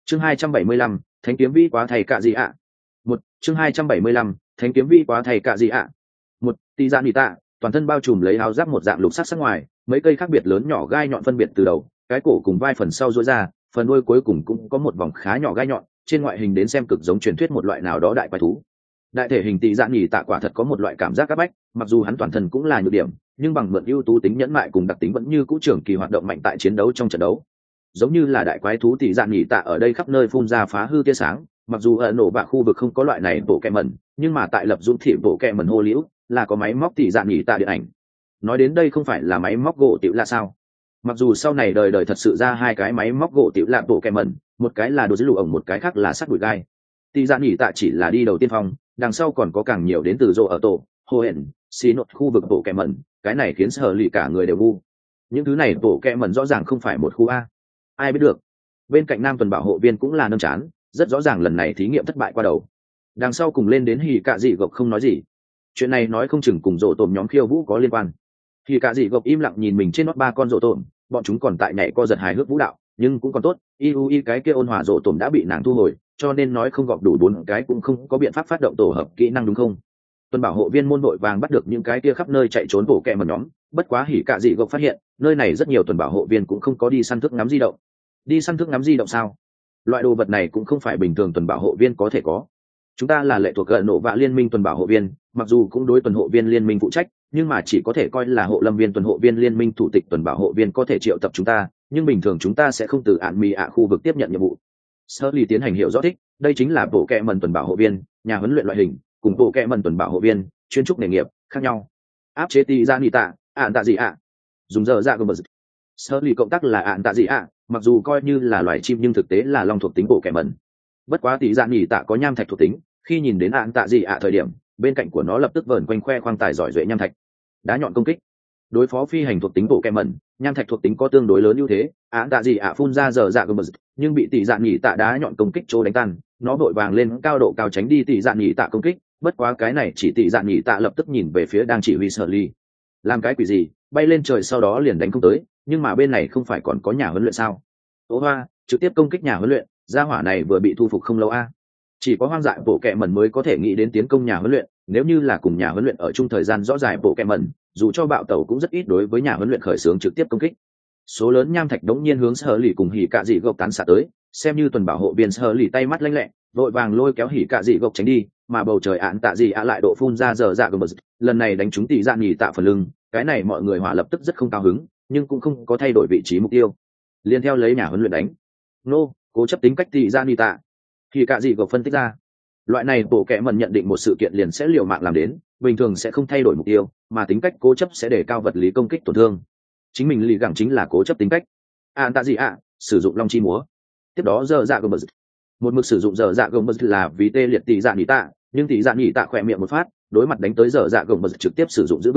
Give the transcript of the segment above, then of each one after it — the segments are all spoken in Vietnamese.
Chương 275, Thánh kiếm vi quá thầy cạ gì ạ? Một chương 275, Thánh kiếm vi quá thầy cạ gì ạ? Một tỷ dạ nỉ tạ, toàn thân bao trùm lấy áo giáp một dạng lục sắc sắc ngoài, mấy cây khác biệt lớn nhỏ gai nhọn phân biệt từ đầu, cái cổ cùng vai phần sau duỗi ra, phần đuôi cuối cùng cũng có một vòng khá nhỏ gai nhọn, trên ngoại hình đến xem cực giống truyền thuyết một loại nào đó đại quái thú. Đại thể hình tỷ dạ nỉ tạ quả thật có một loại cảm giác áp bách, mặc dù hắn toàn thân cũng là nhược điểm, nhưng bằng mượn ưu tú tính nhẫn mại cùng đặc tính vẫn như cũ trưởng kỳ hoạt động mạnh tại chiến đấu trong trận đấu. Giống như là đại quái thú tỷ dạ nỉ tạ ở đây khắp nơi phun ra phá hư tia sáng, mặc dù ở nổ bạ khu vực không có loại này bộ kẹ mẩn, nhưng mà tại lập dũng thị bộ kẹ mẩn hô liễu là có máy móc tỷ dạ nỉ tạ điện ảnh. Nói đến đây không phải là máy móc gỗ tiểu là sao? Mặc dù sau này đời đời thật sự ra hai cái máy móc gỗ tiểu là bộ kẹ mẩn, một cái là đồ dưới lụ ổng, một cái khác là sắt bụi gai. Tỷ dạ nỉ tạ chỉ là đi đầu tiên phong, đằng sau còn có càng nhiều đến từ rô ở tổ hồ hển xí nốt khu vực bộ kẹ mẩn, cái này khiến sở lì cả người đều ngu. Những thứ này bộ kẹ mẩn rõ ràng không phải một khu a, ai biết được. Bên cạnh nam tuần bảo hộ viên cũng là nâm chán, rất rõ ràng lần này thí nghiệm thất bại qua đầu. Đằng sau cùng lên đến hì cạ dị gộc không nói gì, chuyện này nói không chừng cùng rổ tôm nhóm khiêu vũ có liên quan. Hì cạ dị gộc im lặng nhìn mình trên nót ba con rổ tôm, bọn chúng còn tại nhảy co giật hài hước vũ đạo, nhưng cũng còn tốt, iui cái kia ôn hòa rổ tôm đã bị nàng thu hồi, cho nên nói không gọp đủ 4 cái cũng không có biện pháp phát động tổ hợp kỹ năng đúng không? Tuần bảo hộ viên môn đội vàng bắt được những cái kia khắp nơi chạy trốn bổ kẹ mẩn nhóm, bất quá hỉ cạ dị gộc phát hiện nơi này rất nhiều tuần bảo hộ viên cũng không có đi săn thước ngắm di động. Đi săn thước ngắm di động sao? Loại đồ vật này cũng không phải bình thường tuần bảo hộ viên có thể có. Chúng ta là lệ thuộc gần nộ vạ liên minh tuần bảo hộ viên, mặc dù cũng đối tuần hộ viên liên minh phụ trách, nhưng mà chỉ có thể coi là hộ lâm viên tuần hộ viên liên minh thủ tịch tuần bảo hộ viên có thể triệu tập chúng ta, nhưng bình thường chúng ta sẽ không từ ạn mì ạ khu vực tiếp nhận nhiệm vụ. Sơ ly tiến hành hiểu rõ thích, đây chính là bộ kẹ mần tuần bảo hộ viên, nhà huấn luyện loại hình, cùng bộ kẹ mần tuần bảo hộ viên, chuyên trúc nghề nghiệp khác nhau. Áp chế tỷ ra nị tạ, ạn tạ gì ạ? Dùng giờ dạ gồm. Sơ ly cộng tác là ạn tạ gì ạ? Mặc dù coi như là loài chim nhưng thực tế là long thuộc tính bộ kẹ mần. Bất quá tỷ dạ nỉ tạ có nham thạch thuộc tính, khi nhìn đến ạn tạ gì ạ thời điểm, bên cạnh của nó lập tức vờn quanh khoe khoang tài giỏi duệ nham thạch. Đá nhọn công kích. Đối phó phi hành thuộc tính bộ kẹ mần, nham thạch thuộc tính có tương đối lớn ưu thế, ạn tạ gì ạ phun ra giờ dạ gồm, nhưng bị tỷ dạ nỉ tạ đá nhọn công kích chỗ đánh tan, nó vội vàng lên cao độ cao tránh đi tỷ dạ nỉ tạ công kích. Bất quá cái này chỉ tỷ dạ nỉ tạ lập tức nhìn về phía đang chỉ huy sở ly, làm cái quỷ gì, bay lên trời sau đó liền đánh không tới, nhưng mà bên này không phải còn có nhà huấn luyện sao? Ô hoa, trực tiếp công kích nhà huấn luyện, gia hỏa này vừa bị thu phục không lâu a. Chỉ có hoang dại bộ kẹ mẩn mới có thể nghĩ đến tiến công nhà huấn luyện, nếu như là cùng nhà huấn luyện ở chung thời gian rõ dài bộ kẹ mẩn, dù cho bạo tẩu cũng rất ít đối với nhà huấn luyện khởi xướng trực tiếp công kích. Số lớn nham thạch đống nhiên hướng sở lì cùng hỉ cạ dị gộc tán xạ tới, xem như tuần bảo hộ viên sở lì tay mắt lanh lẹ, vội vàng lôi kéo hỉ cạ dị gộc tránh đi, mà bầu trời ạn tạ dị ạ lại độ phun ra giờ dạ gồm, lần này đánh trúng tỷ dạ nhì tạ phần lưng, cái này mọi người hỏa lập tức rất không cao hứng, nhưng cũng không có thay đổi vị trí mục tiêu, liên theo lấy nhà huấn luyện đánh. Nô, cố chấp tính cách tỷ dạ nhì tạ. Hỉ cạ dị gộc phân tích ra, loại này bộ kệ mẩn nhận định một sự kiện liền sẽ liều mạng làm đến, bình thường sẽ không thay đổi mục tiêu, mà tính cách cố chấp sẽ để cao vật lý công kích tổn thương. Chính mình lì gẳng chính là cố chấp tính cách. Ạn tạ dị ạ, sử dụng long chi múa. Tiếp đó giờ dạ gồm, một mực sử dụng giờ dạ gồng là vì tê liệt tỷ dạ nhị tạ, nhưng tỷ dạ nhị tạ khỏe miệng một phát, đối mặt đánh tới giờ dạ gồng trực tiếp sử dụng giữ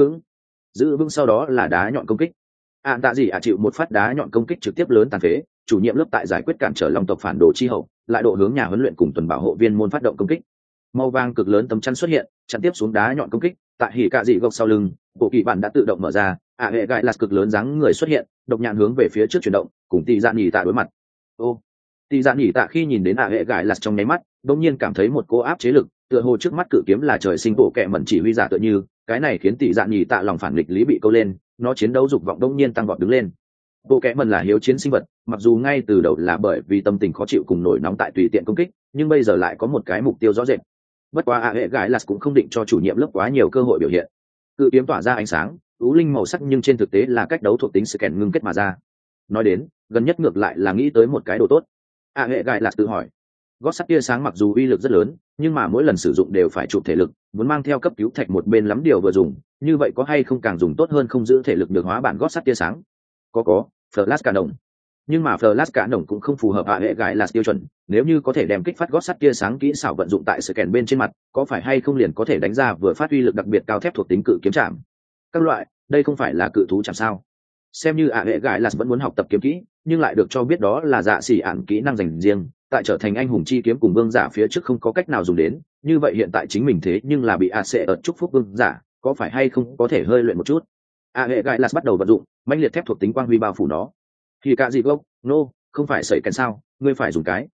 vững sau đó là đá nhọn công kích. Ạn tạ gì chịu một phát đá nhọn công kích trực tiếp lớn tàn phế, chủ nhiệm lớp tại giải quyết cản trở long tộc phản đồ chi hậu, lại độ hướng nhà huấn luyện cùng tuần bảo hộ viên môn phát động công kích. Màu vàng cực lớn tấm chắn xuất hiện, chặn tiếp xuống đá nhọn công kích, tại hỉ cạ dị gộc sau lưng, bộ kỳ bản đã tự động mở ra, hệ gại là cực lớn dáng người xuất hiện, độc nhạn hướng về phía trước chuyển động, cùng tỷ dạ nhị tạ đối mặt. Ô, tỷ dạ nhị tạ khi nhìn đến hệ gại là trong nháy mắt, đột nhiên cảm thấy một cô áp chế lực, tựa hồ trước mắt cự kiếm là trời sinh bộ kệ mẩn chỉ huy giả tựa như, cái này khiến tỷ dạ nhị tạ lòng phản nghịch lý bị câu lên, nó chiến đấu dục vọng đột nhiên tăng vọt đứng lên. Bộ kệ mẩn là hiếu chiến sinh vật, mặc dù ngay từ đầu là bởi vì tâm tình khó chịu cùng nổi nóng tại tùy tiện công kích, nhưng bây giờ lại có một cái mục tiêu rõ rệt. Bất quá hệ gái là cũng không định cho chủ nhiệm lớp quá nhiều cơ hội biểu hiện. Cự kiếm tỏa ra ánh sáng, ú linh màu sắc nhưng trên thực tế là cách đấu thuộc tính scan ngưng kết mà ra. Nói đến, gần nhất ngược lại là nghĩ tới một cái đồ tốt. Hệ gái là tự hỏi, gót sắt tia sáng mặc dù uy lực rất lớn, nhưng mà mỗi lần sử dụng đều phải chụp thể lực, muốn mang theo cấp cứu thạch một bên lắm điều vừa dùng, như vậy có hay không càng dùng tốt hơn không giữ thể lực được hóa bản gót sắt tia sáng. Có, flash cả đồng. Nhưng mà flash cả đồng cũng không phù hợp hệ gái là tiêu chuẩn, nếu như có thể đem kích phát gót sắt tia sáng kỹ xảo vận dụng tại scan bên trên mặt, có phải hay không liền có thể đánh ra vừa phát uy lực đặc biệt cao thép thuộc tính cự kiếm chạm. Các loại, đây không phải là cự thú chạm sao? Xem như hệ gái là vẫn muốn học tập kiếm kỹ, nhưng lại được cho biết đó là dạ xỉ ản kỹ năng dành riêng, tại trở thành anh hùng chi kiếm cùng vương giả phía trước không có cách nào dùng đến, như vậy hiện tại chính mình thế nhưng là bị AC ở chúc phúc vương giả, có phải hay không có thể hơi luyện một chút. Hệ gái là bắt đầu vận dụng mãnh liệt thép thuộc tính quang huy bao phủ nó. Thì cả gì gốc, không phải sẩy kèn sao, ngươi phải dùng cái.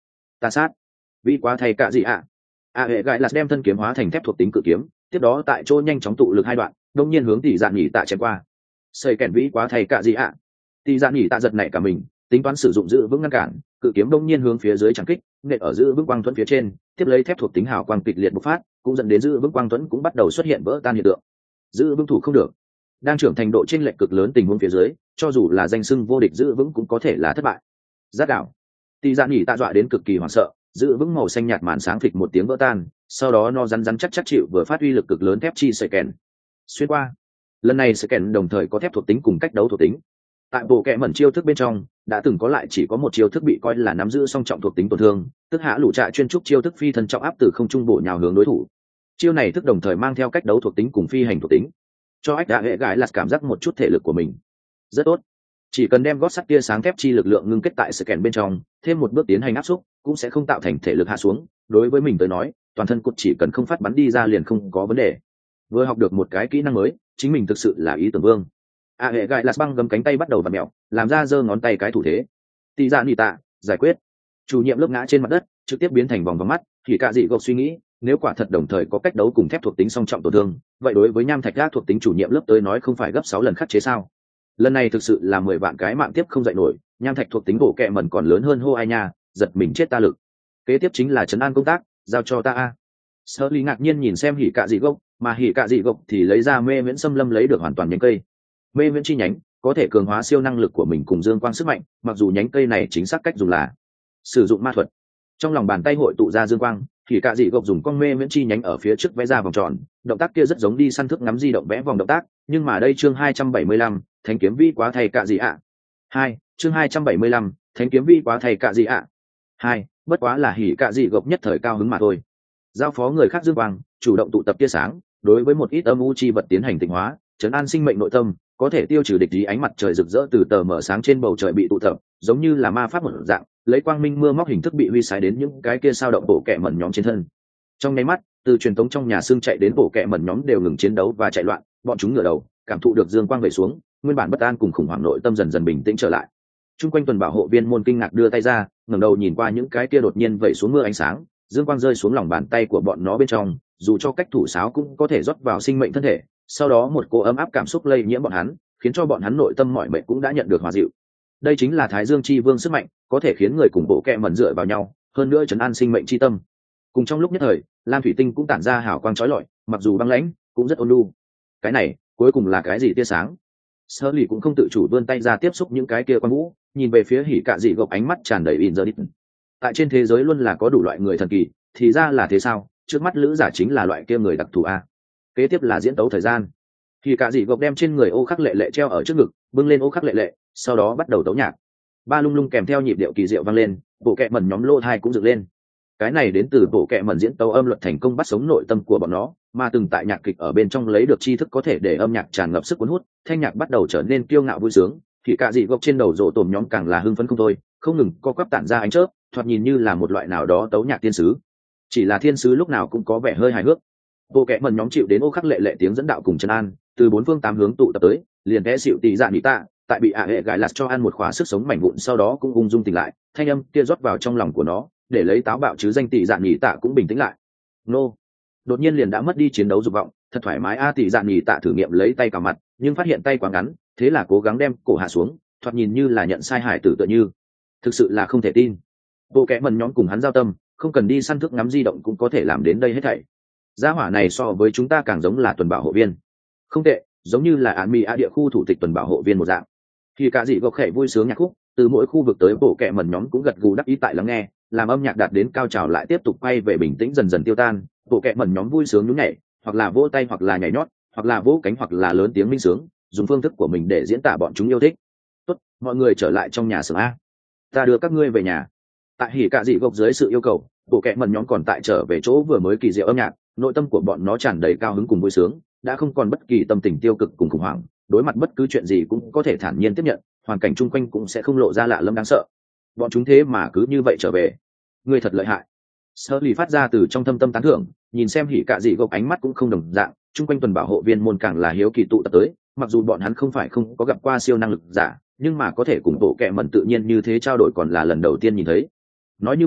ta sát vĩ quá thay cả gì ạ. Hệ gãi là đem thân kiếm hóa thành thép thuộc tính cự kiếm, tiếp đó tại chỗ nhanh chóng tụ lực hai đoạn, đông nhiên hướng tỷ dạn nhỉ tạ chém qua. Xây kèn vĩ quá thay cả gì ạ. Tỷ dạn nhỉ tạ giật nảy cả mình, tính toán sử dụng giữ vững ngăn cản, cự kiếm đông nhiên hướng phía dưới chẳng kích, nện ở giữ vững quang thuẫn phía trên, tiếp lấy thép thuộc tính hào quang kịch liệt bộc phát, cũng dẫn đến giữ vững quang thuẫn cũng bắt đầu xuất hiện vỡ tan hiện tượng. Giữ vững thủ không được, đang trưởng thành độ chênh lệch cực lớn tình huống phía dưới, cho dù là danh xưng vô địch giữ vững cũng có thể là thất bại. Giác đảo, tỷ dạn nhỉ tạ dọa đến cực kỳ hoảng sợ, giữ vững màu xanh nhạt màn sáng phịch một tiếng vỡ tan, sau đó nó rắn chắc chịu vừa phát uy lực cực lớn thép chi sợi kèn xuyên qua. Lần này sợi kèn đồng thời có thép thuộc tính cùng cách đấu thuộc tính. Tại bộ kệ mẩn chiêu thức bên trong đã từng có lại chỉ có một chiêu thức bị coi là nắm giữ song trọng thuộc tính tổn thương, tức hạ lũ trạ chuyên trúc chiêu thức phi thân trọng áp từ không trung bổ nhào hướng đối thủ. Chiêu này thức đồng thời mang theo cách đấu thuộc tính cùng phi hành thuộc tính, cho ách đã hệ gãi là cảm giác một chút thể lực của mình rất tốt. Chỉ cần đem gót sắt tia sáng thép chi lực lượng ngưng kết tại scan bên trong, thêm một bước tiến hành áp xúc cũng sẽ không tạo thành thể lực hạ xuống. Đối với mình tới nói, toàn thân cột chỉ cần không phát bắn đi ra liền không có vấn đề. Vừa học được một cái kỹ năng mới, chính mình thực sự là ý tưởng vương. Hệ gãi là băng gầm cánh tay bắt đầu vặn mèo, làm ra giơ ngón tay cái thủ thế. Tỷ dạ nỉ tạ giải quyết. Chủ nhiệm lớp ngã trên mặt đất, trực tiếp biến thành vòng vào mắt. Thì cả dị gộc suy nghĩ, nếu quả thật đồng thời có cách đấu cùng thép thuộc tính song trọng tổn thương, vậy đối với nham thạch gác thuộc tính chủ nhiệm lớp tới nói không phải gấp 6 lần khắc chế sao? Lần này thực sự là 10 vạn cái mạng tiếp không dậy nổi, nham thạch thuộc tính bổ kẹ mẩn còn lớn hơn hô ai nha, giật mình chết ta lực. Kế tiếp chính là trấn an công tác, giao cho ta a. Sở Lý ngạc nhiên nhìn xem hỉ cạ dị gốc, mà hỉ cạ dị gốc thì lấy ra mê miễn xâm lâm lấy được hoàn toàn nhánh cây. Mê miễn chi nhánh có thể cường hóa siêu năng lực của mình cùng dương quang sức mạnh, mặc dù nhánh cây này chính xác cách dùng là sử dụng ma thuật. Trong lòng bàn tay hội tụ ra dương quang, hỉ cạ dị gốc dùng con mê miễn chi nhánh ở phía trước vẽ ra vòng tròn, động tác kia rất giống đi săn thước ngắm di động vẽ vòng động tác, nhưng mà đây chương 275, thánh kiếm vi quá thầy cạ gì ạ. 2, chương 275, thánh kiếm vi quá thầy cạ gì ạ. 2, bất quá là hỉ cạ dị gộc nhất thời cao hứng mà thôi. Giao phó người khác dương quang, chủ động tụ tập tia sáng, đối với một ít âm u chi vật tiến hành tịnh hóa, trấn an sinh mệnh nội tâm, có thể tiêu trừ địch ý. Ánh mặt trời rực rỡ từ tờ mở sáng trên bầu trời bị tụ tập, giống như là ma pháp một dạng, lấy quang minh mưa móc hình thức bị huy sái đến những cái kia sao động bộ kệ mẩn nhóm trên thân. Trong nháy mắt, từ truyền thống trong nhà xương chạy đến bộ kệ mẩn nhóm đều ngừng chiến đấu và chạy loạn, bọn chúng ngửa đầu, cảm thụ được dương quang về xuống, nguyên bản bất an cùng khủng hoảng nội tâm dần dần bình tĩnh trở lại. Trung quanh tuần bảo hộ viên môn kinh ngạc đưa tay ra, ngẩng đầu nhìn qua những cái kia đột nhiên vẩy xuống mưa ánh sáng, dương quang rơi xuống lòng bàn tay của bọn nó bên trong, dù cho cách thủ sáo cũng có thể rót vào sinh mệnh thân thể. Sau đó một cỗ ấm áp cảm xúc lây nhiễm bọn hắn, khiến cho bọn hắn nội tâm mỏi mệt cũng đã nhận được hòa dịu. Đây chính là Thái Dương chi vương sức mạnh, có thể khiến người cùng bộ kệ mẩn dựa vào nhau, hơn nữa trấn an sinh mệnh chi tâm. Cùng trong lúc nhất thời, lam thủy tinh cũng tản ra hào quang chói lọi, mặc dù băng lãnh, cũng rất ôn nhu. Cái này, cuối cùng là cái gì tia sáng? Sơ lì cũng không tự chủ vươn tay ra tiếp xúc những cái kia quang vũ, nhìn về phía hỉ cạ dị gộc, ánh mắt tràn đầy in giờ đít. Tại trên thế giới luôn là có đủ loại người thần kỳ, thì ra là thế sao? Trước mắt lữ giả chính là loại kia người đặc thù a. Kế tiếp là diễn tấu thời gian. Hỉ cạ dị gộc đem trên người ô khắc lệ lệ treo ở trước ngực, bưng lên ô khắc lệ lệ, sau đó bắt đầu tấu nhạc. Ba lung lung kèm theo nhịp điệu kỳ diệu vang lên, bộ kệ mẩn nhóm lô thai cũng dựng lên. Cái này đến từ bộ kệ mẩn diễn tấu âm luật thành công bắt sống nội tâm của bọn nó, mà từng tại nhạc kịch ở bên trong lấy được tri thức có thể để âm nhạc tràn ngập sức cuốn hút, thanh nhạc bắt đầu trở nên kiêu ngạo vui sướng. Thì cả dị gộc trên đầu rộ tổm nhóm càng là hưng phấn không thôi, không ngừng co quắp tản ra ánh chớp, thoạt nhìn như là một loại nào đó tấu nhạc thiên sứ. Chỉ là thiên sứ lúc nào cũng có vẻ hơi hài hước. Bộ kệ mẩn nhóm chịu đến ô khắc lệ lệ tiếng dẫn đạo cùng trấn an, từ bốn phương tám hướng tụ tập tới, liền té xịu tỷ dạ nỉ tạ, tại bị hệ gãi lạt cho ăn một khóa sức sống mảnh vụn, sau đó cũng ung dung tỉnh lại, thanh âm kia rót vào trong lòng của nó, để lấy táo bạo chứ danh tỷ dạ nỉ tạ cũng bình tĩnh lại. Nô, đột nhiên liền đã mất đi chiến đấu dục vọng, thật thoải mái a. Tỷ dạ nỉ tạ thử nghiệm lấy tay cào mặt, nhưng phát hiện tay quá ngắn, thế là cố gắng đem cổ hạ xuống, thoạt nhìn như là nhận sai hải tử tựa như. Thực sự là không thể tin. Bộ kẽ mần nhóm cùng hắn giao tâm, không cần đi săn thước ngắm di động cũng có thể làm đến đây hết thảy. Gia hỏa này so với chúng ta càng giống là tuần bảo hộ viên. Không tệ, giống như là án mỹ a địa khu thủ tịch tuần bảo hộ viên một dạng. Thì cả dị gộc khẽ vui sướng nhạc khúc, từ mỗi khu vực tới bộ kệ mẩn nhóm cũng gật gù đắc ý tại lắng nghe, làm âm nhạc đạt đến cao trào lại tiếp tục quay về bình tĩnh dần dần tiêu tan. Bộ kệ mẩn nhóm vui sướng nhún nhảy, hoặc là vỗ tay hoặc là nhảy nhót, hoặc là vỗ cánh hoặc là lớn tiếng minh sướng, dùng phương thức của mình để diễn tả bọn chúng yêu thích. Tốt, mọi người trở lại trong nhà xưởng a, ta đưa các ngươi về nhà. Tại hỉ cả dị gộc dưới sự yêu cầu, bộ kệ mẩn nhóm còn tại trở về chỗ vừa mới kỳ diệu âm nhạc, nội tâm của bọn nó tràn đầy cao hứng cùng vui sướng, đã không còn bất kỳ tâm tình tiêu cực cùng khủng hoảng, đối mặt bất cứ chuyện gì cũng có thể thản nhiên tiếp nhận, hoàn cảnh chung quanh cũng sẽ không lộ ra lạ lẫm đáng sợ. Bọn chúng thế mà cứ như vậy trở về, ngươi thật lợi hại. Sơ lì phát ra từ trong thâm tâm tán thưởng, nhìn xem hỉ cạ dị gộc ánh mắt cũng không đồng dạng, chung quanh tuần bảo hộ viên môn càng là hiếu kỳ tụ tập tới, mặc dù bọn hắn không phải không có gặp qua siêu năng lực giả, nhưng mà có thể cùng bộ kệ mẩn tự nhiên như thế trao đổi còn là lần đầu tiên nhìn thấy. Nói như vậy,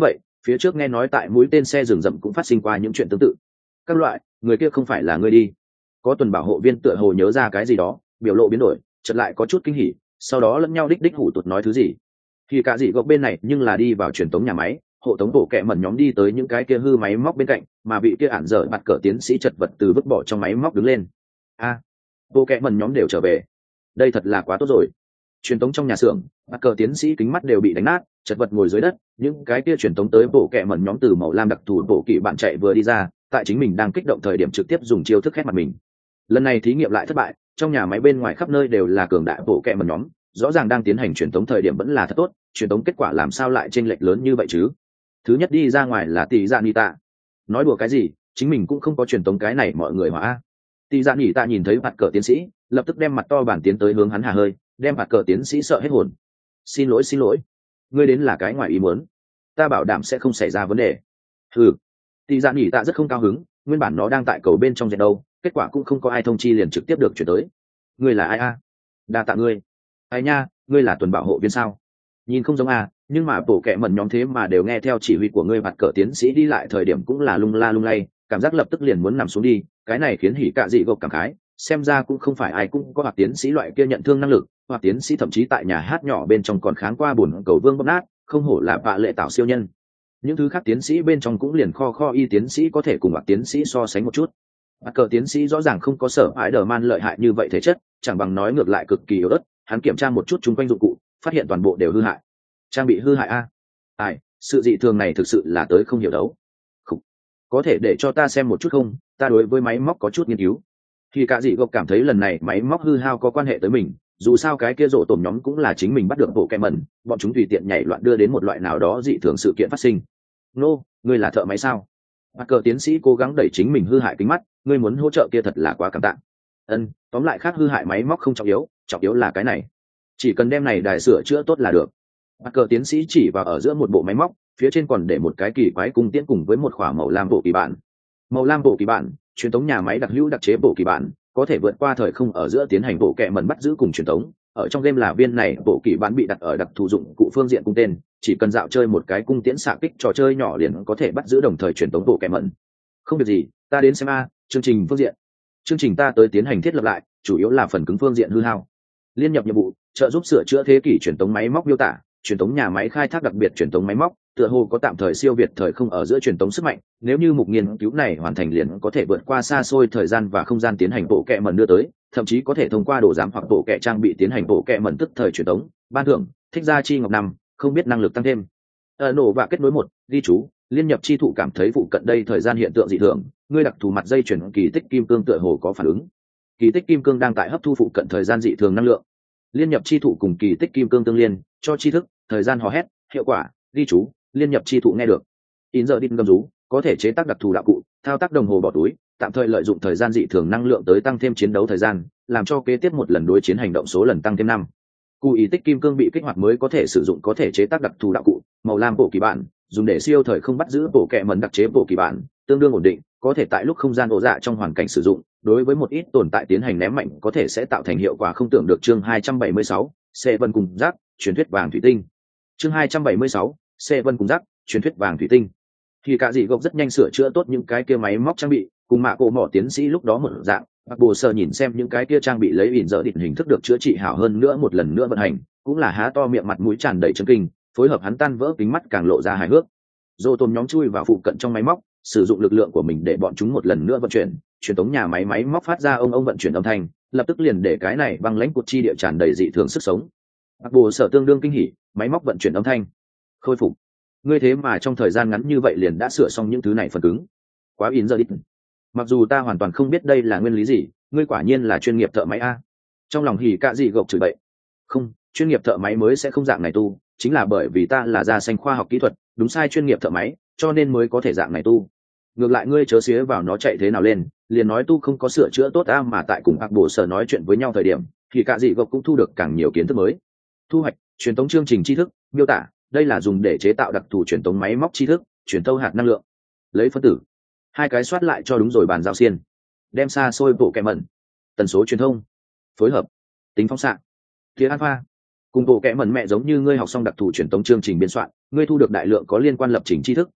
phía trước nghe nói tại mũi tên xe rừng rậm cũng phát sinh qua những chuyện tương tự. Các loại, người kia không phải là ngươi đi. Có tuần bảo hộ viên tựa hồ nhớ ra cái gì đó, biểu lộ biến đổi, chợt lại có chút kinh hỉ, sau đó lẫn nhau đích hủ tụt nói thứ gì. Thì cả dị gộc bên này nhưng là đi vào truyền tống nhà máy, hộ tống bộ kệ mẩn nhóm đi tới những cái kia hư máy móc bên cạnh, mà vị kia ản dở mặt cờ tiến sĩ chật vật từ vứt bỏ trong máy móc đứng lên. Bộ kệ mẩn nhóm đều trở về. Đây thật là quá tốt rồi. Truyền tống trong nhà xưởng, mặt cờ tiến sĩ kính mắt đều bị đánh nát, chật vật ngồi dưới đất. Những cái kia truyền tống tới bộ kệ mẩn nhóm từ màu lam đặc thù bộ kỵ bạn chạy vừa đi ra, tại chính mình đang kích động thời điểm trực tiếp dùng chiêu thức khét mặt mình. Lần này thí nghiệm lại thất bại, trong nhà máy bên ngoài khắp nơi đều là cường đại bộ kệ mẩn nhóm, rõ ràng đang tiến hành truyền tống thời điểm vẫn là thật tốt, truyền tống kết quả làm sao lại chênh lệch lớn như vậy chứ? Thứ nhất đi ra ngoài là tỷ dạ nhị tạ. Nói đùa cái gì, chính mình cũng không có truyền tống cái này mọi người hỏa. Tỷ dạ nhị tạ nhìn thấy mặt cờ tiến sĩ, lập tức đem mặt to bản tiến tới hướng hắn hà hơi, đem mặt cờ tiến sĩ sợ hết hồn. Xin lỗi, ngươi đến là cái ngoài ý muốn, ta bảo đảm sẽ không xảy ra vấn đề. Tỷ dạ nhị tạ rất không cao hứng, nguyên bản nó đang tại cầu bên trong dệt đâu, kết quả cũng không có ai thông chi liền trực tiếp được chuyển tới. Ngươi là ai a? Đa tạ ngươi. Ai nha, ngươi là tuần bảo hộ viên sao? Nhìn không giống a, nhưng mà bộ kệ mẩn nhóm thế mà đều nghe theo chỉ huy của ngươi. Mặt cờ tiến sĩ đi lại thời điểm cũng là lung la lung lay, cảm giác lập tức liền muốn nằm xuống đi, cái này khiến hỉ cạ dị gộc cảm khái, xem ra cũng không phải ai cũng có hoặc tiến sĩ loại kia nhận thương năng lực, hoặc tiến sĩ thậm chí tại nhà hát nhỏ bên trong còn kháng qua buồn cầu vương bóp nát, không hổ là bạ lệ tạo siêu nhân. Những thứ khác tiến sĩ bên trong cũng liền kho y tiến sĩ có thể cùng hoặc tiến sĩ so sánh một chút. Mặt cờ tiến sĩ rõ ràng không có sở hãi đờ man lợi hại như vậy thể chất, chẳng bằng nói ngược lại cực kỳ yếu ớt. Hắn kiểm tra một chút chung quanh dụng cụ, phát hiện toàn bộ đều hư hại. Trang bị hư hại a? Sự dị thường này thực sự là tới không hiểu đấu. Không. Có thể để cho ta xem một chút không? Ta đối với máy móc có chút nghiên cứu. Thì cả dị gộc cảm thấy lần này máy móc hư hao có quan hệ tới mình, dù sao cái kia rổ tổm nhóm cũng là chính mình bắt được bộ kẹ mẩn, bọn chúng tùy tiện nhảy loạn đưa đến một loại nào đó dị thường sự kiện phát sinh. Ngươi là thợ máy sao? Mặt cờ tiến sĩ cố gắng đẩy chính mình hư hại kính mắt, ngươi muốn hỗ trợ kia thật là quá cảm tạ. Tóm lại khác hư hại máy móc không trọng yếu là cái này. Chỉ cần đem này đài sửa chữa tốt là được. Mặt cờ tiến sĩ chỉ vào ở giữa một bộ máy móc, phía trên còn để một cái kỳ quái cung tiễn cùng với một khỏa màu lam bộ kỳ bản. Màu lam bộ kỳ bản, truyền thống nhà máy đặc hữu đặc chế bộ kỳ bản, có thể vượt qua thời không ở giữa tiến hành bộ kẹ mẩn bắt giữ cùng truyền thống. Ở trong game là viên này bộ kỳ bản bị đặt ở đặc thù dụng cụ phương diện cung tên, chỉ cần dạo chơi một cái cung tiễn xạ kích trò chơi nhỏ liền có thể bắt giữ đồng thời truyền thống bộ kẹ mẩn. Không việc gì, ta đến xem chương trình phương diện. Chương trình ta tới tiến hành thiết lập lại, chủ yếu là phần cứng phương diện hư hao. Liên nhập nhiệm vụ, trợ giúp sửa chữa thế kỷ truyền thống máy móc miêu tả, truyền thống nhà máy khai thác đặc biệt truyền thống máy móc, tựa hồ có tạm thời siêu việt thời không ở giữa truyền thống sức mạnh, nếu như mục nghiên cứu này hoàn thành liền có thể vượt qua xa xôi thời gian và không gian tiến hành bộ kệ mẩn đưa tới, thậm chí có thể thông qua đồ giám hoặc bộ kệ trang bị tiến hành bộ kệ mẩn tức thời truyền thống. Ban thưởng, thích gia chi ngọc năm, không biết năng lực tăng thêm. Nổ và kết nối một, ghi chú, liên nhập chi thụ cảm thấy phụ cận đây thời gian hiện tượng dị thường, ngươi đặc thù mặt dây chuyển kỳ tích kim cương tựa hồ có phản ứng. Kỳ tích kim cương đang tại hấp thu phụ cận thời gian dị thường năng lượng. Liên nhập chi thụ cùng kỳ tích kim cương tương liên, cho tri thức, thời gian hò hét, hiệu quả, ghi chú, liên nhập chi thụ nghe được. In giờ đít gầm rú, có thể chế tác đặc thù đạo cụ, thao tác đồng hồ bỏ túi, tạm thời lợi dụng thời gian dị thường năng lượng tới tăng thêm chiến đấu thời gian, làm cho kế tiếp một lần đối chiến hành động số lần tăng thêm 5. Cụ ý tích kim cương bị kích hoạt mới có thể sử dụng có thể chế tác đặc thù đạo cụ, màu lam bộ kỳ bản, dùng để siêu thời không bắt giữ bộ kệ mẩn đặc chế bộ kỳ bản, tương đương ổn định, có thể tại lúc không gian ổ dạ trong hoàn cảnh sử dụng, đối với một ít tồn tại tiến hành ném mạnh có thể sẽ tạo thành hiệu quả không tưởng được. Chương 276, Xê Vân cùng rác, truyền thuyết vàng thủy tinh. Chương 276, Xê Vân cùng rác, truyền thuyết vàng thủy tinh. Thì cả dị gộc rất nhanh sửa chữa tốt những cái kia máy móc trang bị, cùng mạ cổ mỏ tiến sĩ lúc đó một dạng, Bác Bồ Sở nhìn xem những cái kia trang bị lấy ỉn dở định hình thức được chữa trị hảo hơn nữa một lần nữa vận hành, cũng là há to miệng mặt mũi tràn đầy chấn kinh, phối hợp hắn tan vỡ kính mắt càng lộ ra hài hước. Dô tôm nhóm chui vào phụ cận trong máy móc, sử dụng lực lượng của mình để bọn chúng một lần nữa vận chuyển, truyền tống nhà máy móc phát ra ông vận chuyển âm thanh, lập tức liền để cái này băng lãnh cột chi địa tràn đầy dị thường sức sống. Bác Bồ Sở tương đương kinh hỉ, máy móc vận chuyển âm thanh khôi phục. Ngươi thế mà trong thời gian ngắn như vậy liền đã sửa xong những thứ này phần cứng, quá in giờ đi. Mặc dù ta hoàn toàn không biết đây là nguyên lý gì, ngươi quả nhiên là chuyên nghiệp thợ máy a. Trong lòng hỉ cạ dị gộc chửi bậy. Không, chuyên nghiệp thợ máy mới sẽ không dạng này tu, chính là bởi vì ta là gia sanh khoa học kỹ thuật, đúng sai chuyên nghiệp thợ máy, cho nên mới có thể dạng này tu. Ngược lại ngươi chớ xía vào nó chạy thế nào lên, liền nói tu không có sửa chữa tốt a. Mà tại cùng Bác Bồ Sở nói chuyện với nhau thời điểm, thì cạ dị gộc cũng thu được càng nhiều kiến thức mới. Thu hoạch, truyền tống chương trình tri thức, miêu tả, đây là dùng để chế tạo đặc thù truyền tống máy móc tri thức, truyền tâu hạt năng lượng. Lấy phân tử, 2 cái soát lại cho đúng rồi bàn giao xiên, đem xa xôi bộ kẹ mẩn, tần số truyền thông, phối hợp, tính phóng xạ, phía alpha. Cùng bộ kẹ mẩn mẹ giống như ngươi học xong đặc thù truyền tống chương trình biên soạn, ngươi thu được đại lượng có liên quan lập trình tri thức,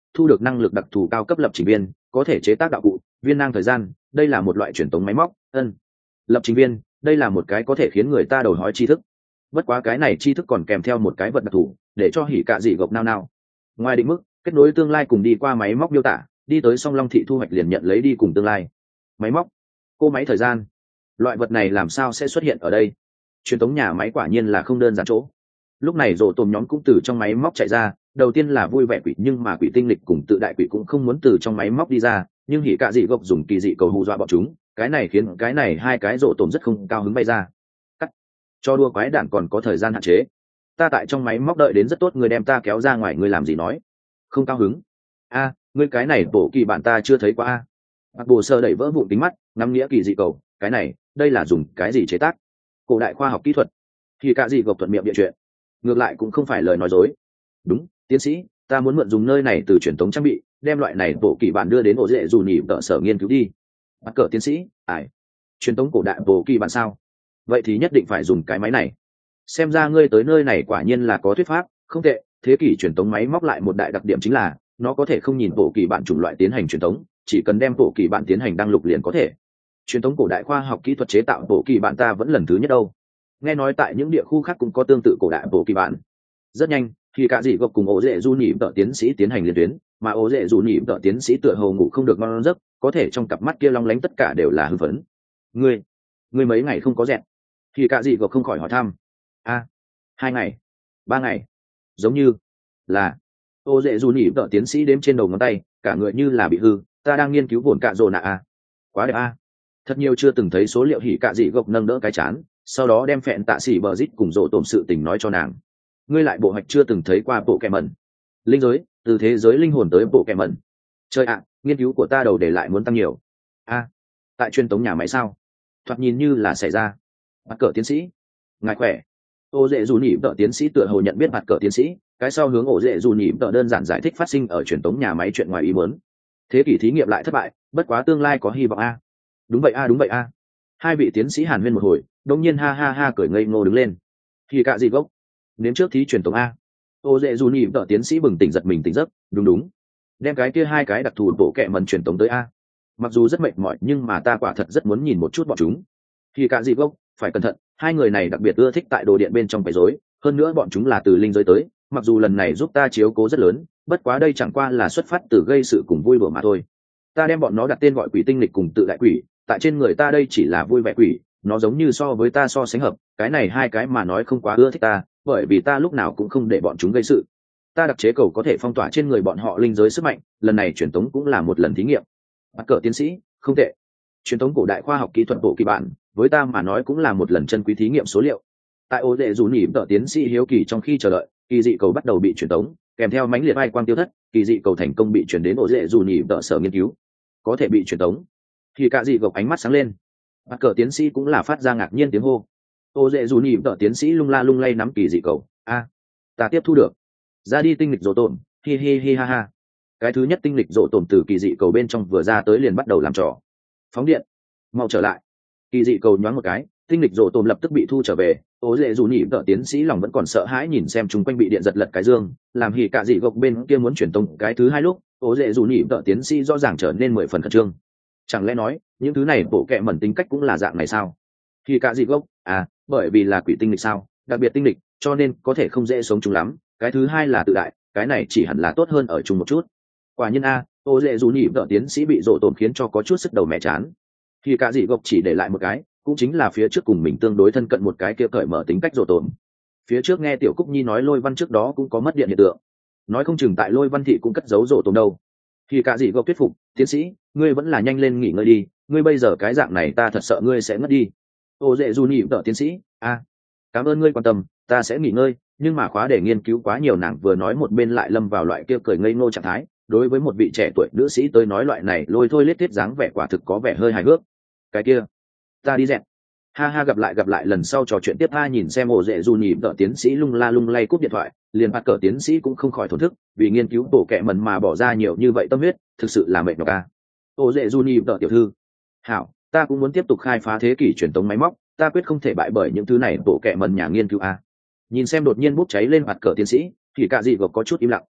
thu được năng lực đặc thù cao cấp lập trình viên, có thể chế tác đạo cụ, viên nang thời gian, đây là một loại truyền tống máy móc. Lập trình viên, đây là một cái có thể khiến người ta đầu hói tri thức. Bất quá cái này tri thức còn kèm theo một cái vật đặc thù để cho hỉ cạ dị gộc nao. Ngoài định mức kết nối tương lai cùng đi qua máy móc miêu tả, đi tới song long thị thu hoạch liền nhận lấy đi cùng tương lai. Máy móc, cô máy thời gian, loại vật này làm sao sẽ xuất hiện ở đây? Truyền tống nhà máy quả nhiên là không đơn giản chỗ. Lúc này rổ tôm nhóm cũng từ trong máy móc chạy ra, đầu tiên là vui vẻ quỷ, nhưng mà quỷ tinh lịch cùng tự đại quỷ cũng không muốn từ trong máy móc đi ra, nhưng hỉ cạ dị gộc dùng kỳ dị cầu hù dọa bọn chúng, cái này khiến cái này hai cái rổ tôm rất không cao hứng bay ra. Cắt, cho đua quái đản còn có thời gian hạn chế, ta tại trong máy móc đợi đến rất tốt, người đem ta kéo ra ngoài, người làm gì nói không cao hứng? A, ngươi cái này bổ kỳ bản ta chưa thấy qua a. Mặc bồ sơ đẩy vỡ vụn tính mắt, ngắm nghĩa kỳ dị cầu, cái này đây là dùng cái gì chế tác? Cổ đại khoa học kỹ thuật. Thì cả gì gộc thuận miệng địa chuyện, ngược lại cũng không phải lời nói dối. Đúng, tiến sĩ, ta muốn mượn dùng nơi này từ truyền thống trang bị, đem loại này bộ kỳ bản đưa đến ổ dễ dù nhỉ tợ sở nghiên cứu đi. Bắt cờ tiến sĩ, ải, truyền thống cổ đại bộ kỳ bản sao? Vậy thì nhất định phải dùng cái máy này. Xem ra ngươi tới nơi này quả nhiên là có thuyết pháp, không tệ. Thế kỷ truyền thống máy móc lại một đại đặc điểm chính là nó có thể không nhìn bộ kỳ bản chủng loại tiến hành truyền thống, chỉ cần đem bộ kỳ bản tiến hành đăng lục liền có thể. Truyền thống cổ đại khoa học kỹ thuật chế tạo bộ kỳ bản ta vẫn lần thứ nhất đâu. Nghe nói tại những địa khu khác cũng có tương tự cổ đại bộ kỳ bản. Rất nhanh thì cả dị gộc cùng ổ dễ du nhị tợ tiến sĩ tiến hành liên tuyến, mà ổ dễ du nhị tợ tiến sĩ tựa hồ ngủ không được ngon giấc, có thể trong cặp mắt kia long lánh tất cả đều là hưng phấn. Ngươi mấy ngày không có dẹn? Thì cả dị gộc không khỏi hỏi thăm. A, 2 ngày, 3 ngày, giống như là ổ dễ du nhị tợ tiến sĩ đếm trên đầu ngón tay, cả người như là bị hư. Ta đang nghiên cứu vồn cạ rồ nạ a. Quá đẹp a. Thật nhiều chưa từng thấy số liệu hỉ cạ dị gộc nâng đỡ cái chán, sau đó đem phẹn tạ xỉ bờ rít cùng rộ tổm sự tình nói cho nàng. Ngươi lại bộ hạch chưa từng thấy qua bộ kẹ mẩn linh giới, từ thế giới linh hồn tới bộ kẹ mẩn. Trời ạ, nghiên cứu của ta đầu để lại muốn tăng nhiều. A, tại truyền tống nhà máy sao? Thoạt nhìn như là xảy ra. Mặt cờ tiến sĩ, ngài khỏe. Ô dễ dù nhị tợ tiến sĩ tựa hồ nhận biết mặt cờ tiến sĩ, cái sau hướng ổ dễ dù nhị tợ đơn giản giải thích phát sinh ở truyền tống nhà máy chuyện ngoài ý muốn. Thế kỷ thí nghiệm lại thất bại, bất quá tương lai có hy vọng a. Đúng vậy a, đúng vậy a. Hai vị tiến sĩ hàn huyên một hồi, đông nhiên ha ha ha cười ngây ngô đứng lên. Thì cả gì gốc, đến trước thí truyền tống a. Ô dễ dù nhị tợ tiến sĩ bừng tỉnh giật mình tỉnh giấc, đúng, đem cái kia hai cái đặc thù bộ kệ mần truyền tống tới a. Mặc dù rất mệt mỏi nhưng mà ta quả thật rất muốn nhìn một chút bọn chúng. Thì cả gì gốc, phải cẩn thận, hai người này đặc biệt ưa thích tại đồ điện bên trong quấy rối, hơn nữa bọn chúng là từ linh giới tới, mặc dù lần này giúp ta chiếu cố rất lớn, bất quá đây chẳng qua là xuất phát từ gây sự cùng vui đùa mà thôi. Ta đem bọn nó đặt tên gọi quỷ tinh lịch cùng tự đại quỷ, tại trên người ta đây chỉ là vui vẻ quỷ, nó giống như so với ta so sánh hợp, cái này hai cái mà nói không quá ưa thích ta, bởi vì ta lúc nào cũng không để bọn chúng gây sự. Ta đặc chế cầu có thể phong tỏa trên người bọn họ linh giới sức mạnh, lần này truyền tống cũng là một lần thí nghiệm. Bắt cờ tiến sĩ, không tệ. Truyền tống cổ đại khoa học kỹ thuật bộ kỳ bản, với ta mà nói cũng là một lần chân quý thí nghiệm số liệu. Tại ô đệ dù nhỉ tợ tiến sĩ hiếu kỳ trong khi chờ đợi, kỳ dị cầu bắt đầu bị truyền tống, kèm theo mãnh liệt vai quang tiêu thất, kỳ dị cầu thành công bị chuyển đến ổ dễ dù nhỉ tợ sở nghiên cứu, có thể bị truyền tống. Thì cả dị gộc ánh mắt sáng lên, bắt cờ tiến sĩ cũng là phát ra ngạc nhiên tiếng hô. Ổ dễ dù nhỉ tợ tiến sĩ lung la lung lay nắm kỳ dị cầu. A, ta tiếp thu được. Ra đi tinh lịch rộ tổn, hi hi hi ha ha. Cái thứ nhất tinh lịch rộ tổn từ kỳ dị cầu bên trong vừa ra tới liền bắt đầu làm trò. Phóng điện, mau trở lại. Kỳ dị cầu nhoáng một cái, tinh lịch rộ tổn lập tức bị thu trở về. Ố dễ dù nhỉ tợ tiến sĩ lòng vẫn còn sợ hãi nhìn xem chung quanh bị điện giật lật cái dương, làm hỉ cả dị gộc bên kia muốn chuyển tông cái thứ hai lúc, ố dễ dù nhỉ tợ tiến sĩ rõ ràng trở nên 10 phần khẩn trương. Chẳng lẽ nói những thứ này bộ kệ mẩn tính cách cũng là dạng này sao? Hỉ cả dị gộc, à, bởi vì là quỷ tinh lịch sao, đặc biệt tinh lịch, cho nên có thể không dễ sống chung lắm. Cái thứ hai là tự đại, cái này chỉ hẳn là tốt hơn ở chung một chút. Quả nhiên a, ố dễ dù nhỉ tợ tiến sĩ bị rộ tổn khiến cho có chút sức đầu mẹ chán. Hỉ cả dị gộc chỉ để lại một cái, cũng chính là phía trước cùng mình tương đối thân cận một cái kia cởi mở tính cách rộ tổn. Phía trước nghe tiểu Cúc Nhi nói Lôi Văn trước đó cũng có mất điện hiện tượng, nói không chừng tại Lôi Văn thị cũng cất giấu rộ tổn đâu. Thì cả gì gộc thuyết phục, tiến sĩ, ngươi vẫn là nhanh lên nghỉ ngơi đi, ngươi bây giờ cái dạng này ta thật sợ ngươi sẽ ngất đi. Ô dễ du nhị tợ tiến sĩ, a, cảm ơn ngươi quan tâm, ta sẽ nghỉ ngơi, nhưng mà khóa để nghiên cứu quá nhiều, nàng vừa nói một bên lại lâm vào loại kia cười ngây ngô trạng thái. Đối với một vị trẻ tuổi nữ sĩ tới nói loại này lôi thôi lết thiết dáng vẻ quả thực có vẻ hơi hài hước. Cái kia, ta đi dẹn. Ha ha, gặp lại lần sau trò chuyện tiếp. Nhìn xem ổ dễ dù nhỉ tợ tiến sĩ lung la lung lay cúp điện thoại, liền bắt cờ tiến sĩ cũng không khỏi thổn thức, vì nghiên cứu tổ kẹ mần mà bỏ ra nhiều như vậy tâm huyết, thực sự là mệt nhọc ca. Ổ dễ dù nhỉ tợ tiểu thư, hảo, ta cũng muốn tiếp tục khai phá thế kỷ truyền tống máy móc, ta quyết không thể bại bởi những thứ này tổ kẹ mần nhà nghiên cứu a. Nhìn xem đột nhiên bốc cháy lên mặt cờ tiến sĩ, thì cả gì gộc có chút im lặng.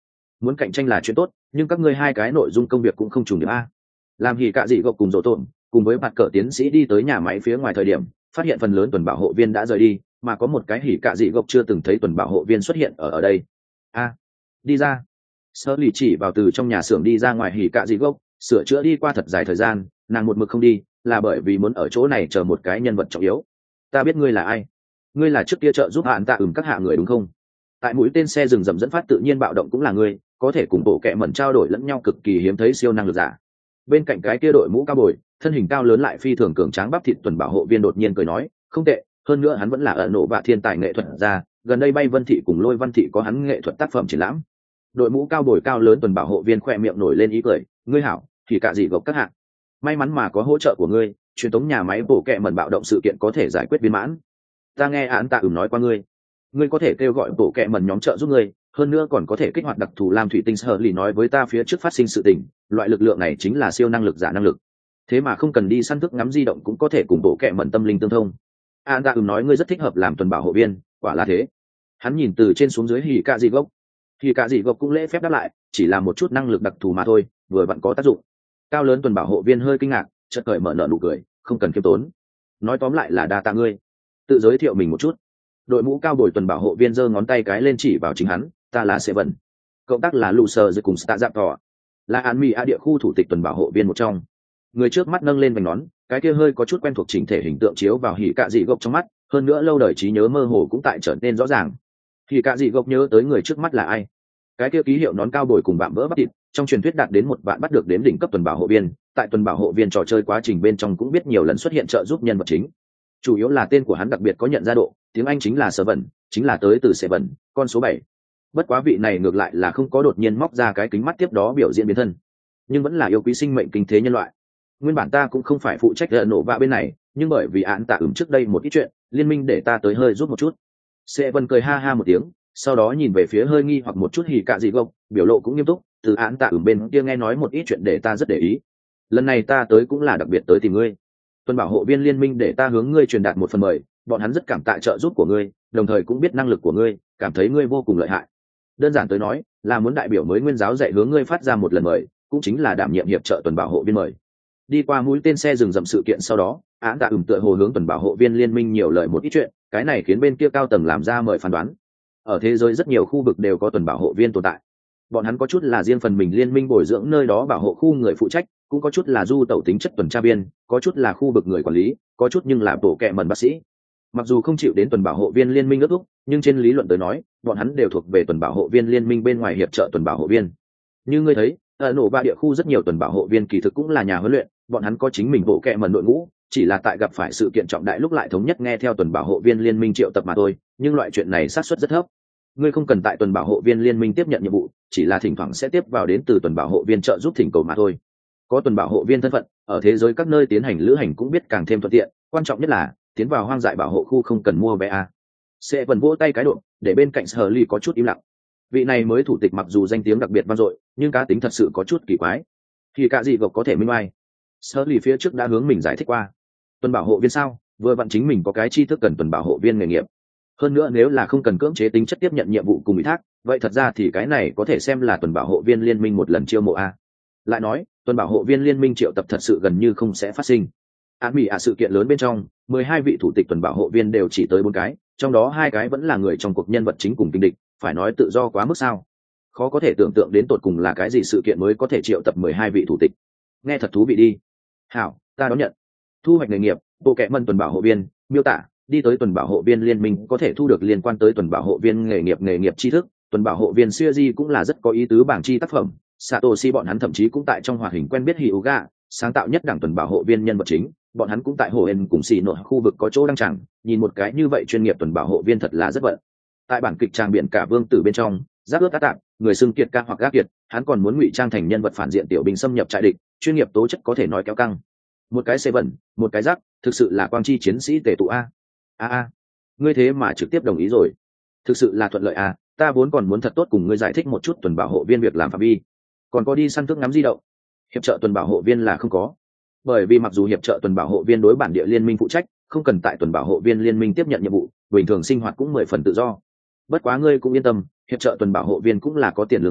muốn cạnh tranh là chuyện tốt, nhưng các ngươi hai cái nội dung công việc cũng không trùng được a. Làm hỉ cạ dị gộc cùng rổ tổn cùng với mặt cờ tiến sĩ đi tới nhà máy phía ngoài thời điểm, phát hiện phần lớn tuần bảo hộ viên đã rời đi, mà có một cái hỉ cạ dị gộc chưa từng thấy tuần bảo hộ viên xuất hiện ở đây. A, đi ra. Sơ lì chỉ vào từ trong nhà xưởng đi ra ngoài hỉ cạ dị gộc, sửa chữa đi qua thật dài thời gian, nàng một mực không đi, là bởi vì muốn ở chỗ này chờ một cái nhân vật trọng yếu. Ta biết ngươi là ai. Ngươi là trước kia trợ giúp hạn tạ các hạ người đúng không? Tại mũi tên xe rừng rậm dẫn phát tự nhiên bạo động cũng là ngươi, có thể cùng bộ kệ mẩn trao đổi lẫn nhau cực kỳ hiếm thấy siêu năng lực giả. Bên cạnh cái kia đội mũ cao bồi, thân hình cao lớn lại phi thường cường tráng bắp thịt tuần bảo hộ viên đột nhiên cười nói, không tệ, hơn nữa hắn vẫn là ẩn nộ và thiên tài nghệ thuật ra, gần đây bay vân thị cùng lôi văn thị có hắn nghệ thuật tác phẩm triển lãm. Đội mũ cao bồi cao lớn tuần bảo hộ viên khoe miệng nổi lên ý cười, ngươi hảo, thì cả gì gộc các hạng. May mắn mà có hỗ trợ của ngươi, truyền tống nhà máy bộ kệ mẩn bạo động sự kiện có thể giải quyết viên mãn. Ta nghe án tạ nói qua ngươi có thể kêu gọi bộ kệ mẩn nhóm trợ giúp ngươi, hơn nữa còn có thể kích hoạt đặc thù làm thủy tinh sở lì nói với ta phía trước phát sinh sự tình, loại lực lượng này chính là siêu năng lực giả năng lực. Thế mà không cần đi săn thức ngắm di động cũng có thể cùng bộ kệ mẩn tâm linh tương thông. Án tạ nói ngươi rất thích hợp làm tuần bảo hộ viên, quả là thế. Hắn nhìn từ trên xuống dưới hỉ cạ dị gốc. Hỉ cạ dị gốc cũng lễ phép đáp lại, chỉ là một chút năng lực đặc thù mà thôi, vừa vặn có tác dụng. Cao lớn tuần bảo hộ viên hơi kinh ngạc, chợt cởi mở nở nụ cười, không cần khiêm tốn. Nói tóm lại là đa tạ ngươi. Tự giới thiệu mình một chút. Đội mũ cao bồi tuần bảo hộ viên giơ ngón tay cái lên chỉ vào chính hắn, ta là Seven. Cộng tác là Lucer cùng Sta Giáp Thọ, là An Mi A địa khu thủ tịch tuần bảo hộ viên một trong. Người trước mắt nâng lên vành nón, cái kia hơi có chút quen thuộc chỉnh thể hình tượng chiếu vào hỉ cạ dị gộc trong mắt, hơn nữa lâu đời trí nhớ mơ hồ cũng tại trở nên rõ ràng. Hỉ cạ dị gộc nhớ tới người trước mắt là ai? Cái kia ký hiệu nón cao bồi cùng vạm vỡ bắp thịt, trong truyền thuyết đạt đến một vạn bắt được đến đỉnh cấp tuần bảo hộ viên, tại tuần bảo hộ viên trò chơi quá trình bên trong cũng biết nhiều lần xuất hiện trợ giúp nhân vật chính. Chủ yếu là tên của hắn đặc biệt có nhận ra độ, tiếng Anh chính là Seven, chính là tới từ Seven, con số 7. Bất quá vị này ngược lại là không có đột nhiên móc ra cái kính mắt tiếp đó biểu diễn biến thân, nhưng vẫn là yêu quý sinh mệnh kinh thế nhân loại. Nguyên bản ta cũng không phải phụ trách nổ vạ bên này, nhưng bởi vì án tạ trước đây một ít chuyện, liên minh để ta tới hơi giúp một chút. Seven cười ha ha một tiếng, sau đó nhìn về phía hơi nghi hoặc một chút hỉ cạ dị gộc, biểu lộ cũng nghiêm túc, từ án tạ bên kia nghe nói một ít chuyện để ta rất để ý. Lần này ta tới cũng là đặc biệt tới tìm ngươi. Tuần bảo hộ viên liên minh để ta hướng ngươi truyền đạt một phần mời, bọn hắn rất cảm tạ trợ giúp của ngươi, đồng thời cũng biết năng lực của ngươi, cảm thấy ngươi vô cùng lợi hại. Đơn giản tới nói, là muốn đại biểu mới nguyên giáo dạy hướng ngươi phát ra một lần mời, cũng chính là đảm nhiệm hiệp trợ tuần bảo hộ viên mời. Đi qua mũi tên xe dừng dậm sự kiện sau đó, án tạ tựa hồ hướng tuần bảo hộ viên liên minh nhiều lời một ít chuyện, cái này khiến bên kia cao tầng làm ra mời phán đoán. Ở thế giới rất nhiều khu vực đều có tuần bảo hộ viên tồn tại. Bọn hắn có chút là riêng phần mình liên minh bồi dưỡng nơi đó bảo hộ khu người phụ trách, cũng có chút là du tẩu tính chất tuần tra viên, có chút là khu vực người quản lý, có chút nhưng là bộ kệ mẩn bác sĩ. Mặc dù không chịu đến tuần bảo hộ viên liên minh ước thúc, nhưng trên lý luận tới nói, bọn hắn đều thuộc về tuần bảo hộ viên liên minh bên ngoài hiệp trợ tuần bảo hộ viên. Như ngươi thấy, ở nổ ba địa khu rất nhiều tuần bảo hộ viên kỳ thực cũng là nhà huấn luyện, bọn hắn có chính mình bộ kệ mẩn đội ngũ, chỉ là tại gặp phải sự kiện trọng đại lúc lại thống nhất nghe theo tuần bảo hộ viên liên minh triệu tập mà thôi, nhưng loại chuyện này xác suất rất thấp. Ngươi không cần tại tuần bảo hộ viên liên minh tiếp nhận nhiệm vụ, chỉ là thỉnh thoảng sẽ tiếp vào đến từ tuần bảo hộ viên trợ giúp thỉnh cầu mà thôi. Có tuần bảo hộ viên thân phận, ở thế giới các nơi tiến hành lữ hành cũng biết càng thêm thuận tiện, quan trọng nhất là tiến vào hoang dại bảo hộ khu không cần mua vé a. Sẽ vẫn vỗ tay cái độ, để bên cạnh Hurley có chút im lặng. Vị này mới thủ tịch mặc dù danh tiếng đặc biệt vang dội, nhưng cá tính thật sự có chút kỳ quái. Thì cả gì gộc có thể minh oai. Hurley phía trước đã hướng mình giải thích qua. Tuần bảo hộ viên sao? Vừa vặn chính mình có cái tri thức cần tuần bảo hộ viên nghề nghiệp. Hơn nữa nếu là không cần cưỡng chế tính chất tiếp nhận nhiệm vụ cùng ủy thác, vậy thật ra thì cái này có thể xem là tuần bảo hộ viên liên minh một lần chiêu mộ a. Lại nói, tuần bảo hộ viên liên minh triệu tập thật sự gần như không sẽ phát sinh. Án mỹ sự kiện lớn bên trong, 12 vị thủ tịch tuần bảo hộ viên đều chỉ tới 4 cái, trong đó 2 cái vẫn là người trong cuộc nhân vật chính cùng kinh địch, phải nói tự do quá mức sao? Khó có thể tưởng tượng đến tột cùng là cái gì sự kiện mới có thể triệu tập 12 vị thủ tịch. Nghe thật thú vị đi. Hảo, ta đón nhận. Thu hoạch nghề nghiệp, bộ kệ mẩn tuần bảo hộ viên, miêu tả, đi tới tuần bảo hộ viên liên minh có thể thu được liên quan tới tuần bảo hộ viên nghề nghiệp tri thức, tuần bảo hộ viên Suzy cũng là rất có ý tứ bảng chi tác phẩm. Satoshi bọn hắn thậm chí cũng tại trong hoạt hình quen biết Hyuga, sáng tạo nhất đảng tuần bảo hộ viên nhân vật chính, bọn hắn cũng tại hồ ên cùng xì nội khu vực có chỗ đăng chẳng, nhìn một cái như vậy chuyên nghiệp tuần bảo hộ viên thật là rất bận. Tại bản kịch trang biển cả vương tử bên trong, giáp ướt tá tạp, người xưng kiệt ca hoặc gác kiệt, hắn còn muốn ngụy trang thành nhân vật phản diện tiểu binh xâm nhập trại địch, chuyên nghiệp tố chất có thể nói kéo căng. Một cái Seven, một cái rắc, thực sự là quang chi chiến sĩ tề tụ a. Ngươi thế mà trực tiếp đồng ý rồi, thực sự là thuận lợi a. Ta vốn còn muốn thật tốt cùng ngươi giải thích một chút tuần bảo hộ viên việc làm phạm vi, còn có đi săn thức ngắm di động. Hiệp trợ tuần bảo hộ viên là không có, bởi vì mặc dù hiệp trợ tuần bảo hộ viên đối bản địa liên minh phụ trách, không cần tại tuần bảo hộ viên liên minh tiếp nhận nhiệm vụ, bình thường sinh hoạt cũng 10 phần tự do. Bất quá ngươi cũng yên tâm, hiệp trợ tuần bảo hộ viên cũng là có tiền lương cầm,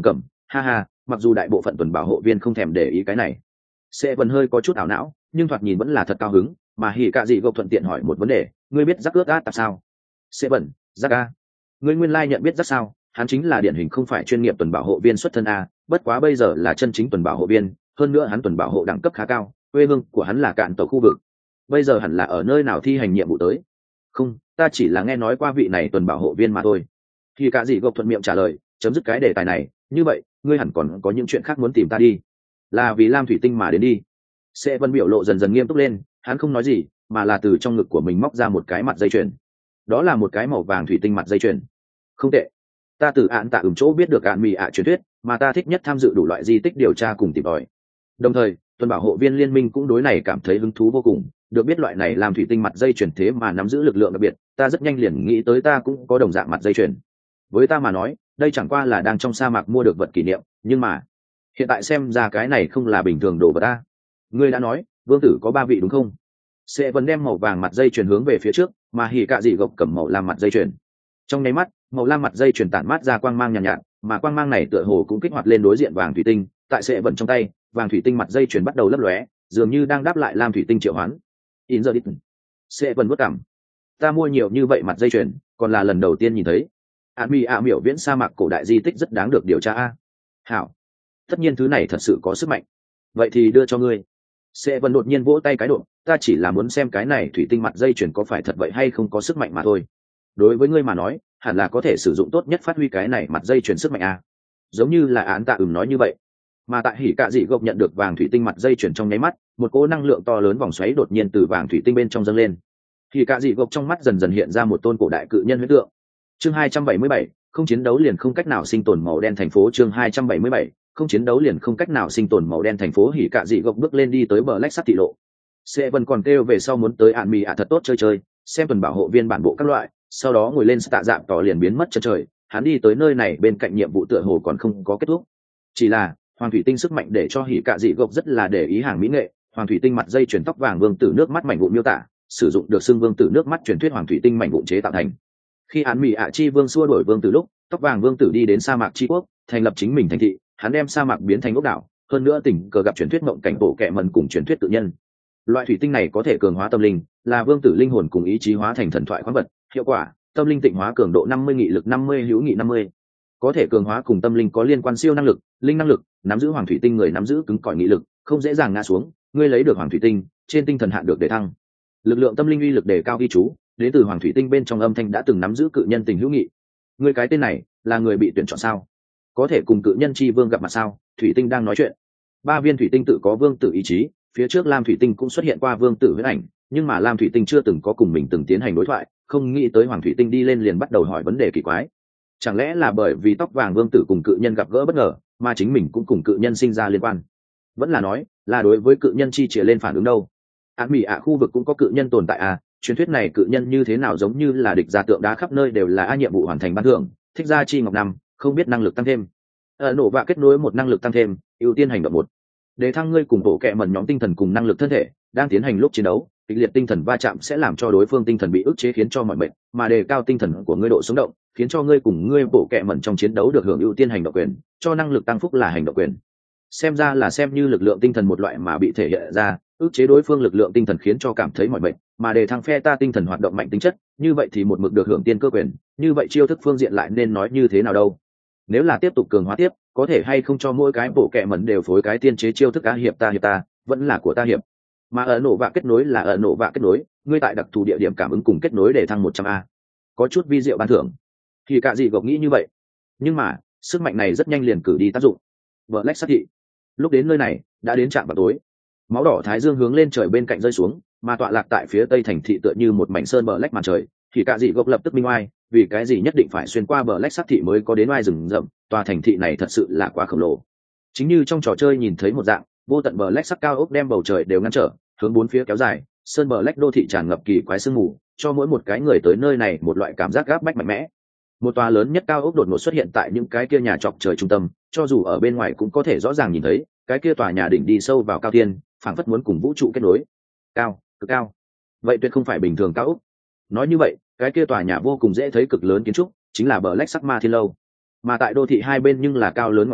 ha ha, mặc dù đại bộ phận tuần bảo hộ viên không thèm để ý cái này, sẽ vẫn hơi có chút ảo não, nhưng thoạt nhìn vẫn là thật cao hứng. Mà hỉ cạ dị gộc thuận tiện hỏi một vấn đề, ngươi biết rắc ướt át tạp sao? Sẽ bẩn rắc a, ngươi nguyên lai nhận biết rắc sao? Hắn chính là điển hình không phải chuyên nghiệp tuần bảo hộ viên xuất thân a, bất quá bây giờ là chân chính tuần bảo hộ viên, hơn nữa hắn tuần bảo hộ đẳng cấp khá cao, quê hương của hắn là cạn tổ khu vực. Bây giờ hẳn là ở nơi nào thi hành nhiệm vụ tới? Không, ta chỉ là nghe nói qua vị này tuần bảo hộ viên mà thôi. Hỉ cạ dị gộc thuận miệng trả lời, chấm dứt cái đề tài này. Như vậy ngươi hẳn còn có những chuyện khác muốn tìm ta đi, là vì lam thủy tinh mà đến đi. Sẽ vân biểu lộ dần dần nghiêm túc lên, hắn không nói gì mà là từ trong ngực của mình móc ra một cái mặt dây chuyền. Đó là một cái màu vàng thủy tinh mặt dây chuyền. Không tệ, ta từ án tạ chỗ biết được án mì truyền thuyết, mà ta thích nhất tham dự đủ loại di tích điều tra cùng tìm tòi. Đồng thời tuần bảo hộ viên liên minh cũng đối này cảm thấy hứng thú vô cùng, được biết loại này làm thủy tinh mặt dây chuyền thế mà nắm giữ lực lượng đặc biệt, ta rất nhanh liền nghĩ tới ta cũng có đồng dạng mặt dây chuyền. Với ta mà nói đây chẳng qua là đang trong sa mạc mua được vật kỷ niệm, nhưng mà hiện tại xem ra cái này không là bình thường đồ vật ta. Ngươi đã nói vương tử có 3 vị đúng không? Sẽ vẫn đem màu vàng mặt dây chuyền hướng về phía trước, mà hỉ cạ dị gộc cầm màu lam mặt dây chuyền. Trong nháy mắt màu lam mặt dây chuyền tản mát ra quang mang nhàn nhạt, mà quang mang này tựa hồ cũng kích hoạt lên đối diện vàng thủy tinh. Tại Sẽ vẫn trong tay, vàng thủy tinh mặt dây chuyền bắt đầu lấp lóe, dường như đang đáp lại lam thủy tinh triệu hoán. In giờ đi. Sẽ vẫn vất cảm, ta mua nhiều như vậy mặt dây chuyền còn là lần đầu tiên nhìn thấy. Miểu viễn sa mạc cổ đại di tích rất đáng được điều tra a. Hảo, tất nhiên thứ này thật sự có sức mạnh, vậy thì đưa cho ngươi. Sẽ vẫn đột nhiên vỗ tay cái độ, ta chỉ là muốn xem cái này thủy tinh mặt dây chuyền có phải thật vậy hay không có sức mạnh mà thôi. Đối với ngươi mà nói hẳn là có thể sử dụng tốt nhất phát huy cái này mặt dây chuyền sức mạnh a. Giống như là án tạ nói như vậy. Mà tại hỉ cạ dị gộc nhận được vàng thủy tinh mặt dây chuyền trong nháy mắt, một cỗ năng lượng to lớn vòng xoáy đột nhiên từ vàng thủy tinh bên trong dâng lên. Hỉ cạ dị gộc trong mắt dần dần hiện ra một tôn cổ đại cự nhân huyễn tượng. Chương 277, không chiến đấu liền không cách nào sinh tồn màu đen thành phố. Chương 277, không chiến đấu liền không cách nào sinh tồn màu đen thành phố. Hỉ cạ dị gộc bước lên đi tới bờ lách sắt thị lộ. Sẽ vẫn còn kêu về sau muốn tới ạn mì thật tốt chơi, xem tuần bảo hộ viên bản bộ các loại, sau đó ngồi lên tạ dạng tỏ liền biến mất chân trời. Hắn đi tới nơi này bên cạnh nhiệm vụ tựa hồ còn không có kết thúc. Chỉ là hoàng thủy tinh sức mạnh để cho hỉ cạ dị gộc rất là để ý hàng mỹ nghệ. Hoàng thủy tinh mặt dây chuyền tóc vàng vương tử nước mắt mảnh vụn miêu tả, sử dụng được xưng vương tử nước mắt truyền thuyết hoàng thủy tinh mảnh vụn chế tạo thành. Khi án mỹ chi vương xua đuổi vương tử lúc, tóc vàng vương tử đi đến sa mạc chi quốc, thành lập chính mình thành thị. Hắn đem sa mạc biến thành ốc đảo, hơn nữa tình cờ gặp truyền thuyết mộng cảnh bộ kệ mần cùng truyền thuyết tự nhân. Loại thủy tinh này có thể cường hóa tâm linh, là vương tử linh hồn cùng ý chí hóa thành thần thoại khoáng vật. Hiệu quả: tâm linh tịnh hóa cường độ 50, nghị lực 50, hữu nghị 50. Có thể cường hóa cùng tâm linh có liên quan siêu năng lực, linh năng lực. Nắm giữ hoàng thủy tinh người nắm giữ cứng cỏi nghị lực, không dễ dàng ngã xuống. Ngươi lấy được hoàng thủy tinh, trên tinh thần hạn được đề thăng. Lực lượng tâm linh uy lực đề cao ghi chú, đến từ hoàng thủy tinh bên trong âm thanh đã từng nắm giữ cự nhân tình hữu nghị. Ngươi cái tên này là người bị tuyển chọn sao? Có thể cùng cự nhân chi vương gặp mặt sao? Thủy tinh đang nói chuyện. 3 viên thủy tinh tự có vương tử ý chí, phía trước lam thủy tinh cũng xuất hiện qua vương tử huyết ảnh, nhưng mà lam thủy tinh chưa từng có cùng mình từng tiến hành đối thoại, không nghĩ tới hoàng thủy tinh đi lên liền bắt đầu hỏi vấn đề kỳ quái. Chẳng lẽ là bởi vì tóc vàng vương tử cùng cự nhân gặp gỡ bất ngờ mà chính mình cũng cùng cự nhân sinh ra liên quan, vẫn là nói là đối với cự nhân chi chìa lên phản ứng đâu? Khu vực cũng có cự nhân tồn tại à? Truyền thuyết này cự nhân như thế nào giống như là địch ra tượng đá khắp nơi đều là nhiệm vụ hoàn thành ban thưởng. Thích gia chi ngọc năm, không biết năng lực tăng thêm. Nổ vạ kết nối một năng lực tăng thêm, ưu tiên hành động 1. Để thăng ngươi cùng bộ kệ mẩn nhóm tinh thần cùng năng lực thân thể, đang tiến hành lúc chiến đấu, kịch liệt tinh thần va chạm sẽ làm cho đối phương tinh thần bị ức chế khiến cho mọi bệnh, mà đề cao tinh thần của ngươi độ sống động, khiến cho ngươi cùng ngươi bộ kệ mẩn trong chiến đấu được hưởng ưu tiên hành động quyền, cho năng lực tăng phúc là hành động quyền. Xem ra là xem như lực lượng tinh thần một loại mà bị thể hiện ra, ức chế đối phương lực lượng tinh thần khiến cho cảm thấy mỏi mệt, mà để thăng phe ta tinh thần hoạt động mạnh tính chất, như vậy thì một mực được hưởng tiên cơ quyền, như vậy chiêu thức phương diện lại nên nói như thế nào đâu? Nếu là tiếp tục cường hóa tiếp, có thể hay không cho mỗi cái bộ kệ mẩn đều phối cái tiên chế chiêu thức á, hiệp ta vẫn là của ta hiệp. Mà ở nổ vạ kết nối là ở nổ vạ kết nối, ngươi tại đặc thù địa điểm cảm ứng cùng kết nối để thăng 100A. Có chút vi diệu ban thưởng. Thì cả gì gộc nghĩ như vậy. Nhưng mà, sức mạnh này rất nhanh liền cử đi tác dụng. Black sát thị. Lúc đến nơi này, đã đến trạm vào tối. Máu đỏ thái dương hướng lên trời bên cạnh rơi xuống, mà tọa lạc tại phía tây thành thị tựa như một mảnh sơn Black màn trời. Thì cả gì gộc lập tức minh oai, vì cái gì nhất định phải xuyên qua Black sát thị mới có đến oai rừng rậm, tòa thành thị này thật sự là quá khổng lồ. Chính như trong trò chơi nhìn thấy một dạng, vô tận Black sắc cao ốc đem bầu trời đều ngăn trở, hướng bốn phía kéo dài, sơn Black đô thị tràn ngập kỳ quái sương mù, cho mỗi một cái người tới nơi này một loại cảm giác gáp bách mạnh mẽ. Một tòa lớn nhất cao ốc đột ngột xuất hiện tại những cái kia nhà chọc trời trung tâm, cho dù ở bên ngoài cũng có thể rõ ràng nhìn thấy, cái kia tòa nhà đỉnh đi sâu vào cao thiên, phảng phất muốn cùng vũ trụ kết nối. Cao, cực cao. Vậy tuyệt không phải bình thường cao ốc. Nói như vậy, cái kia tòa nhà vô cùng dễ thấy cực lớn kiến trúc, chính là Black sắc ma thiên lâu. Mà tại đô thị hai bên nhưng là cao lớn ngọn núi,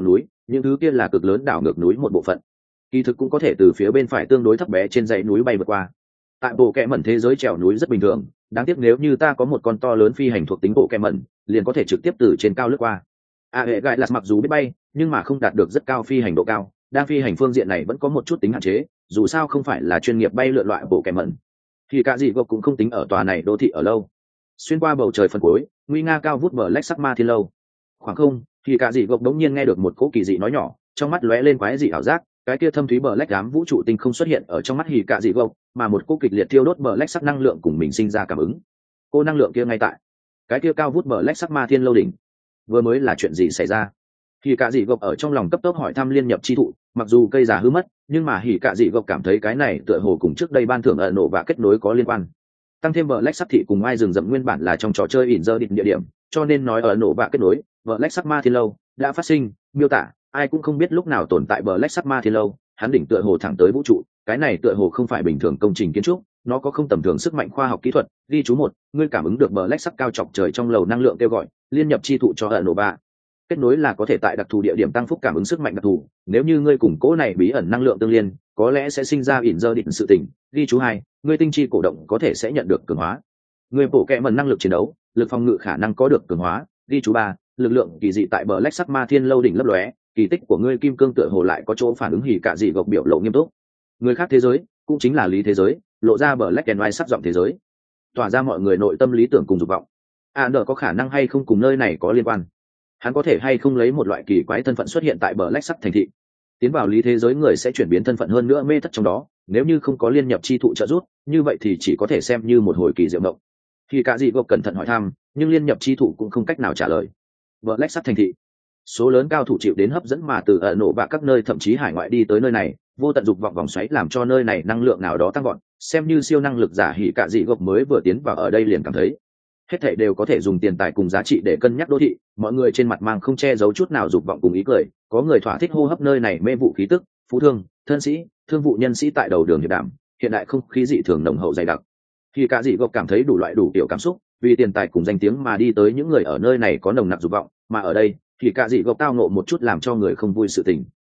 những thứ kia là cực lớn đảo ngược núi một bộ phận, kỳ thực cũng có thể từ phía bên phải tương đối thấp bé trên dãy núi bay vượt qua. Tại bộ kẹ mẩn thế giới trèo núi rất bình thường, đáng tiếc nếu như ta có một con to lớn phi hành thuộc tính bộ kẹ mẩn liền có thể trực tiếp từ trên cao lướt qua. Hệ gãi là mặc dù biết bay nhưng mà không đạt được rất cao phi hành độ cao, đang phi hành phương diện này vẫn có một chút tính hạn chế, dù sao không phải là chuyên nghiệp bay lượn loại bộ kẹ mẩn. Thì cả gì gộp cũng không tính ở tòa này đô thị ở lâu. Xuyên qua bầu trời phần cuối, nguy nga cao vút bờ lách sắc ma thiên lâu. Khoảng không, thì cả gì gộp đống nhiên nghe được một cỗ kỳ dị nói nhỏ, trong mắt lóe lên quái dị ảo giác, cái kia thâm thúy bờ lách đám vũ trụ tinh không xuất hiện ở trong mắt hỉ cả dị gộp, mà một cỗ kịch liệt thiêu đốt bờ lách sắc năng lượng cùng mình sinh ra cảm ứng. Cô năng lượng kia ngay tại cái kia cao vút bờ lách sắc ma thiên lâu đỉnh. Vừa mới là chuyện gì xảy ra? Hỉ cả dị gộp ở trong lòng cấp tốc hỏi thăm liên nhập chi thụ, mặc dù cây già hư mất, nhưng mà hỉ cả dị gộp cảm thấy cái này tựa hồ cùng trước đây ban thưởng ẩn nổ và kết nối có liên quan. Tăng thêm bờ lách sắc thị cùng ai rừng rậm nguyên bản là trong trò chơi ỉn giờ định địa điểm, cho nên nói ở nổ và kết nối bờ lách sắc ma thiên lâu đã phát sinh miêu tả, ai cũng không biết lúc nào tồn tại bờ lách sắc ma thiên lâu, hắn đỉnh tựa hồ thẳng tới vũ trụ, cái này tựa hồ không phải bình thường công trình kiến trúc, nó có không tầm thường sức mạnh khoa học kỹ thuật. Ghi chú một, ngươi cảm ứng được bờ lách sắc cao chọc trời trong lầu năng lượng kêu gọi, liên nhập chi thụ cho ẩn nổ ba. Kết nối là có thể tại đặc thù địa điểm tăng phúc cảm ứng sức mạnh đặc thù, nếu như ngươi cùng cố này bí ẩn năng lượng tương liên, có lẽ sẽ sinh ra ỉn giờ định sự tình. Ghi chú hai, ngươi tinh chi cổ động có thể sẽ nhận được cường hóa. Ngươi bổ kẹ mần năng lực chiến đấu, lực phòng ngự khả năng có được cường hóa. Ghi chú ba, lực lượng kỳ dị tại bờ lách sắc ma thiên lâu đỉnh lấp lóe, kỳ tích của ngươi kim cương tựa hồ lại có chỗ phản ứng hỉ cả dị gộc biểu lộ nghiêm túc. Người khác thế giới cũng chính là lý thế giới, lộ ra bờ lách and white sắc giọng thế giới, tỏa ra mọi người nội tâm lý tưởng cùng dục vọng. Nở có khả năng hay không cùng nơi này có liên quan? Hắn có thể hay không lấy một loại kỳ quái thân phận xuất hiện tại bờ lách sắc thành thị? Tiến vào lý thế giới người sẽ chuyển biến thân phận hơn nữa mê thất trong đó, nếu như không có liên nhập chi thụ trợ giúp, như vậy thì chỉ có thể xem như một hồi kỳ diệu mộng. Khi cả dị gộc cẩn thận hỏi thăm, nhưng liên nhập chi thụ cũng không cách nào trả lời. Bờ lách sắc thành thị, số lớn cao thủ chịu đến hấp dẫn mà từ nổ và các nơi thậm chí hải ngoại đi tới nơi này, vô tận dục vọng vòng xoáy làm cho nơi này năng lượng nào đó tăng gọn, xem như siêu năng lực giả hỉ cả dị gộc mới vừa tiến vào ở đây liền cảm thấy hết thảy đều có thể dùng tiền tài cùng giá trị để cân nhắc đô thị. Mọi người trên mặt mang không che giấu chút nào dục vọng cùng ý cười, có người thỏa thích hô hấp nơi này mê vụ khí tức, phú thương, thân sĩ, thương vụ nhân sĩ tại đầu đường hiệp đàm, hiện đại không khí dị thường nồng hậu dày đặc. Khi cả dị gộc cảm thấy đủ loại đủ kiểu cảm xúc, vì tiền tài cùng danh tiếng mà đi tới những người ở nơi này có nồng nặc dục vọng, mà ở đây thì cả dị gộc tao nộ một chút làm cho người không vui sự tình.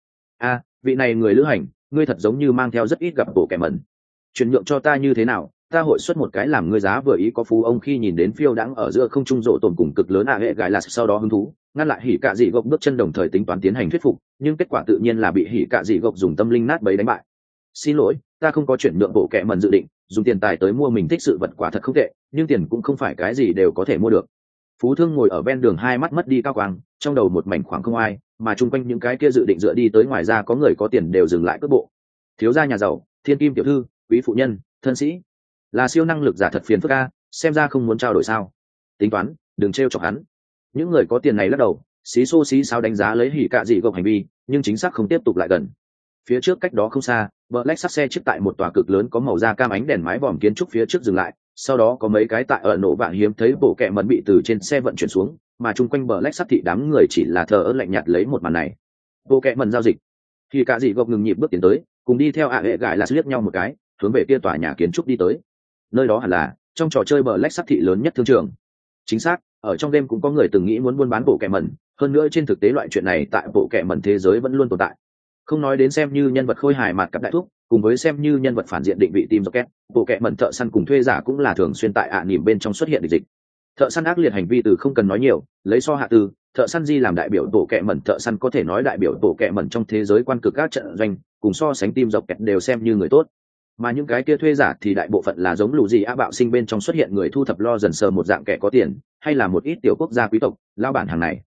Vị này người lữ hành, ngươi thật giống như mang theo rất ít gặp bộ kẻ mẩn, chuyển nhượng cho ta như thế nào, ta hội xuất một cái làm ngươi giá vừa ý có phú ông. Khi nhìn đến phiêu đãng ở giữa không trung rộ tồn cùng cực lớn hệ gãi là sau đó hứng thú ngăn lại hỉ cạ dị gộc bước chân, đồng thời tính toán tiến hành thuyết phục, nhưng kết quả tự nhiên là bị hỉ cạ dị gộc dùng tâm linh nát bấy đánh bại. Xin lỗi, ta không có chuyển nhượng bộ kẻ mẩn dự định, dùng tiền tài tới mua mình thích sự vật quả thật không tệ, nhưng tiền cũng không phải cái gì đều có thể mua được. Phú thương ngồi ở ven đường, hai mắt mất đi cao quang, trong đầu một mảnh khoảng không ai, mà chung quanh những cái kia dự định dựa đi tới ngoài ra có người có tiền đều dừng lại cước bộ. Thiếu gia nhà giàu, thiên kim tiểu thư, quý phụ nhân, thân sĩ, là siêu năng lực giả thật phiền phức a, xem ra không muốn trao đổi sao? Tính toán, đừng trêu chọc hắn. Những người có tiền này lắc đầu, xí xô xí sao đánh giá lấy hỉ cạ dị gộc hành vi, nhưng chính xác không tiếp tục lại gần. Phía trước cách đó không xa, Black sắt xe chiếc tại một tòa cực lớn có màu da cam ánh đèn mái vòm kiến trúc phía trước dừng lại, sau đó có mấy cái tại ở nổ vạn hiếm thấy bộ kẹ mẩn bị từ trên xe vận chuyển xuống, mà chung quanh Black sắt thị đám người chỉ là thờ ơ lạnh nhạt lấy một màn này. Bộ kẹ mẩn giao dịch. Khi cả dị gộc ngừng nhịp bước tiến tới, cùng đi theo hệ gãi là liếc nhau một cái, hướng về kia tòa nhà kiến trúc đi tới. Nơi đó hẳn là trong trò chơi Black sắt thị lớn nhất thương trường. Chính xác, ở trong game cũng có người từng nghĩ muốn buôn bán bộ kẹ mẩn, hơn nữa trên thực tế loại chuyện này tại bộ kẹ mẩn thế giới vẫn luôn tồn tại. Không nói đến xem như nhân vật khôi hài mặt cặp đại thúc, cùng với xem như nhân vật phản diện định vị Team Rocket, bộ kệ mẩn thợ săn cùng thuê giả cũng là thường xuyên tại nỉm bên trong xuất hiện địch dịch. Thợ săn ác liệt hành vi từ không cần nói nhiều, lấy so hạ từ, thợ săn di làm đại biểu bộ kệ mẩn, thợ săn có thể nói đại biểu bộ kệ mẩn trong thế giới quan cực các trận doanh, cùng so sánh Team Rocket đều xem như người tốt. Mà những cái kia thuê giả thì đại bộ phận là giống lù gì bạo sinh bên trong xuất hiện người thu thập lo dần sờ một dạng kẻ có tiền, hay là một ít tiểu quốc gia quý tộc, lao bản hàng này.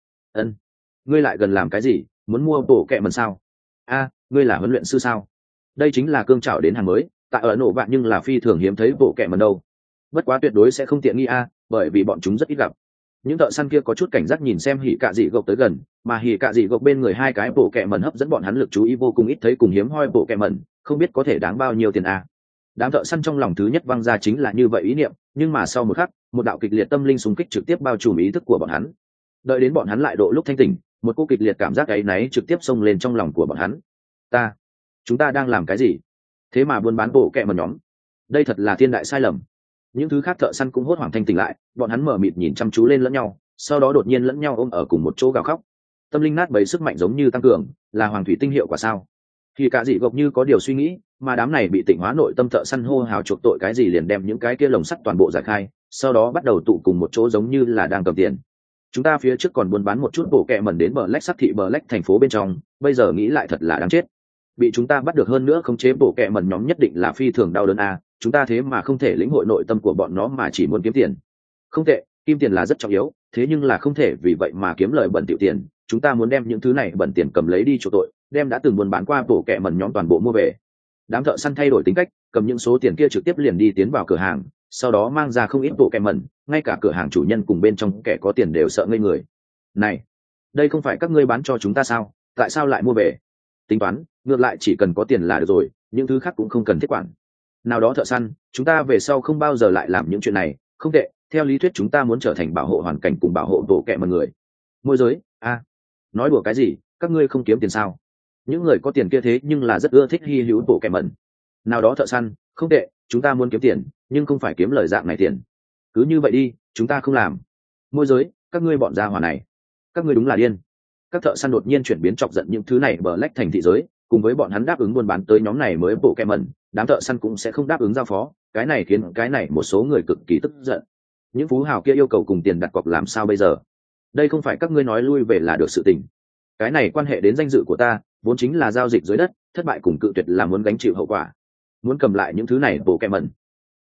Ngươi lại gần làm cái gì, muốn mua bộ kệ mẩn sao? Ngươi là huấn luyện sư sao? Đây chính là cương trảo đến hàng mới, tại ở nổ vạn nhưng là phi thường hiếm thấy bộ kệ mẩn đâu. Bất quá tuyệt đối sẽ không tiện nghi bởi vì bọn chúng rất ít gặp. Những thợ săn kia có chút cảnh giác nhìn xem hỉ cạ dị gộc tới gần, mà hỉ cạ dị gộc bên người hai cái bộ kệ mẩn hấp dẫn bọn hắn lực chú ý vô cùng, ít thấy cùng hiếm hoi bộ kệ mẩn, không biết có thể đáng bao nhiêu tiền Đám thợ săn trong lòng thứ nhất văng ra chính là như vậy ý niệm, nhưng mà sau một khắc, một đạo kịch liệt tâm linh xung kích trực tiếp bao trùm ý thức của bọn hắn. Đợi đến bọn hắn lại độ lúc thanh tỉnh, một cô kịch liệt cảm giác áy náy trực tiếp xông lên trong lòng của bọn hắn. Chúng ta đang làm cái gì? Thế mà buôn bán bộ kệ mẩn nhóm, đây thật là thiên đại sai lầm. Những thứ khác thợ săn cũng hốt hoảng thanh tỉnh lại, bọn hắn mở mịt nhìn chăm chú lên lẫn nhau, sau đó đột nhiên lẫn nhau ôm ở cùng một chỗ gào khóc. tâm linh nát bấy sức mạnh giống như tăng cường, là hoàng thủy tinh hiệu quả sao? Thì cả dị gộc như có điều suy nghĩ, mà đám này bị tịnh hóa nội tâm thợ săn hô hào chuộc tội cái gì liền đem những cái kia lồng sắt toàn bộ giải khai, sau đó bắt đầu tụ cùng một chỗ giống như là đang cầm tiền. Chúng ta phía trước còn buôn bán một chút bộ kẹ mẩn đến Black Sắt thị Black thành phố bên trong, bây giờ nghĩ lại thật là đáng chết. Bị chúng ta bắt được hơn nữa không chế bộ kẹ mẩn nhóm nhất định là phi thường đau đớn a, chúng ta thế mà không thể lĩnh hội nội tâm của bọn nó mà chỉ muốn kiếm tiền. Không tệ, kim tiền là rất trọng yếu, thế nhưng là không thể vì vậy mà kiếm lời bẩn tiểu tiền, chúng ta muốn đem những thứ này bẩn tiền cầm lấy đi chỗ tội, đem đã từng buôn bán qua bộ kẹ mẩn nhóm toàn bộ mua về. Đám thợ săn thay đổi tính cách, cầm những số tiền kia trực tiếp liền đi tiến vào cửa hàng, sau đó mang ra không ít bộ kẹ mẩn, ngay cả cửa hàng chủ nhân cùng bên trong kẻ có tiền đều sợ ngây người. Này, đây không phải các ngươi bán cho chúng ta sao, tại sao lại mua về? Tính toán, ngược lại chỉ cần có tiền là được rồi, những thứ khác cũng không cần thiết quản. Nào đó thợ săn, chúng ta về sau không bao giờ lại làm những chuyện này, không tệ, theo lý thuyết chúng ta muốn trở thành bảo hộ hoàn cảnh cùng bảo hộ bộ kẹ mẩn người. Môi giới, nói đùa cái gì, các ngươi không kiếm tiền sao? Những người có tiền kia thế nhưng là rất ưa thích hy hữu bộ kẹ mẩn. Nào đó thợ săn, không tệ, chúng ta muốn kiếm tiền, nhưng không phải kiếm lời dạng này tiền. Cứ như vậy đi, chúng ta không làm. Môi giới, các ngươi bọn gia hỏa này, các ngươi đúng là điên. Các thợ săn đột nhiên chuyển biến chọc giận những thứ này bờ lách thành thị giới, cùng với bọn hắn đáp ứng buôn bán tới nhóm này mới bộ kẹ mẩn, đám thợ săn cũng sẽ không đáp ứng giao phó, cái này khiến cái này một số người cực kỳ tức giận. Những phú hào kia yêu cầu cùng tiền đặt cọc làm sao bây giờ? Đây không phải các ngươi nói lui về là được sự tình. Cái này quan hệ đến danh dự của ta, vốn chính là giao dịch dưới đất, thất bại cùng cự tuyệt là muốn gánh chịu hậu quả. Muốn cầm lại những thứ này bộ kẹ mẩn.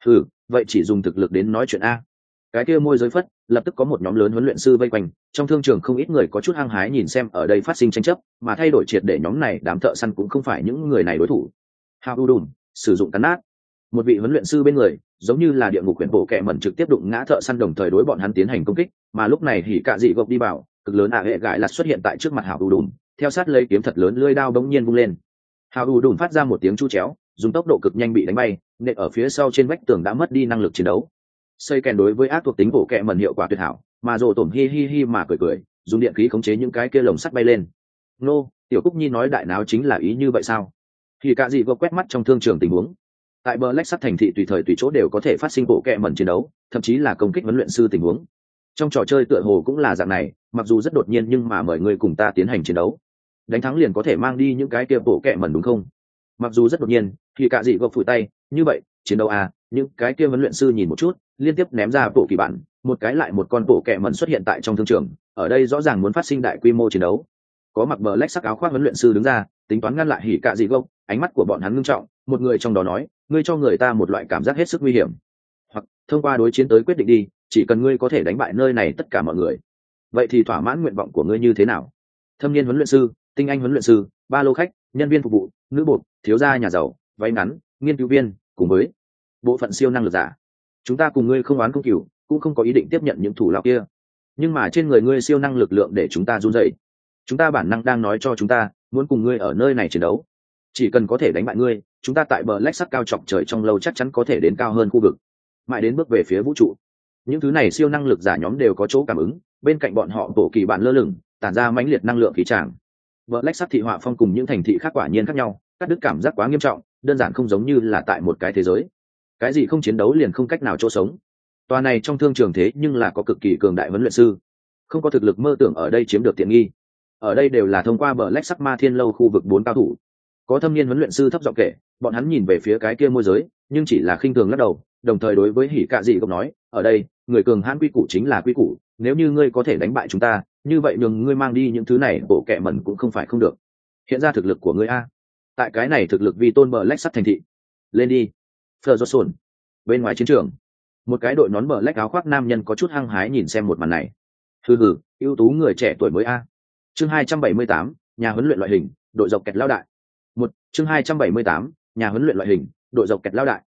Vậy chỉ dùng thực lực đến nói chuyện a. Cái kia môi giới phất, lập tức có một nhóm lớn huấn luyện sư vây quanh, trong thương trường không ít người có chút hăng hái nhìn xem ở đây phát sinh tranh chấp, mà thay đổi triệt để nhóm này đám thợ săn cũng không phải những người này đối thủ. Hào u đùm, sử dụng cắn nát. Một vị huấn luyện sư bên người, giống như là địa ngục quyển bộ kẹ mẩn trực tiếp đụng ngã thợ săn đồng thời đối bọn hắn tiến hành công kích, mà lúc này hỉ cạ dị gộc đi vào, cực lớn hệ gãi lạt xuất hiện tại trước mặt hào u đùm, theo sát lấy kiếm thật lớn lưỡi đao bỗng nhiên vung lên. Hào u đùm phát ra một tiếng chu chéo, dùng tốc độ cực nhanh bị đánh bay, nện ở phía sau trên vách tường đã mất đi năng lực chiến đấu. Xây kèn đối với ác thuộc tính bộ kẹ mẩn hiệu quả tuyệt hảo, mà rồ tổm hi hi hi mà cười, dùng điện khí khống chế những cái kia lồng sắt bay lên. Nô, tiểu Cúc Nhi nói đại náo chính là ý như vậy sao? Thì cả gì quét mắt trong thương trường tình huống. Tại Black Sắt thành thị tùy thời tùy chỗ đều có thể phát sinh bộ kẹ mẩn chiến đấu, thậm chí là công kích huấn luyện sư tình huống. Trong trò chơi tựa hồ cũng là dạng này, mặc dù rất đột nhiên nhưng mà mời người cùng ta tiến hành chiến đấu. Đánh thắng liền có thể mang đi những cái kia bộ kẹ mẩn đúng không? Mặc dù rất đột nhiên, thì cả gì phủi tay, như vậy, chiến đấu những cái kia huấn luyện sư nhìn một chút, liên tiếp ném ra bộ kỳ bản, một cái lại một con bộ kẹ mẩn xuất hiện tại trong thương trường, ở đây rõ ràng muốn phát sinh đại quy mô chiến đấu. Có mặc Black sắc áo khoác huấn luyện sư đứng ra, tính toán ngăn lại hỉ cạ dị gốc, ánh mắt của bọn hắn ngưng trọng, một người trong đó nói, ngươi cho người ta một loại cảm giác hết sức nguy hiểm. Hoặc thông qua đối chiến tới quyết định đi, chỉ cần ngươi có thể đánh bại nơi này tất cả mọi người. Vậy thì thỏa mãn nguyện vọng của ngươi như thế nào? Thâm niên huấn luyện sư, tinh anh huấn luyện sư, ba lô khách, nhân viên phục vụ, nữ bột, thiếu gia nhà giàu, váy ngắn, nghiên cứu viên, cùng với bộ phận siêu năng lực giả. Chúng ta cùng ngươi không oán không cừu, cũng không có ý định tiếp nhận những thủ lao kia, nhưng mà trên người ngươi siêu năng lực lượng để chúng ta run rẩy. Chúng ta bản năng đang nói cho chúng ta muốn cùng ngươi ở nơi này chiến đấu, chỉ cần có thể đánh bại ngươi, chúng ta tại bờ lách sắt cao chọc trời trong lâu chắc chắn có thể đến cao hơn khu vực, mãi đến bước về phía vũ trụ. Những thứ này siêu năng lực giả nhóm đều có chỗ cảm ứng, bên cạnh bọn họ bổ kỳ bạn lơ lửng, tản ra mãnh liệt năng lượng khí tràng. Bờ lách sắt thị họa phong cùng những thành thị khác quả nhiên khác nhau, cắt đứt cảm giác quá nghiêm trọng, đơn giản không giống như là tại một cái thế giới. Cái gì không chiến đấu liền không cách nào chỗ sống. Tòa này trong thương trường thế nhưng là có cực kỳ cường đại huấn luyện sư, không có thực lực mơ tưởng ở đây chiếm được tiện nghi. Ở đây đều là thông qua bờ lách sắc ma thiên lâu khu vực 4 cao thủ. Có thâm niên huấn luyện sư thấp giọng kể, bọn hắn nhìn về phía cái kia môi giới, nhưng chỉ là khinh thường lắc đầu, đồng thời đối với hỉ cạ dị cũng nói, ở đây, người cường hãn quy củ chính là quy củ, nếu như ngươi có thể đánh bại chúng ta, như vậy nhường ngươi mang đi những thứ này bộ kệ mẩn cũng không phải không được. Hiện ra thực lực của ngươi a. Tại cái này thực lực vi tôn bờ lách sắt thành thị. Lên đi. Ferguson. Bên ngoài chiến trường, một cái đội nón bờ lách áo khoác nam nhân có chút hăng hái nhìn xem một màn này. Hừ, ưu tú người trẻ tuổi mới a. Chương 278, nhà huấn luyện loại hình, đội dọc kẹt lao đại. Chương 278, nhà huấn luyện loại hình, đội dọc kẹt lao đại.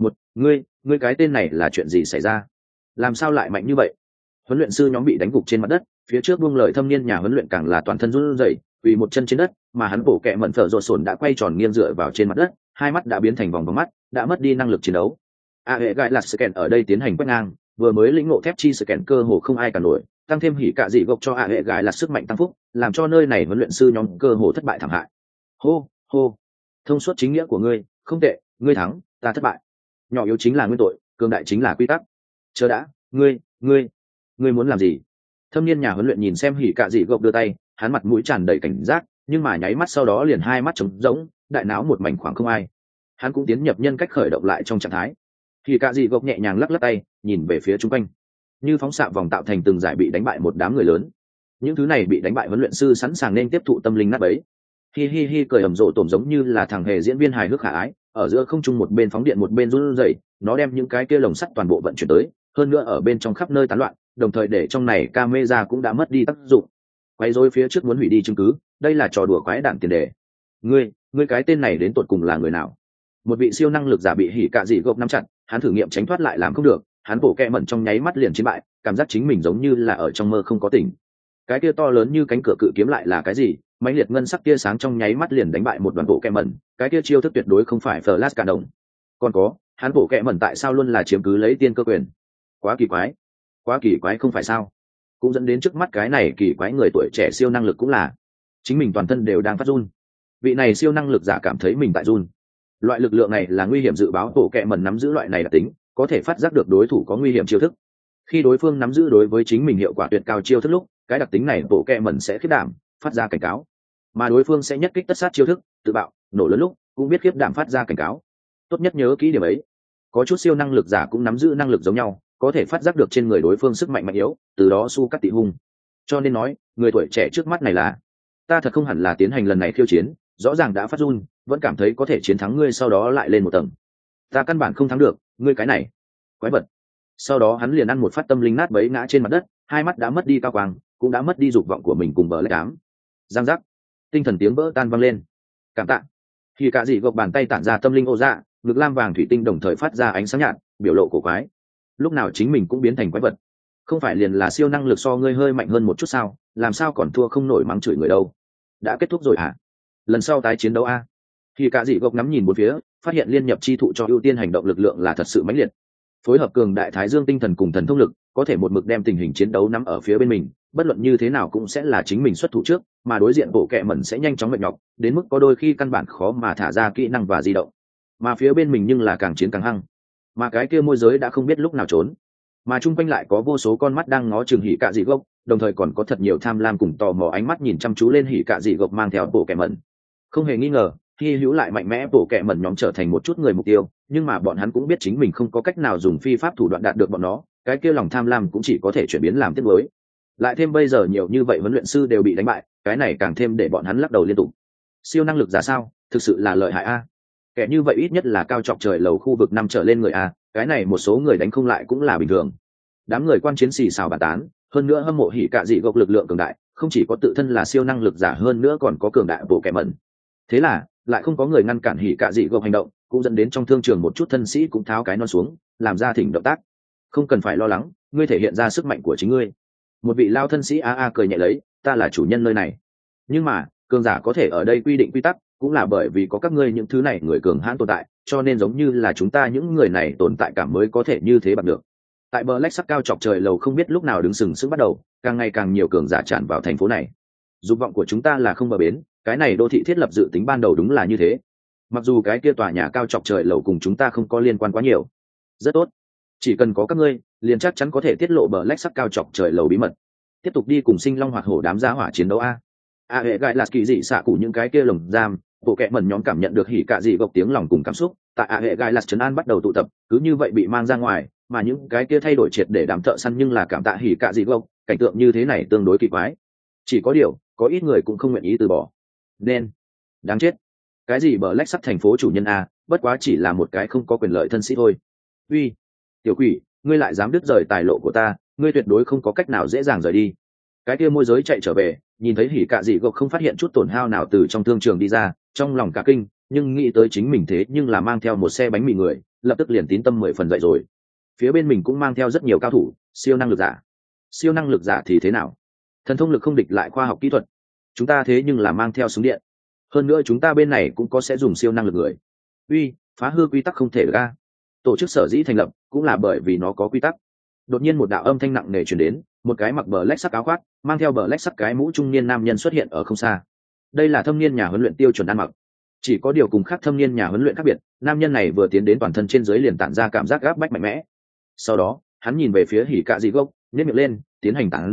Ngươi cái tên này là chuyện gì xảy ra? Làm sao lại mạnh như vậy? Huấn luyện sư nhóm bị đánh gục trên mặt đất, phía trước buông lời thâm niên nhà huấn luyện càng là toàn thân run rẩy, quỳ một chân trên đất, mà hắn bổ kẹ mẩn phở rột sồn đã quay tròn nghiêng dựa vào trên mặt đất, hai mắt đã biến thành vòng vòng mắt, đã mất đi năng lực chiến đấu. Hệ gại là scan ở đây tiến hành quét ngang, vừa mới lĩnh ngộ thép chi scan cơ hồ không ai cả nổi, tăng thêm hỉ cạ dị gộc cho hệ gại là sức mạnh tăng phúc, làm cho nơi này huấn luyện sư nhóm cơ hồ thất bại thảm hại. Hô, thông suốt chính nghĩa của ngươi, không tệ, ngươi thắng, ta thất bại. Nhỏ yếu chính là nguyên tội, cường đại chính là quy tắc. Chờ đã, ngươi muốn làm gì? Thâm niên nhà huấn luyện nhìn xem hỉ cạ dị gộc đưa tay, hắn mặt mũi tràn đầy cảnh giác, nhưng mà nháy mắt sau đó liền hai mắt trống rỗng, đại não một mảnh khoảng không ai. Hắn cũng tiến nhập nhân cách khởi động lại trong trạng thái. Thì cả gì gộc nhẹ nhàng lắc lắc tay, nhìn về phía chung quanh, như phóng xạ vòng tạo thành từng giải bị đánh bại một đám người lớn. Những thứ này bị đánh bại huấn luyện sư sẵn sàng nên tiếp thụ tâm linh nát bấy. Hi hi hi cười ầm rộ tổm giống như là thằng hề diễn viên hài hước khả ái, ở giữa không trung một bên phóng điện một bên run rẩy, nó đem những cái kia lồng sắt toàn bộ vận chuyển tới, hơn nữa ở bên trong khắp nơi tán loạn, đồng thời để trong này camera cũng đã mất đi tác dụng. Quay rối phía trước muốn hủy đi chứng cứ, đây là trò đùa quái đản tiền đề. Ngươi cái tên này đến tột cùng là người nào? Một vị siêu năng lực giả bị hỉ cạ dị gộc nắm chặt, hắn thử nghiệm tránh thoát lại làm không được, hắn bổ kẹ mẩn trong nháy mắt liền chiến bại, cảm giác chính mình giống như là ở trong mơ không có tỉnh. Cái kia to lớn như cánh cửa cự kiếm lại là cái gì? Mãnh liệt ngân sắc tia sáng trong nháy mắt liền đánh bại một đoàn bộ kẹ mẩn, cái kia chiêu thức tuyệt đối không phải Flash cả đồng. Còn có, hắn bộ kẹ mẩn tại sao luôn là chiếm cứ lấy tiên cơ quyền? Quá kỳ quái không phải sao? Cũng dẫn đến trước mắt cái này kỳ quái người tuổi trẻ siêu năng lực cũng là chính mình toàn thân đều đang phát run. Vị này siêu năng lực giả cảm thấy mình tại run. Loại lực lượng này là nguy hiểm, dự báo bộ kẹ mẩn nắm giữ loại này đặc tính, có thể phát giác được đối thủ có nguy hiểm chiêu thức. Khi đối phương nắm giữ đối với chính mình hiệu quả tuyệt cao chiêu thức lúc, cái đặc tính này bộ kẹ mẩn sẽ khiếp đảm, phát ra cảnh cáo, mà đối phương sẽ nhất kích tất sát chiêu thức, tự bạo, nổ lớn lúc cũng biết khiếp đảm phát ra cảnh cáo. Tốt nhất nhớ kỹ điểm ấy. Có chút siêu năng lực giả cũng nắm giữ năng lực giống nhau, có thể phát giác được trên người đối phương sức mạnh mạnh yếu, từ đó su cắt tị hung. Cho nên nói, người tuổi trẻ trước mắt này là ta thật không hẳn là tiến hành lần này khiêu chiến, rõ ràng đã phát run, vẫn cảm thấy có thể chiến thắng ngươi, sau đó lại lên một tầng. Ta căn bản không thắng được ngươi cái này quái vật. Sau đó hắn liền ăn một phát tâm linh nát bấy ngã trên mặt đất, hai mắt đã mất đi cao quang, cũng đã mất đi dục vọng của mình cùng bờ lách ám. Giang giác, tinh thần tiếng vỡ tan vang lên. Cảm tạ. Khi cả dị gộc bàn tay tản ra tâm linh ô dạ, ngực lam vàng thủy tinh đồng thời phát ra ánh sáng nhạt, biểu lộ cổ quái. Lúc nào chính mình cũng biến thành quái vật? Không phải liền là siêu năng lực so ngươi hơi mạnh hơn một chút sao? Làm sao còn thua không nổi mắng chửi người đâu? Đã kết thúc rồi hả? Lần sau tái chiến đấu a? Khi cả dị gộc ngắm nhìn bốn phía, phát hiện liên nhập chi thụ cho ưu tiên hành động lực lượng là thật sự mãnh liệt. Phối hợp cường đại thái dương tinh thần cùng thần thông lực, có thể một mực đem tình hình chiến đấu nắm ở phía bên mình, bất luận như thế nào cũng sẽ là chính mình xuất thủ trước, mà đối diện bộ kệ mẩn sẽ nhanh chóng mệt nhọc, đến mức có đôi khi căn bản khó mà thả ra kỹ năng và di động. Mà phía bên mình nhưng là càng chiến càng hăng, mà cái kia môi giới đã không biết lúc nào trốn, mà chung quanh lại có vô số con mắt đang ngó chừng hỉ cạ dị gốc, đồng thời còn có thật nhiều tham lam cùng tò mò ánh mắt nhìn chăm chú lên hỉ cạ dị gốc mang theo bộ kệ mẩn. Không hề nghi ngờ, khi hữu lại mạnh mẽ bộ kệ mẩn nhóm trở thành một chút người mục tiêu, nhưng mà bọn hắn cũng biết chính mình không có cách nào dùng phi pháp thủ đoạn đạt được bọn nó, cái kia lòng tham lam cũng chỉ có thể chuyển biến làm tiếc nuối. Lại thêm bây giờ nhiều như vậy huấn luyện sư đều bị đánh bại, cái này càng thêm để bọn hắn lắc đầu liên tục. Siêu năng lực giả sao, thực sự là lợi hại a. Kẻ như vậy ít nhất là cao chọc trời lầu khu vực 5 trở lên người a, cái này một số người đánh không lại cũng là bình thường. Đám người quan chiến xì xào bàn tán, hơn nữa hâm mộ hỉ cạ dị gộc lực lượng cường đại, không chỉ có tự thân là siêu năng lực giả, hơn nữa còn có cường đại bộ kẻ mẩn. Thế là lại không có người ngăn cản hỉ cạ dị gộc hành động, cũng dẫn đến trong thương trường một chút thân sĩ cũng tháo cái non xuống, làm ra thỉnh động tác. Không cần phải lo lắng, ngươi thể hiện ra sức mạnh của chính ngươi. Một vị lao thân sĩ a cười nhẹ lấy, ta là chủ nhân nơi này. Nhưng mà cường giả có thể ở đây quy định quy tắc, cũng là bởi vì có các ngươi những thứ này người cường hãn tồn tại, cho nên giống như là chúng ta những người này tồn tại cảm mới có thể như thế bằng được. Tại bờ lách sắc cao chọc trời lầu không biết lúc nào đứng sừng sững bắt đầu, càng ngày càng nhiều cường giả tràn vào thành phố này. Dục vọng của chúng ta là không bờ bến, cái này đô thị thiết lập dự tính ban đầu đúng là như thế. Mặc dù cái kia tòa nhà cao chọc trời lầu cùng chúng ta không có liên quan quá nhiều. Rất tốt, chỉ cần có các ngươi, liền chắc chắn có thể tiết lộ bờ lách sắc cao chọc trời lầu bí mật. Tiếp tục đi cùng sinh long hoạt hổ đám giá hỏa chiến đấu a. Hệ gại là kỳ dị xạ cụ những cái kia lồng giam, bộ kệ mẩn nhóm cảm nhận được hỉ cạ dị gộc tiếng lòng cùng cảm xúc, tại hệ gại là trấn an bắt đầu tụ tập, cứ như vậy bị mang ra ngoài, mà những cái kia thay đổi triệt để đám thợ săn nhưng là cảm tạ hỉ cạ dị gộc, cảnh tượng như thế này tương đối kỳ quái. Chỉ có điều, có ít người cũng không nguyện ý từ bỏ. Nên đáng chết, cái gì bờ lách sắc thành phố chủ nhân a, bất quá chỉ là một cái không có quyền lợi thân sĩ thôi. Uy, tiểu quỷ, ngươi lại dám đứt rời tài lộ của ta, ngươi tuyệt đối không có cách nào dễ dàng rời đi. Cái kia môi giới chạy trở về, nhìn thấy hỉ cạ dị gộc không phát hiện chút tổn hao nào từ trong thương trường đi ra, trong lòng cả kinh, nhưng nghĩ tới chính mình thế nhưng là mang theo một xe bánh mì người, lập tức liền tín tâm 10 phần dậy rồi. Phía bên mình cũng mang theo rất nhiều cao thủ, siêu năng lực giả. Siêu năng lực giả thì thế nào? Thần thông lực không địch lại khoa học kỹ thuật. Chúng ta thế nhưng là mang theo súng điện. Hơn nữa chúng ta bên này cũng có sẽ dùng siêu năng lực người. Uy, phá hư quy tắc không thể ra. Tổ chức sở dĩ thành lập cũng là bởi vì nó có quy tắc. Đột nhiên một đạo âm thanh nặng nề truyền đến, một cái mặc bờ lách sắc áo khoác, mang theo bờ lách sắc cái mũ trung niên nam nhân xuất hiện ở không xa. Đây là thâm niên nhà huấn luyện tiêu chuẩn ăn mặc. Chỉ có điều cùng khác thâm niên nhà huấn luyện khác biệt, nam nhân này vừa tiến đến toàn thân trên dưới liền tản ra cảm giác gáp bách mạnh mẽ. Sau đó hắn nhìn về phía hỉ cạ dị gốc, nhếch miệng lên, tiến hành tán dương,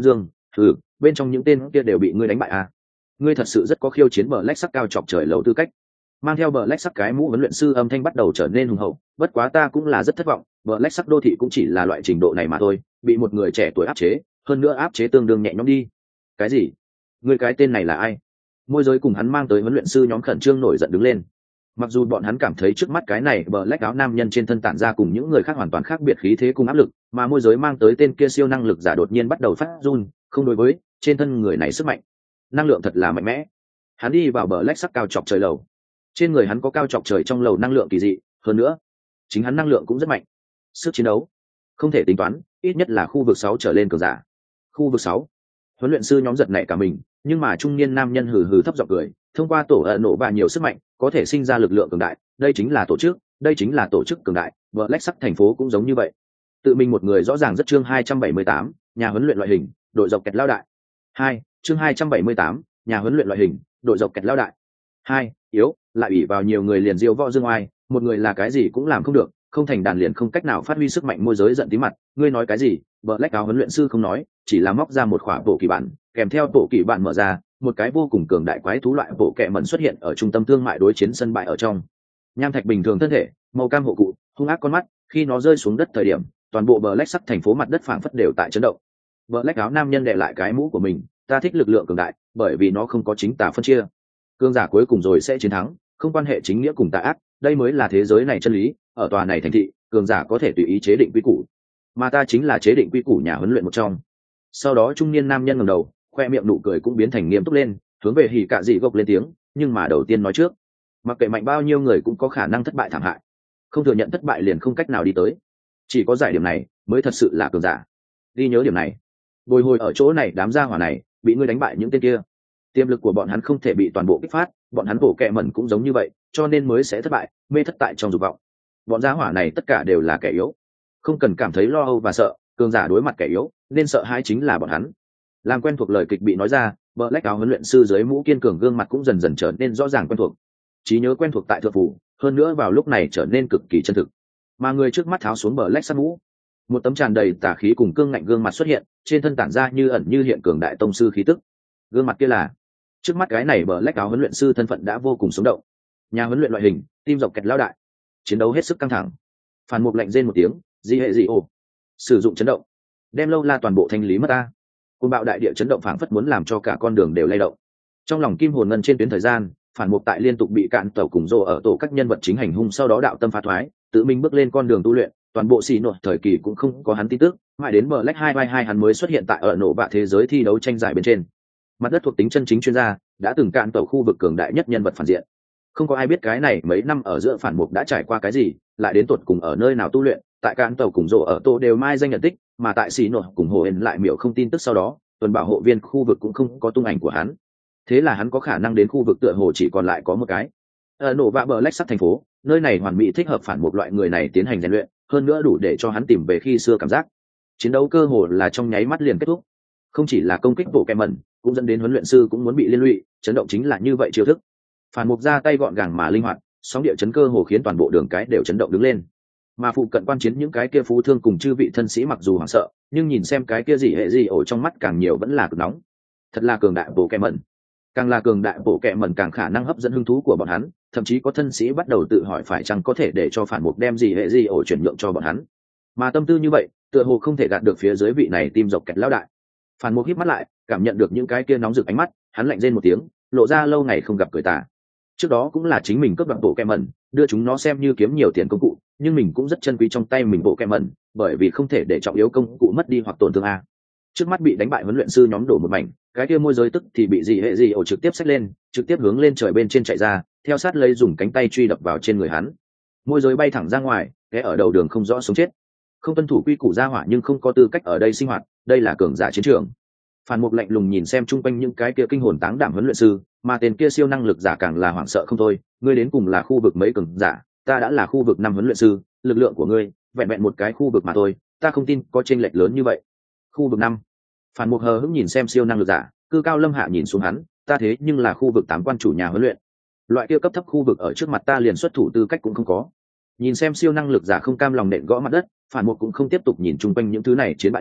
Ừ, bên trong những tên kia đều bị ngươi đánh bại à? Ngươi thật sự rất có khiêu chiến bờ lách sắc cao chọc trời lầu tư cách. Mang theo bờ lách sắc cái mũ huấn luyện sư âm thanh bắt đầu trở nên hùng hậu, bất quá ta cũng là rất thất vọng, bờ lách sắc đô thị cũng chỉ là loại trình độ này mà thôi, bị một người trẻ tuổi áp chế, hơn nữa áp chế tương đương nhẹ nhõm đi. Cái gì? Ngươi cái tên này là ai? Môi giới cùng hắn mang tới huấn luyện sư nhóm khẩn trương nổi giận đứng lên. Mặc dù bọn hắn cảm thấy trước mắt cái này bờ lách áo nam nhân trên thân tản ra cùng những người khác hoàn toàn khác biệt khí thế cùng áp lực, mà môi giới mang tới tên kia siêu năng lực giả đột nhiên bắt đầu phát run, không đối với trên thân người này sức mạnh, năng lượng thật là mạnh mẽ. Hắn đi vào bờ lách sắc cao chọc trời lầu, trên người hắn có cao chọc trời trong lầu năng lượng kỳ dị, hơn nữa chính hắn năng lượng cũng rất mạnh, sức chiến đấu không thể tính toán, ít nhất là khu vực 6 trở lên cường giả. Khu vực 6. Huấn luyện sư nhóm giật nảy cả mình, nhưng mà trung niên nam nhân hừ hừ thấp giọng cười, thông qua tổ nổ và nhiều sức mạnh có thể sinh ra lực lượng cường đại, đây chính là tổ chức, đây chính là tổ chức cường đại, Black sắc thành phố cũng giống như vậy. Tự mình một người rõ ràng rất chương 278, nhà huấn luyện loại hình, đội dọc kẹt lao đại. 2, chương 278, nhà huấn luyện loại hình, đội dọc kẹt lao đại. 2, yếu, lại ủy vào nhiều người liền diêu võ dương oai, một người là cái gì cũng làm không được, không thành đàn liền không cách nào phát huy sức mạnh, môi giới giận tí mặt, ngươi nói cái gì? Black áo huấn luyện sư không nói, chỉ là móc ra một khỏa bộ kỳ bản, kèm theo bộ kỳ bản mở ra, một cái vô cùng cường đại quái thú loại bộ kệ mẩn xuất hiện ở trung tâm thương mại đối chiến sân bãi ở trong. Nham thạch bình thường thân thể, màu cam hộ cụ, hung ác con mắt, khi nó rơi xuống đất thời điểm, toàn bộ Black sắc thành phố mặt đất phảng phất đều tại chấn động. Black áo nam nhân đè lại cái mũ của mình, ta thích lực lượng cường đại, bởi vì nó không có chính tà phân chia. Cường giả cuối cùng rồi sẽ chiến thắng, không quan hệ chính nghĩa cùng tà ác, đây mới là thế giới này chân lý, ở tòa này thành thị, cường giả có thể tùy ý chế định quy củ, mà ta chính là chế định quy củ nhà huấn luyện một trong. Sau đó trung niên nam nhân ngẩng đầu, khoe miệng nụ cười cũng biến thành nghiêm túc lên, hướng về Hỉ Cạ Dị gộc lên tiếng, nhưng mà đầu tiên nói trước, mặc kệ mạnh bao nhiêu người cũng có khả năng thất bại thảm hại, không thừa nhận thất bại liền không cách nào đi tới, chỉ có giải điểm này mới thật sự là cường giả. Ghi nhớ điểm này, bồi hồi ở chỗ này đám gia hỏa này bị ngươi đánh bại những tên kia, tiềm lực của bọn hắn không thể bị toàn bộ kích phát, bọn hắn bổ kẹ mẩn cũng giống như vậy, cho nên mới sẽ thất bại, mê thất tại trong dục vọng. Bọn gia hỏa này tất cả đều là kẻ yếu, không cần cảm thấy lo âu và sợ, cường giả đối mặt kẻ yếu nên sợ hãi chính là bọn hắn. Làm quen thuộc lời kịch bị nói ra, Black áo huấn luyện sư dưới mũ kiên cường gương mặt cũng dần dần trở nên rõ ràng quen thuộc, trí nhớ quen thuộc tại thượng phủ, hơn nữa vào lúc này trở nên cực kỳ chân thực. Mà người trước mắt tháo xuống Black sắc mũ, một tấm tràn đầy tà khí cùng cương ngạnh gương mặt xuất hiện, trên thân tản ra như ẩn như hiện cường đại tông sư khí tức. Gương mặt kia là, trước mắt cái này Black áo huấn luyện sư thân phận đã vô cùng sống động. Nhà huấn luyện loại hình, tim dọc kẹt lao đại. Chiến đấu hết sức căng thẳng. Phản Mục lạnh rên một tiếng, dị hệ dị ồ, sử dụng chấn động, đem lâu la toàn bộ thanh lý mất ta. Cơn bạo đại địa chấn động phảng phất muốn làm cho cả con đường đều lay động. Trong lòng Kim Hồn Ngân trên tuyến thời gian, Phản Mục tại liên tục bị cạn tàu cùng rồ ở tổ các nhân vật chính hành hung, sau đó đạo tâm phá thoái, tự mình bước lên con đường tu luyện, toàn bộ xì nội thời kỳ cũng không có hắn tin tức, mãi đến Black 222 hắn mới xuất hiện tại ở nổ bạ thế giới thi đấu tranh giải bên trên. Mặt đất thuộc tính chân chính chuyên gia, đã từng cạn tàu khu vực cường đại nhất nhân vật phản diện. Không có ai biết cái này mấy năm ở giữa Phản Mục đã trải qua cái gì, lại đến tuột cùng ở nơi nào tu luyện, tại cạn tàu cùng rồ ở tổ đều mai danh nhận tích, mà tại xì nội cùng hồ hển lại miểu không tin tức, sau đó tuần bảo hộ viên khu vực cũng không có tung ảnh của hắn. Thế là hắn có khả năng đến khu vực tựa hồ chỉ còn lại có một cái ở nổ vạ Black sắc thành phố, nơi này hoàn mỹ thích hợp Phản Mục loại người này tiến hành rèn luyện, hơn nữa đủ để cho hắn tìm về khi xưa cảm giác. Chiến đấu cơ hồ là trong nháy mắt liền kết thúc, không chỉ là công kích bộ kẹ mẩn, cũng dẫn đến huấn luyện sư cũng muốn bị liên lụy, chấn động chính là như vậy chiêu thức. Phản Mục ra tay gọn gàng mà linh hoạt, sóng địa chấn cơ hồ khiến toàn bộ đường cái đều chấn động đứng lên. Mà phụ cận quan chiến những cái kia phú thương cùng chư vị thân sĩ mặc dù hoảng sợ, nhưng nhìn xem cái kia gì hệ gì ổ trong mắt càng nhiều vẫn là cực nóng. Thật là cường đại bộ kẹ mẩn, càng là cường đại bộ kẹ mẩn càng khả năng hấp dẫn hứng thú của bọn hắn, thậm chí có thân sĩ bắt đầu tự hỏi phải chăng có thể để cho Phản Mục đem gì hệ gì ổ chuyển nhượng cho bọn hắn. Mà tâm tư như vậy tựa hồ không thể gạt được phía dưới vị này tim dọc kẹt lão đại. Phản Mục híp mắt lại, cảm nhận được những cái kia nóng rực ánh mắt, hắn lạnh rên một tiếng, lộ ra lâu ngày không gặp cười tà. Trước đó cũng là chính mình cướp đoạt bộ kẹ mẩn, đưa chúng nó xem như kiếm nhiều tiền công cụ, nhưng mình cũng rất trân quý trong tay mình bộ kẹ mẩn, bởi vì không thể để trọng yếu công cụ mất đi hoặc tổn thương a. Trước mắt bị đánh bại huấn luyện sư nhóm đổ một mảnh, cái kia môi giới tức thì bị gì hệ gì ổ trực tiếp xách lên, trực tiếp hướng lên trời bên trên chạy ra, theo sát lấy dùng cánh tay truy đập vào trên người hắn. Môi giới bay thẳng ra ngoài, té ở đầu đường không rõ sống chết. Không tuân thủ quy củ gia hỏa nhưng không có tư cách ở đây sinh hoạt, đây là cường giả chiến trường. Phản Mục lạnh lùng nhìn xem chung quanh những cái kia kinh hồn táng đảm huấn luyện sư, mà tên kia siêu năng lực giả càng là hoảng sợ không thôi. Ngươi đến cùng là khu vực mấy cường giả, ta đã là khu vực 5 huấn luyện sư, lực lượng của ngươi vẹn vẹn một cái khu vực mà thôi, ta không tin có chênh lệch lớn như vậy. Khu vực 5. Phản Mục hờ hững nhìn xem siêu năng lực giả, cư cao lâm hạ nhìn xuống hắn, ta thế nhưng là khu vực 8 quan chủ nhà huấn luyện, loại kia cấp thấp khu vực ở trước mặt ta liền xuất thủ tư cách cũng không có. Nhìn xem siêu năng lực giả không cam lòng nện gõ mặt đất, Phản Mục cũng không tiếp tục nhìn chung quanh những thứ này chiến bại người,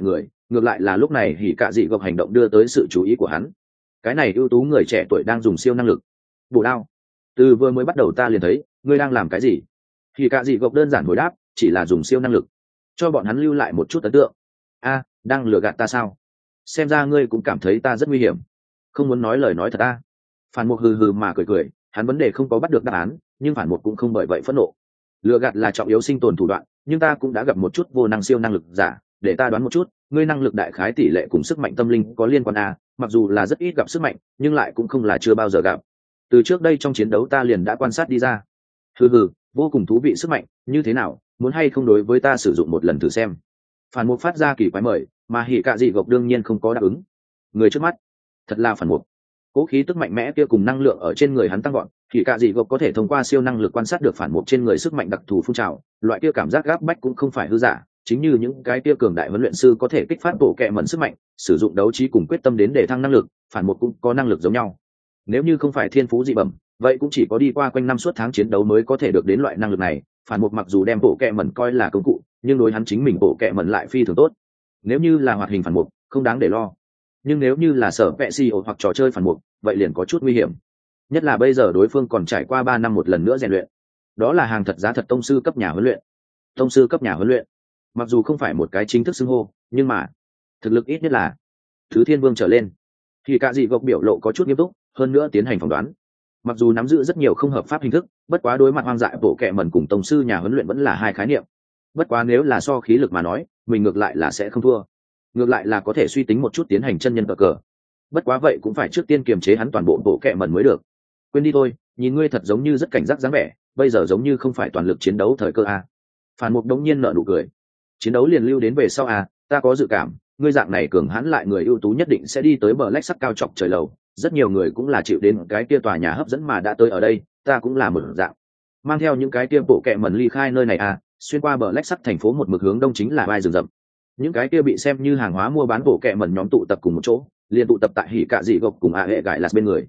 ngược lại là lúc này hỉ cạ dị gộc hành động đưa tới sự chú ý của hắn. Cái này ưu tú người trẻ tuổi đang dùng siêu năng lực bổ đao. Từ vừa mới bắt đầu ta liền thấy ngươi đang làm cái gì. Hỉ cạ dị gộc đơn giản hồi đáp, chỉ là dùng siêu năng lực cho bọn hắn lưu lại một chút ấn tượng. A, đang lừa gạt ta sao? Xem ra ngươi cũng cảm thấy ta rất nguy hiểm, không muốn nói lời nói thật ta. Phản Mục hừ hừ mà cười cười, hắn vấn đề không có bắt được đáp án, nhưng Phản Mục cũng không bởi vậy phẫn nộ. Lừa gạt là trọng yếu sinh tồn thủ đoạn, nhưng ta cũng đã gặp một chút vô năng siêu năng lực giả, để ta đoán một chút, ngươi năng lực đại khái tỷ lệ cùng sức mạnh tâm linh có liên quan à? Mặc dù là rất ít gặp sức mạnh, nhưng lại cũng không là chưa bao giờ gặp. Từ trước đây trong chiến đấu ta liền đã quan sát đi ra. Hừ hừ, vô cùng thú vị sức mạnh, như thế nào, muốn hay không đối với ta sử dụng một lần thử xem. Phản Mục phát ra kỳ quái mời, mà Hỉ Cạ Dị Gộc đương nhiên không có đáp ứng. Người trước mắt thật là Phản Mục. Cố khí tức mạnh mẽ kia cùng năng lượng ở trên người hắn tăng gọn, Hỉ Cạ Dị Gộc có thể thông qua siêu năng lực quan sát được Phản Mục trên người sức mạnh đặc thù phun trào, loại kia cảm giác gáp bách cũng không phải hư giả, chính như những cái kia cường đại huấn luyện sư có thể kích phát bộ kệ mẩn sức mạnh, sử dụng đấu trí cùng quyết tâm đến để thăng năng lực, Phản Mục cũng có năng lực giống nhau. Nếu như không phải thiên phú dị bẩm, vậy cũng chỉ có đi qua quanh năm suốt tháng chiến đấu mới có thể được đến loại năng lực này. Phản Mục mặc dù đem bộ kệ mẩn coi là công cụ, nhưng đối hắn chính mình bộ kệ mẩn lại phi thường tốt. Nếu như là hoạt hình Phản Mục, không đáng để lo, nhưng nếu như là sở vệ si hoặc trò chơi Phản Mục, vậy liền có chút nguy hiểm. Nhất là bây giờ đối phương còn trải qua 3 năm một lần nữa rèn luyện. Đó là hàng thật giá thật tông sư cấp nhà huấn luyện. Tông sư cấp nhà huấn luyện, mặc dù không phải một cái chính thức xưng hô, nhưng mà thực lực ít nhất là thứ thiên vương trở lên. Thì Cạ Dị Gộc biểu lộ có chút nghiêm túc, hơn nữa tiến hành phỏng đoán. Mặc dù nắm giữ rất nhiều không hợp pháp hình thức, bất quá đối mặt hoang dại bộ kệ mẩn cùng tông sư nhà huấn luyện vẫn là hai khái niệm. Bất quá nếu là so khí lực mà nói, mình ngược lại là sẽ không thua, ngược lại là có thể suy tính một chút tiến hành chân nhân cờ. Bất quá vậy cũng phải trước tiên kiềm chế hắn toàn bộ bộ kệ mẩn mới được. Quên đi thôi, nhìn ngươi thật giống như rất cảnh giác dáng vẻ, bây giờ giống như không phải toàn lực chiến đấu thời cơ a. Phản Mục đống nhiên nở nụ cười. Chiến đấu liền lưu đến về sau a, ta có dự cảm, ngươi dạng này cường hãn lại người ưu tú nhất định sẽ đi tới bờ lách sắc cao chọc trời lầu, rất nhiều người cũng là chịu đến cái kia tòa nhà hấp dẫn mà đã tới ở đây, ta cũng là một dạng. Mang theo những cái kia bộ kệ mẩn ly khai nơi này a, xuyên qua bờ lách sắt thành phố một mực hướng đông chính là vai rừng rậm. Những cái kia bị xem như hàng hóa mua bán bộ kệ mẩn nhóm tụ tập cùng một chỗ, liền tụ tập tại Hỉ Cạ Dị Gộc cùng hệ gãi lạt bên người.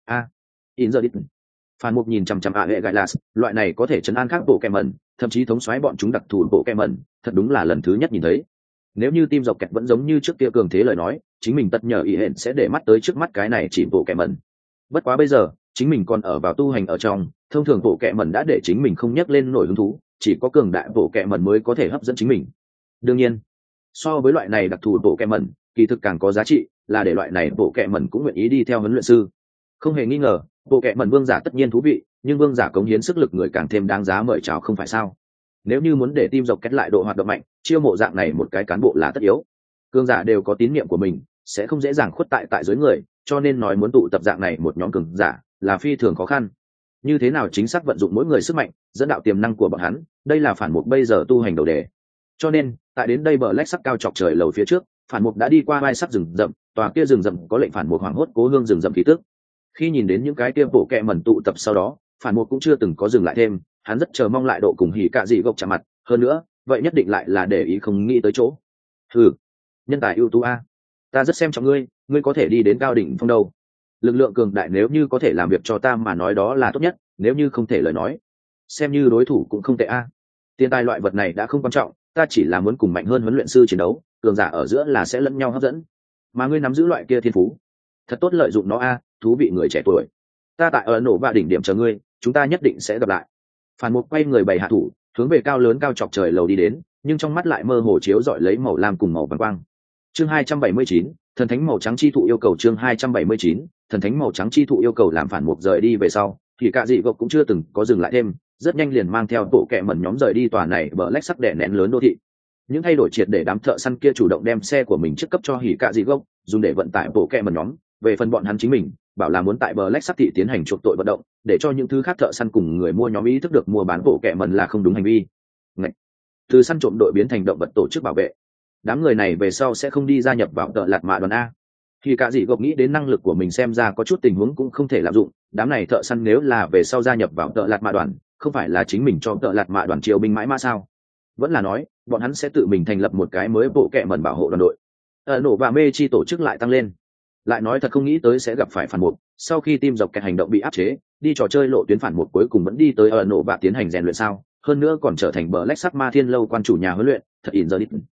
In giờ đi. Phản Mục nhìn chằm chằm hệ gãi lạt, loại này có thể trấn an khác bộ kệ mẩn, thậm chí thống soái bọn chúng đặc thù bộ kệ mẩn, thật đúng là lần thứ nhất nhìn thấy. Nếu như Tim Dọc Kẹt vẫn giống như trước kia cường thế lời nói, chính mình tất nhờ ý hẹn sẽ để mắt tới trước mắt cái này chỉ bộ kệ mẩn. Bất quá bây giờ, chính mình còn ở vào tu hành ở trong, thông thường bộ kệ mẩn đã để chính mình không nhắc lên nổi hứng thú, chỉ có cường đại bộ kệ mẩn mới có thể hấp dẫn chính mình. Đương nhiên, so với loại này đặc thù bộ kệ mẩn, kỳ thực càng có giá trị là để loại này bộ kệ mẩn cũng nguyện ý đi theo huấn luyện sư. Không hề nghi ngờ, bộ kệ mẩn vương giả tất nhiên thú vị, nhưng vương giả cống hiến sức lực người càng thêm đáng giá mời chào không phải sao? Nếu như muốn để Tim Dọc Kẹt lại độ hoạt động mạnh, chiêu mộ dạng này một cái cán bộ là tất yếu. Cường giả đều có tín niệm của mình, sẽ không dễ dàng khuất tại dưới người, cho nên nói muốn tụ tập dạng này một nhóm cường giả là phi thường khó khăn. Như thế nào chính xác vận dụng mỗi người sức mạnh, dẫn đạo tiềm năng của bọn hắn, đây là Phản Mục bây giờ tu hành đầu đề. Cho nên, tại đến đây bờ lách sắc cao chọc trời lầu phía trước, Phản Mục đã đi qua vai sắc rừng rậm, tòa kia rừng rậm có lệnh Phản Mục hoảng hốt cố hương rừng rậm khí tức. Khi nhìn đến những cái kia bộ kệ mẩn tụ tập sau đó, Phản Mục cũng chưa từng có dừng lại thêm, hắn rất chờ mong lại độ cùng Hỉ Cạ Dị Gộc chạm mặt, hơn nữa, vậy nhất định lại là để ý không nghĩ tới chỗ. Nhân tài ưu tú a, ta rất xem trọng ngươi, ngươi có thể đi đến cao đỉnh phong đâu. Lực lượng cường đại nếu như có thể làm việc cho ta mà nói đó là tốt nhất, nếu như không thể lời nói, xem như đối thủ cũng không tệ a. Tiền tài loại vật này đã không quan trọng, ta chỉ là muốn cùng mạnh hơn huấn luyện sư chiến đấu, cường giả ở giữa là sẽ lẫn nhau hấp dẫn. Mà ngươi nắm giữ loại kia thiên phú, thật tốt lợi dụng nó a, thú vị người trẻ tuổi. Ta tại ở nổ và đỉnh điểm chờ ngươi, chúng ta nhất định sẽ gặp lại. Phản Mục quay người bày hạ thủ, hướng về cao lớn cao chọc trời lầu đi đến, nhưng trong mắt lại mơ hồ chiếu rọi lấy màu lam cùng màu vàng quang. Chương 279, thần thánh màu trắng chi thụ yêu cầu. Chương 279, thần thánh màu trắng chi thụ yêu cầu. Làm Phản Mục rời đi về sau, thì Cạ Dị Gộc cũng chưa từng có dừng lại thêm, rất nhanh liền mang theo bộ kệ mẩn nhóm rời đi tòa này bờ lách sắc đè nén lớn đô thị. Những thay đổi triệt để đám thợ săn kia chủ động đem xe của mình trước cấp cho Hỉ Cạ Dị Gộc, dùng để vận tải bộ kệ mẩn nhóm. Về phần bọn hắn chính mình, bảo là muốn tại bờ lách sắc thị tiến hành chuộc tội vận động, để cho những thứ khác thợ săn cùng người mua nhóm ý thức được mua bán bộ kệ mẩn là không đúng hành vi. Từ săn trộm đội biến thành động vật tổ chức bảo vệ, đám người này về sau sẽ không đi gia nhập vào tợ lạt mạ đoàn a. Khi Cạ Dị Gộc nghĩ đến năng lực của mình xem ra có chút tình huống cũng không thể lạm dụng, đám này thợ săn nếu là về sau gia nhập vào tợ lạt mạ đoàn, không phải là chính mình cho tợ lạt mạ đoàn triều binh mãi mã sao? Vẫn là nói bọn hắn sẽ tự mình thành lập một cái mới bộ kệ mẩn bảo hộ đoàn đội. Nổ và mê chi tổ chức lại tăng lên. Lại nói thật không nghĩ tới sẽ gặp phải Phản Mục, sau khi Tim Dọc Kẹt hành động bị áp chế, đi trò chơi lộ tuyến Phản Mục cuối cùng vẫn đi tới nổ và tiến hành rèn luyện sao, hơn nữa còn trở thành bờ lách sắc ma thiên lâu quan chủ nhà huấn luyện, thật in giờ đi.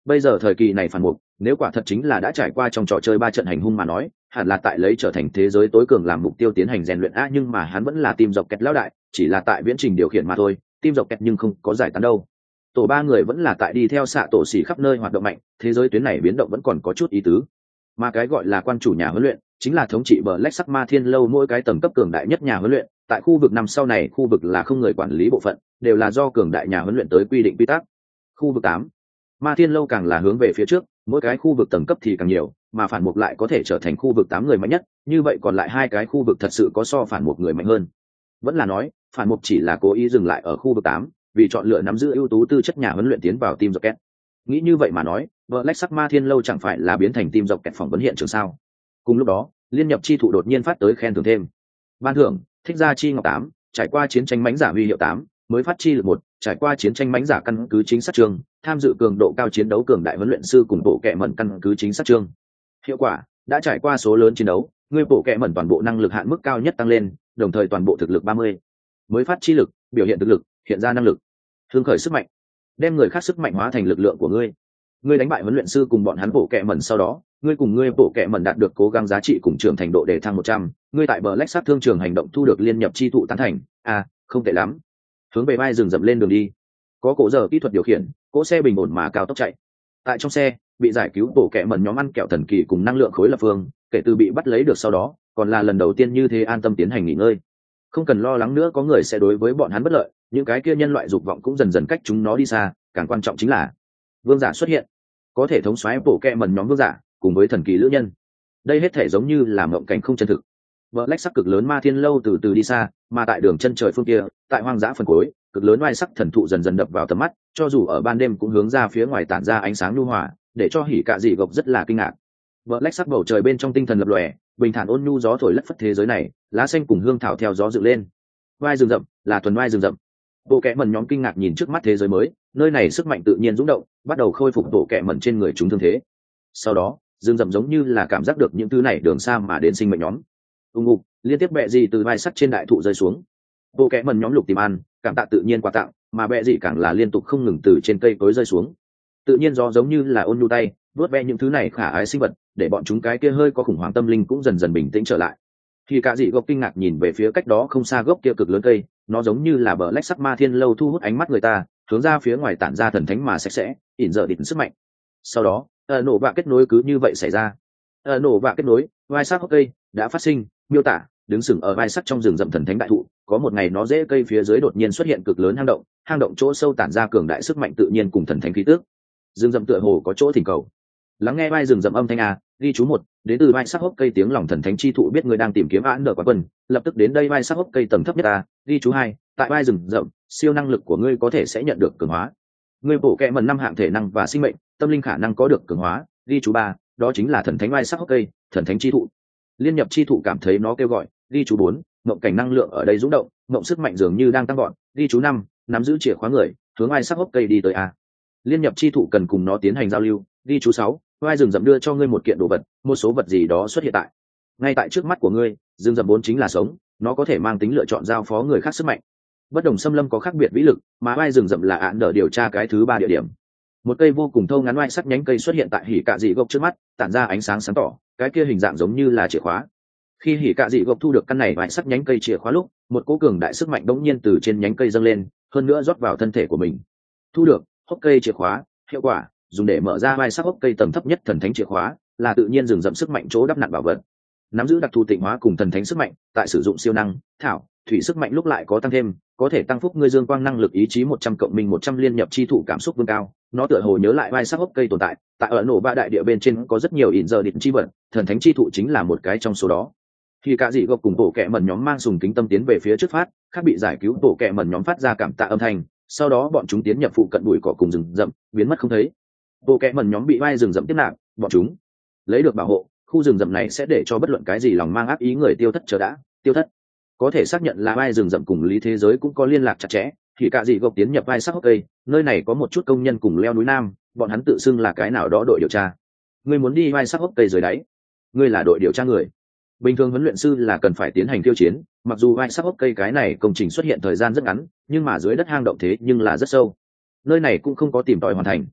Bây giờ thời kỳ này phản mục nếu quả thật chính là đã trải qua trong trò chơi 3 trận hành hung mà nói, hẳn là tại lấy trở thành thế giới tối cường làm mục tiêu tiến hành rèn luyện a, nhưng mà hắn vẫn là team dọc kẹt lão đại, chỉ là tại viễn trình điều khiển mà thôi, team dọc kẹt nhưng không có giải tán đâu. Tổ 3 người vẫn là tại đi theo xạ tổ xỉ khắp nơi hoạt động mạnh, thế giới tuyến này biến động vẫn còn có chút ý tứ. Mà cái gọi là quan chủ nhà huấn luyện, chính là thống trị Black Sắc Ma Thiên Lâu mỗi cái tầng cấp cường đại nhất nhà huấn luyện, tại khu vực năm sau này khu vực là không người quản lý bộ phận, đều là do cường đại nhà huấn luyện tới quy định quy tắc. Khu vực 8, Ma Thiên Lâu càng là hướng về phía trước, mỗi cái khu vực tầng cấp thì càng nhiều, mà phản mục lại có thể trở thành khu vực 8 người mạnh nhất, như vậy còn lại 2 cái khu vực thật sự có so phản mục người mạnh hơn. Vẫn là nói, phản mục chỉ là cố ý dừng lại ở khu vực 8, vì chọn lựa nắm giữ ưu tú tư chất nhà huấn luyện tiến vào team Rocket. Nghĩ như vậy mà nói, Black Sắc Ma Thiên Lâu chẳng phải là biến thành team Rocket phỏng vấn hiện trường sao? Cùng lúc đó, liên nhập chi thụ đột nhiên phát tới khen thưởng thêm. Ban thưởng, thích gia chi ngọc 8, trải qua chiến tranh mãnh giả huy hiệu 8, mới phát chi lực 1, trải qua chiến tranh mãnh giả căn cứ chính xác chương, tham dự cường độ cao chiến đấu cường đại huấn luyện sư cùng bộ kệ mẩn căn cứ chính xác chương. Hiệu quả, đã trải qua số lớn chiến đấu, người bộ kệ mẩn toàn bộ năng lực hạn mức cao nhất tăng lên, đồng thời toàn bộ thực lực 30. Mới phát chi lực, biểu hiện thực lực, hiện ra năng lực. Hương khởi sức mạnh, đem người khác sức mạnh hóa thành lực lượng của ngươi. Ngươi đánh bại huấn luyện sư cùng bọn hắn bộ kệ mẩn sau đó, ngươi cùng ngươi bộ kệ mẩn đạt được cố gắng giá trị cùng trưởng thành độ để thăng 100, ngươi tại Black sát thương trường hành động thu được liên nhập chi thụ tán thành, không tệ lắm. Hướng về vai rừng rậm lên đường đi. Có cổ giờ kỹ thuật điều khiển, cỗ xe bình ổn mà cao tốc chạy. Tại trong xe, bị giải cứu bộ kệ mẩn nhóm ăn kẹo thần kỳ cùng năng lượng khối lập phương, kể từ bị bắt lấy được sau đó, còn là lần đầu tiên như thế an tâm tiến hành nghỉ ngơi. Không cần lo lắng nữa có người sẽ đối với bọn hắn bất lợi, những cái kia nhân loại dục vọng cũng dần dần cách chúng nó đi xa, càng quan trọng chính là vương giả xuất hiện, có thể thống soái bộ kệ mẩn nhóm vương giả cùng với thần kỳ lữ nhân. Đây hết thể giống như là mộng cảnh không chân thực. Black sắc cực lớn Ma Thiên Lâu từ từ đi xa, mà tại đường chân trời phương kia, tại hoang dã phần cuối, cực lớn oai sắc thần thụ dần dần đập vào tầm mắt, cho dù ở ban đêm cũng hướng ra phía ngoài tản ra ánh sáng nhu hòa, để cho hỉ cạ dị gộc rất là kinh ngạc. Black sắc bầu trời bên trong tinh thần lập lòe, bình thản ôn nhu gió thổi lất phất thế giới này, lá xanh cùng hương thảo theo gió dựng lên. Vai rừng rậm, là tuần vai rừng rậm. Bộ kệ mẩn nhóm kinh ngạc nhìn trước mắt thế giới mới, nơi này sức mạnh tự nhiên dũng động, bắt đầu khôi phục bộ kệ mẩn trên người chúng thương thế. Sau đó, rừng rậm giống như là cảm giác được những thứ này đường xa mà đến sinh mệnh nhóm. Ung ục, liên tiếp bẹ gì từ vai sắt trên đại thụ rơi xuống. Bộ kệ mẩn nhóm lục tìm ăn, cảm tạ tự nhiên quà tặng, mà bẹ gì càng là liên tục không ngừng từ trên cây cối rơi xuống. Tự nhiên gió giống như là ôn nhu tay, vuốt ve những thứ này khả ái sinh vật, để bọn chúng cái kia hơi có khủng hoảng tâm linh cũng dần dần bình tĩnh trở lại. Khi cả dị gốc kinh ngạc nhìn về phía cách đó không xa gốc kia cực lớn cây, nó giống như là bờ lách sắc Ma Thiên Lâu thu hút ánh mắt người ta, hướng ra phía ngoài tản ra thần thánh mà sạch sẽ, ỉn giờ đỉnh sức mạnh. Sau đó, nổ vạ kết nối cứ như vậy xảy ra. Nổ vạ kết nối, vai sắc hốc cây đã phát sinh, miêu tả đứng sừng ở vai sắc trong rừng rậm thần thánh đại thụ, có một ngày nó rễ cây phía dưới đột nhiên xuất hiện cực lớn hang động chỗ sâu tản ra cường đại sức mạnh tự nhiên cùng thần thánh khí tước. Rừng rậm tựa hồ có chỗ thỉnh cầu. Lắng nghe vai rừng rậm âm thanh ghi chú 1, đến từ vai sắc hốc cây tiếng lòng thần thánh chi thụ biết người đang tìm kiếm án đỡ quán quân, lập tức đến đây vai sắc hốc cây tầng thấp nhất ghi chú 2, tại vai rừng rậm, siêu năng lực của ngươi có thể sẽ nhận được cường hóa. Ngươi bổ kẹ mần 5 hạng thể năng và sinh mệnh, tâm linh khả năng có được cường hóa, ghi chú 3, đó chính là thần thánh vai sắc hốc cây, thần thánh chi thụ. Liên nhập chi thụ cảm thấy nó kêu gọi, ghi chú 4, mộng cảnh năng lượng ở đây dũng động, mộng sức mạnh dường như đang tăng gọn, ghi chú 5, nắm giữ chìa khóa người, hướng vai sắc hốc cây đi tới Liên nhập chi thụ cần cùng nó tiến hành giao lưu, ghi chú 6, vai rừng rậm đưa cho ngươi một kiện đồ vật, một số vật gì đó xuất hiện tại ngay tại trước mắt của ngươi. Rừng rậm vốn chính là sống, nó có thể mang tính lựa chọn giao phó người khác sức mạnh. Bất đồng xâm lâm có khác biệt vĩ lực, mà vai rừng rậm là án đỡ điều tra cái thứ 3 địa điểm. Một cây vô cùng thô ngắn oai sắc nhánh cây xuất hiện tại hỉ cạ dị gốc trước mắt, tản ra ánh sáng sáng tỏ, cái kia hình dạng giống như là chìa khóa. Khi hỉ cạ dị gốc thu được căn này oai sắc nhánh cây chìa khóa lúc, một cỗ cường đại sức mạnh đống nhiên từ trên nhánh cây dâng lên, hơn nữa rót vào thân thể của mình. Thu được hốc cây chìa khóa, hiệu quả dùng để mở ra oai sắc hốc cây tầng thấp nhất thần thánh chìa khóa, là tự nhiên rừng rậm sức mạnh chỗ đắp nặn bảo vật. Nắm giữ đặc thù tịnh hóa cùng thần thánh sức mạnh, tại sử dụng siêu năng thảo thủy sức mạnh lúc lại có tăng thêm, có thể tăng phúc ngươi dương quang năng lực ý chí 100 cộng minh 100 liên nhập chi thụ cảm xúc vươn cao. Nó tựa hồ nhớ lại vai sắc hốc cây tồn tại, tại ở nổ ba đại địa bên trên có rất nhiều ỉn giờ địch chi vật, thần thánh chi thụ chính là một cái trong số đó. Khi cả dị gộc cùng bộ kệ mẩn nhóm mang sùng kính tâm tiến về phía trước phát, khác bị giải cứu bộ kệ mẩn nhóm phát ra cảm tạ âm thanh, sau đó bọn chúng tiến nhập phụ cận bụi cỏ cùng rừng rậm, biến mất không thấy. Bộ kệ mẩn nhóm bị vai rừng rậm tiếp nạp, bọn chúng lấy được bảo hộ, khu rừng rậm này sẽ để cho bất luận cái gì lòng mang ác ý người tiêu thất chờ đã. Tiêu thất có thể xác nhận là vai rừng rậm cùng lý thế giới cũng có liên lạc chặt chẽ. Thì cả dị gộc tiến nhập vai sắc hốc cây, nơi này có một chút công nhân cùng leo núi nam, bọn hắn tự xưng là cái nào đó đội điều tra. Ngươi muốn đi vai sắc hốc cây dưới đáy, ngươi là đội điều tra người. Bình thường huấn luyện sư là cần phải tiến hành tiêu chiến, mặc dù vai sắc hốc cây cái này công trình xuất hiện thời gian rất ngắn, nhưng mà dưới đất hang động thế nhưng là rất sâu. Nơi này cũng không có tìm tòi hoàn thành.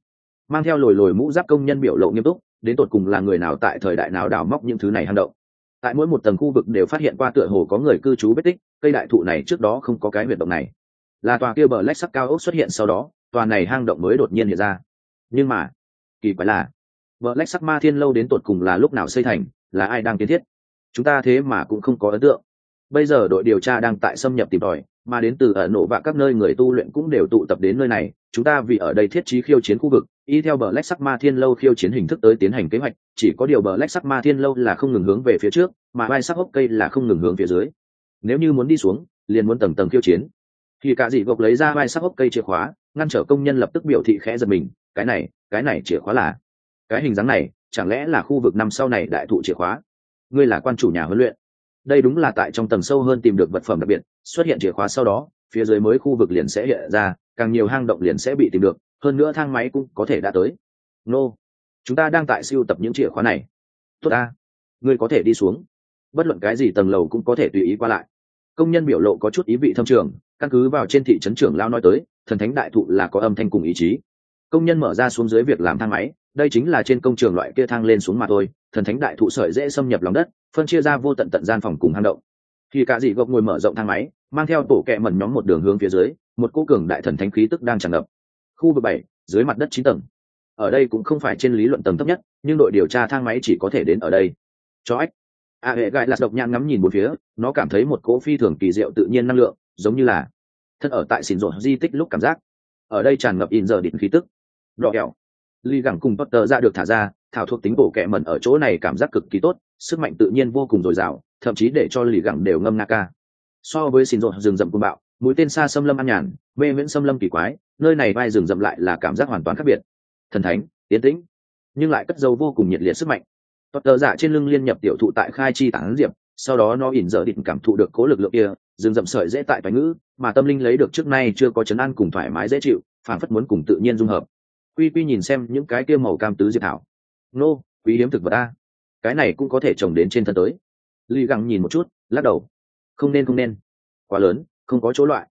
mang theo lồi lồi mũ giáp công nhân biểu lộ nghiêm túc, đến tột cùng là người nào tại thời đại nào đào móc những thứ này hang động. Tại mỗi một tầng khu vực đều phát hiện qua tựa hồ có người cư trú vết tích, cây đại thụ này trước đó không có cái huyệt động này. Là tòa kia bờ lách sắc cao ốc xuất hiện sau đó, tòa này hang động mới đột nhiên hiện ra. Nhưng mà kỳ quái là bờ lách sắc ma thiên lâu đến tột cùng là lúc nào xây thành, là ai đang kiến thiết, chúng ta thế mà cũng không có ấn tượng. Bây giờ đội điều tra đang tại xâm nhập tìm tòi, mà đến từ ở nổ và các nơi người tu luyện cũng đều tụ tập đến nơi này. Chúng ta vì ở đây thiết trí khiêu chiến khu vực, y theo bờ lách sắc ma thiên lâu khiêu chiến hình thức tới tiến hành kế hoạch. Chỉ có điều bờ lách sắc ma thiên lâu là không ngừng hướng về phía trước, mà vai sắc hốc cây là không ngừng hướng phía dưới. Nếu như muốn đi xuống, liền muốn tầng tầng khiêu chiến. Thì cả dị gộc lấy ra vai sắc hốc cây chìa khóa, ngăn trở công nhân lập tức biểu thị khẽ giật mình. Cái này chìa khóa là cái hình dáng này, chẳng lẽ là khu vực năm sau này đại thụ chìa khóa? Ngươi là quan chủ nhà huấn luyện. Đây đúng là tại trong tầng sâu hơn tìm được vật phẩm đặc biệt, xuất hiện chìa khóa sau đó, phía dưới mới khu vực liền sẽ hiện ra, càng nhiều hang động liền sẽ bị tìm được, hơn nữa thang máy cũng có thể đã tới. Nô, chúng ta đang tại sưu tập những chìa khóa này. Tốt ta, ngươi có thể đi xuống. Bất luận cái gì tầng lầu cũng có thể tùy ý qua lại. Công nhân biểu lộ có chút ý vị thâm trường, căn cứ vào trên thị trấn trưởng lao nói tới, thần thánh đại thụ là có âm thanh cùng ý chí. Công nhân mở ra xuống dưới việc làm thang máy, đây chính là trên công trường loại kia thang lên xuống mà thôi. Thần thánh đại thụ sợi dễ xâm nhập lòng đất, phân chia ra vô tận tận gian phòng cùng hang động. Khi cả dị gộc ngồi mở rộng thang máy, mang theo tổ kẹ mẩn nhóm một đường hướng phía dưới, một cỗ cường đại thần thánh khí tức đang tràn ngập. Khu vực 7, dưới mặt đất 9 tầng. Ở đây cũng không phải trên lý luận tầng thấp nhất, nhưng đội điều tra thang máy chỉ có thể đến ở đây. Chó ếch. Hệ gại là độc nhãn ngắm nhìn bốn phía, nó cảm thấy một cỗ phi thường kỳ diệu tự nhiên năng lượng, giống như là thân ở tại xỉn rộn di tích lúc cảm giác. Ở đây tràn ngập in giờ định khí tức. Đỏ kẹo. Ly gẳng cùng Potter ra được thả ra, thảo thuộc tính bộ kẹ mẩn ở chỗ này cảm giác cực kỳ tốt, sức mạnh tự nhiên vô cùng dồi dào, thậm chí để cho lì gẳng đều ngâm nga ca. So với xỉn rộn rừng rậm cuồng bạo, mũi tên xa xâm lâm an nhàn, mê miễn xâm lâm kỳ quái, nơi này vai rừng rậm lại là cảm giác hoàn toàn khác biệt. Thần thánh, tiến tĩnh, nhưng lại cất dấu vô cùng nhiệt liệt sức mạnh. Potter dạ trên lưng liên nhập tiểu thụ tại khai chi tán diệp, sau đó nó ỉn giờ định cảm thụ được cố lực lượng kia, rừng rậm sợi dễ tại toái ngữ, mà tâm linh lấy được trước nay chưa có chấn an cùng thoải mái dễ chịu, phảng phất muốn cùng tự nhiên dung hợp. Quy nhìn xem những cái kia màu cam tứ diệp thảo. Nô, quý hiếm thực vật a. Cái này cũng có thể trồng đến trên thân tới. Lý găng nhìn một chút, lắc đầu. Không nên. Quá lớn, không có chỗ loại.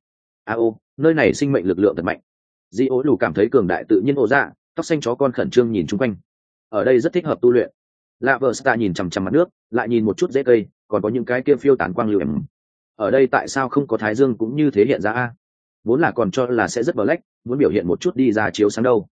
Nơi này sinh mệnh lực lượng thật mạnh. Di ố lù cảm thấy cường đại tự nhiên ồ dạ, tóc xanh chó con khẩn trương nhìn chung quanh. Ở đây rất thích hợp tu luyện. Lạ vợ Star nhìn chằm chằm mặt nước, lại nhìn một chút rễ cây, còn có những cái kia phiêu tán quang lưu em. Ở đây tại sao không có thái dương cũng như thế hiện ra a? Vốn là còn cho là sẽ rất black, muốn biểu hiện một chút đi ra chiếu sáng đâu.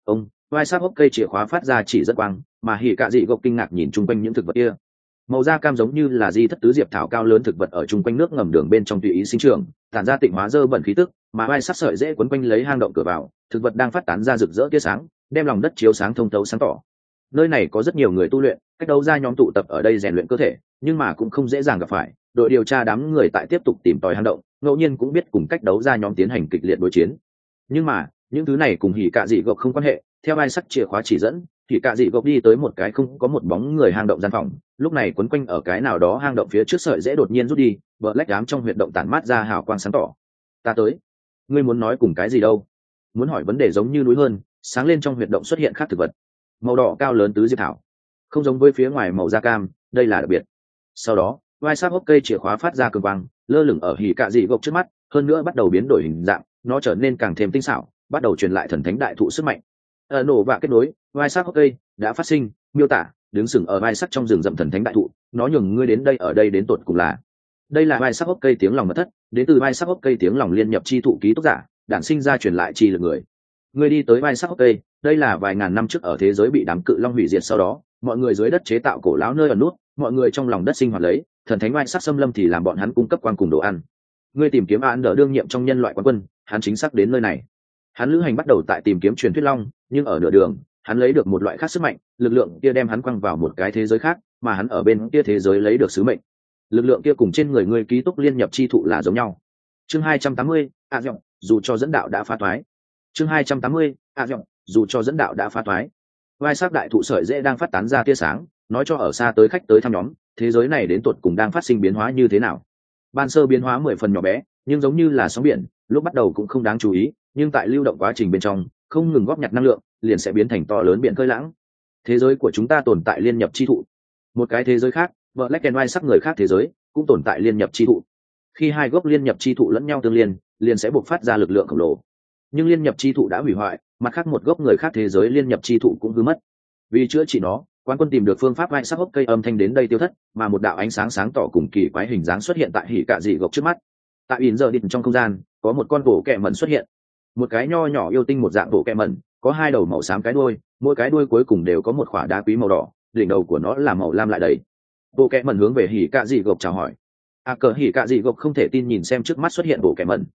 Vai sát hốc cây chìa khóa phát ra chỉ rất quang, mà hỉ cạ dị gộc kinh ngạc nhìn chung quanh những thực vật kia. Màu da cam giống như là di thất tứ diệp thảo cao lớn thực vật ở chung quanh nước ngầm đường bên trong tùy ý sinh trưởng, tản ra tịnh hóa dơ bẩn khí tức, mà vai sát sợi dễ quấn quanh lấy hang động cửa vào, thực vật đang phát tán ra rực rỡ tia sáng, đem lòng đất chiếu sáng thông thấu sáng tỏ. Nơi này có rất nhiều người tu luyện, cách đấu ra nhóm tụ tập ở đây rèn luyện cơ thể, nhưng mà cũng không dễ dàng gặp phải. Đội điều tra đám người tại tiếp tục tìm tòi hang động, ngẫu nhiên cũng biết cùng cách đấu ra nhóm tiến hành kịch liệt đối chiến. Nhưng mà những thứ này cùng hỉ cạ dị gộc không quan hệ. Theo vai sắc chìa khóa chỉ dẫn, thì cạ dị gộc đi tới một cái không có một bóng người hang động gian phòng. Lúc này quấn quanh ở cái nào đó hang động phía trước sợi dễ đột nhiên rút đi, vợ lách đám trong huyệt động tản mát ra hào quang sáng tỏ. Ta tới. Ngươi muốn nói cùng cái gì đâu? Muốn hỏi vấn đề giống như núi hơn, sáng lên trong huyệt động xuất hiện khác thực vật. Màu đỏ cao lớn tứ diệp thảo, không giống với phía ngoài màu da cam, đây là đặc biệt. Sau đó, vai sắc hốc cây chìa khóa phát ra cường quang, lơ lửng ở hỉ cạ dị gộc trước mắt, hơn nữa bắt đầu biến đổi hình dạng, nó trở nên càng thêm tinh xảo, bắt đầu truyền lại thần thánh đại thụ sức mạnh. Nổ và kết nối, vai sắc hốc cây đã phát sinh, miêu tả, đứng sừng ở vai sắc trong rừng rậm thần thánh đại thụ, nó nhường ngươi đến đây ở đây đến tột cùng là. Đây là vai sắc hốc cây tiếng lòng mật thất, đến từ vai sắc hốc cây tiếng lòng liên nhập chi thụ ký túc giả, đản sinh ra truyền lại chi lực người. Ngươi đi tới vai sắc hốc cây, đây là vài ngàn năm trước ở thế giới bị đám cự long hủy diệt sau đó, mọi người dưới đất chế tạo cổ lão nơi ẩn nút, mọi người trong lòng đất sinh hoạt lấy, thần thánh vai sắc xâm lâm thì làm bọn hắn cung cấp quan cùng đồ ăn. Ngươi tìm kiếm án đỡ đương nhiệm trong nhân loại quán quân, hắn chính xác đến nơi này. Hắn lữ hành bắt đầu tại tìm kiếm truyền thuyết long, nhưng ở nửa đường, hắn lấy được một loại khác sức mạnh, lực lượng kia đem hắn quăng vào một cái thế giới khác, mà hắn ở bên kia thế giới lấy được sứ mệnh. Lực lượng kia cùng trên người ngươi ký túc liên nhập chi thụ là giống nhau. Chương 280, Giọng, dù cho dẫn đạo đã phá toái. Chương 280, Giọng, dù cho dẫn đạo đã phá toái. Vai sắc đại thụ sợi dễ đang phát tán ra tia sáng, nói cho ở xa tới khách tới thăm nhóm, thế giới này đến tuột cùng đang phát sinh biến hóa như thế nào. Ban sơ biến hóa 10 phần nhỏ bé, nhưng giống như là sóng biển, lúc bắt đầu cũng không đáng chú ý, nhưng tại lưu động quá trình bên trong, không ngừng góp nhặt năng lượng, liền sẽ biến thành to lớn biển khơi lãng. Thế giới của chúng ta tồn tại liên nhập chi thụ. Một cái thế giới khác, Black and White sắc người khác thế giới, cũng tồn tại liên nhập chi thụ. Khi hai gốc liên nhập chi thụ lẫn nhau tương liên, liền sẽ bộc phát ra lực lượng khổng lồ. Nhưng liên nhập chi thụ đã hủy hoại, mặt khác một gốc người khác thế giới liên nhập chi thụ cũng hư mất. Vì chữa trị nó, quán quân tìm được phương pháp vai sắc hốc cây âm thanh đến đây tiêu thất, mà một đạo ánh sáng sáng tỏ cùng kỳ quái hình dáng xuất hiện tại hỉ cạ dị gộc trước mắt. Tại ỉn giờ định trong không gian, có một con bộ kẹ mẩn xuất hiện, một cái nho nhỏ yêu tinh một dạng bộ kẹ mẩn, có hai đầu màu xám cái đuôi, mỗi cái đuôi cuối cùng đều có một khỏa đá quý màu đỏ, đỉnh đầu của nó là màu lam lại đầy. Bộ kẹ mẩn hướng về hỉ cạ dị gộc chào hỏi. Cờ hỉ cạ dị gộc không thể tin nhìn xem trước mắt xuất hiện bộ kẹ mẩn.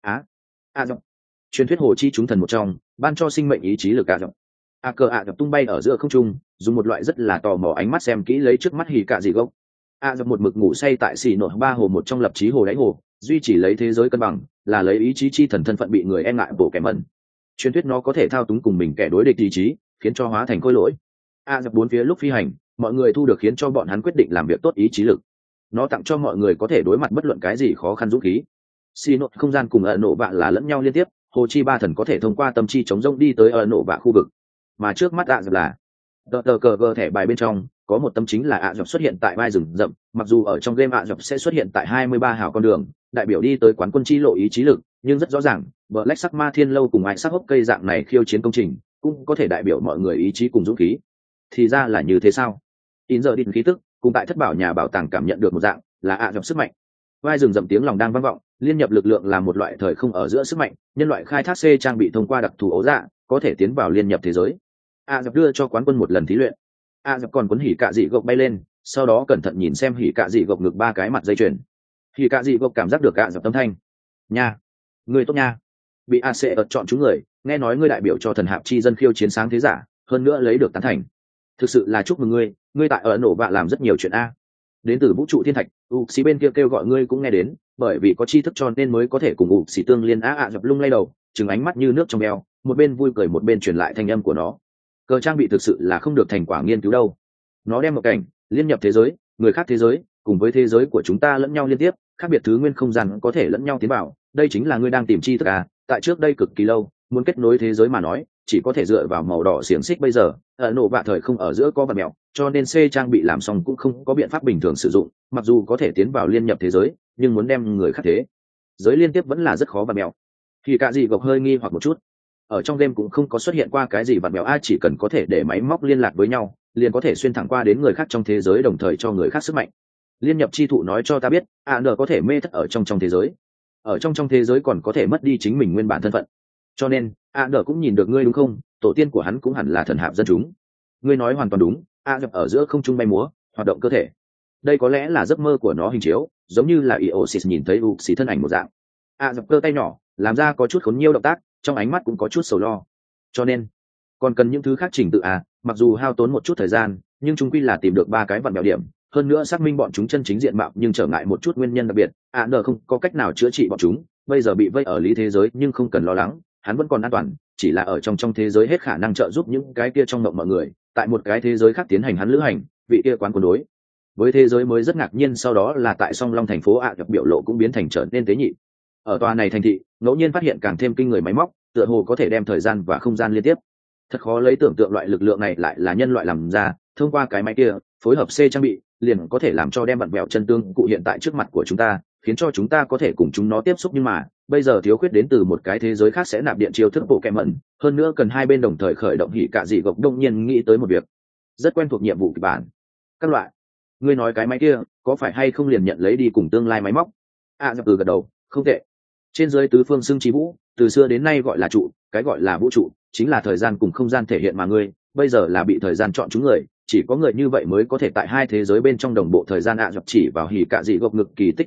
Dọc, truyền thuyết hồ chi chúng thần một trong, ban cho sinh mệnh ý chí lực dọc. Dọc tung bay ở giữa không trung, dùng một loại rất là tò mò ánh mắt xem kỹ lấy trước mắt hỉ cạ dị gộc. Dọc một mực ngủ say tại xì nội ba hồ một trong lập chí hồ đáy hồ, duy trì lấy thế giới cân bằng, là lấy ý chí chi thần thân phận bị người e ngại bộ kẻ mẩn. Truyền thuyết nó có thể thao túng cùng mình kẻ đối địch ý chí, khiến cho hóa thành khối lỗi. Dọc bốn phía lúc phi hành, mọi người thu được khiến cho bọn hắn quyết định làm việc tốt ý chí lực. Nó tặng cho mọi người có thể đối mặt bất luận cái gì khó khăn dũng khí. Xì nội không gian cùng ở nổ bạ là lẫn nhau liên tiếp, hồ chi ba thần có thể thông qua tâm chi chống rông đi tới ở nổ bạ khu vực. Mà trước mắt Dọc là tờ cờ gờ thẻ bài bên trong có một tâm chính là Dọc xuất hiện tại vai rừng rậm, mặc dù ở trong game Dọc sẽ xuất hiện tại 23 hào con đường, đại biểu đi tới quán quân chi lộ ý chí lực, nhưng rất rõ ràng, Black sắc ma thiên lâu cùng ai sắc hốc cây dạng này khiêu chiến công trình, cũng có thể đại biểu mọi người ý chí cùng dũng khí. Thì ra là như thế sao? In giờ định khí tức, cùng tại thất bảo nhà bảo tàng cảm nhận được một dạng, là Dọc sức mạnh. Vai rừng rậm tiếng lòng đang vang vọng, liên nhập lực lượng là một loại thời không ở giữa sức mạnh, nhân loại khai thác C trang bị thông qua đặc thù ấu dạ, có thể tiến vào liên nhập thế giới. Dọc đưa cho quán quân một lần thí luyện. Dọc còn cuốn hỉ cạ dị gộc bay lên, sau đó cẩn thận nhìn xem hỉ cạ dị gộc ngực ba cái mặt dây chuyền. Hỉ cạ dị gộc cảm giác được Dọc tâm thanh. Nha, người tốt nha. Bị AC chọn chúng người, nghe nói ngươi đại biểu cho thần hạp chi dân khiêu chiến sáng thế giả, hơn nữa lấy được tán thành. Thực sự là chúc mừng ngươi tại ở nổ bạ làm rất nhiều chuyện a. Đến từ vũ trụ thiên thạch, xí bên kia kêu gọi ngươi cũng nghe đến, bởi vì có tri thức cho nên mới có thể cùng xí tương liên Dọc lung lay đầu, trừng ánh mắt như nước trong eo, một bên vui cười một bên truyền lại thanh âm của nó. Cờ trang bị thực sự là không được thành quả nghiên cứu đâu. Nó đem một cảnh liên nhập thế giới, người khác thế giới cùng với thế giới của chúng ta lẫn nhau liên tiếp, khác biệt thứ nguyên không gian có thể lẫn nhau tiến vào. Đây chính là ngươi đang tìm tri thức à? Tại trước đây cực kỳ lâu, muốn kết nối thế giới mà nói, chỉ có thể dựa vào màu đỏ xiềng xích. Bây giờ ở nổ bạ thời không ở giữa có vật mèo, cho nên C trang bị làm xong cũng không có biện pháp bình thường sử dụng. Mặc dù có thể tiến vào liên nhập thế giới, nhưng muốn đem người khác thế giới liên tiếp vẫn là rất khó vật mèo. Thì cả gì gộc hơi nghi hoặc một chút. Ở trong game cũng không có xuất hiện qua cái gì vặn vẹo chỉ cần có thể để máy móc liên lạc với nhau, liền có thể xuyên thẳng qua đến người khác trong thế giới, đồng thời cho người khác sức mạnh. Liên nhập chi thụ nói cho ta biết, AN có thể mê thất ở trong thế giới, ở trong thế giới còn có thể mất đi chính mình nguyên bản thân phận. Cho nên AN cũng nhìn được ngươi đúng không? Tổ tiên của hắn cũng hẳn là thần hạp dân chúng. Ngươi nói hoàn toàn đúng. AN ở giữa không trung bay múa, hoạt động cơ thể. Đây có lẽ là giấc mơ của nó hình chiếu, giống như là Iosis nhìn thấy Uxi thân ảnh một dạng. AN cơ tay nhỏ, làm ra có chút khốn nhiêu động tác, trong ánh mắt cũng có chút sầu lo. Cho nên còn cần những thứ khác trình tự mặc dù hao tốn một chút thời gian, nhưng chúng quy là tìm được ba cái vặn bẹo điểm, hơn nữa xác minh bọn chúng chân chính diện mạo, nhưng trở ngại một chút nguyên nhân đặc biệt. Không có cách nào chữa trị bọn chúng, bây giờ bị vây ở lý thế giới, nhưng không cần lo lắng, hắn vẫn còn an toàn, chỉ là ở trong thế giới hết khả năng trợ giúp những cái kia trong mộng mọi người, tại một cái thế giới khác tiến hành hắn lữ hành. Vị kia quán quân đối với thế giới mới rất ngạc nhiên, sau đó là tại Song Long thành phố biểu lộ cũng biến thành trở nên tế nhị. Ở tòa này thành thị, ngẫu nhiên phát hiện càng thêm kinh người máy móc, tựa hồ có thể đem thời gian và không gian liên tiếp. Thật khó lấy tưởng tượng loại lực lượng này lại là nhân loại làm ra, thông qua cái máy kia phối hợp C trang bị, liền có thể làm cho đem vặn vẹo chân tương cụ hiện tại trước mặt của chúng ta, khiến cho chúng ta có thể cùng chúng nó tiếp xúc. Nhưng mà bây giờ thiếu khuyết đến từ một cái thế giới khác sẽ nạp điện chiêu thức bộ kẹ mẩn, hơn nữa cần hai bên đồng thời khởi động. Hỉ cả dị gộc đông nhiên nghĩ tới một việc rất quen thuộc nhiệm vụ kịch bản. Các loại, ngươi nói cái máy kia có phải hay không liền nhận lấy đi cùng tương lai máy móc? Từ gật đầu, không tệ. Trên dưới tứ phương xưng chí vũ, từ xưa đến nay gọi là trụ, cái gọi là vũ trụ chính là thời gian cùng không gian thể hiện, mà ngươi bây giờ là bị thời gian chọn chúng người, chỉ có người như vậy mới có thể tại hai thế giới bên trong đồng bộ thời gian. Chỉ vào hỉ cả dị gộc ngực kỳ tích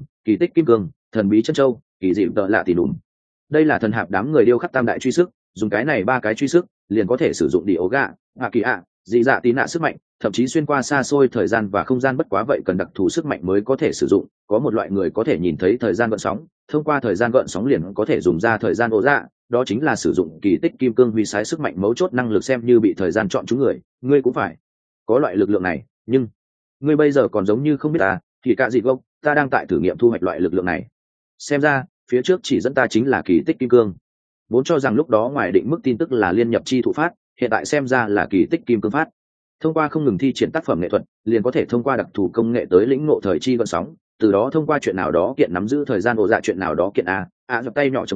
kim cương, thần bí chân châu, kỳ dị tợ lạ tỉ nùm. Đây là thần hạp đám người điêu khắc tam đại truy sức, dùng cái này ba cái truy sức liền có thể sử dụng đi ố gạ kỳ dị dạ tí nạ sức mạnh, thậm chí xuyên qua xa xôi thời gian và không gian. Bất quá vậy cần đặc thù sức mạnh mới có thể sử dụng. Có một loại người có thể nhìn thấy thời gian gợn sóng, thông qua thời gian gợn sóng liền có thể dùng ra thời gian ố dạ, đó chính là sử dụng kỳ tích kim cương huy sái sức mạnh. Mấu chốt năng lực xem như bị thời gian chọn chúng người, ngươi cũng phải có loại lực lượng này, nhưng ngươi bây giờ còn giống như không biết thì cả gì gốc, ta đang tại thử nghiệm thu hoạch loại lực lượng này. Xem ra phía trước chỉ dẫn ta chính là kỳ tích kim cương. Vốn cho rằng lúc đó ngoài định mức tin tức là liên nhập chi thụ phát, hiện tại xem ra là kỳ tích kim cương phát. Thông qua không ngừng thi triển tác phẩm nghệ thuật, liền có thể thông qua đặc thù công nghệ tới lĩnh ngộ thời chi gợn sóng, từ đó thông qua chuyện nào đó kiện nắm giữ thời gian ổ dạ, chuyện nào đó kiện dập tay nhỏ trầm cảm,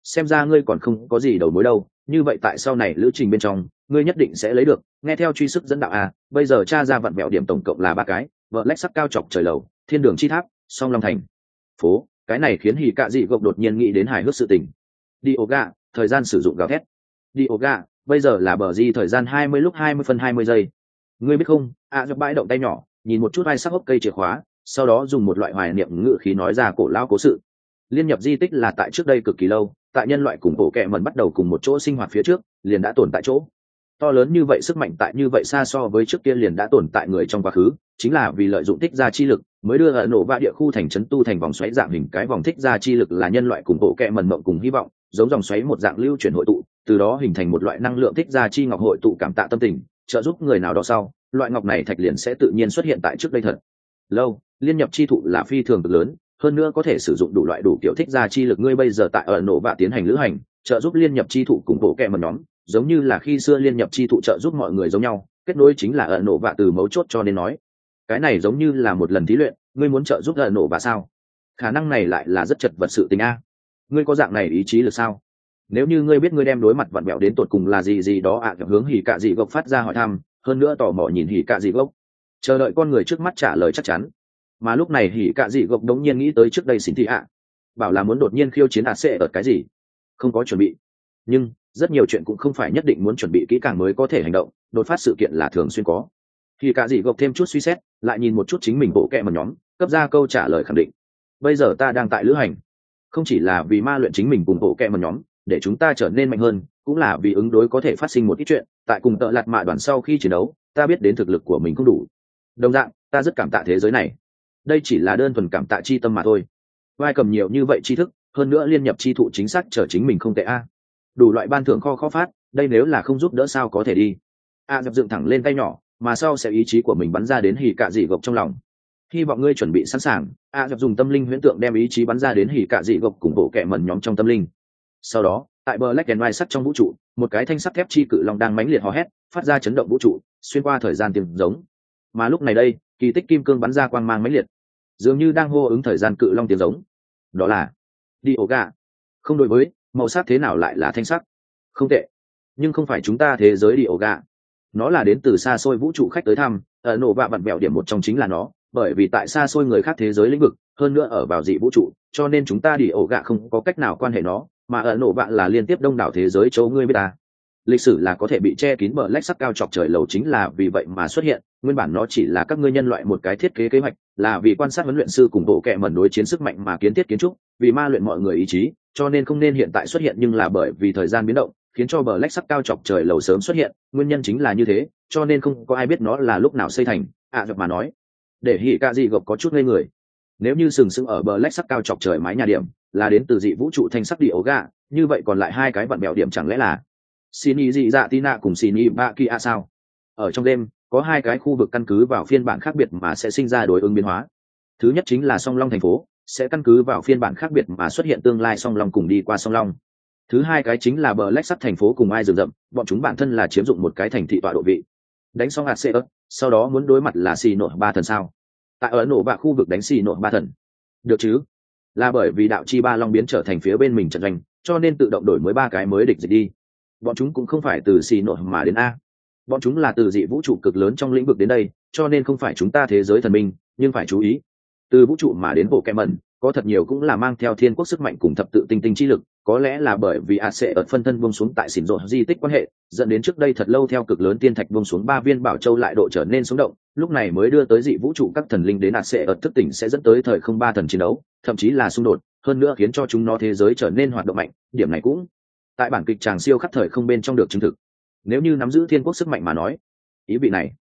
xem ra ngươi còn không có gì đầu mối đâu, như vậy tại sau này lữ trình bên trong ngươi nhất định sẽ lấy được. Nghe theo truy sức dẫn đạo a, bây giờ tra ra vặn vẹo điểm tổng cộng là 3 cái: vợ lách sắc cao chọc trời lầu, thiên đường chi tháp, song long thành phố. Cái này khiến hỉ cạ dị gộc đột nhiên nghĩ đến hài hước sự tình. Đi ổ gà, thời gian sử dụng gào thét. Đi ổ gà, bây giờ là bờ di thời gian 20 lúc 20 phân 20 giây. Ngươi biết không, dập bãi động tay nhỏ nhìn một chút vai sắc ốc cây chìa khóa, sau đó dùng một loại hoài niệm ngữ khí nói ra cổ lão cố sự. Liên nhập di tích là tại trước đây cực kỳ lâu, tại nhân loại cùng bộ kệ mẩn bắt đầu cùng một chỗ sinh hoạt phía trước liền đã tồn tại chỗ. To lớn như vậy sức mạnh tại như vậy xa so với trước kia liền đã tồn tại người trong quá khứ, chính là vì lợi dụng thích gia chi lực mới đưa ở nổ vạ địa khu thành trấn tu thành vòng xoáy dạng hình. Cái vòng thích gia chi lực là nhân loại cùng bộ kệ mẩn mộng cùng hy vọng, giống dòng xoáy một dạng lưu chuyển hội tụ, từ đó hình thành một loại năng lượng thích gia chi ngọc hội tụ cảm tạ tâm tình, trợ giúp người nào đó sau, loại ngọc này thạch liền sẽ tự nhiên xuất hiện tại trước đây thật lâu. Liên nhập chi thụ là phi thường cực lớn, hơn nữa có thể sử dụng đủ loại đủ kiểu thích gia chi lực. Ngươi bây giờ tại ở nổ vạ tiến hành lữ hành, trợ giúp liên nhập chi thụ cùng bộ kệ mẩn nhóm, giống như là khi xưa liên nhập chi thụ trợ giúp mọi người giống nhau. Kết nối chính là ở nổ vạ từ mấu chốt, cho nên nói cái này giống như là một lần thí luyện. Ngươi muốn trợ giúp ở nổ vạ sao? Khả năng này lại là rất chật vật sự tình a. Ngươi có dạng này ý chí lực sao? Nếu như ngươi biết ngươi đem đối mặt vặn vẹo đến tột cùng là gì đó hướng hỉ cạ dị gộc phát ra hỏi thăm, hơn nữa tò mò nhìn hỉ cạ dị gộc, chờ đợi con người trước mắt trả lời chắc chắn. Mà lúc này hỉ cạ dị gộc đống nhiên nghĩ tới trước đây xin thị ạ bảo là muốn đột nhiên khiêu chiến sẽ ở cái gì, không có chuẩn bị. Nhưng rất nhiều chuyện cũng không phải nhất định muốn chuẩn bị kỹ càng mới có thể hành động, đột phát sự kiện là thường xuyên có. Hỉ cạ dị gộc thêm chút suy xét, lại nhìn một chút chính mình bộ kệ mẩn nhóm, cấp ra câu trả lời khẳng định. Bây giờ ta đang tại lữ hành, không chỉ là vì ma luyện chính mình cùng bộ kệ mẩn nhóm, để chúng ta trở nên mạnh hơn, cũng là vì ứng đối có thể phát sinh một ít chuyện. Tại cùng tợ lạt mạ đoàn sau khi chiến đấu, ta biết đến thực lực của mình không đủ. Đồng dạng, ta rất cảm tạ thế giới này. Đây chỉ là đơn thuần cảm tạ chi tâm mà thôi. Vai cầm nhiều như vậy tri thức, hơn nữa liên nhập chi thụ chính xác trở chính mình không tệ a. Đủ loại ban thưởng khó phát, đây nếu là không giúp đỡ sao có thể đi. Dập dựng thẳng lên tay nhỏ, mà sau sẽ ý chí của mình bắn ra đến hỉ cạ dị gộc trong lòng. Hy vọng ngươi chuẩn bị sẵn sàng. Dập dùng tâm linh huyễn tượng đem ý chí bắn ra đến hỉ cạ dị gộc cùng bộ kệ mẩn nhóm trong tâm linh. Sau đó, tại Black and White sắt trong vũ trụ, một cái thanh sắt thép chi cự long đang mãnh liệt hò hét, phát ra chấn động vũ trụ, xuyên qua thời gian tiếng giống. Mà lúc này đây, kỳ tích kim cương bắn ra quang mang mãnh liệt, dường như đang hô ứng thời gian cự long tiếng giống. Đó là Dioga. Không đối với, màu sắc thế nào lại là thanh sắc? Không tệ, nhưng không phải chúng ta thế giới Dioga. Nó là đến từ xa xôi vũ trụ khách tới thăm, ở nổ vạ vặn bẹo điểm một trong chính là nó, bởi vì tại xa xôi người khác thế giới lĩnh vực, hơn nữa ở vào dị vũ trụ, cho nên chúng ta Dioga không có cách nào quan hệ nó, mà ở nổ vạ là liên tiếp đông đảo thế giới châu ngươi biết ta. Lịch sử là có thể bị che kín bởi lách sắc cao chọc trời lầu chính là vì vậy mà xuất hiện. Nguyên bản nó chỉ là các ngươi nhân loại một cái thiết kế kế hoạch, là vì quan sát huấn luyện sư cùng bộ kệ mẩn đối chiến sức mạnh mà kiến thiết kiến trúc, vì ma luyện mọi người ý chí, cho nên không nên hiện tại xuất hiện, nhưng là bởi vì thời gian biến động khiến cho bờ lách sắc cao chọc trời lầu sớm xuất hiện, nguyên nhân chính là như thế, cho nên không có ai biết nó là lúc nào xây thành. Dập mà nói, để hỉ cạ dị gộc có chút ngây người. Nếu như sừng sững ở bờ lách sắc cao chọc trời mái nhà điểm là đến từ dị vũ trụ thanh sắc Dioga, như vậy còn lại hai cái vặn bẹo điểm chẳng lẽ là Shini dị dạ Tina cùng Shini Baki a sao? Ở trong đêm, có hai cái khu vực căn cứ vào phiên bản khác biệt mà sẽ sinh ra đối ứng biến hóa. Thứ nhất chính là song long thành phố, sẽ căn cứ vào phiên bản khác biệt mà xuất hiện tương lai song long cùng đi qua song long. Thứ hai cái chính là bờ lách sắt thành phố cùng ai rừng rậm, bọn chúng bản thân là chiếm dụng một cái thành thị tọa độ vị. Đánh xong hạt Aseus, sau đó muốn đối mặt là xì nội ba thần sao? Tại ở nổ bạ khu vực đánh xì nội ba thần. Được chứ? Là bởi vì đạo chi ba long biến trở thành phía bên mình trận doanh, cho nên tự động đổi mới ba cái mới địch dịch đi. Bọn chúng cũng không phải từ xì nội mà đến a, bọn chúng là từ dị vũ trụ cực lớn trong lĩnh vực đến đây, cho nên không phải chúng ta thế giới thần minh, nhưng phải chú ý, từ vũ trụ mà đến bộ kẹ mẩn có thật nhiều cũng là mang theo thiên quốc sức mạnh cùng thập tự tinh tinh chi lực, có lẽ là bởi vì sẽ ở phân thân buông xuống tại xỉn rộ di tích quan hệ, dẫn đến trước đây thật lâu theo cực lớn tiên thạch buông xuống 3 viên bảo châu lại độ trở nên sống động, lúc này mới đưa tới dị vũ trụ các thần linh đến sẽ ở thức tỉnh sẽ dẫn tới thời không ba thần chiến đấu, thậm chí là xung đột, hơn nữa khiến cho chúng nó thế giới trở nên hoạt động mạnh, điểm này cũng tại bản kịch tràng siêu khắc thời không bên trong được chứng thực. Nếu như nắm giữ thiên quốc sức mạnh mà nói, ý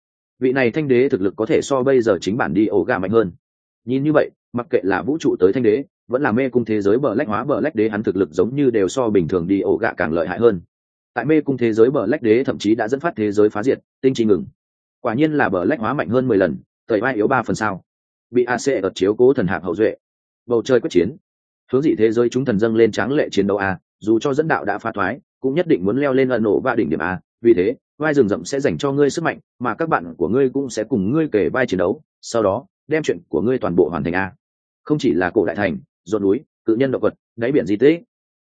vị này thanh đế thực lực có thể so bây giờ chính bản đi ổ gà mạnh hơn. Nhìn như vậy, mặc kệ là vũ trụ tới thanh đế vẫn là mê cung thế giới bờ lách hóa bờ lách đế, hắn thực lực giống như đều so bình thường đi ổ gà càng lợi hại hơn. Tại mê cung thế giới bờ lách đế thậm chí đã dẫn phát thế giới phá diệt, tinh chi ngừng. Quả nhiên là bờ lách hóa mạnh hơn 10 lần, thời vai yếu 3 phần sao. Bị AC ở chiếu cố thần hạc hậu duệ. Bầu trời quyết chiến, hướng dị thế giới chúng thần dâng lên tráng lệ chiến đấu a, dù cho dẫn đạo đã phá thoái cũng nhất định muốn leo lên ẩn nổ và đỉnh điểm a, vì thế vai rừng rậm sẽ dành cho ngươi sức mạnh, mà các bạn của ngươi cũng sẽ cùng ngươi kể vai chiến đấu, sau đó đem chuyện của ngươi toàn bộ hoàn thành a. Không chỉ là cổ đại thành, rộn núi, cự nhân động vật, đáy biển di tích,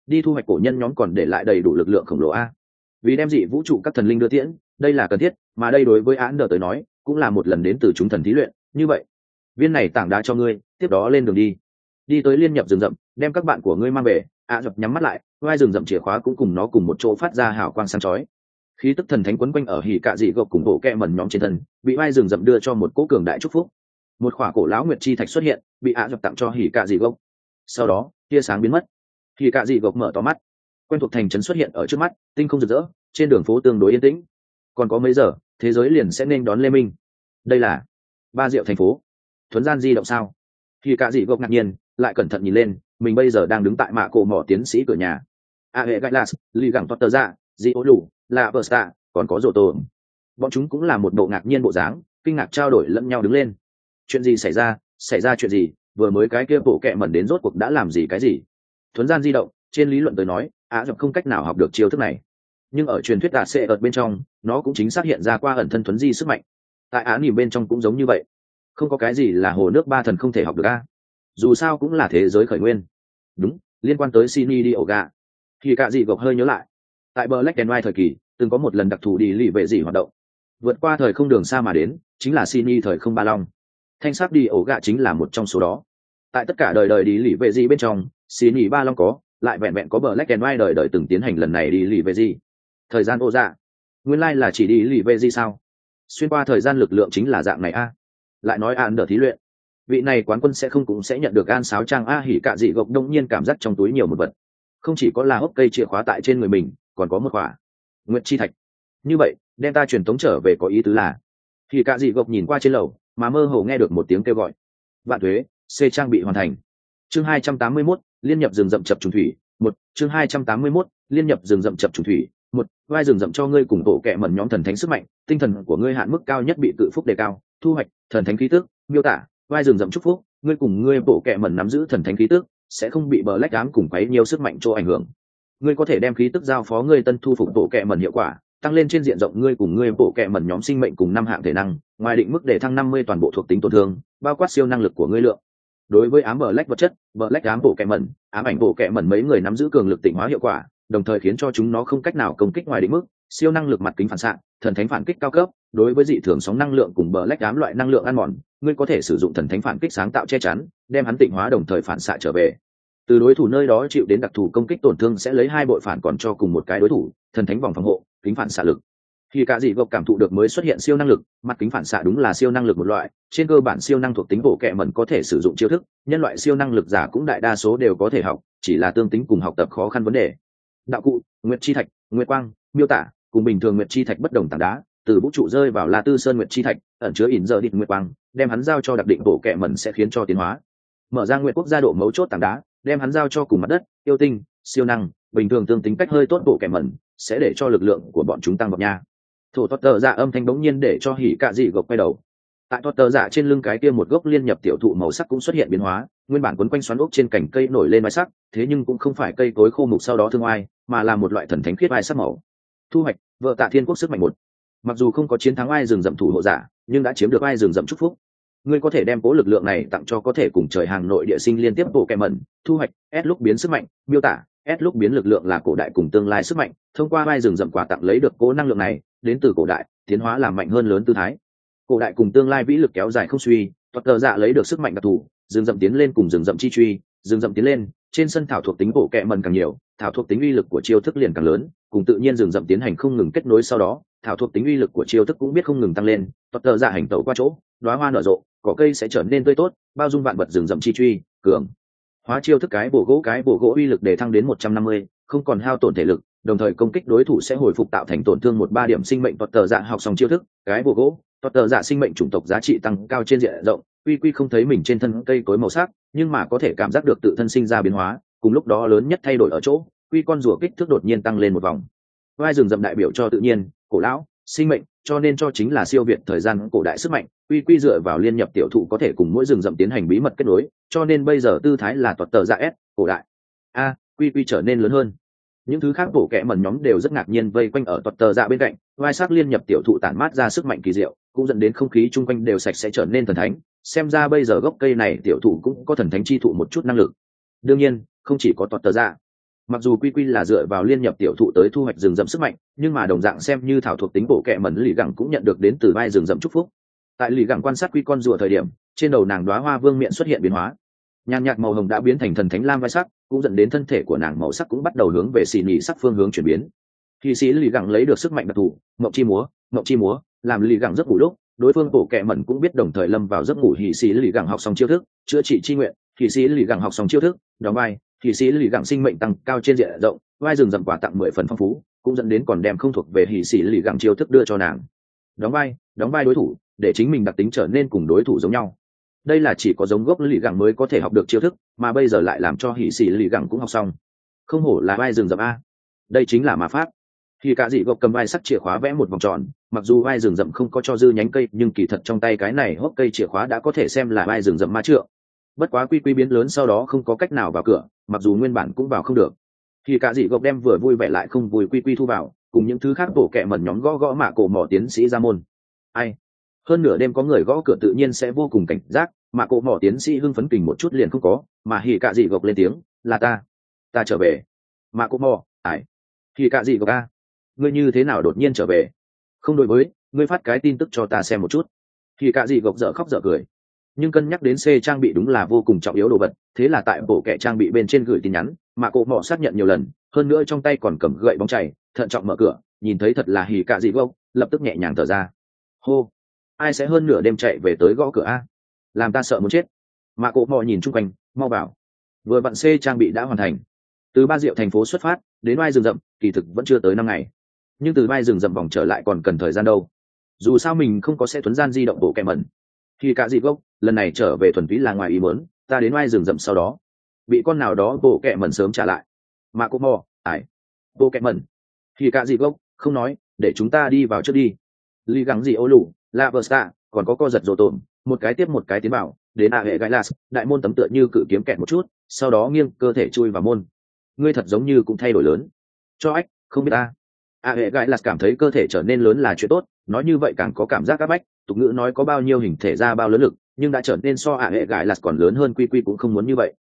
đi thu hoạch cổ nhân nhóm còn để lại đầy đủ lực lượng khổng lồ a. Vì đem dị vũ trụ các thần linh đưa tiễn, đây là cần thiết, mà đây đối với án đờ tới nói cũng là một lần đến từ chúng thần thí luyện. Như vậy viên này tảng đá cho ngươi, tiếp đó lên đường đi tới liên nhập rừng rậm, đem các bạn của ngươi mang về. Dập nhắm mắt lại, vai rừng rậm chìa khóa cũng cùng nó cùng một chỗ phát ra hào quang sáng chói. Khí tức thần thánh quấn quanh ở hỉ cạ dị gộc cùng bộ kẹ mẩn nhóm trên thân, bị vai rừng rậm đưa cho một cỗ cường đại chúc phúc. Một khỏa cổ lão nguyệt chi thạch xuất hiện, bị Dập tặng cho hỉ cạ dị gộc. Sau đó tia sáng biến mất, hỉ cạ dị gộc mở to mắt, quen thuộc thành trấn xuất hiện ở trước mắt, tinh không rực rỡ, trên đường phố tương đối yên tĩnh. Còn có mấy giờ thế giới liền sẽ nên đón lê minh. Đây là Ba Diệu thành phố. Thuấn gian di động sao? Hỉ cạ dị gộc ngạc nhiên, lại cẩn thận nhìn lên, mình bây giờ đang đứng tại mạ cổ mỏ tiến sĩ cửa nhà. Hệ Gailas, Ly Gẳng Potter ra, Di Ô Lù, La Versta, còn có Rồ Tổ. Bọn chúng cũng là một bộ ngạc nhiên bộ dáng, kinh ngạc trao đổi lẫn nhau đứng lên. Chuyện gì xảy ra? Xảy ra chuyện gì? Vừa mới cái kia bộ kẹ mẩn đến rốt cuộc đã làm gì cái gì? Thuấn gian di động, trên lý luận tới nói, Dập không cách nào học được chiêu thức này. Nhưng ở truyền thuyết sẽ ở bên trong, nó cũng chính xác hiện ra qua ẩn thân thuấn di sức mạnh. Tại nỉm bên trong cũng giống như vậy. Không có cái gì là hồ nước ba thần không thể học được a. Dù sao cũng là thế giới khởi nguyên. Đúng, liên quan tới Sini đi ổ gà. Thì cả gì gộc hơi nhớ lại. Tại Black and White thời kỳ, từng có một lần đặc thù đi lì vệ gì hoạt động. Vượt qua thời không đường xa mà đến, chính là Sini thời không ba long. Thanh sắc đi ổ gà chính là một trong số đó. Tại tất cả đời đời đi lì vệ gì bên trong, Sini ba long có, lại vẹn vẹn có Black and White đời đời từng tiến hành lần này đi lì vệ gì. Thời gian ô dạ. Nguyên lai là chỉ đi lì vệ gì sao? Xuyên qua thời gian lực lượng chính là dạng này a. Lại nói an đỡ thí luyện, vị này quán quân sẽ không cũng sẽ nhận được an sáo trang a. Hỉ cạ dị gộc đông nhiên cảm giác trong túi nhiều một vật, không chỉ có là hốc cây chìa khóa tại trên người mình, còn có một quả nguyệt chi thạch. Như vậy đem ta truyền tống trở về có ý tứ là? Hỉ cạ dị gộc nhìn qua trên lầu, mà mơ hồ nghe được một tiếng kêu gọi. Vạn thuế, C trang bị hoàn thành. Chương 281, liên nhập rừng rậm chập trùng thủy. Một chương 281, liên nhập rừng rậm chập trùng thủy. Một vai rừng rậm cho ngươi cùng bộ kệ mẩn nhóm thần thánh sức mạnh, tinh thần của ngươi hạn mức cao nhất bị cự phúc đề cao. Thu hoạch thần thánh khí tức, miêu tả vai rừng rậm chúc phúc, ngươi cùng ngươi bộ kệ mẩn nắm giữ thần thánh khí tức, sẽ không bị bờ lách ám cùng quấy nhiều sức mạnh chỗ ảnh hưởng. Ngươi có thể đem khí tức giao phó ngươi tân thu phục bộ kệ mẩn hiệu quả, tăng lên trên diện rộng ngươi cùng ngươi bộ kệ mẩn nhóm sinh mệnh cùng năm hạng thể năng, ngoài định mức để thăng 50 toàn bộ thuộc tính tổn thương, bao quát siêu năng lực của ngươi lượng. Đối với ám bờ lách vật chất, bờ lách ám bộ kệ mẩn, ám ảnh bộ kệ mẩn mấy người nắm giữ cường lực tịnh hóa hiệu quả, đồng thời khiến cho chúng nó không cách nào công kích ngoài định mức, siêu năng lực mặt kính phản xạ, thần thánh phản kích cao cấp. Đối với dị thường sóng năng lượng cùng bờ lách ám loại năng lượng ăn mòn, ngươi có thể sử dụng thần thánh phản kích sáng tạo che chắn, đem hắn tịnh hóa đồng thời phản xạ trở về. Từ đối thủ nơi đó chịu đến đặc thù công kích tổn thương sẽ lấy 2 bội phản còn cho cùng một cái đối thủ, thần thánh vòng phòng hộ, kính phản xạ lực. Khi cả dị gộc cảm thụ được mới xuất hiện siêu năng lực, mặt kính phản xạ đúng là siêu năng lực một loại, trên cơ bản siêu năng thuộc tính bộ kệ mẩn có thể sử dụng chiêu thức, nhân loại siêu năng lực giả cũng đại đa số đều có thể học, chỉ là tương tính cùng học tập khó khăn vấn đề. Đạo cụ, nguyệt chi thạch, nguyệt quang, miêu tả, cùng bình thường nguyệt chi thạch bất đồng tảng đá, từ vũ trụ rơi vào La Tư Sơn nguyệt chi thạch, ẩn chứa ỉn giờ địch nguyệt quang, đem hắn giao cho đặc định bộ kệ mẩn sẽ khiến cho tiến hóa. Mở ra nguyệt quốc gia độ mấu chốt tảng đá, đem hắn giao cho cùng mặt đất, yêu tinh, siêu năng, bình thường tương tính cách hơi tốt bộ kệ mẩn, sẽ để cho lực lượng của bọn chúng tăng vọt nha. Thổ thoát tờ dạ âm thanh bỗng nhiên để cho hỉ cạ dị gộc quay đầu. Tại thoát tờ dạ trên lưng cái kia một gốc liên nhập tiểu thụ màu sắc cũng xuất hiện biến hóa, nguyên bản quấn quanh xoắn ốc trên cành cây nổi lên mái sắc, thế nhưng cũng không phải cây cối khô mục sau đó thương oai, mà là một loại thần thánh khiết ai sắc màu. Thu hoạch vợ tạ thiên quốc sức mạnh 1. Mặc dù không có chiến thắng ai rừng rậm thủ hộ giả, nhưng đã chiếm được ai rừng rậm chúc phúc. Ngươi có thể đem cố lực lượng này tặng cho có thể cùng trời hàng nội địa sinh liên tiếp bộ kẹ mẩn. Thu hoạch S lúc biến sức mạnh, miêu tả S lúc biến lực lượng là cổ đại cùng tương lai sức mạnh, thông qua ai rừng rậm quà tặng lấy được cố năng lượng này, đến từ cổ đại tiến hóa làm mạnh hơn lớn tư thái. Cổ đại cùng tương lai vĩ lực kéo dài không suy, toát tờ dạ lấy được sức mạnh đặc thù, rừng rậm tiến lên cùng rừng rậm chi truy, rừng rậm tiến lên, trên sân thảo thuộc tính bộ kẹ mẩn càng nhiều, thảo thuộc tính uy lực của chiêu thức liền càng lớn, cùng tự nhiên rừng rậm tiến hành không ngừng kết nối sau đó, thảo thuộc tính uy lực của chiêu thức cũng biết không ngừng tăng lên, toát tờ dạ hành tẩu qua chỗ, đóa hoa nở rộ, cỏ cây sẽ trở nên tươi tốt, bao dung vạn vật rừng rậm chi truy, cường hóa chiêu thức cái bổ gỗ uy lực để thăng đến 150, không còn hao tổn thể lực, đồng thời công kích đối thủ sẽ hồi phục tạo thành tổn thương 1-3 điểm sinh mệnh. Toát tờ dạ học xong chiêu thức cái bổ gỗ, toát tờ dạ sinh mệnh chủng tộc giá trị tăng cao trên diện rộng. Quy không thấy mình trên thân cây cối màu sắc, nhưng mà có thể cảm giác được tự thân sinh ra biến hóa, cùng lúc đó lớn nhất thay đổi ở chỗ quy con rùa kích thước đột nhiên tăng lên một vòng. Vai rừng rậm đại biểu cho tự nhiên, cổ lão, sinh mệnh, cho nên cho chính là siêu việt thời gian cổ đại sức mạnh. Quy dựa vào liên nhập tiểu thụ có thể cùng mỗi rừng rậm tiến hành bí mật kết nối, cho nên bây giờ tư thái là toát tờ dạ S cổ đại. Quy trở nên lớn hơn. Những thứ khác bổ kẹ mẩn nhóm đều rất ngạc nhiên vây quanh ở toát tờ dạ bên cạnh, vai sắc liên nhập tiểu thụ tản mát ra sức mạnh kỳ diệu, cũng dẫn đến không khí chung quanh đều sạch sẽ trở nên thần thánh. Xem ra bây giờ gốc cây này tiểu thụ cũng có thần thánh chi thụ một chút năng lực. Đương nhiên không chỉ có toát tờ dạ, Mặc dù quy quy là dựa vào liên nhập tiểu thụ tới thu hoạch rừng rậm sức mạnh, nhưng mà đồng dạng xem như thảo thuộc tính bộ kệ mẩn lì gẳng cũng nhận được đến từ vai rừng rậm chúc phúc. Tại lì gẳng quan sát quy con rùa thời điểm, trên đầu nàng đóa hoa vương miện xuất hiện biến hóa, nhàn nhạt màu hồng đã biến thành thần thánh lam vai sắc, cũng dẫn đến thân thể của nàng màu sắc cũng bắt đầu hướng về xì nhị sắc phương hướng chuyển biến. Khi sĩ lì gẳng lấy được sức mạnh đặc thù, mộng chi múa, làm lì gẳng giấc ngủ lúc, đối phương bộ kệ mẩn cũng biết đồng thời lâm vào giấc ngủ. Hỉ sĩ lì gẳng học xong chiêu thức, chữa trị chi nguyện. Hỉ sĩ lì gẳng học xong chiêu thức, đóng vai. Hỉ sĩ lì gẳng sinh mệnh tăng cao trên diện rộng, vai rừng rậm quà tặng 10 phần phong phú, cũng dẫn đến còn đem không thuộc về hỉ sĩ lì gẳng chiêu thức đưa cho nàng. Đóng vai đối thủ, để chính mình đặc tính trở nên cùng đối thủ giống nhau. Đây là chỉ có giống gốc lì gẳng mới có thể học được chiêu thức, mà bây giờ lại làm cho hỉ sĩ lì gẳng cũng học xong. Không hổ là vai rừng rậm a, đây chính là ma pháp. Khi cả dị gộc cầm vai sắt chìa khóa vẽ một vòng tròn, mặc dù vai rừng rậm không có cho dư nhánh cây, nhưng kỳ thật trong tay cái này hốc cây chìa khóa đã có thể xem là vai rừng rậm ma trượng. Bất quá quy quy biến lớn sau đó không có cách nào vào cửa, mặc dù nguyên bản cũng vào không được. Khi cả dị gộc đem vừa vui vẻ lại không vui quy quy thu vào, cùng những thứ khác bổ kẹ mẩn nhóm gõ mạ cổ mỏ tiến sĩ ra môn. Ai? Hơn nửa đêm có người gõ cửa tự nhiên sẽ vô cùng cảnh giác, mạ cổ mỏ tiến sĩ hưng phấn kình một chút liền không có, mà hỉ cả dị gộc lên tiếng, là ta trở về. Mạ cổ mỏ, ải. Hỉ cả dị gộc a, ngươi như thế nào đột nhiên trở về? Không đối với, ngươi phát cái tin tức cho ta xem một chút. Hỉ cả dị gộc dở khóc dở cười, nhưng cân nhắc đến C trang bị đúng là vô cùng trọng yếu đồ vật, thế là tại bộ kệ trang bị bên trên gửi tin nhắn, mà cổ mỏ xác nhận nhiều lần, hơn nữa trong tay còn cầm gậy bóng chảy, thận trọng mở cửa, nhìn thấy thật là hỉ cả dị gộc, lập tức nhẹ nhàng thở ra. Hô, ai sẽ hơn nửa đêm chạy về tới gõ cửa a? Làm ta sợ muốn chết. Mà cổ mỏ nhìn chung quanh, mau bảo. Vừa vặn C trang bị đã hoàn thành. Từ Ba Diệu thành phố xuất phát, đến vai rừng rậm, kỳ thực vẫn chưa tới 5 ngày. Nhưng từ vai rừng rậm vòng trở lại còn cần thời gian đâu. Dù sao mình không có xe thuấn gian di động bộ kẹ mẩn. Khi cả dị gốc, lần này trở về thuần túy là ngoài ý muốn, ta đến vai rừng rậm sau đó, bị con nào đó bộ kẹ mẩn sớm trả lại. Mà cổ mỏ, ải. Bộ kẹ mẩn. Khi cả dị gốc, không nói, để chúng ta đi vào trước đi. Ly gắng gì ô lù, La Versta, còn có co giật rồ tổn, một cái tiếp một cái tiến vào, đến hệ Gailas, đại môn tấm tựa như cự kiếm kẹt một chút, sau đó nghiêng cơ thể chui vào môn. Ngươi thật giống như cũng thay đổi lớn. Cho ách, không biết ta. Hệ Gailas cảm thấy cơ thể trở nên lớn là chuyện tốt, nói như vậy càng có cảm giác áp bách, tục ngữ nói có bao nhiêu hình thể ra bao lớn lực, nhưng đã trở nên so hệ Gailas còn lớn hơn, quy quy cũng không muốn như vậy.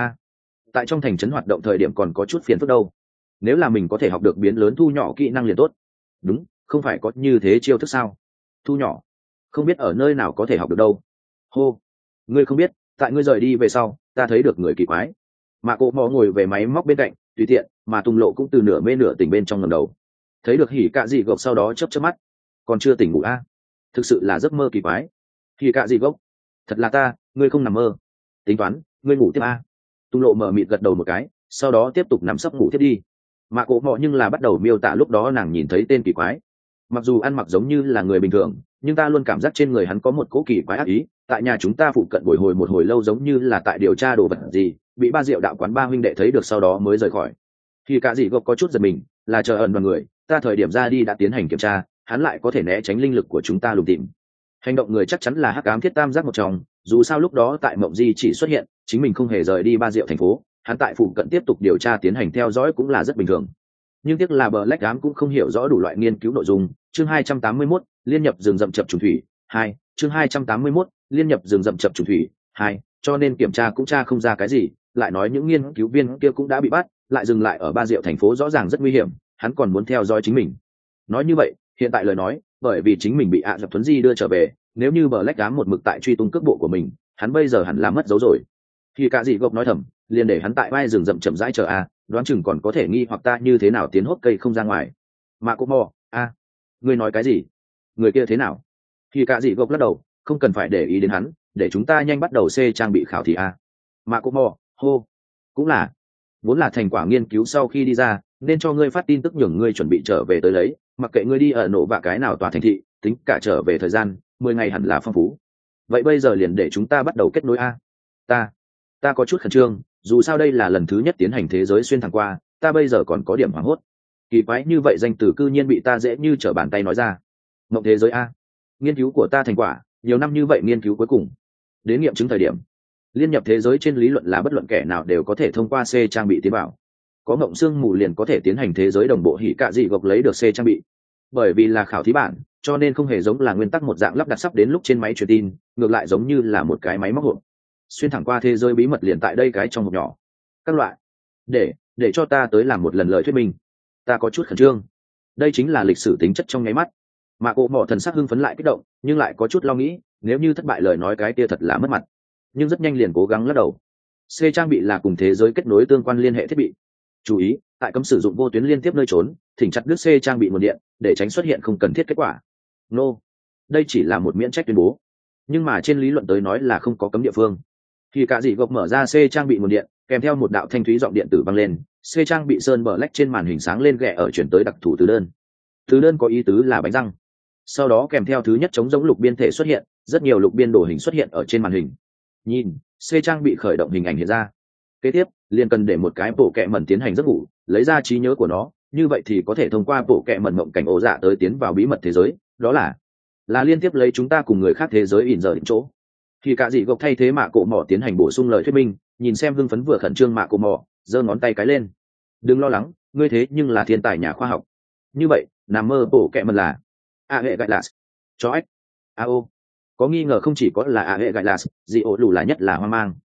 Tại trong thành trấn hoạt động thời điểm còn có chút phiền phức đâu. Nếu là mình có thể học được biến lớn thu nhỏ kỹ năng liền tốt. Đúng, không phải có như thế chiêu thức sao? Thu nhỏ, không biết ở nơi nào có thể học được đâu. Hô, ngươi không biết, tại ngươi rời đi về sau, ta thấy được người kỳ quái. Mà cổ mò ngồi về máy móc bên cạnh, tùy tiện, mà Tùng Lộ cũng từ nửa mê nửa tỉnh bên trong ngẩng đầu, thấy được hỉ cạ dị gộc sau đó chớp chớp mắt, còn chưa tỉnh ngủ a? Thực sự là giấc mơ kỳ quái. Hỉ cạ dị gộc, thật là ta, ngươi không nằm mơ. Tính toán, ngươi ngủ tiếp a? Tùng Lộ mở mịt gật đầu một cái, sau đó tiếp tục nằm sấp ngủ tiếp đi. Mà cổ mò nhưng là bắt đầu miêu tả lúc đó nàng nhìn thấy tên kỳ quái. Mặc dù ăn mặc giống như là người bình thường, nhưng ta luôn cảm giác trên người hắn có một cỗ kỳ quái ác ý. Tại nhà chúng ta phụ cận bồi hồi một hồi lâu, giống như là tại điều tra đồ vật gì, bị Ba Diệu đạo quán ba huynh đệ thấy được sau đó mới rời khỏi. Khi cả dị gộc có chút giật mình, là chờ ẩn vào người, ta thời điểm ra đi đã tiến hành kiểm tra, hắn lại có thể né tránh linh lực của chúng ta lùng tìm. Hành động người chắc chắn là hắc ám thiết tam giác một trong, dù sao lúc đó tại mộng di chỉ xuất hiện, chính mình không hề rời đi Ba Diệu thành phố, hắn tại phụ cận tiếp tục điều tra tiến hành theo dõi cũng là rất bình thường. Nhưng tiếc là Black ám cũng không hiểu rõ đủ loại nghiên cứu nội dung. Chương 281, liên nhập rừng rậm chập trùng thủy 2, chương 281, liên nhập rừng rậm chập trùng thủy 2, cho nên kiểm tra cũng tra không ra cái gì, lại nói những nghiên cứu viên kia cũng đã bị bắt, lại dừng lại ở Ba Diệu thành phố rõ ràng rất nguy hiểm, hắn còn muốn theo dõi chính mình. Nói như vậy, hiện tại lời nói, bởi vì chính mình bị dập thuấn di đưa trở về, nếu như Black ám một mực tại truy tung cước bộ của mình, hắn bây giờ hẳn là mất dấu rồi. Khi cả dị gộc nói thầm, liền để hắn tại vai rừng rậm chậm rãi chờ đoán chừng còn có thể nghi hoặc ta như thế nào tiến hốt cây không ra ngoài. Mà cô mò, ngươi nói cái gì? Người kia thế nào? Khi cả dị gộc lắc đầu, không cần phải để ý đến hắn, để chúng ta nhanh bắt đầu C trang bị khảo thí Mà cô mò, hô, cũng là, vốn là thành quả nghiên cứu sau khi đi ra, nên cho ngươi phát tin tức nhường ngươi chuẩn bị trở về tới lấy, mặc kệ ngươi đi ở nổ bạ cái nào tòa thành thị, tính cả trở về thời gian, 10 ngày hẳn là phong phú. Vậy bây giờ liền để chúng ta bắt đầu kết nối Ta có chút khẩn trương, dù sao đây là lần thứ nhất tiến hành thế giới xuyên thẳng qua, ta bây giờ còn có điểm hoảng hốt. Kỳ quái như vậy danh từ cư nhiên bị ta dễ như trở bàn tay nói ra. Mộng thế giới nghiên cứu của ta thành quả, nhiều năm như vậy nghiên cứu cuối cùng đến nghiệm chứng thời điểm, liên nhập thế giới trên lý luận là bất luận kẻ nào đều có thể thông qua C trang bị tiến vào. Có mộng xương mù liền có thể tiến hành thế giới đồng bộ, hỉ cạ dị gộc lấy được C trang bị. Bởi vì là khảo thí bản, cho nên không hề giống là nguyên tắc một dạng lắp đặt sắp đến lúc trên máy truyền tin, ngược lại giống như là một cái máy móc hộp. Xuyên thẳng qua thế giới bí mật liền tại đây cái trong hộp nhỏ. Các loại để để cho ta tới làm một lần lời thuyết minh. Ta có chút khẩn trương. Đây chính là lịch sử tính chất trong nháy mắt. Mà cổ mỏ thần sắc hưng phấn lại kích động, nhưng lại có chút lo nghĩ, nếu như thất bại lời nói cái kia thật là mất mặt. Nhưng rất nhanh liền cố gắng lắc đầu. C trang bị là cùng thế giới kết nối tương quan liên hệ thiết bị. Chú ý, tại cấm sử dụng vô tuyến liên tiếp nơi trốn, thỉnh chặt đứt C trang bị nguồn điện, để tránh xuất hiện không cần thiết kết quả. No, đây chỉ là một miễn trách tuyên bố, nhưng mà trên lý luận tới nói là không có cấm địa phương. Khi cả dị gộc mở ra C trang bị nguồn điện, kèm theo một đạo thanh thúy giọng điện tử vang lên, C trang bị sơn bờ lách trên màn hình sáng lên ghẹ ở chuyển tới đặc thủ từ đơn. Từ đơn có ý tứ là bánh răng. Sau đó kèm theo thứ nhất chống giống lục biên thể xuất hiện, rất nhiều lục biên đồ hình xuất hiện ở trên màn hình. Nhìn, C trang bị khởi động hình ảnh hiện ra. Kế tiếp, liền cần để một cái bộ kệ mẩn tiến hành giấc ngủ, lấy ra trí nhớ của nó, như vậy thì có thể thông qua bộ kệ mẩn mộng cảnh ổ dạ tới tiến vào bí mật thế giới, đó là liên tiếp lấy chúng ta cùng người khác thế giới ỉn giờ đến chỗ. Khi cả dị gộc thay thế mạ cổ mỏ tiến hành bổ sung lời thuyết minh, nhìn xem hưng phấn vừa khẩn trương mạ cổ mỏ, giơ ngón tay cái lên. Đừng lo lắng, ngươi thế nhưng là thiên tài nhà khoa học. Như vậy, nằm mơ bộ kệ mẩn là hệ gạch lạt chó ếch ao. Có nghi ngờ không chỉ có là hệ gạch lạt, dị ổ lù là nhất là hoang mang.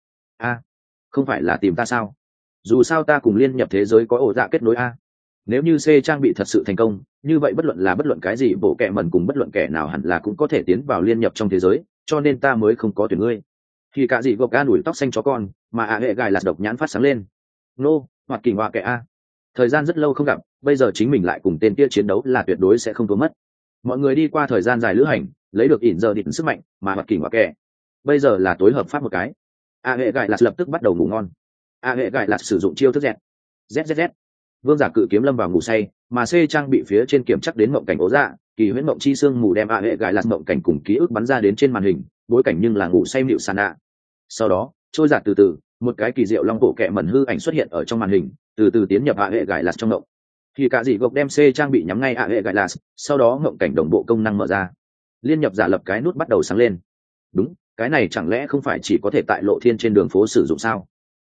Không phải là tìm ta sao? Dù sao ta cùng liên nhập thế giới có ổ dạ kết nối nếu như C trang bị thật sự thành công, như vậy bất luận cái gì bộ kệ mẩn cùng bất luận kẻ nào hẳn là cũng có thể tiến vào liên nhập trong thế giới, cho nên ta mới không có tuyển ngươi. Khi cả dị gộc ga đuổi tóc xanh chó con, mà hệ gài lạt độc nhãn phát sáng lên. Nô, hoạt kỳ họa kệ thời gian rất lâu không gặp, bây giờ chính mình lại cùng tên kia chiến đấu là tuyệt đối sẽ không thua mất. Mọi người đi qua thời gian dài lữ hành, lấy được ỉn giờ định sức mạnh, mà hoạt kỳ họa kệ bây giờ là tối hợp pháp một cái. Hệ gài lạt lập tức bắt đầu ngủ ngon. Hệ gài lạt sử dụng chiêu thức ZZZ. Vương giả cự kiếm lâm vào ngủ say, mà C trang bị phía trên kiểm chắc đến mộng cảnh ố dạ, kỳ huyễn mộng chi xương mù đem hệ gài lạt mộng cảnh cùng ký ức bắn ra đến trên màn hình, bối cảnh nhưng là ngủ say mịu sàn ạ. Sau đó, trôi giạt từ từ, một cái kỳ diệu long bộ kệ mẩn hư ảnh xuất hiện ở trong màn hình, từ từ tiến nhập hệ gài lạt trong mộng. Khi cả dị gộc đem C trang bị nhắm ngay hệ gài lạt, sau đó mộng cảnh đồng bộ công năng mở ra. Liên nhập giả lập cái nút bắt đầu sáng lên. Đúng, cái này chẳng lẽ không phải chỉ có thể tại lộ thiên trên đường phố sử dụng sao?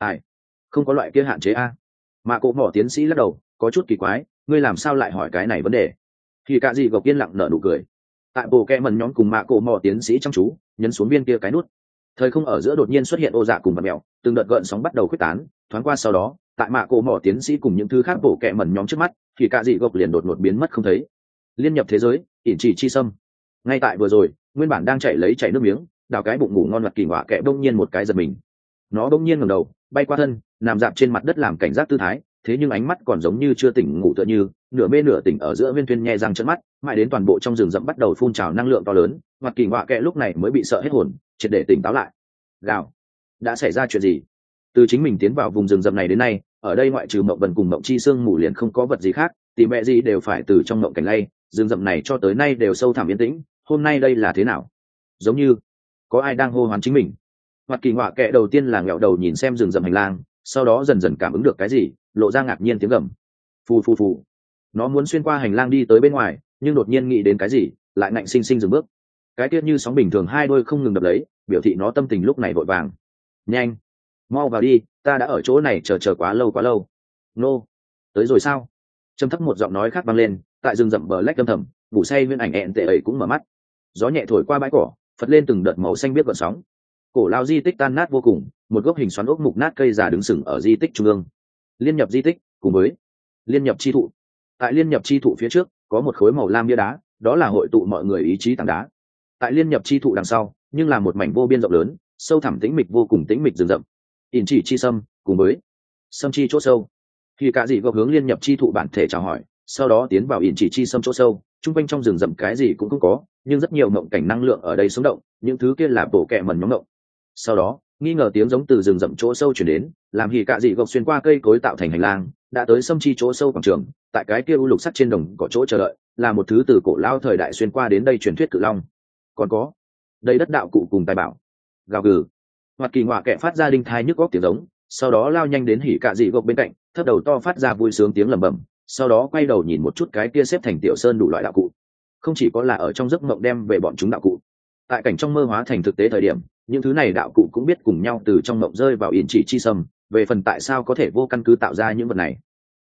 Không có loại kia hạn chế Mà cổ mỏ tiến sĩ lắc đầu, có chút kỳ quái, ngươi làm sao lại hỏi cái này vấn đề? Khi cả gì gộc yên lặng nở nụ cười. Tại bộ kẹ mần nhóm cùng mạ cổ mỏ tiến sĩ chăm chú nhấn xuống viên kia cái nút. Thời không ở giữa đột nhiên xuất hiện ô dạ cùng vật mèo, từng đợt gợn sóng bắt đầu khuếch tán, thoáng qua sau đó, tại mạ cổ mỏ tiến sĩ cùng những thứ khác bộ kẹ mần nhóm trước mắt, thì cả gì gộc liền đột ngột biến mất không thấy. Liên nhập thế giới, ỉn chỉ chi sâm. Ngay tại vừa rồi, nguyên bản đang chảy nước miếng, đào cái bụng ngủ ngon mặt kỳ ngọa kẹ bỗng nhiên một cái giật mình. Nó bỗng nhiên ngẩng đầu, bay qua thân, nằm dạp trên mặt đất làm cảnh giác tư thái, thế nhưng ánh mắt còn giống như chưa tỉnh ngủ tựa như nửa mê nửa tỉnh ở giữa viên thuyên nhe răng trợn mắt, mãi đến toàn bộ trong rừng rậm bắt đầu phun trào năng lượng to lớn, mặt kỳ ngọa kẹ lúc này mới bị sợ hết hồn, triệt để tỉnh táo lại. Gào, đã xảy ra chuyện gì? Từ chính mình tiến vào vùng rừng rậm này đến nay, ở đây ngoại trừ mộng vần cùng mộng chi xương mù liền không có vật gì khác, tìm mẹ gì đều phải từ trong mộng cảnh lay, rừng rậm này cho tới nay đều sâu thẳm yên tĩnh, hôm nay đây là thế nào? Giống như có ai đang hô hoán chính mình. Mặt kỳ ngọa kẹ đầu tiên là nghẹo đầu nhìn xem rừng rậm hành lang, sau đó dần dần cảm ứng được cái gì, lộ ra ngạc nhiên tiếng gầm. Phù phù phù. Nó muốn xuyên qua hành lang đi tới bên ngoài, nhưng đột nhiên nghĩ đến cái gì, lại ngạnh sinh sinh dừng bước. Cái tiết như sóng bình thường hai đôi không ngừng đập lấy, biểu thị nó tâm tình lúc này vội vàng. Nhanh, mau vào đi, ta đã ở chỗ này chờ quá lâu. Nô, tới rồi sao? Trầm thấp một giọng nói khác vang lên, tại rừng rậm bờ lách âm thầm, ngủ say viên ảnh ẹn tệ ấy cũng mở mắt. Gió nhẹ thổi qua bãi cỏ, phật lên từng đợt màu xanh biếc gợn sóng. Cổ lao di tích tan nát vô cùng, một gốc hình xoắn ốc mục nát cây già đứng sừng ở di tích trung ương. Liên nhập di tích cùng với liên nhập chi thụ. Tại liên nhập chi thụ phía trước có một khối màu lam bia đá, đó là hội tụ mọi người ý chí tảng đá. Tại liên nhập chi thụ đằng sau nhưng là một mảnh vô biên rộng lớn, sâu thẳm tĩnh mịch vô cùng, tĩnh mịch rừng rậm. ỉn chỉ chi sâm cùng với sâm chi chỗ sâu. Khi cả gì gộc hướng liên nhập chi thụ bản thể chào hỏi, sau đó tiến vào ỉn chỉ chi sâm chỗ sâu. Trung quanh trong rừng rậm cái gì cũng không có, nhưng rất nhiều mộng cảnh năng lượng ở đây sống động, những thứ kia là bộ kẹ mần nhóm mộng. Sau đó nghi ngờ tiếng giống từ rừng rậm chỗ sâu chuyển đến, làm hỉ cạ dị gộc xuyên qua cây cối tạo thành hành lang, đã tới sâm chi chỗ sâu quảng trường. Tại cái kia u lục sắt trên đồng có chỗ chờ đợi, là một thứ từ cổ lao thời đại xuyên qua đến đây truyền thuyết cự long. Còn có đây đất đạo cụ cùng tài bảo. Gào gừ, Hoạt kỳ ngọa kẹ phát ra đinh thai nhức góc tiếng giống, sau đó lao nhanh đến hỉ cạ dị gộc bên cạnh, thấp đầu to phát ra vui sướng tiếng lẩm bẩm, sau đó quay đầu nhìn một chút cái kia xếp thành tiểu sơn đủ loại đạo cụ. Không chỉ có là ở trong giấc mộng đem về bọn chúng đạo cụ, tại cảnh trong mơ hóa thành thực tế thời điểm, những thứ này đạo cụ cũng biết cùng nhau từ trong mộng rơi vào ỉn chỉ chi sâm. Về phần tại sao có thể vô căn cứ tạo ra những vật này,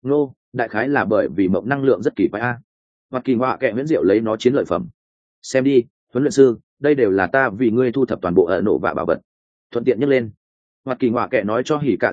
đại khái là bởi vì mộng năng lượng rất kỳ quái Hoạt kỳ ngọa kẹ huyễn diệu lấy nó chiến lợi phẩm. Xem đi, huấn luyện sư, đây đều là ta vì ngươi thu thập toàn bộ ở nổ và bảo vật. Thuận tiện nhắc lên, Hoạt kỳ ngọa kẹ nói cho hỉ cạ dị gốc,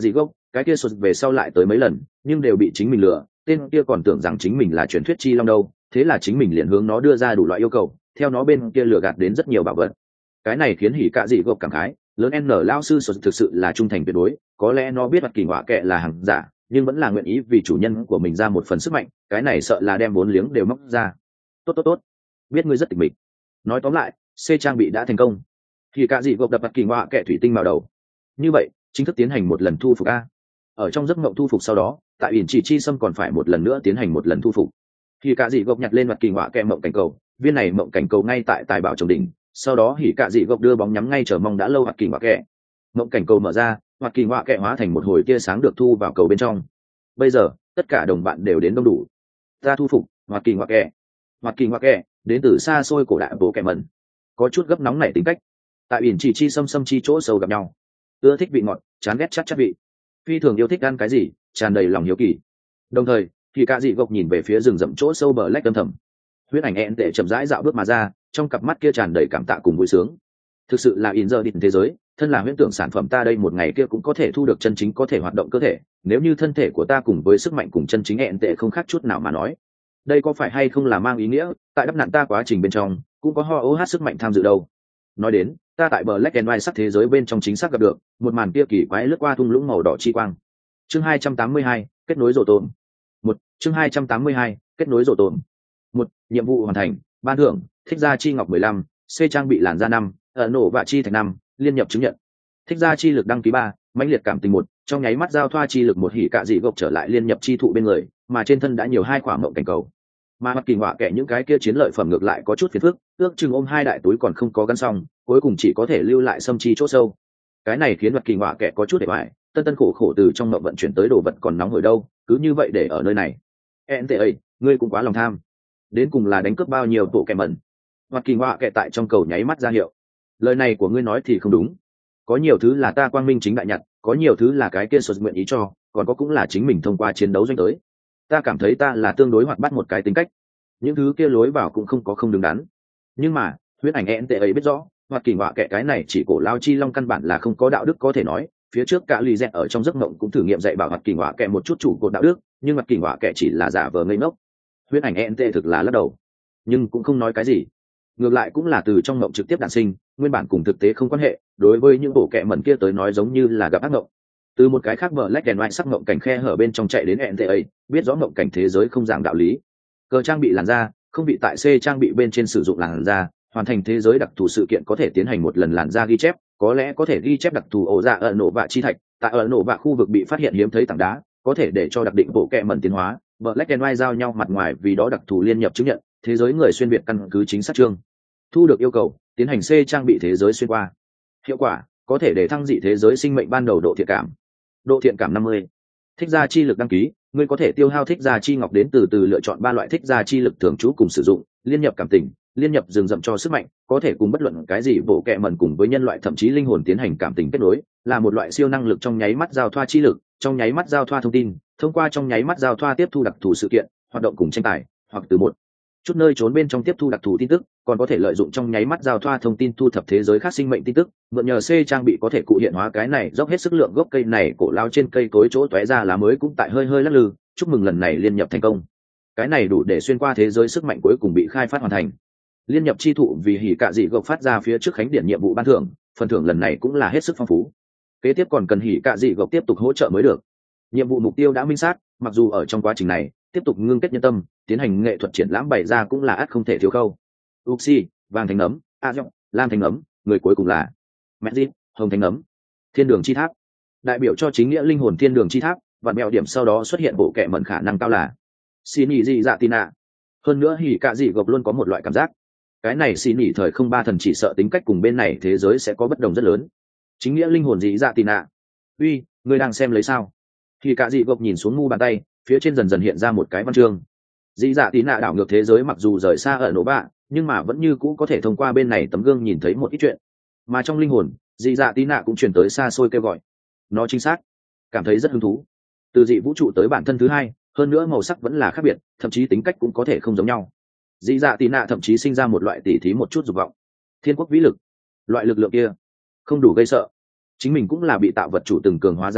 cái kia sụt về sau lại tới mấy lần nhưng đều bị chính mình lừa, tên kia còn tưởng rằng chính mình là truyền thuyết chi long đâu, thế là chính mình liền hướng nó đưa ra đủ loại yêu cầu, theo nó bên kia lừa gạt đến rất nhiều bảo vật. Cái này khiến hỉ cạ dị gộp cảm khái, lớn N lao sư sụt thực sự là trung thành tuyệt đối, có lẽ nó biết mặt kỳ họa kệ là hàng giả nhưng vẫn là nguyện ý vì chủ nhân của mình ra một phần sức mạnh, cái này sợ là đem vốn liếng đều móc ra. Tốt, biết ngươi rất tịch mịch. Nói tóm lại, C trang bị đã thành công. Thì cả dị gộp đập mặt kỳ họa kệ thủy tinh vào đầu. Như vậy, chính thức tiến hành một lần thu phục a. Ở trong giấc mộng thu phục sau đó, tại ỉn chỉ chi sâm còn phải một lần nữa tiến hành một lần thu phục. Thì cả dị gộp nhặt lên mặt kỳ họa kệ mộng cảnh cầu, viên này mộng cảnh cầu ngay tại tài bảo trồng đỉnh, sau đó hỉ cả dị gộp đưa bóng nhắm ngay chờ mong đã lâu mặt kỳ họa kệ. Mộng cảnh cầu mở ra, mặt kỳ họa kệ hóa thành một hồi tia sáng được thu vào cầu bên trong. Bây giờ tất cả đồng bạn đều đến đông đủ. Ta thu phục mặt kỳ họa kệ. Mặt kỳ họa kệ đến từ xa xôi cổ đại bố kệ mẩn, có chút gấp nóng nảy tính cách. Tại ỉn chỉ chi xâm chi chỗ sâu gặp nhau, ưa thích vị ngọt, chán ghét chắc vị, phi thường yêu thích ăn cái gì, tràn đầy lòng hiếu kỳ. Đồng thời thì cả dị gộc nhìn về phía rừng rậm chỗ sâu bờ lách âm thầm, huyết ảnh ẹn tệ chậm rãi dạo bước mà ra, trong cặp mắt kia tràn đầy cảm tạ cùng vui sướng. Thực sự là in giờ định thế giới, thân là huyễn tưởng sản phẩm ta đây một ngày kia cũng có thể thu được chân chính có thể hoạt động cơ thể, nếu như thân thể của ta cùng với sức mạnh cùng chân chính ẹn tệ không khác chút nào mà nói, đây có phải hay không là mang ý nghĩa tại đắp nặn ta quá trình bên trong cũng có ho oh sức mạnh tham dự đâu. Nói đến ta tại bờ Black and White sắc thế giới bên trong chính xác gặp được một màn kia kỳ quái lướt qua thung lũng màu đỏ chi quang. Chương 282, kết nối rổ tồn. Chương 282, kết nối rổ tồn. Nhiệm vụ hoàn thành, ban thưởng, thích gia chi ngọc 15, C trang bị làn da 5, nổ và chi thạch 5, liên nhập chứng nhận. Thích gia chi lực đăng ký 3, mãnh liệt cảm tình 1, trong nháy mắt giao thoa chi lực 1 hỉ cạ dị gộc trở lại liên nhập chi thụ bên người, mà trên thân đã nhiều 2 quả mộng cảnh cầu. Mà mặt kỳ họa kệ những cái kia chiến lợi phẩm ngược lại có chút phiền phức, ước chừng ôm 2 đại túi còn không có gắn xong, cuối cùng chỉ có thể lưu lại xâm chi chỗ sâu. Cái này khiến mặt kỳ họa kệ có chút để hoài, tân khổ khổ từ trong mộng vận chuyển tới đồ vật còn nóng hổi đâu, cứ như vậy để ở nơi này. NTA, ngươi cũng quá lòng tham. Đến cùng là đánh cướp bao nhiêu bộ kệ mẩn? Mặt kỳ họa kệ tại trong cầu nháy mắt ra hiệu. Lời này của ngươi nói thì không đúng. Có nhiều thứ là ta quang minh chính đại nhặt, có nhiều thứ là cái kia sụt nguyện ý cho, còn có cũng là chính mình thông qua chiến đấu doanh tới. Ta cảm thấy ta là tương đối hoạt bát một cái tính cách, những thứ kia lối vào cũng không có không đứng đắn. Nhưng mà huyết ảnh ẹn tệ ấy biết rõ hoặc kỳ họa kệ cái này chỉ cổ lao chi long căn bản là không có đạo đức có thể nói. Phía trước cả lì dẹt ở trong giấc mộng cũng thử nghiệm dạy bảo hoặc kỳ họa kệ một chút chủ cột đạo đức, nhưng hoặc kỳ họa kệ chỉ là giả vờ ngây ngốc. Huyết ảnh ẹn tệ thực là lắc đầu, nhưng cũng không nói cái gì, ngược lại cũng là từ trong mộng trực tiếp đản sinh, nguyên bản cùng thực tế không quan hệ. Đối với những bộ kệ mẩn kia tới nói giống như là gặp ác mộng. Từ một cái khác vợ lách đèn ngoại sắc mộng cảnh khe hở bên trong chạy đến NTA, biết rõ mộng cảnh thế giới không giảng đạo lý. Cờ trang bị làn da, không bị tại C trang bị bên trên sử dụng làn da, hoàn thành thế giới đặc thù sự kiện có thể tiến hành một lần làn da ghi chép, có lẽ có thể ghi chép đặc thù ổ dạ ở nổ vạ chi thạch, tại ở nổ vạ khu vực bị phát hiện hiếm thấy tảng đá, có thể để cho đặc định bộ kệ mẩn tiến hóa. Black and White giao nhau mặt ngoài vì đó đặc thù liên nhập chứng nhận, thế giới người xuyên việt căn cứ chính xác chương. Thu được yêu cầu, tiến hành C trang bị thế giới xuyên qua. Hiệu quả, có thể để thăng dị thế giới sinh mệnh ban đầu độ thiện cảm. Độ thiện cảm 50. Thích gia chi lực đăng ký, ngươi có thể tiêu hao thích gia chi ngọc đến từ lựa chọn 3 loại thích gia chi lực thường trú cùng sử dụng, liên nhập cảm tình, liên nhập rừng rậm cho sức mạnh, có thể cùng bất luận cái gì bộ kệ mẩn cùng với nhân loại thậm chí linh hồn tiến hành cảm tình kết nối, là một loại siêu năng lực trong nháy mắt giao thoa chi lực, trong nháy mắt giao thoa thông tin, thông qua trong nháy mắt giao thoa tiếp thu đặc thù sự kiện, hoạt động cùng tranh tài, hoặc từ một chút nơi trốn bên trong tiếp thu đặc thù tin tức, còn có thể lợi dụng trong nháy mắt giao thoa thông tin thu thập thế giới khác sinh mệnh tin tức. Mượn nhờ C trang bị có thể cụ hiện hóa cái này, dốc hết sức lượng gốc cây này cổ lao trên cây cối chỗ tóe ra lá mới cũng tại hơi hơi lắc lư. Chúc mừng lần này liên nhập thành công, cái này đủ để xuyên qua thế giới sức mạnh cuối cùng bị khai phát hoàn thành. Liên nhập chi thụ vì hỉ cạ dị gộc phát ra phía trước khánh điển nhiệm vụ ban thưởng, phần thưởng lần này cũng là hết sức phong phú. Kế tiếp còn cần hỉ cạ dị gộc tiếp tục hỗ trợ mới được. Nhiệm vụ mục tiêu đã minh xác, mặc dù ở trong quá trình này tiếp tục ngưng kết nhân tâm, tiến hành nghệ thuật triển lãm bày ra cũng là ắt không thể thiếu khâu. Uxi, vàng thánh nấm, Ajon, lam thánh nấm, người cuối cùng là Magic, hồng thánh nấm. Thiên đường chi tháp, đại biểu cho chính nghĩa linh hồn thiên đường chi tháp, vạn mèo điểm sau đó xuất hiện bộ kệ mẩn khả năng cao là xin nhị dị dạ tina. Hơn nữa hỉ cạ dị gộc luôn có một loại cảm giác, cái này xin nhị thời không ba thần chỉ sợ tính cách cùng bên này thế giới sẽ có bất đồng rất lớn. Chính nghĩa linh hồn dị dạ tina, uy, ngươi đang xem lấy sao? Hỉ cạ dị gộc nhìn xuống mu bàn tay, phía trên dần dần hiện ra một cái văn chương. Dị dạ tí nạ đảo ngược thế giới mặc dù rời xa ở nổ bạ, nhưng mà vẫn như cũ có thể thông qua bên này tấm gương nhìn thấy một ít chuyện. Mà trong linh hồn, dị dạ tí nạ cũng chuyển tới xa xôi kêu gọi. Nó chính xác, cảm thấy rất hứng thú. Từ dị vũ trụ tới bản thân thứ hai, hơn nữa màu sắc vẫn là khác biệt, thậm chí tính cách cũng có thể không giống nhau. Dị dạ tí nạ thậm chí sinh ra một loại tỉ thí một chút dục vọng. Thiên quốc vĩ lực, loại lực lượng kia không đủ gây sợ. Chính mình cũng là bị tạo vật chủ từng cường hóa dáng vẻ,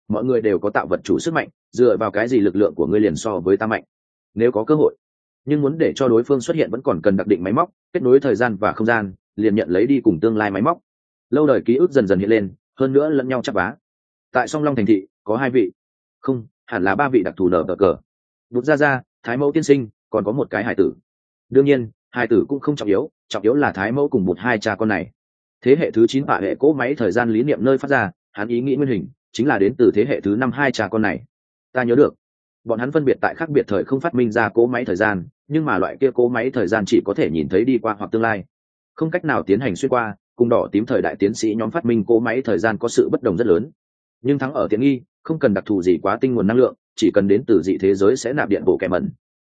mọi người đều có tạo vật chủ sức mạnh, dựa vào cái gì lực lượng của ngươi liền so với ta mạnh? Nếu có cơ hội, nhưng muốn để cho đối phương xuất hiện vẫn còn cần đặc định máy móc kết nối thời gian và không gian, liền nhận lấy đi cùng tương lai máy móc. Lâu đời ký ức dần dần hiện lên, hơn nữa lẫn nhau chắp vá. Tại Song Long thành thị có 2 vị, không, hẳn là 3 vị đặc thù nở cờ. Bụt ra, Thái Mẫu tiên sinh, còn có một cái hải tử. Đương nhiên, hải tử cũng không trọng yếu là Thái Mẫu cùng Bụt hai cha con này. Thế hệ thứ 9 bạ hệ cỗ máy thời gian lý niệm nơi phát ra, hắn ý nghĩ nguyên hình chính là đến từ thế hệ thứ 5 hai cha con này. Ta nhớ được, bọn hắn phân biệt tại khác biệt thời không phát minh ra cỗ máy thời gian, nhưng mà loại kia cỗ máy thời gian chỉ có thể nhìn thấy đi qua hoặc tương lai, không cách nào tiến hành xuyên qua. Cùng đỏ tím thời đại tiến sĩ nhóm phát minh cỗ máy thời gian có sự bất đồng rất lớn, nhưng thắng ở tiện nghi, không cần đặc thù gì quá tinh nguồn năng lượng, chỉ cần đến từ dị thế giới sẽ nạp điện bộ kẻ mẩn.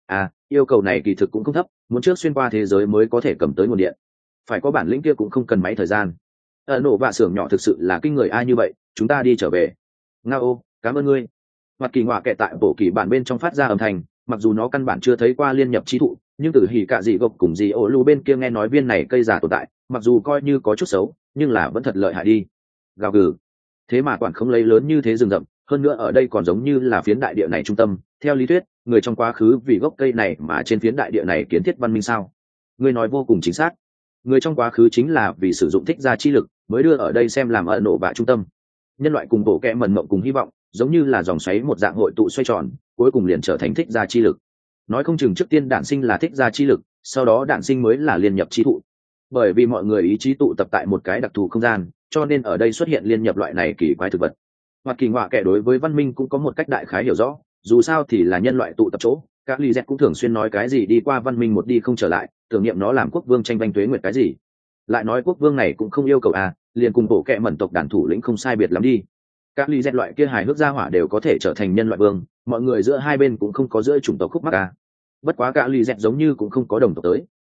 Yêu cầu này kỳ thực cũng không thấp, muốn trước xuyên qua thế giới mới có thể cầm tới nguồn điện, phải có bản lĩnh kia cũng không cần máy thời gian. Nổ vạ xưởng nhỏ thực sự là kinh người ai như vậy, chúng ta đi trở về. Ngao, cảm ơn ngươi. Mặt kỳ ngoạ kệ tại bộ kỳ bản bên trong phát ra âm thanh, mặc dù nó căn bản chưa thấy qua liên nhập chi thụ, nhưng từ hỉ cạ dị gộc cùng dị ổ lu bên kia nghe nói viên này cây già tồn tại, mặc dù coi như có chút xấu, nhưng là vẫn thật lợi hại đi. Gào gừ. Thế mà quản không lấy lớn như thế rừng rậm, hơn nữa ở đây còn giống như là phiến đại địa này trung tâm. Theo lý thuyết, người trong quá khứ vì gốc cây này mà trên phiến đại địa này kiến thiết văn minh sao? Ngươi nói vô cùng chính xác. Người trong quá khứ chính là vì sử dụng thích gia chi lực mới đưa ở đây xem làm ở nổ bạ trung tâm. Nhân loại cùng bộ kẽ mẩn mộng cùng hy vọng, giống như là dòng xoáy một dạng hội tụ xoay tròn, cuối cùng liền trở thành thích gia chi lực. Nói không chừng trước tiên đản sinh là thích gia chi lực, sau đó đản sinh mới là liên nhập chi thụ. Bởi vì mọi người ý chí tụ tập tại một cái đặc thù không gian, cho nên ở đây xuất hiện liên nhập loại này kỳ quái thực vật. Hoặc kỳ ngoạ kẻ đối với văn minh cũng có một cách đại khái hiểu rõ, dù sao thì là nhân loại tụ tập chỗ. Các ly dẹt cũng thường xuyên nói cái gì đi qua văn minh một đi không trở lại, tưởng niệm nó làm quốc vương tranh banh tuế nguyệt cái gì. Lại nói quốc vương này cũng không yêu cầu liền cùng bộ kệ mẩn tộc đàn thủ lĩnh không sai biệt lắm đi. Các ly dẹt loại kia hài hước gia hỏa đều có thể trở thành nhân loại vương, mọi người giữa hai bên cũng không có giữa chủng tộc khúc mắc Bất quá các ly dẹt giống như cũng không có đồng tộc tới.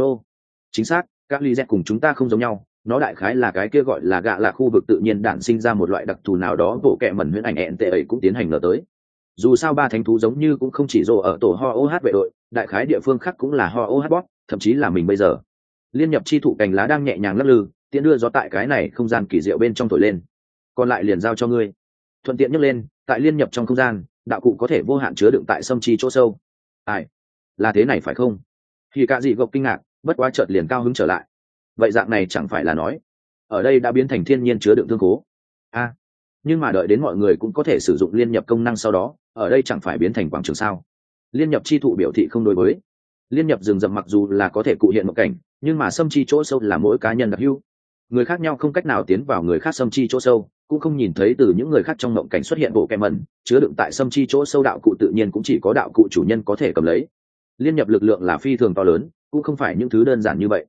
Chính xác, các ly dẹt cùng chúng ta không giống nhau, nó đại khái là cái kia gọi là gạ là khu vực tự nhiên đản sinh ra một loại đặc thù nào đó, bộ kệ mẩn huyễn ảnh ẹn tệ ấy cũng tiến hành ngờ tới. Dù sao ba thánh thú giống như cũng không chỉ rồ ở tổ ho oh vệ đội, đại khái địa phương khác cũng là ho oh bot, thậm chí là mình bây giờ. Liên nhập chi thụ cành lá đang nhẹ nhàng lắc lư, tiện đưa gió tại cái này không gian kỳ diệu bên trong thổi lên. Còn lại liền giao cho ngươi. Thuận tiện nhấc lên, tại liên nhập trong không gian, đạo cụ có thể vô hạn chứa đựng tại sâm chi chỗ sâu. Là thế này phải không? Thì cả dị gộc kinh ngạc, bất quá chợt liền cao hứng trở lại. Vậy dạng này chẳng phải là nói, ở đây đã biến thành thiên nhiên chứa đựng thương khố. Nhưng mà đợi đến mọi người cũng có thể sử dụng liên nhập công năng sau đó, ở đây chẳng phải biến thành quảng trường sao? Liên nhập chi thụ biểu thị không đối với. Liên nhập rừng rậm mặc dù là có thể cụ hiện một cảnh, nhưng mà xâm chi chỗ sâu là mỗi cá nhân đặc hữu. Người khác nhau không cách nào tiến vào người khác xâm chi chỗ sâu, cũng không nhìn thấy từ những người khác trong mộng cảnh xuất hiện bộ kẹ mẩn, chứa đựng tại xâm chi chỗ sâu đạo cụ tự nhiên cũng chỉ có đạo cụ chủ nhân có thể cầm lấy. Liên nhập lực lượng là phi thường to lớn, cũng không phải những thứ đơn giản như vậy.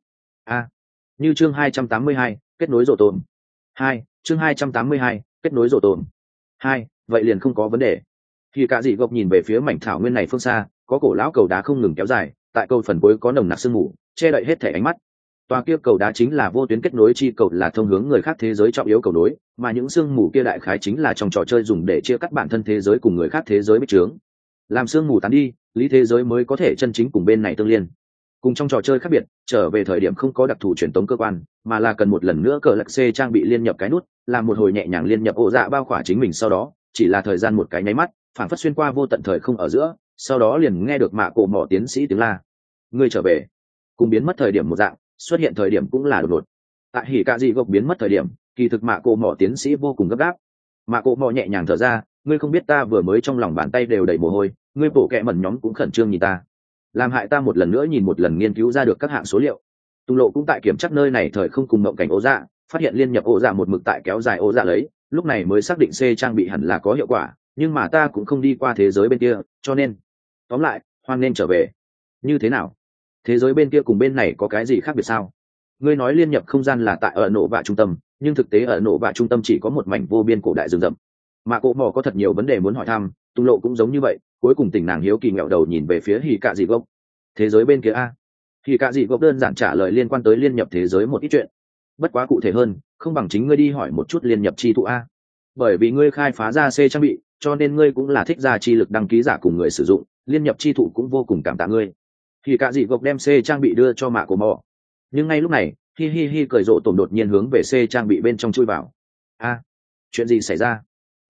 Như chương 282, kết nối rổ tồn. Chương 282, kết nối rổ tồn. Vậy liền không có vấn đề. Khi cả dị gộc nhìn về phía mảnh thảo nguyên này phương xa, có cổ lão cầu đá không ngừng kéo dài, tại cầu phần cuối có nồng nặc sương mù che đậy hết thể ánh mắt. Tòa kia cầu đá chính là vô tuyến kết nối chi cầu, là thông hướng người khác thế giới trọng yếu cầu nối, mà những sương mù kia đại khái chính là trong trò chơi dùng để chia cắt bản thân thế giới cùng người khác thế giới bích trướng. Làm sương mù tán đi, lý thế giới mới có thể chân chính cùng bên này tương liên. Cùng trong trò chơi khác biệt, trở về thời điểm không có đặc thù truyền tống cơ quan, mà là cần một lần nữa cờ lạc c trang bị liên nhập cái nút, làm một hồi nhẹ nhàng liên nhập ổ dạ bao khỏa chính mình, sau đó chỉ là thời gian một cái nháy mắt, phảng phất xuyên qua vô tận thời không ở giữa, sau đó liền nghe được mạ cổ mỏ tiến sĩ tiếng la. Ngươi trở về. Cùng biến mất thời điểm một dạng, xuất hiện thời điểm cũng là đột ngột. Tại hỉ cạ dị gộc biến mất thời điểm, kỳ thực mạ cổ mỏ tiến sĩ vô cùng gấp gáp. Mạ cổ mỏ nhẹ nhàng thở ra, ngươi không biết ta vừa mới trong lòng bàn tay đều đầy mồ hôi, ngươi bổ kẹ mẩn nhóm cũng khẩn trương nhìn ta, làm hại ta một lần nữa nhìn một lần nghiên cứu ra được các hạng số liệu. Tung lộ cũng tại kiểm tra nơi này thời không cùng mộng cảnh ố dạ, phát hiện liên nhập ố dạ một mực tại kéo dài ố dạ lấy, lúc này mới xác định c trang bị hẳn là có hiệu quả, nhưng mà ta cũng không đi qua thế giới bên kia, cho nên tóm lại hoan nên trở về. Như thế nào? Thế giới bên kia cùng bên này có cái gì khác biệt sao? Ngươi nói liên nhập không gian là tại ở nổ vạ trung tâm, nhưng thực tế ở nổ vạ trung tâm chỉ có một mảnh vô biên cổ đại rừng rậm. Mà cổ mò có thật nhiều vấn đề muốn hỏi thăm, Tung lộ cũng giống như vậy, cuối cùng tỉnh nàng hiếu kỳ ngẹo đầu nhìn về phía hỉ cạ dị gốc. Thế giới bên kia hỉ cạ dị gốc đơn giản trả lời liên quan tới liên nhập thế giới một ít chuyện, bất quá cụ thể hơn không bằng chính ngươi đi hỏi một chút liên nhập chi thụ bởi vì ngươi khai phá ra c trang bị, cho nên ngươi cũng là thích ra chi lực đăng ký giả cùng người sử dụng, liên nhập chi thụ cũng vô cùng cảm tạ ngươi. Hỉ cạ dị gốc đem c trang bị đưa cho mạ cổ mò, nhưng ngay lúc này hi cười rộ tổm đột nhiên hướng về c trang bị bên trong chui vào. Chuyện gì xảy ra?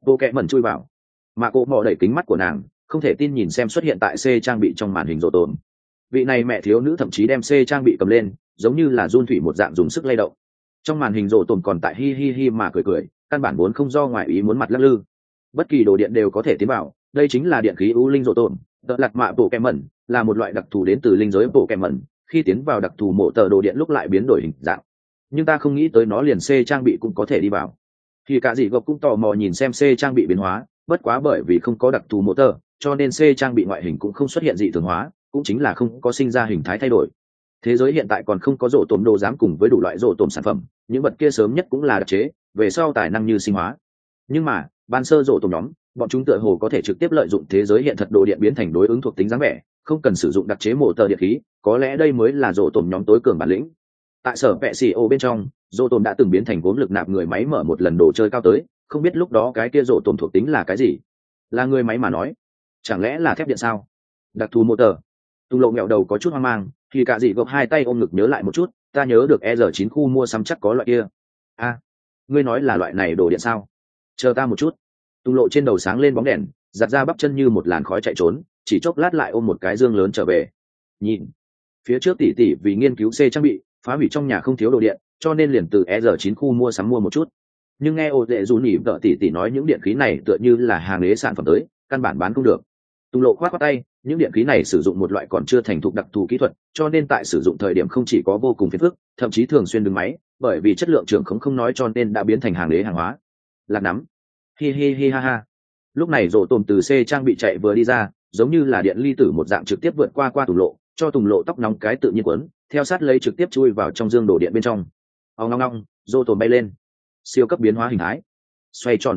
bộ kẹ mẩn chui vào. Mạ cổ mò đẩy kính mắt của nàng, không thể tin nhìn xem xuất hiện tại C trang bị trong màn hình rộ tồn. Vị này mẹ thiếu nữ thậm chí đem C trang bị cầm lên, giống như là run thủy một dạng dùng sức lay động. Trong màn hình rộ tồn còn tại hi hi hi mà cười cười, căn bản vốn không do ngoại ý muốn mặt lắc lư. Bất kỳ đồ điện đều có thể tiến vào, đây chính là điện khí u linh rộ tồn. Đợt lạt mạ bộ kẹ mẩn là một loại đặc thù đến từ linh giới bộ kẹ mẩn, khi tiến vào đặc thù mộ tờ đồ điện lúc lại biến đổi hình dạng. Nhưng ta không nghĩ tới nó liền C trang bị cũng có thể đi vào. Thì cả gì gộc cũng tò mò nhìn xem C trang bị biến hóa, bất quá bởi vì không có đặc thù mô tơ cho nên C trang bị ngoại hình cũng không xuất hiện dị thường hóa, cũng chính là không có sinh ra hình thái thay đổi. Thế giới hiện tại còn không có rổ tổm đồ giám cùng với đủ loại rổ tổm sản phẩm, những vật kia sớm nhất cũng là đặc chế, về sau tài năng như sinh hóa. Nhưng mà ban sơ rổ tổm nhóm, bọn chúng tựa hồ có thể trực tiếp lợi dụng thế giới hiện thật đồ điện biến thành đối ứng thuộc tính dáng vẻ, không cần sử dụng đặc chế mô tơ điện khí, có lẽ đây mới là rổ tổm nhóm tối cường bản lĩnh. Tại sở vệ xì ô bên trong, rổ tổm đã từng biến thành vốn lực nạp người máy mở một lần đồ chơi cao tới, không biết lúc đó cái kia rổ tổm thuộc tính là cái gì. Là người máy mà nói, chẳng lẽ là thép điện sao? Đặc thù motor. Tung Lộ mẹo đầu có chút hoang mang, thì cả dị gộp hai tay ôm ngực nhớ lại một chút, ta nhớ được R9 khu mua sắm chắc có loại kia. Ngươi nói là loại này đồ điện sao? Chờ ta một chút. Tung Lộ trên đầu sáng lên bóng đèn, giật ra bắp chân như một làn khói chạy trốn, chỉ chốc lát lại ôm một cái dương lớn trở về. Nhìn, phía trước tỷ tỷ vì nghiên cứu C trang bị, phá hủy trong nhà không thiếu đồ điện, cho nên liền từ R9 khu mua sắm mua một chút. Nhưng nghe ô lệ dù nỉ vợ tỷ nói những điện khí này tựa như là hàng đế sản phẩm tới, căn bản bán không được. Tung Lộ khoát tay, những điện khí này sử dụng một loại còn chưa thành thục đặc thù kỹ thuật, cho nên tại sử dụng thời điểm không chỉ có vô cùng phiền phức, thậm chí thường xuyên đứng máy, bởi vì chất lượng trưởng không nói cho nên đã biến thành hàng đế hàng hóa. Lạc nắm, hi hi hi ha ha. Lúc này rổ tôm từ C trang bị chạy vừa đi ra, giống như là điện ly tử một dạng trực tiếp vượt qua Tùng Lộ, cho Tùng Lộ tóc nóng cái tự nhiên quấn, theo sát lấy trực tiếp chui vào trong dương đổ điện bên trong. Ong ong ong, rổ tôm bay lên, siêu cấp biến hóa hình thái, xoay tròn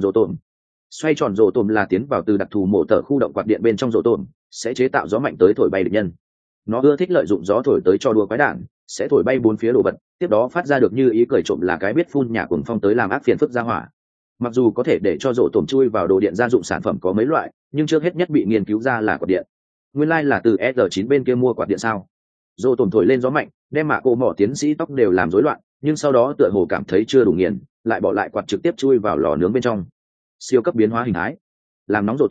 rổ tôm là tiến vào từ đặc thù mổ tở khu động quạt điện bên trong rổ tôm, sẽ chế tạo gió mạnh tới thổi bay địch nhân. Nó ưa thích lợi dụng gió thổi tới cho đùa quái đản, sẽ thổi bay bốn phía đồ vật, tiếp đó phát ra được như ý cười trộm là cái biết phun nhà cuồng phong tới làm ác phiền phức ra hỏa. Mặc dù có thể để cho rổ tôm chui vào đồ điện gia dụng sản phẩm có mấy loại, nhưng trước hết nhất bị nghiên cứu ra là quạt điện. Nguyên lai là từ S9 bên kia mua quạt điện sao? Rổ tôm thổi lên gió mạnh, đem mạ cô mỏ tiến sĩ tóc đều làm rối loạn, nhưng sau đó tựa hồ cảm thấy chưa đủ nghiền, lại bỏ lại quạt trực tiếp chui vào lò nướng bên trong. Siêu cấp biến hóa hình thái, làm nóng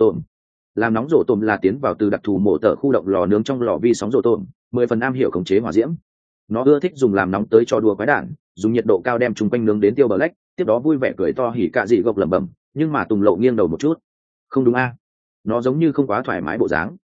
rổ tôm là tiến vào từ đặc thù mổ tở khu động lò nướng trong lò vi sóng rổ tôm, 10 phần am hiểu khống chế hỏa diễm. Nó ưa thích dùng làm nóng tới cho đùa quái đản, dùng nhiệt độ cao đem chúng quanh nướng đến tiêu bờ lách, tiếp đó vui vẻ cười to hỉ cạ dị gộc lẩm bẩm, nhưng mà Tùng Lộ nghiêng đầu một chút. Không đúng a, nó giống như không quá thoải mái bộ dáng.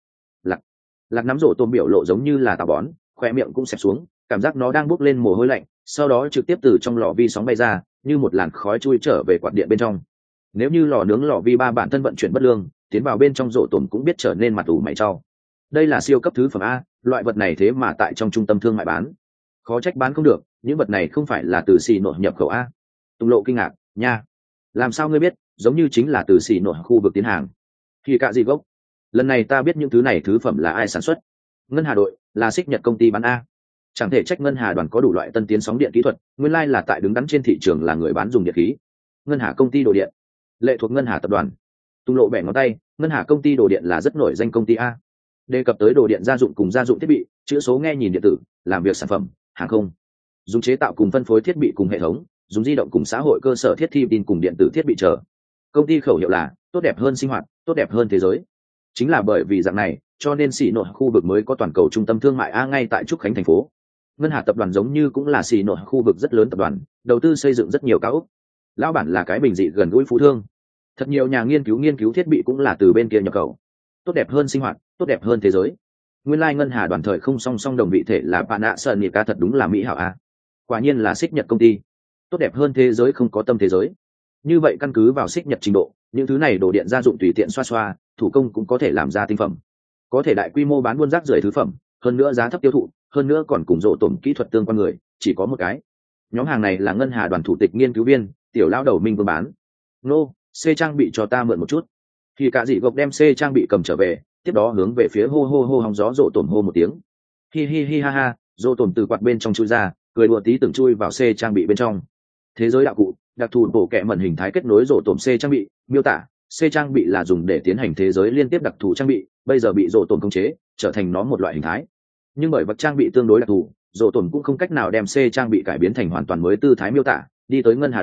Lạc nắm rổ tôm biểu lộ giống như là táo bón, khoe miệng cũng xẹp xuống, cảm giác nó đang bốc lên mồ hôi lạnh, sau đó trực tiếp từ trong lò vi sóng bay ra, như một làn khói chui trở về quạt điện bên trong. Nếu như lò nướng lò vi ba bản thân vận chuyển bất lương, tiến vào bên trong rổ tôm cũng biết trở nên mặt ủ mày trao. Đây là siêu cấp thứ phẩm a, loại vật này thế mà tại trong trung tâm thương mại bán, khó trách bán không được, những vật này không phải là từ xì nội nhập khẩu a. Tùng Lộ kinh ngạc, nha, làm sao ngươi biết? Giống như chính là từ xì nội khu vực tiến hàng. Thì cạ gì gốc, lần này ta biết những thứ này thứ phẩm là ai sản xuất. Ngân Hà đội là xích Nhật công ty bán a. Chẳng thể trách Ngân Hà đoàn có đủ loại tân tiến sóng điện kỹ thuật, nguyên lai là tại đứng đắn trên thị trường là người bán dùng điện khí. Ngân Hà công ty đồ điện, lệ thuộc Ngân Hà tập đoàn. Tùng Lộ bẻ ngón tay, Ngân Hà công ty đồ điện là rất nổi danh công ty a. Đề cập tới đồ điện gia dụng cùng gia dụng thiết bị, chữ số nghe nhìn điện tử, làm việc sản phẩm, hàng không, dùng chế tạo cùng phân phối thiết bị cùng hệ thống, dùng di động cùng xã hội cơ sở thiết thi tin cùng điện tử thiết bị chờ. Công ty khẩu hiệu là tốt đẹp hơn sinh hoạt, tốt đẹp hơn thế giới. Chính là bởi vì dạng này, cho nên xì nội khu vực mới có toàn cầu trung tâm thương mại a ngay tại Trúc Khánh thành phố. Ngân Hà tập đoàn giống như cũng là xì nội khu vực rất lớn tập đoàn, đầu tư xây dựng rất nhiều cao ốc. Lão bản là cái bình dị gần gũi phú thương. Thật nhiều nhà nghiên cứu thiết bị cũng là từ bên kia nhập khẩu. Tốt đẹp hơn sinh hoạt, tốt đẹp hơn thế giới. Nguyên lai Ngân Hà đoàn thời không song song đồng vị thể là bạn ạ sơn nhị ca thật đúng là mỹ hảo a. Quả nhiên là xích Nhật công ty. Tốt đẹp hơn thế giới không có tâm thế giới. Như vậy căn cứ vào xích Nhật trình độ, những thứ này đồ điện gia dụng tùy tiện xoa xoa, thủ công cũng có thể làm ra tinh phẩm. Có thể đại quy mô bán buôn rác rưởi thứ phẩm, hơn nữa giá thấp tiêu thụ, hơn nữa còn cùng rộ tổm kỹ thuật tương quan người, chỉ có một cái. Nhóm hàng này là Ngân Hà đoàn thủ tịch nghiên cứu viên, tiểu lão đầu Minh Vương bán. Nô, C trang bị cho ta mượn một chút. Thì cả dị gộc đem C trang bị cầm trở về, tiếp đó hướng về phía hô hô hô hóng gió rộ tổm hô một tiếng. Hi hi hi ha ha, rộ tổm từ quạt bên trong chui ra, cười đùa tí từng chui vào C trang bị bên trong. Thế giới đạo cụ, đặc thù bổ kẹ mẩn hình thái kết nối rộ tổm C trang bị, miêu tả C trang bị là dùng để tiến hành thế giới liên tiếp đặc thù trang bị, bây giờ bị rộ tổm khống chế, trở thành nó một loại hình thái. Nhưng bởi vật trang bị tương đối đặc thù, rộ tổm cũng không cách nào đem C trang bị cải biến thành hoàn toàn mới tư thái miêu tả. Đi tới Ngân Hà đoàn,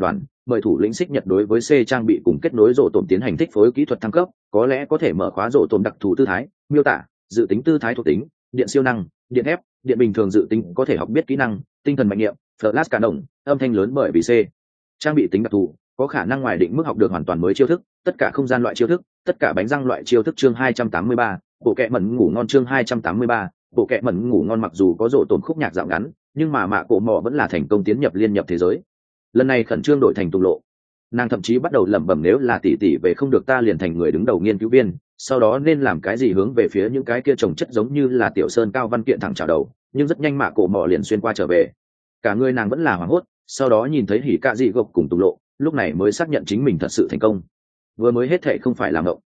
mời thủ lĩnh xích nhật đối với C trang bị cùng kết nối rổ tổn tiến hành thích phối kỹ thuật thăng cấp, có lẽ có thể mở khóa rổ tổn đặc thù tư thái, miêu tả, dự tính tư thái thuộc tính, điện siêu năng, điện ép, điện bình thường dự tính có thể học biết kỹ năng, tinh thần mạnh nghiệm, flash cả đồng, âm thanh lớn bởi vì C trang bị tính đặc thù, có khả năng ngoài định mức học được hoàn toàn mới chiêu thức, tất cả không gian loại chiêu thức, tất cả bánh răng loại chiêu thức. Chương 283, bộ kệ mẩn ngủ ngon. Chương 283, bộ kệ mẩn ngủ ngon. Mặc dù có rổ tổn khúc nhạc dạo ngắn, nhưng mà Mạ Cổ Mọ vẫn là thành công tiến nhập liên nhập thế giới. Lần này khẩn trương đổi thành tùng lộ, nàng thậm chí bắt đầu lẩm bẩm nếu là tỷ tỷ về không được ta liền thành người đứng đầu nghiên cứu viên, sau đó nên làm cái gì hướng về phía những cái kia trồng chất giống như là tiểu sơn cao văn kiện thẳng chào đầu. Nhưng rất nhanh Mạ Cổ Mọ liền xuyên qua trở về, cả người nàng vẫn là hoảng hốt, sau đó nhìn thấy hỉ cạ dị gộc cùng tùng lộ, lúc này mới xác nhận chính mình thật sự thành công. Vừa mới hết thệ không phải là mộng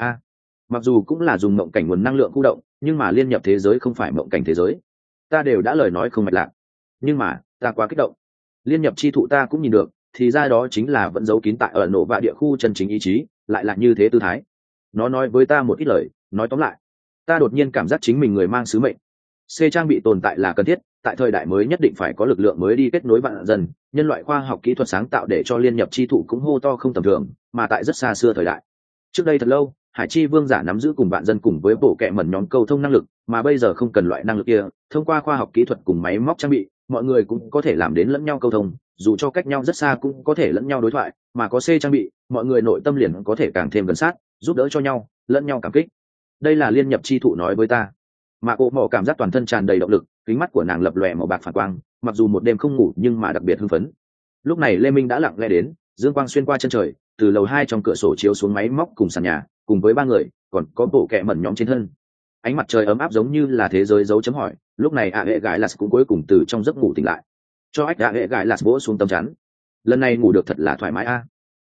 mặc dù cũng là dùng mộng cảnh nguồn năng lượng khu động, nhưng mà liên nhập thế giới không phải mộng cảnh thế giới. Ta đều đã lời nói không mạch lạc, nhưng mà ta quá kích động. Liên nhập chi thụ ta cũng nhìn được, thì ra đó chính là vẫn giấu kín tại ở nổ và địa khu chân chính ý chí, lại là như thế tư thái. Nó nói với ta một ít lời, nói tóm lại, ta đột nhiên cảm giác chính mình người mang sứ mệnh. C trang bị tồn tại là cần thiết, tại thời đại mới nhất định phải có lực lượng mới đi kết nối vạn dần, nhân loại khoa học kỹ thuật sáng tạo để cho liên nhập chi thụ cũng hô to không tầm thường, mà tại rất xa xưa thời đại. Trước đây thật lâu, Hải Chi Vương giả nắm giữ cùng vạn dân cùng với bộ kệ mẩn nhóm câu thông năng lực, mà bây giờ không cần loại năng lực kia, thông qua khoa học kỹ thuật cùng máy móc trang bị, mọi người cũng có thể làm đến lẫn nhau câu thông, dù cho cách nhau rất xa cũng có thể lẫn nhau đối thoại, mà có C trang bị, mọi người nội tâm liền có thể càng thêm gần sát, giúp đỡ cho nhau, lẫn nhau cảm kích. Đây là liên nhập chi thụ nói với ta. Mạ Cổ Mọ cảm giác toàn thân tràn đầy động lực, kính mắt của nàng lập lòe màu bạc phản quang, mặc dù một đêm không ngủ nhưng mà đặc biệt hưng phấn. Lúc này Lê Minh đã lặng lẽ đến, dương quang xuyên qua chân trời, từ lầu 2 trong cửa sổ chiếu xuống máy móc cùng sàn nhà, cùng với 3 người, còn có bộ kệ mẩn nhóm trên thân. Ánh mặt trời ấm áp giống như là thế giới dấu chấm hỏi. Lúc này hệ gái Lạt cũng cuối cùng từ trong giấc ngủ tỉnh lại, cho hệ gái Lạt vỗ xuống tấm chắn. Lần này ngủ được thật là thoải mái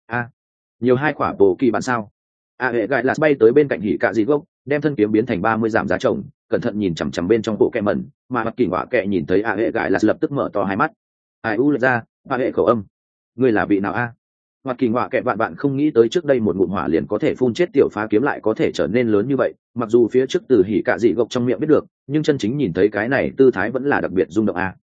nhiều 2 quả bộ kỳ bạn sao? Hệ gái Lạt bay tới bên cạnh hỉ cạ dị gốc, đem thân kiếm biến thành 30 giảm giá chồng, cẩn thận nhìn chằm chằm bên trong bộ kệ mẩn, mà mặt kỉnh họa kệ nhìn thấy hệ gái Lạt lập tức mở to hai mắt. Ai u lật ra, hệ khẩu âm, ngươi là vị nào Mặt kỉnh họa kệ bạn không nghĩ tới trước đây một ngụm hỏa liền có thể phun chết tiểu phá kiếm lại có thể trở nên lớn như vậy, mặc dù phía trước từ hỉ cạ dị gộc trong miệng biết được, nhưng chân chính nhìn thấy cái này tư thái vẫn là đặc biệt rung động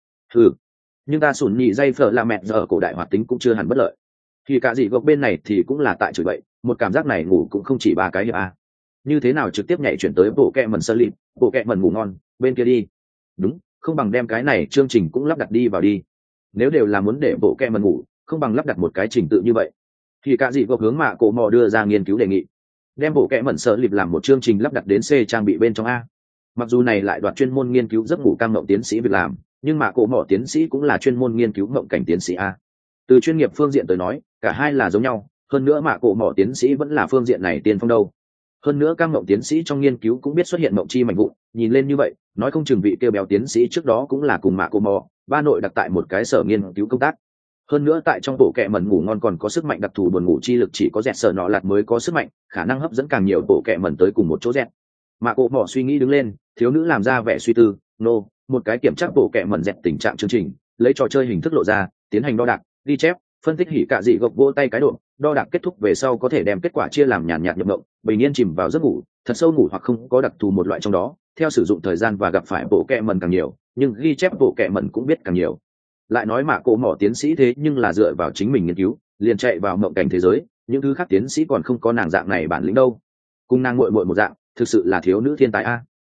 nhưng ta sủn nhị dây phở là mẹ giờ ở cổ đại hoạt tính cũng chưa hẳn bất lợi. Hỉ cạ dị gộc bên này thì cũng là tại chửi bậy, một cảm giác này ngủ cũng không chỉ 3 cái hiệp như thế nào trực tiếp nhảy chuyển tới bộ kệ mẩn sơ lịp, bộ kệ mẩn ngủ ngon bên kia đi. Đúng, không bằng đem cái này chương trình cũng lắp đặt đi vào đi. Nếu đều là muốn để bộ kệ mẩn ngủ, không bằng lắp đặt một cái trình tự như vậy. Thì cả dị gộc hướng Mạ Cổ Mọ đưa ra nghiên cứu đề nghị, đem bộ kệ mẩn sơ lịp làm một chương trình lắp đặt đến C trang bị bên trong Mặc dù này lại đoạt chuyên môn nghiên cứu giấc ngủ căng mộng tiến sĩ việc làm, nhưng Mạ Cổ Mọ tiến sĩ cũng là chuyên môn nghiên cứu mộng cảnh tiến sĩ Từ chuyên nghiệp phương diện tới nói, cả hai là giống nhau, hơn nữa Mạ Cổ Mọ tiến sĩ vẫn là phương diện này tiên phong đâu. Hơn nữa các mộng tiến sĩ trong nghiên cứu cũng biết xuất hiện mộng chi mảnh vụn, nhìn lên như vậy, nói không chừng vị kêu béo tiến sĩ trước đó cũng là cùng Mạ Cổ Mọ, ba nội đặt tại một cái sở nghiên cứu công tác. Hơn nữa tại trong bộ kệ mẩn ngủ ngon còn có sức mạnh đặc thù buồn ngủ chi lực chỉ có dẹt sợ nọ lạt mới có sức mạnh, khả năng hấp dẫn càng nhiều bộ kệ mẩn tới cùng một chỗ dẹt. Mạ Cổ Mọ suy nghĩ đứng lên, thiếu nữ làm ra vẻ suy tư, một cái kiểm tra bộ kệ mẩn dẹt tình trạng chương trình, lấy trò chơi hình thức lộ ra, tiến hành đo đạc, ghi chép, phân tích hỉ cạ dị gộc vỗ tay cái độ, đo đạc kết thúc về sau có thể đem kết quả chia làm nhàn nhạt nhập động, bình yên chìm vào giấc ngủ, thật sâu ngủ hoặc không có đặc thù một loại trong đó, theo sử dụng thời gian và gặp phải bộ kệ mẩn càng nhiều, nhưng ghi chép bộ kệ mẩn cũng biết càng nhiều. Lại nói Mạ Cổ Mọ tiến sĩ thế nhưng là dựa vào chính mình nghiên cứu, liền chạy vào mộng cảnh thế giới, những thứ khác tiến sĩ còn không có nàng dạng này bản lĩnh đâu. Cùng nàng muội muội một dạng, thực sự là thiếu nữ thiên tài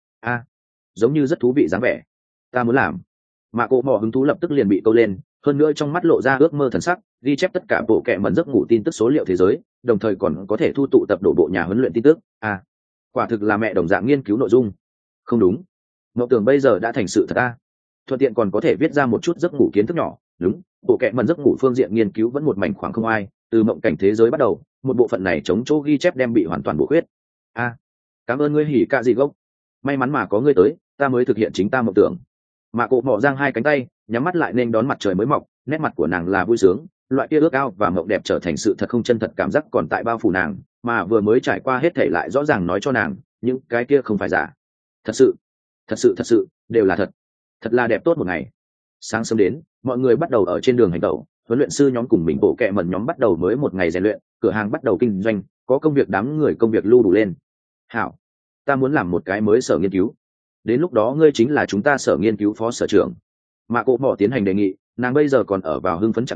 giống như rất thú vị dáng vẻ. Ta muốn làm. Mạ Cổ Mọ hứng thú lập tức liền bị câu lên, hơn nữa trong mắt lộ ra ước mơ thần sắc, ghi chép tất cả bộ kệ mẩn giấc ngủ tin tức số liệu thế giới, đồng thời còn có thể thu tụ tập đổ bộ nhà huấn luyện tin tức. Quả thực là mẹ đồng dạng nghiên cứu nội dung. Không đúng, mộng tưởng bây giờ đã thành sự thật thuận tiện còn có thể viết ra một chút giấc ngủ kiến thức nhỏ. Đúng, bộ kệ mẩn giấc ngủ phương diện nghiên cứu vẫn một mảnh khoảng không ai, từ mộng cảnh thế giới bắt đầu, một bộ phận này chống chỗ ghi chép đem bị hoàn toàn bổ khuyết. Cảm ơn ngươi hỉ cạ dị gốc, may mắn mà có ngươi tới, ta mới thực hiện chính ta mộng tưởng. Mạ Cổ Mọ giang hai cánh tay, nhắm mắt lại nên đón mặt trời mới mọc, nét mặt của nàng là vui sướng, loại kia ước ao và mộng đẹp trở thành sự thật không chân thật cảm giác còn tại bao phủ nàng, mà vừa mới trải qua hết thảy lại rõ ràng nói cho nàng, những cái kia không phải giả, thật sự đều là thật. Thật là đẹp tốt một ngày. Sáng sớm đến, mọi người bắt đầu ở trên đường hành tẩu, huấn luyện sư nhóm cùng mình bộ kệ mẩn nhóm bắt đầu mới một ngày rèn luyện, cửa hàng bắt đầu kinh doanh, có công việc đám người công việc lưu đủ lên. Hảo, ta muốn làm một cái mới sở nghiên cứu. Đến lúc đó ngươi chính là chúng ta sở nghiên cứu phó sở trưởng. Mạ Cổ Mọ tiến hành đề nghị, nàng bây giờ còn ở vào hưng phấn trạng thái,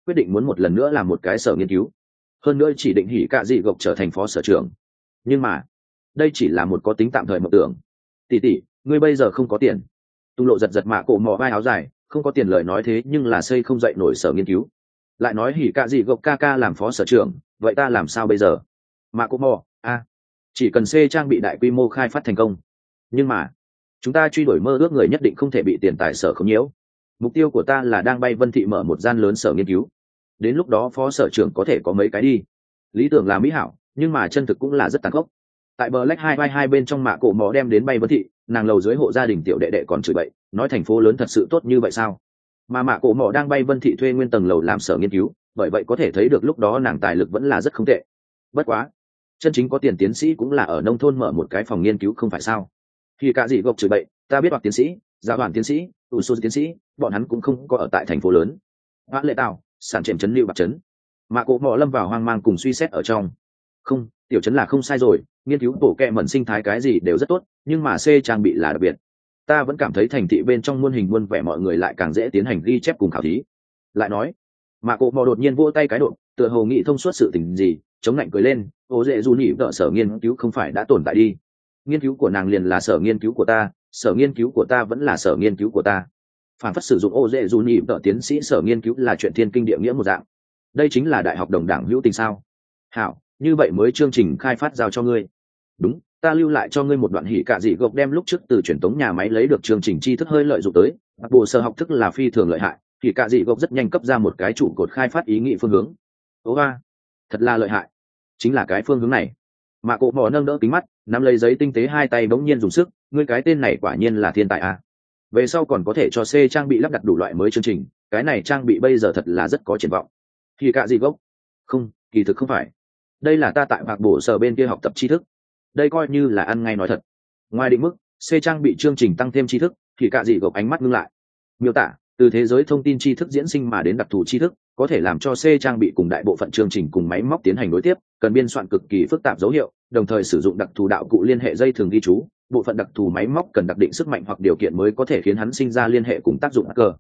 quyết định muốn một lần nữa làm một cái sở nghiên cứu, hơn nữa chỉ định hỉ cạ dị gộc trở thành phó sở trưởng. Nhưng mà đây chỉ là một có tính tạm thời mộng tưởng. Tỷ tỷ, ngươi bây giờ không có tiền. Tung lộ giật giật mạ cổ mò vai áo dài, không có tiền lời nói thế nhưng là xây không dậy nổi sở nghiên cứu. Lại nói hỉ cạ dị gộc ca ca làm phó sở trưởng, vậy ta làm sao bây giờ? Mạ cổ mò chỉ cần C trang bị đại quy mô khai phát thành công. Nhưng mà chúng ta truy đuổi mơ ước người nhất định không thể bị tiền tài sở không nhiễu. Mục tiêu của ta là đang bay Vân Thị mở một gian lớn sở nghiên cứu, đến lúc đó phó sở trưởng có thể có mấy cái đi. Lý tưởng là mỹ hảo, nhưng mà chân thực cũng là rất tàn khốc. Tại bờ lách hai bên trong mạ cổ mò đem đến bay Vân Thị, nàng lầu dưới hộ gia đình tiểu đệ đệ còn chửi bậy, nói thành phố lớn thật sự tốt như vậy sao? Mà mạ cổ mò đang bay Vân Thị thuê nguyên tầng lầu làm sở nghiên cứu, bởi vậy có thể thấy được lúc đó nàng tài lực vẫn là rất không tệ. Bất quá chân chính có tiền tiến sĩ cũng là ở nông thôn mở một cái phòng nghiên cứu không phải sao? Thì cả gì gộc chửi bậy, ta biết hoặc tiến sĩ, giáo đoàn tiến sĩ, ủ xô tiến sĩ, bọn hắn cũng không có ở tại thành phố lớn. Hóa lệ tạo sản trệm chấn lưu bạc chấn, mà cổ mỏ lâm vào hoang mang cùng suy xét ở trong. Không, tiểu chấn là không sai rồi, nghiên cứu bổ kẹ mẩn sinh thái cái gì đều rất tốt, nhưng mà C trang bị là đặc biệt. Ta vẫn cảm thấy thành thị bên trong muôn hình muôn vẻ mọi người lại càng dễ tiến hành ghi chép cùng khảo thí. Lại nói, mà cổ mỏ đột nhiên vỗ tay cái độ, tựa hồ nghĩ thông suốt sự tình gì, chống lạnh cười lên, ô dễ du nhị vợ sở nghiên cứu không phải đã tồn tại đi. Nghiên cứu của nàng liền là sở nghiên cứu của ta, sở nghiên cứu của ta vẫn là sở nghiên cứu của ta. Phản phất sử dụng ô dễ dù nhị vợ tiến sĩ sở nghiên cứu là chuyện thiên kinh địa nghĩa một dạng. Đây chính là đại học đồng đảng hữu tình sao? Hảo, như vậy mới chương trình khai phát giao cho ngươi. Đúng, ta lưu lại cho ngươi một đoạn hỉ cạ dị gộc đem lúc trước từ truyền tống nhà máy lấy được chương trình tri thức hơi lợi dụng tới. Bộ sở học thức là phi thường lợi hại, hỉ cạ dị gộc rất nhanh cấp ra một cái trụ cột khai phát ý nghĩ phương hướng. Ô ba, thật là lợi hại, chính là cái phương hướng này. Mà cổ mỏ nâng đỡ kính mắt, nắm lấy giấy tinh tế hai tay bỗng nhiên dùng sức, ngươi cái tên này quả nhiên là thiên tài à. Về sau còn có thể cho C trang bị lắp đặt đủ loại mới chương trình, cái này trang bị bây giờ thật là rất có triển vọng. Thì cả gì gốc? Không, kỳ thực không phải. Đây là ta tại bạc bổ sở bên kia học tập tri thức. Đây coi như là ăn ngay nói thật. Ngoài định mức, C trang bị chương trình tăng thêm tri thức, thì cả gì gốc ánh mắt ngưng lại. Miêu tả, từ thế giới thông tin tri thức diễn sinh mà đến đặc thù tri thức, có thể làm cho C trang bị cùng đại bộ phận chương trình cùng máy móc tiến hành đối tiếp, cần biên soạn cực kỳ phức tạp dấu hiệu, đồng thời sử dụng đặc thù đạo cụ liên hệ dây thường ghi chú, bộ phận đặc thù máy móc cần đặc định sức mạnh hoặc điều kiện mới có thể khiến hắn sinh ra liên hệ cùng tác dụng cờ.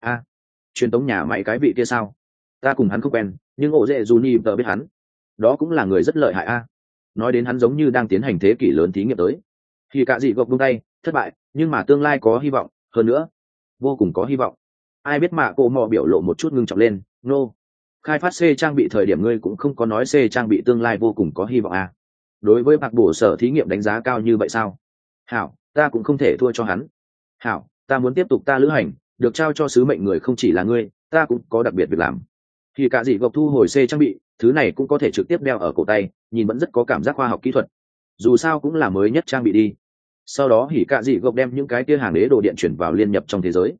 Truyền tống nhà máy cái vị kia sao? Ta cùng hắn không quen, nhưng ổ dễ Juni tờ biết hắn. Đó cũng là người rất lợi hại a. Nói đến hắn giống như đang tiến hành thế kỷ lớn thí nghiệm tới. Thì cả gì gộc buông tay, thất bại, nhưng mà tương lai có hy vọng, hơn nữa, vô cùng có hy vọng. Ai biết mà cô mò biểu lộ một chút ngưng trọng lên, nô. Khai phát C trang bị thời điểm ngươi cũng không có nói C trang bị tương lai vô cùng có hy vọng a. Đối với bạc bổ sở thí nghiệm đánh giá cao như vậy sao? Hảo, ta cũng không thể thua cho hắn. Hảo, ta muốn tiếp tục ta lữ hành, được trao cho sứ mệnh người không chỉ là ngươi, ta cũng có đặc biệt việc làm. Thì cả gì gộc thu hồi C trang bị, thứ này cũng có thể trực tiếp đeo ở cổ tay, nhìn vẫn rất có cảm giác khoa học kỹ thuật. Dù sao cũng là mới nhất trang bị đi. Sau đó hỉ cả gì gộc đem những cái kia hàng đế đồ điện chuyển vào liên nhập trong thế giới.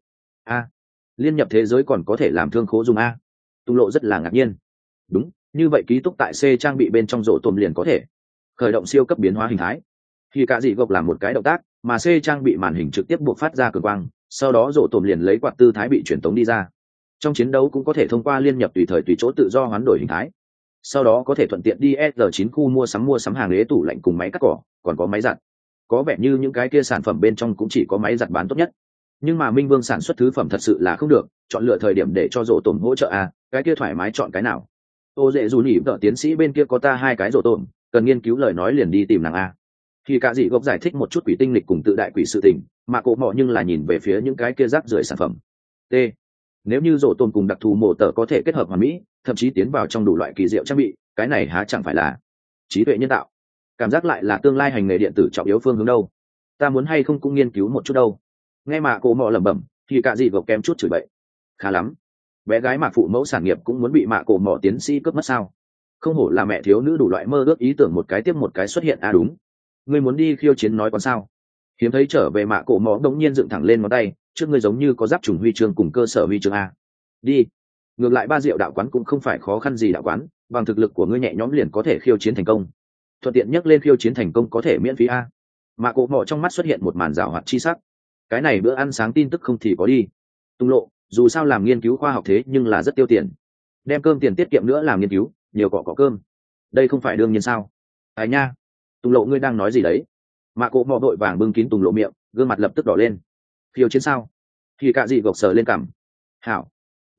Liên nhập thế giới còn có thể làm thương khố dùng a. Tung lộ rất là ngạc nhiên. Đúng, như vậy ký túc tại C trang bị bên trong rổ tôm liền có thể khởi động siêu cấp biến hóa hình thái. Khi cả dị gộc làm một cái động tác, mà C trang bị màn hình trực tiếp buộc phát ra cường quang, sau đó rổ tôm liền lấy quạt tư thái bị truyền tống đi ra. Trong chiến đấu cũng có thể thông qua liên nhập tùy thời tùy chỗ tự do hoán đổi hình thái. Sau đó có thể thuận tiện đi S9 khu mua sắm hàng ghế tủ lạnh cùng máy cắt cỏ, còn có máy giặt. Có vẻ như những cái kia sản phẩm bên trong cũng chỉ có máy giặt bán tốt nhất. Nhưng mà Minh Vương sản xuất thứ phẩm thật sự là không được, chọn lựa thời điểm để cho rổ tôm hỗ trợ à, cái kia thoải mái chọn cái nào. Ô dễ dù nhỉ vợ tiến sĩ bên kia có ta hai cái rổ tôm, cần nghiên cứu lời nói liền đi tìm nàng a. Khi cả dị gốc giải thích một chút quỷ tinh lịch cùng tự đại quỷ sự tình, mà cổ mọ nhưng là nhìn về phía những cái kia rác rưởi sản phẩm. T. Nếu như rổ tôm cùng đặc thù mổ tờ có thể kết hợp hoàn mỹ, thậm chí tiến vào trong đủ loại kỳ diệu trang bị, cái này há chẳng phải là trí tuệ nhân tạo. Cảm giác lại là tương lai hành nghề điện tử trọng yếu phương hướng đâu. Ta muốn hay không cũng nghiên cứu một chút đâu. Nghe mà cổ mọ lẩm bẩm, thì cả dị gốc kém chút chửi bậy. Khá lắm, bé gái mạc phụ mẫu sản nghiệp cũng muốn bị mạ cổ mọ tiến sĩ cướp mất sao? Không hổ là mẹ thiếu nữ đủ loại mơ ước ý tưởng một cái tiếp một cái xuất hiện. Đúng, ngươi muốn đi khiêu chiến nói còn sao? Hiếm thấy trở về mạ cổ mọ đống nhiên dựng thẳng lên ngón tay, trước ngươi giống như có giáp trùng huy chương cùng cơ sở huy chương a. Đi, ngược lại ba diệu đạo quán cũng không phải khó khăn gì đạo quán, bằng thực lực của ngươi nhẹ nhõm liền có thể khiêu chiến thành công. Thuận tiện nhắc lên khiêu chiến thành công có thể miễn phí a. Mạ cổ mọ trong mắt xuất hiện một màn rào hoạt chi sắc. Cái này bữa ăn sáng tin tức không thì có đi. Tung lộ, dù sao làm nghiên cứu khoa học thế nhưng là rất tiêu tiền, đem cơm tiền tiết kiệm nữa làm nghiên cứu nhiều cọ cơm, đây không phải đương nhiên sao? Ai nha, Tùng lộ ngươi đang nói gì đấy? Mạ cổ mò đội vàng bưng kín Tùng lộ miệng, gương mặt lập tức đỏ lên. Khiêu chiến sao? Thì cả gì gộc sờ lên cằm. Hảo,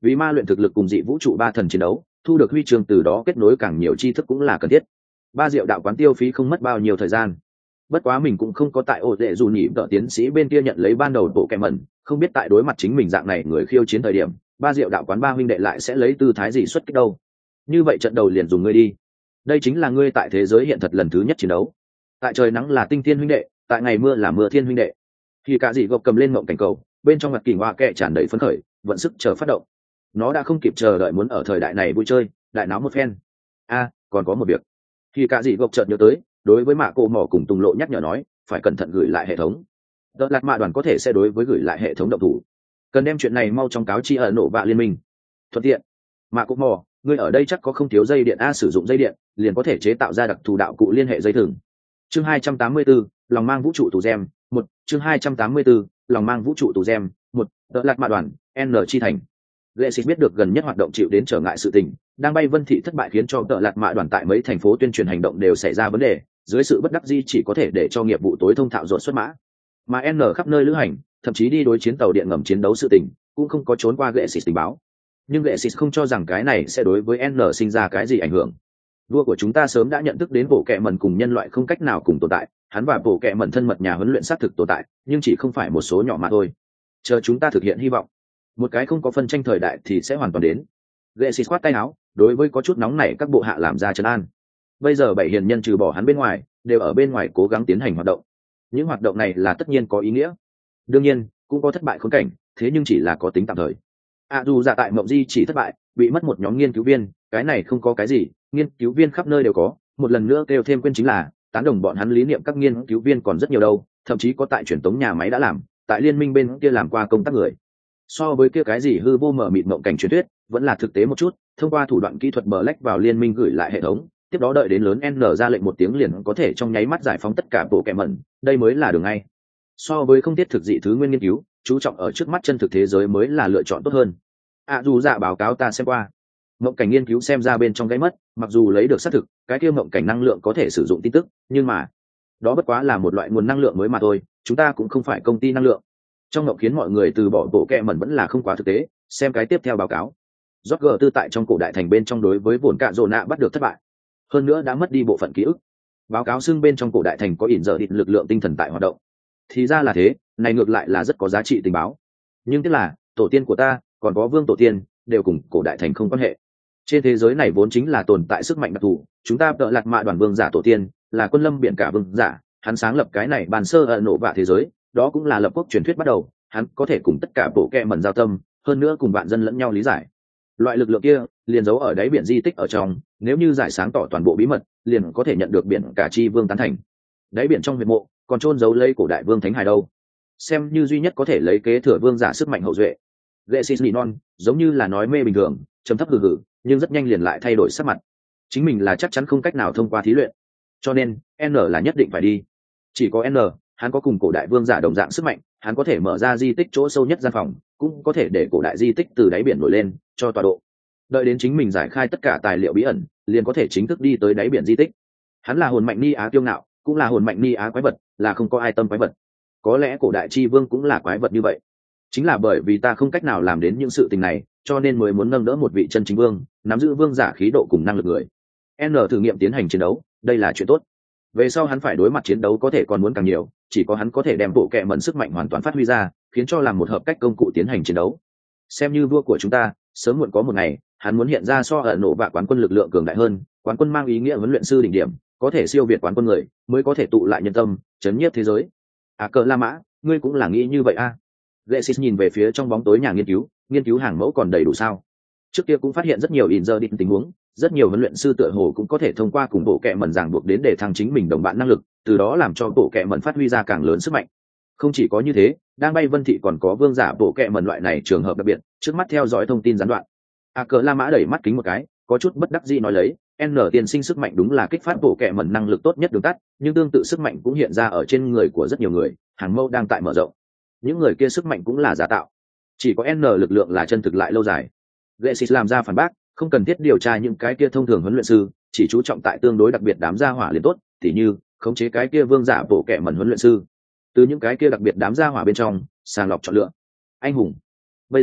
vì ma luyện thực lực cùng dị vũ trụ ba thần chiến đấu, thu được huy chương từ đó kết nối càng nhiều tri thức cũng là cần thiết. Ba Diệu đạo quán tiêu phí không mất bao nhiêu thời gian. Bất quá mình cũng không có tại ổ tệ dù nhị đỡ tiến sĩ bên kia nhận lấy ban đầu bộ kẹ mẩn, không biết tại đối mặt chính mình dạng này người khiêu chiến thời điểm, Ba Diệu đạo quán ba huynh đệ lại sẽ lấy tư thái gì xuất kích đâu. Như vậy trận đầu liền dùng ngươi đi. Đây chính là ngươi tại thế giới hiện thật lần thứ nhất chiến đấu. Tại trời nắng là tinh thiên huynh đệ, tại ngày mưa là mưa thiên huynh đệ. Khi cả dị gộp cầm lên mộng cảnh cầu, bên trong mặt kỳ hoa kẹ tràn đầy phấn khởi, vận sức chờ phát động. Nó đã không kịp chờ đợi muốn ở thời đại này vui chơi, đại náo một phen. Còn có một việc. Khi cả dị gộp chợt nhớ tới, đối với mạ cổ mỏ cùng Tùng Lộ nhắc nhở nói, phải cẩn thận gửi lại hệ thống. Đợt Lạt Mạ đoàn có thể sẽ đối với gửi lại hệ thống động thủ, cần đem chuyện này mau trong cáo chi ở nổ bạ liên minh. Thuận tiện, mạ cổ mỏ, ngươi ở đây chắc có không thiếu dây điện sử dụng dây điện liền có thể chế tạo ra đặc thù đạo cụ liên hệ dây thừng. Chương 284, lòng mang vũ trụ tù gem, 1, chương 284, lòng mang vũ trụ tù gem, 1, Đợt Lạt Mạ đoàn, N chi thành. Lexis biết được gần nhất hoạt động chịu đến trở ngại sự tình, đang bay Vân Thị thất bại khiến cho Đợt Lạt Mạ đoàn tại mấy thành phố tuyên truyền hành động đều xảy ra vấn đề, dưới sự bất đắc dĩ chỉ có thể để cho nghiệp vụ tối thông thạo dồn xuất mã. Mà N khắp nơi lữ hành, thậm chí đi đối chiến tàu điện ngầm chiến đấu sự tình, cũng không có trốn qua Lexis tình báo. Nhưng Lexis không cho rằng cái này sẽ đối với N sinh ra cái gì ảnh hưởng. Vua của chúng ta sớm đã nhận thức đến bộ kệ mẩn cùng nhân loại không cách nào cùng tồn tại, hắn và bộ kệ mẩn thân mật nhà huấn luyện xác thực tồn tại, nhưng chỉ không phải một số nhỏ mà thôi. Chờ chúng ta thực hiện hy vọng, một cái không có phân tranh thời đại thì sẽ hoàn toàn đến. Lexis khoát tay áo, đối với có chút nóng này các bộ hạ làm ra trấn an. Bây giờ bảy hiền nhân trừ bỏ hắn bên ngoài, đều ở bên ngoài cố gắng tiến hành hoạt động. Những hoạt động này là tất nhiên có ý nghĩa. Đương nhiên, cũng có thất bại khốn cảnh, thế nhưng chỉ là có tính tạm thời. Dù giả tại Mộng Di chỉ thất bại, bị mất một nhóm nghiên cứu viên, cái này không có cái gì, nghiên cứu viên khắp nơi đều có. Một lần nữa kêu thêm quên chính là, tán đồng bọn hắn lý niệm các nghiên cứu viên còn rất nhiều đâu, thậm chí có tại truyền tống nhà máy đã làm, tại liên minh bên kia làm qua công tác người. So với kia cái gì hư vô mờ mịt mộng cảnh truyền thuyết, vẫn là thực tế một chút, thông qua thủ đoạn kỹ thuật Black vào liên minh gửi lại hệ thống, tiếp đó đợi đến lớn N ra lệnh một tiếng liền có thể trong nháy mắt giải phóng tất cả bộ kệ mẩn, đây mới là đường ngay. So với không thiết thực dị thứ nguyên nghiên cứu, chú trọng ở trước mắt chân thực thế giới mới là lựa chọn tốt hơn. Dù dạ báo cáo ta xem qua, mộng cảnh nghiên cứu xem ra bên trong gáy mất, mặc dù lấy được xác thực, cái kia mộng cảnh năng lượng có thể sử dụng tin tức, nhưng mà đó bất quá là một loại nguồn năng lượng mới mà thôi, chúng ta cũng không phải công ty năng lượng. Trong mộng khiến mọi người từ bỏ bộ kệ mẩn vẫn là không quá thực tế. Xem cái tiếp theo báo cáo. Roger tư tại trong cổ đại thành bên trong đối với vồn cạ rồ nạ bắt được thất bại, hơn nữa đã mất đi bộ phận ký ức. Báo cáo xưng bên trong cổ đại thành có ỉn giờ địch lực lượng tinh thần tại hoạt động. Thì ra là thế, này ngược lại là rất có giá trị tình báo. Nhưng tức là tổ tiên của ta còn có vương tổ tiên đều cùng cổ đại thành không quan hệ. Trên thế giới này vốn chính là tồn tại sức mạnh đặc thù, chúng ta Đợt Lạt Mạ đoàn vương giả tổ tiên là quân lâm biển cả vương giả, hắn sáng lập cái này bàn sơ nổ vạ thế giới, đó cũng là lập quốc truyền thuyết bắt đầu, hắn có thể cùng tất cả bộ kệ mẩn giao tâm, hơn nữa cùng bạn dân lẫn nhau lý giải. Loại lực lượng kia liền giấu ở đáy biển di tích ở trong, nếu như giải sáng tỏ toàn bộ bí mật, liền có thể nhận được biển cả chi vương tán thành. Đáy biển trong huyệt mộ còn chôn giấu lấy cổ đại vương thánh hài đâu, xem như duy nhất có thể lấy kế thừa vương giả sức mạnh hậu duệ. Lexis non giống như là nói mê bình thường, trầm thấp hừ hừ, nhưng rất nhanh liền lại thay đổi sắc mặt. Chính mình là chắc chắn không cách nào thông qua thí luyện, cho nên N là nhất định phải đi. Chỉ có N, hắn có cùng cổ đại vương giả đồng dạng sức mạnh, hắn có thể mở ra di tích chỗ sâu nhất gian phòng, cũng có thể để cổ đại di tích từ đáy biển nổi lên cho tọa độ. Đợi đến chính mình giải khai tất cả tài liệu bí ẩn, liền có thể chính thức đi tới đáy biển di tích. Hắn là hồn mạnh ni á kiêu ngạo, cũng là hồn mạnh ni á quái vật, là không có ai tâm quái vật. Có lẽ cổ đại chi vương cũng là quái vật như vậy. Chính là bởi vì ta không cách nào làm đến những sự tình này, cho nên mới muốn nâng đỡ một vị chân chính vương, nắm giữ vương giả khí độ cùng năng lực người. N thử nghiệm tiến hành chiến đấu, đây là chuyện tốt. Về sau hắn phải đối mặt chiến đấu có thể còn muốn càng nhiều, chỉ có hắn có thể đem bộ kệ mẩn sức mạnh hoàn toàn phát huy ra, khiến cho làm một hợp cách công cụ tiến hành chiến đấu. Xem như vua của chúng ta, sớm muộn có một ngày, hắn muốn hiện ra so ở nổ vạ quán quân lực lượng cường đại hơn, quán quân mang ý nghĩa huấn luyện sư đỉnh điểm, có thể siêu việt quán quân người, mới có thể tụ lại nhân tâm, chấn nhiếp thế giới. Cờ La Mã, ngươi cũng là nghĩ như vậy a? Lexis nhìn về phía trong bóng tối nhà nghiên cứu hàng mẫu còn đầy đủ sao? Trước kia cũng phát hiện rất nhiều in giờ định tình huống, rất nhiều huấn luyện sư tựa hồ cũng có thể thông qua cùng bộ kệ mẩn ràng buộc đến để thăng chính mình đồng bạn năng lực, từ đó làm cho bộ kệ mẩn phát huy ra càng lớn sức mạnh. Không chỉ có như thế, đang bay Vân Thị còn có vương giả bộ kệ mẩn loại này trường hợp đặc biệt, trước mắt theo dõi thông tin gián đoạn. Cờ La Mã đẩy mắt kính một cái, có chút bất đắc dĩ nói lấy, N tiên sinh sức mạnh đúng là kích phát bộ kệ mẩn năng lực tốt nhất đường tắt, nhưng tương tự sức mạnh cũng hiện ra ở trên người của rất nhiều người, hàng mẫu đang tại mở rộng. Những người kia sức mạnh cũng là giả tạo, chỉ có N lực lượng là chân thực lại lâu dài. Lexis làm ra phản bác, không cần thiết điều tra những cái kia thông thường huấn luyện sư, chỉ chú trọng tại tương đối đặc biệt đám gia hỏa liền tốt, tỉ như khống chế cái kia vương giả bộ kệ mẩn huấn luyện sư, từ những cái kia đặc biệt đám gia hỏa bên trong sàng lọc chọn lựa anh hùng. Bây giờ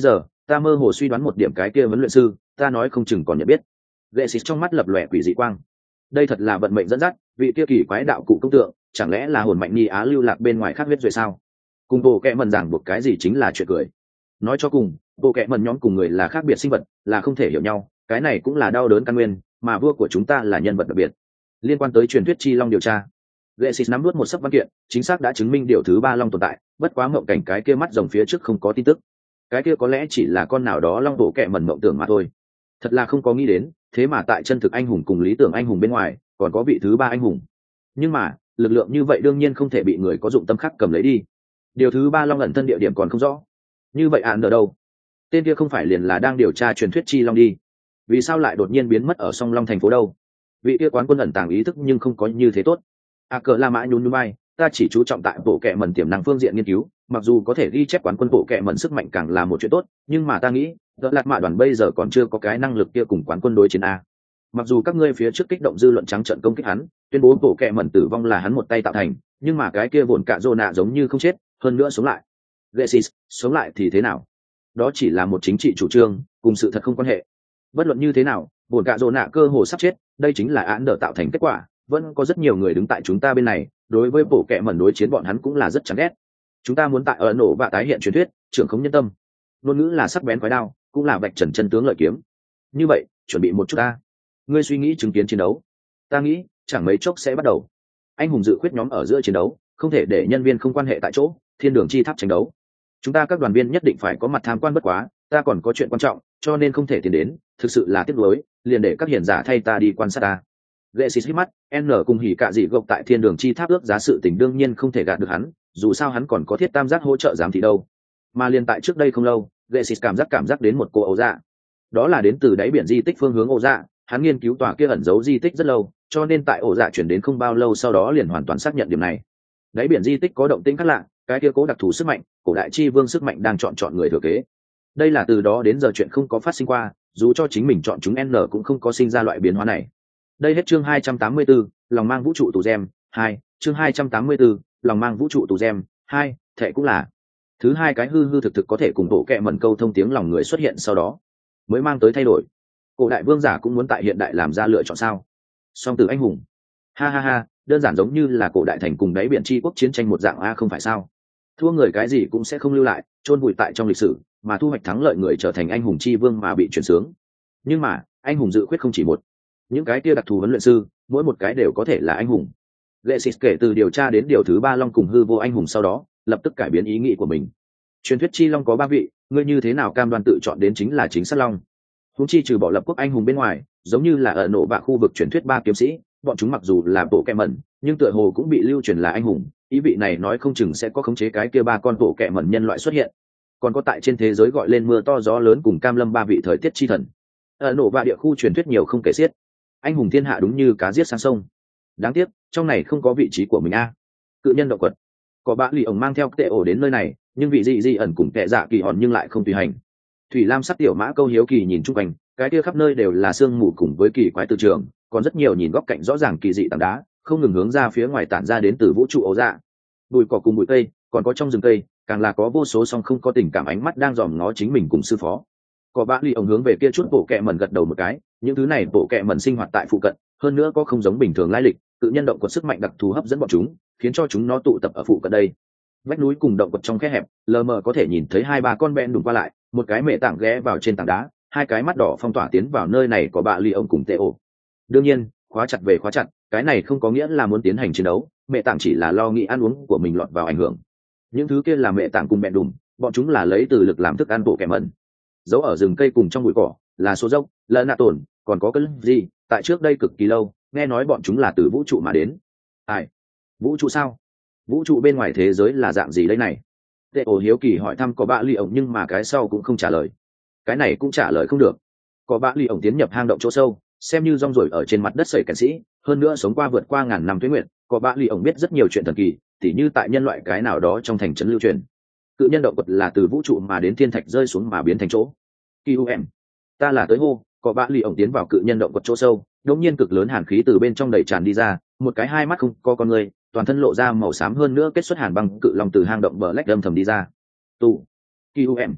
Ta mơ hồ suy đoán một điểm, cái kia vấn luyện sư ta nói không chừng còn nhận biết. Gệ xịt trong mắt lập lòe quỷ dị quang. Đây thật là vận mệnh dẫn dắt, vị kia kỳ quái đạo cụ công tượng chẳng lẽ là hồn mạnh ni á lưu lạc bên ngoài khác huyết rồi sao? Cùng bộ kệ mần giảng buộc cái gì chính là chuyện cười. Nói cho cùng, bộ kệ mần nhóm cùng người là khác biệt sinh vật, là không thể hiểu nhau, cái này cũng là đau đớn căn nguyên, mà vua của chúng ta là nhân vật đặc biệt. Liên quan tới truyền thuyết chi long điều tra, Lexis nắm nuốt một sấp văn kiện, chính xác đã chứng minh điều thứ ba long tồn tại, bất quá mộng cảnh cái kia mắt rồng phía trước không có tin tức. Cái kia có lẽ chỉ là con nào đó long bộ kệ mần mộng tưởng mà thôi. Thật là không có nghĩ đến, thế mà tại chân thực anh hùng cùng lý tưởng anh hùng bên ngoài, còn có vị thứ ba anh hùng. Nhưng mà, lực lượng như vậy đương nhiên không thể bị người có dụng tâm khác cầm lấy đi. Điều thứ ba long ẩn thân địa điểm còn không rõ. Như vậy án ở đâu? Tên kia không phải liền là đang điều tra truyền thuyết chi long đi? Vì sao lại đột nhiên biến mất ở song long thành phố đâu? Vị kia quán quân ẩn tàng ý thức nhưng không có như thế tốt. Cờ La Mã nhún nhún vai, ta chỉ chú trọng tại bộ kệ mẩn tiềm năng phương diện nghiên cứu, mặc dù có thể ghi chép quán quân bộ kệ mẩn sức mạnh càng là một chuyện tốt, nhưng mà ta nghĩ đợt lạc mạ đoàn bây giờ còn chưa có cái năng lực kia cùng quán quân đối chiến a. Mặc dù các ngươi phía trước kích động dư luận trắng trợn công kích hắn, tuyên bố bộ kệ mẩn tử vong là hắn một tay tạo thành, nhưng mà cái kia vồn cạ rô nạ giống như không chết, hơn nữa sống lại. Gexis, sống lại thì thế nào? Đó chỉ là một chính trị chủ trương, cùng sự thật không quan hệ. Bất luận như thế nào, vồn cạ rô nạ cơ hồ sắp chết, đây chính là án đỡ tạo thành kết quả. Vẫn có rất nhiều người đứng tại chúng ta bên này, đối với bộ kệ mẩn đối chiến bọn hắn cũng là rất chán ghét. Chúng ta muốn tại ở nổ và tái hiện truyền thuyết trưởng không nhân tâm, ngôn ngữ là sắc bén quái đao, cũng là vạch trần chân tướng lợi kiếm. Như vậy chuẩn bị một chút ta. Ngươi suy nghĩ chứng kiến chiến đấu, ta nghĩ chẳng mấy chốc sẽ bắt đầu. Anh hùng dự khuyết nhóm ở giữa chiến đấu, không thể để nhân viên không quan hệ tại chỗ thiên đường chi tháp tranh đấu. Chúng ta các đoàn viên nhất định phải có mặt tham quan, bất quá ta còn có chuyện quan trọng cho nên không thể tiến đến, thực sự là tiếc nuối, liền để các hiền giả thay ta đi quan sát ta. Gexis hít mắt, N cùng hỉ cạ dị gộc tại thiên đường chi tháp ước giá sự tình đương nhiên không thể gạt được hắn, dù sao hắn còn có thiết tam giác hỗ trợ giám thị đâu. Mà liên tại trước đây không lâu, Gexis cảm giác đến một cô ấu dạ. Đó là đến từ đáy biển di tích phương hướng ổ dạ, hắn nghiên cứu tòa kia ẩn giấu di tích rất lâu, cho nên tại ổ dạ chuyển đến không bao lâu sau đó liền hoàn toàn xác nhận điểm này. Đáy biển di tích có động tĩnh khác lạ, cái kia cố đặc thù sức mạnh, cổ đại chi vương sức mạnh đang chọn người thừa kế. Đây là từ đó đến giờ chuyện không có phát sinh qua, dù cho chính mình chọn chúng N cũng không có sinh ra loại biến hóa này. Đây hết chương 284, lòng mang vũ trụ tù gem 2, chương 284, lòng mang vũ trụ tù gem 2, thệ cũng là thứ hai cái hư thực có thể cùng bộ kệ mẩn câu thông tiếng lòng người xuất hiện sau đó mới mang tới thay đổi. Cổ đại vương giả cũng muốn tại hiện đại làm ra lựa chọn sao? Song tử anh hùng, ha ha ha, đơn giản giống như là cổ đại thành cùng đáy biển tri quốc chiến tranh một dạng a, không phải sao? Thua người cái gì cũng sẽ không lưu lại, chôn vùi tại trong lịch sử, mà thu hoạch thắng lợi người trở thành anh hùng chi vương mà bị chuyển sướng. Nhưng mà anh hùng dự khuyết không chỉ một, những cái kia đặc thù huấn luyện sư mỗi một cái đều có thể là anh hùng. Lexis kể từ điều tra đến điều thứ ba long cùng hư vô anh hùng sau đó lập tức cải biến ý nghĩ của mình. Truyền thuyết chi long có ba vị, ngươi như thế nào cam đoan tự chọn đến chính là chính xác long? Huống chi trừ bỏ lập quốc anh hùng bên ngoài, giống như là ở nổ bạ khu vực truyền thuyết ba kiếm sĩ, bọn chúng mặc dù là bộ kệ mẩn nhưng tựa hồ cũng bị lưu truyền là anh hùng, ý vị này nói không chừng sẽ có khống chế cái kia ba con bộ kệ mẩn nhân loại xuất hiện. Còn có tại trên thế giới gọi lên mưa to gió lớn cùng cam lâm ba vị thời tiết chi thần. Ở nổ bạ địa khu truyền thuyết nhiều không kể xiết, anh hùng thiên hạ đúng như cá giết sang sông. Đáng tiếc trong này không có vị trí của mình a. Cự nhân động quật, có bạ lì ổng mang theo tệ ổ đến nơi này, nhưng vị dị ẩn cùng tệ dạ kỳ hòn nhưng lại không tùy hành. Thủy lam sắc tiểu mã câu hiếu kỳ nhìn chung quanh, cái kia khắp nơi đều là sương mù cùng với kỳ quái từ trường, còn rất nhiều nhìn góc cạnh rõ ràng kỳ dị tảng đá không ngừng hướng ra phía ngoài tản ra đến từ vũ trụ ấu dạ. Bụi cỏ cùng bụi cây, còn có trong rừng cây càng là có vô số song không có tình cảm ánh mắt đang dòm ngó chính mình cùng sư phó. Có bạ lì ổng hướng về kia chút bộ kệ mẩn gật đầu một cái, những thứ này bộ kệ mẩn sinh hoạt tại phụ cận, hơn nữa có không giống bình thường lai lịch, tự nhân động quật sức mạnh đặc thù hấp dẫn bọn chúng, khiến cho chúng nó tụ tập ở phụ cận đây. Vách núi cùng động quật trong khe hẹp, lờ mờ có thể nhìn thấy hai ba con bẹn đùng qua lại, một cái mẹ tảng ghé vào trên tảng đá, hai cái mắt đỏ phong tỏa tiến vào nơi này có bạ lì ổng cùng tê ổ. Đương nhiên, khóa chặt về khóa chặt, cái này không có nghĩa là muốn tiến hành chiến đấu, mẹ tảng chỉ là lo nghĩ ăn uống của mình lọt vào ảnh hưởng. Những thứ kia là mẹ tảng cùng bẹn đùng, bọn chúng là lấy từ lực làm thức ăn bộ kẻ mẩn. Giấu ở rừng cây cùng trong bụi cỏ là số dốc, lợn nạ tổn, còn có cái gì tại trước đây cực kỳ lâu, nghe nói bọn chúng là từ vũ trụ mà đến. Ai? Vũ trụ sao? Vũ trụ bên ngoài thế giới là dạng gì đây này? Tệ ổ hiếu kỳ hỏi thăm có bạ lì ổng, nhưng mà cái sau cũng không trả lời. Cái này cũng trả lời không được. Có bạ lì ổng tiến nhập hang động chỗ sâu, xem như rong ruổi ở trên mặt đất sẩy kẻ sĩ, hơn nữa sống qua vượt qua ngàn năm tuế nguyện. Có bạ lì ổng biết rất nhiều chuyện thần kỳ, tỉ như tại nhân loại cái nào đó trong thành trấn lưu truyền, cự nhân động vật là từ vũ trụ mà đến thiên thạch rơi xuống mà biến thành chỗ. Kim, ta là tới hô. Có bạ lì ổng tiến vào cự nhân động vật chỗ sâu, đột nhiên cực lớn hàn khí từ bên trong đầy tràn đi ra, một cái hai mắt không có con người, toàn thân lộ ra màu xám hơn nữa kết xuất hàn băng cự long từ hang động bờ lách đâm thầm đi ra. Tụ, Kim,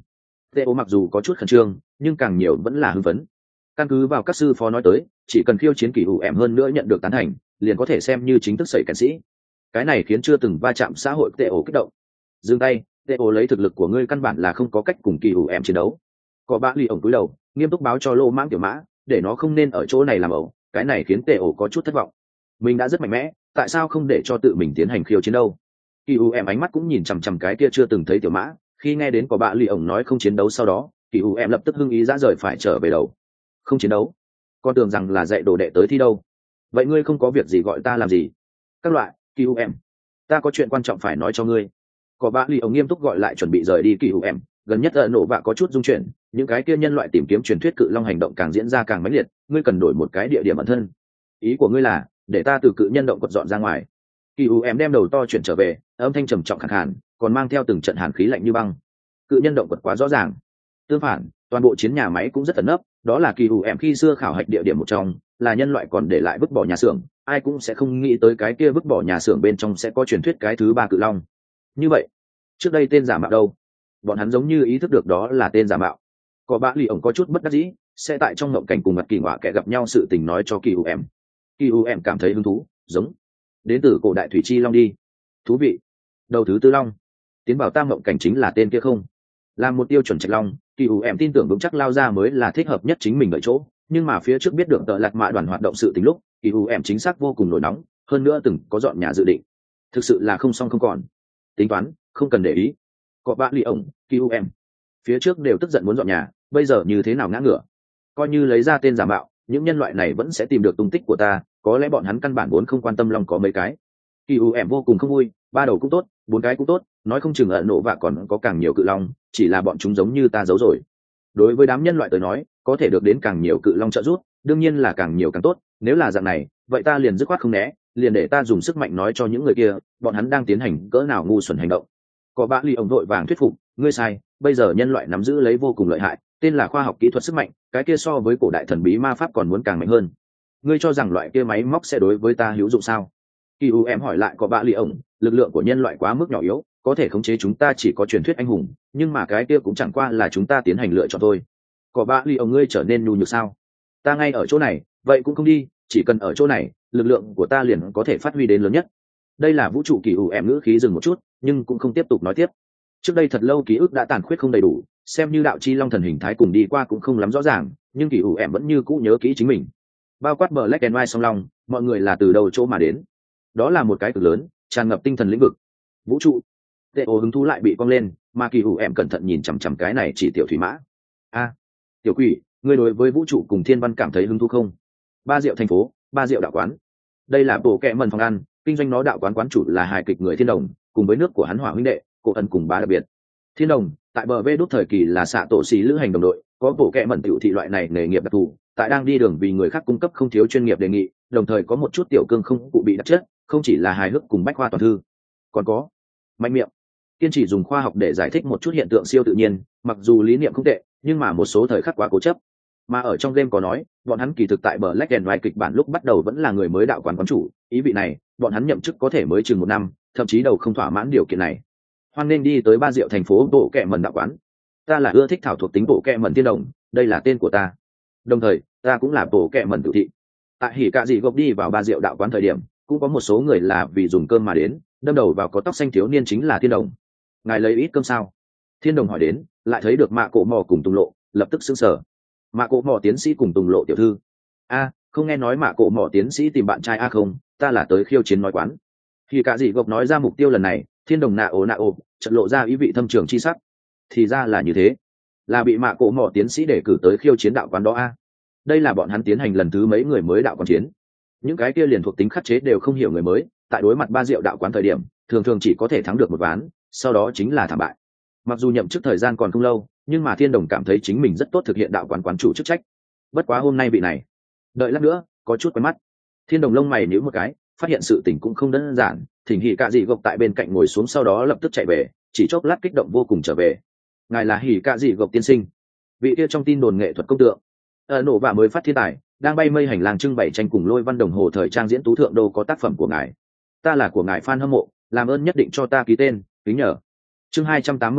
Teo mặc dù có chút khẩn trương nhưng càng nhiều vẫn là hưng phấn. Căn cứ vào các sư phó nói tới, chỉ cần khiêu chiến kỳ ủ ẻm hơn nữa nhận được tán thành liền có thể xem như chính thức sẩy kèn sĩ. Cái này khiến chưa từng va chạm xã hội Teo kích động. Dừng tay, Teo lấy thực lực của ngươi căn bản là không có cách cùng kỳ ủ ẻm chiến đấu. Có bạ lì ổng cúi đầu nghiêm túc báo cho lô mãng tiểu mã để nó không nên ở chỗ này làm ẩu. Cái này khiến Teo có chút thất vọng. Mình đã rất mạnh mẽ, tại sao không để cho tự mình tiến hành khiêu chiến đâu? Kỳ ủ ẻm ánh mắt cũng nhìn chằm chằm cái kia chưa từng thấy tiểu mã. Khi nghe đến có bạ lì ổng nói không chiến đấu sau đó, kỳ ủ ẻm lập tức hưng ý ra rời phải trở về đầu. Không chiến đấu? Con tưởng rằng là dạy đồ đệ tới thi đâu? Vậy ngươi không có việc gì gọi ta làm gì? Các loại, kỳ ủ ẻm, ta có chuyện quan trọng phải nói cho ngươi. Có bạ lì ổng nghiêm túc gọi lại chuẩn bị rời đi kỳ ủ ẻm. Gần nhất nổ vạ có chút dung chuyển, những cái kia nhân loại tìm kiếm truyền thuyết cự long hành động càng diễn ra càng mãnh liệt, ngươi cần đổi một cái địa điểm ẩn thân. Ý của ngươi là để ta từ cự nhân động quật dọn ra ngoài? Kỳ ủ ẻm đem đầu to chuyển trở về, âm thanh trầm trọng khàn khàn, còn mang theo từng trận hàn khí lạnh như băng. Cự nhân động quật quá rõ ràng. Tương phản, toàn bộ chiến nhà máy cũng rất ẩn nấp, đó là kỳ ủ ẻm khi xưa khảo hạch địa điểm một trong, là nhân loại còn để lại vứt bỏ nhà xưởng, ai cũng sẽ không nghĩ tới cái kia vứt bỏ nhà xưởng bên trong sẽ có truyền thuyết cái thứ ba cự long. Như vậy, trước đây tên giả mạo đâu? Bọn hắn giống như ý thức được đó là tên giả mạo. Có bạ lì ổng có chút bất đắc dĩ, sẽ tại trong ngộng cảnh cùng mặt kỳ họa kẻ gặp nhau sự tình nói cho kỳ ủ ẻm. Kỳ ủ ẻm cảm thấy hứng thú, giống đến từ cổ đại thủy chi long đi. Thú vị. Đầu thứ tư long tiến vào tam ngộng cảnh chính là tên kia không? Là một tiêu chuẩn trạch long, kỳ ủ ẻm tin tưởng vững chắc lao ra mới là thích hợp nhất chính mình ở chỗ, nhưng mà phía trước biết được tợ lạt mạ đoàn hoạt động sự tình lúc, kỳ ủ ẻm chính xác vô cùng nổi nóng, hơn nữa từng có dọn nhà dự định. Thực sự là không xong không còn. Tính toán, không cần để ý. Có bạ lì ổng, kỳ ủ ẻm phía trước đều tức giận muốn dọn nhà, bây giờ như thế nào ngã ngửa? Coi như lấy ra tên giả mạo, những nhân loại này vẫn sẽ tìm được tung tích của ta, có lẽ bọn hắn căn bản vốn không quan tâm long có mấy cái. Kỳ ủ ẻm vô cùng không vui, ba đầu cũng tốt, bốn cái cũng tốt, nói không chừng ẩn nộ vạ còn có càng nhiều cự long, chỉ là bọn chúng giống như ta giấu rồi. Đối với đám nhân loại tới nói, có thể được đến càng nhiều cự long trợ giúp, đương nhiên là càng nhiều càng tốt, nếu là dạng này, vậy ta liền dứt khoát không né, liền để ta dùng sức mạnh nói cho những người kia, bọn hắn đang tiến hành cỡ nào ngu xuẩn hành động. Có bạ lì ổng vội vàng thuyết phục, ngươi sai, bây giờ nhân loại nắm giữ lấy vô cùng lợi hại, tên là khoa học kỹ thuật sức mạnh, cái kia so với cổ đại thần bí ma pháp còn muốn càng mạnh hơn. Ngươi cho rằng loại kia máy móc sẽ đối với ta hữu dụng sao? Kỳ u em hỏi lại có bạ lì ổng, lực lượng của nhân loại quá mức nhỏ yếu, có thể khống chế chúng ta chỉ có truyền thuyết anh hùng, nhưng mà cái kia cũng chẳng qua là chúng ta tiến hành lựa chọn thôi. Có bạ lì ổng, ngươi trở nên nhu nhược sao? Ta ngay ở chỗ này, vậy cũng không đi, chỉ cần ở chỗ này, lực lượng của ta liền có thể phát huy đến lớn nhất. Đây là vũ trụ. Kỳ u em ngữ khí dừng một chút, nhưng cũng không tiếp tục nói tiếp. Trước đây thật lâu ký ức đã tàn khuyết không đầy đủ, xem như đạo chi long thần hình thái cùng đi qua cũng không lắm rõ ràng, nhưng Kỳ u em vẫn như cũ nhớ kỹ chính mình. Bao quát Black and White song long, mọi người là từ đâu chỗ mà đến? Đó là một cái cực lớn, tràn ngập tinh thần lĩnh vực. Vũ trụ. Teo hứng thú lại bị cong lên, mà Kỳ u em cẩn thận nhìn chằm chằm cái này chỉ tiểu thủy mã. A, tiểu quỷ, ngươi đối với vũ trụ cùng thiên văn cảm thấy hứng thú không? Ba Diệu thành phố, Ba Diệu đạo quán. Đây là bộ kệ mần phòng ăn, kinh doanh nó đạo quán quán chủ là hài kịch người Thiên Đồng, cùng với nước của hắn hỏa huynh đệ, cổ ẩn cùng bá đặc biệt. Thiên Đồng tại bờ vê đốt thời kỳ là xạ tổ xì lữ hành đồng đội, có bộ kệ mần tiểu thị loại này nghề nghiệp đặc thù, tại đang đi đường vì người khác cung cấp không thiếu chuyên nghiệp đề nghị, đồng thời có một chút tiểu cương không cụ bị đặc chất, không chỉ là hài hước cùng bách khoa toàn thư, còn có mạnh miệng, kiên trì dùng khoa học để giải thích một chút hiện tượng siêu tự nhiên, mặc dù lý niệm không tệ, nhưng mà một số thời khắc quá cố chấp. Mà ở trong game có nói, bọn hắn kỳ thực tại bờ Black and White kịch bản lúc bắt đầu vẫn là người mới đạo quán quán chủ, ý vị này, bọn hắn nhậm chức có thể mới chừng 1 năm, thậm chí đầu không thỏa mãn điều kiện này. Hoan nên đi tới Ba Diệu thành phố bộ kệ mần đạo quán. Ta là ưa thích thảo thuộc tính bộ kệ mần Thiên Đồng, đây là tên của ta. Đồng thời, ta cũng là bộ kệ mần tự thị. Tại hỉ cạ dị gộp đi vào Ba Diệu đạo quán thời điểm, cũng có một số người là vì dùng cơm mà đến, đâm đầu vào có tóc xanh thiếu niên chính là Thiên Đồng. Ngài lấy ít cơm sao? Thiên Đồng hỏi đến, lại thấy được Mạ Cổ Mò cùng Tùng Lộ, lập tức sững sờ. Mạ Cổ Mò tiến sĩ cùng Tùng Lộ tiểu thư. A, không nghe nói Mạ Cổ Mò tiến sĩ tìm bạn trai a không, ta là tới khiêu chiến nói quán. Hỉ cạ dị gộp nói ra mục tiêu lần này, Thiên Đồng nạ ồ, chợt lộ ra ý vị thâm trường chi sắc. Thì ra là như thế, là bị Mạ Cổ Mò tiến sĩ để cử tới khiêu chiến đạo quán đó a. Đây là bọn hắn tiến hành lần thứ mấy người mới đạo quán chiến. Những cái kia liền thuộc tính khắc chế đều không hiểu người mới, tại đối mặt Ba Diệu đạo quán thời điểm, thường thường chỉ có thể thắng được một ván, sau đó chính là thảm bại. Mặc dù nhậm chức thời gian còn không lâu, nhưng mà Thiên Đồng cảm thấy chính mình rất tốt thực hiện đạo quán quán chủ chức trách. Bất quá hôm nay vị này, đợi lát nữa, có chút quen mắt. Thiên Đồng lông mày nhíu một cái, phát hiện sự tình cũng không đơn giản, thỉnh hỉ cạ dị gộc tại bên cạnh ngồi xuống, sau đó lập tức chạy về, chỉ chốc lát kích động vô cùng trở về. Ngài là hỉ cạ dị gộc tiên sinh, vị kia trong tin đồn nghệ thuật công tượng, nổ và mới phát thiên tài, đang bay mây hành lang trưng bày tranh cùng lôi văn đồng hồ thời trang diễn tú thượng đô có tác phẩm của ngài. Ta là của ngài fan hâm mộ, làm ơn nhất định cho ta ký tên, kính nhờ. Chương 285,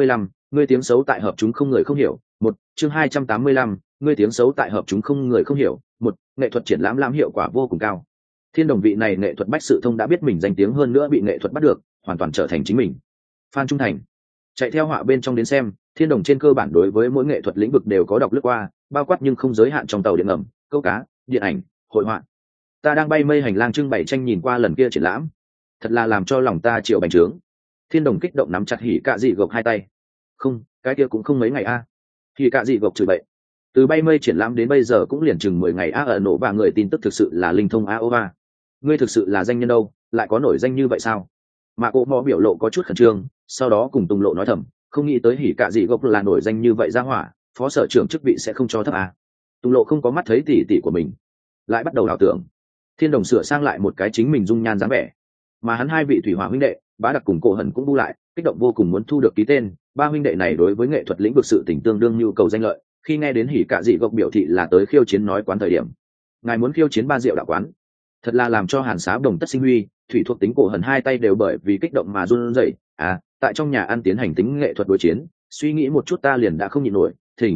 ngươi tiếng xấu tại hợp chúng không người không hiểu. Một chương 285, ngươi tiếng xấu tại hợp chúng không người không hiểu. Một nghệ thuật triển lãm hiệu quả vô cùng cao. Thiên Đồng vị này nghệ thuật bách sự thông đã biết mình danh tiếng, hơn nữa bị nghệ thuật bắt được, hoàn toàn trở thành chính mình. Phan Trung Thành chạy theo họa bên trong đến xem, Thiên Đồng trên cơ bản đối với mỗi nghệ thuật lĩnh vực đều có đọc lướt qua, bao quát nhưng không giới hạn trong tàu điện ngầm, câu cá, điện ảnh, hội họa. Ta đang bay mây hành lang trưng bày tranh nhìn qua lần kia triển lãm, thật là làm cho lòng ta chịu bành trướng. Thiên Đồng kích động nắm chặt Hỉ Cạ Dị gộc hai tay. Không, cái kia cũng không mấy ngày a. Hỉ Cạ Dị gộc chửi bậy. Từ bay mây triển lãm đến bây giờ cũng liền chừng 10 ngày a, ở nổ và người tin tức thực sự là linh thông a ova. Ngươi thực sự là danh nhân đâu, lại có nổi danh như vậy sao? Mà cô mò biểu lộ có chút khẩn trương, sau đó cùng Tùng Lộ nói thầm, không nghĩ tới Hỉ Cạ Dị gộc là nổi danh như vậy ra hỏa, phó sở trưởng chức vị sẽ không cho thấp a. Tùng Lộ không có mắt thấy tỷ tỷ của mình, lại bắt đầu ảo tưởng. Thiên Đồng sửa sang lại một cái chính mình dung nhan dáng vẻ, mà hắn hai vị thủy hỏa huynh đệ Bá Đặc cùng Cổ Hẩn cũng bu lại, kích động vô cùng muốn thu được ký tên. Ba huynh đệ này đối với nghệ thuật lĩnh vực sự tình tương đương nhu cầu danh lợi, khi nghe đến Hỉ Cạ Dị gộc biểu thị là tới khiêu chiến nói quán thời điểm, ngài muốn khiêu chiến Ba Diệu đạo quán, thật là làm cho Hàn Xá Đồng tất sinh huy, thủy thuộc tính Cổ Hẩn hai tay đều bởi vì kích động mà run rẩy. Tại trong nhà ăn tiến hành tính nghệ thuật đối chiến, suy nghĩ một chút ta liền đã không nhịn nổi,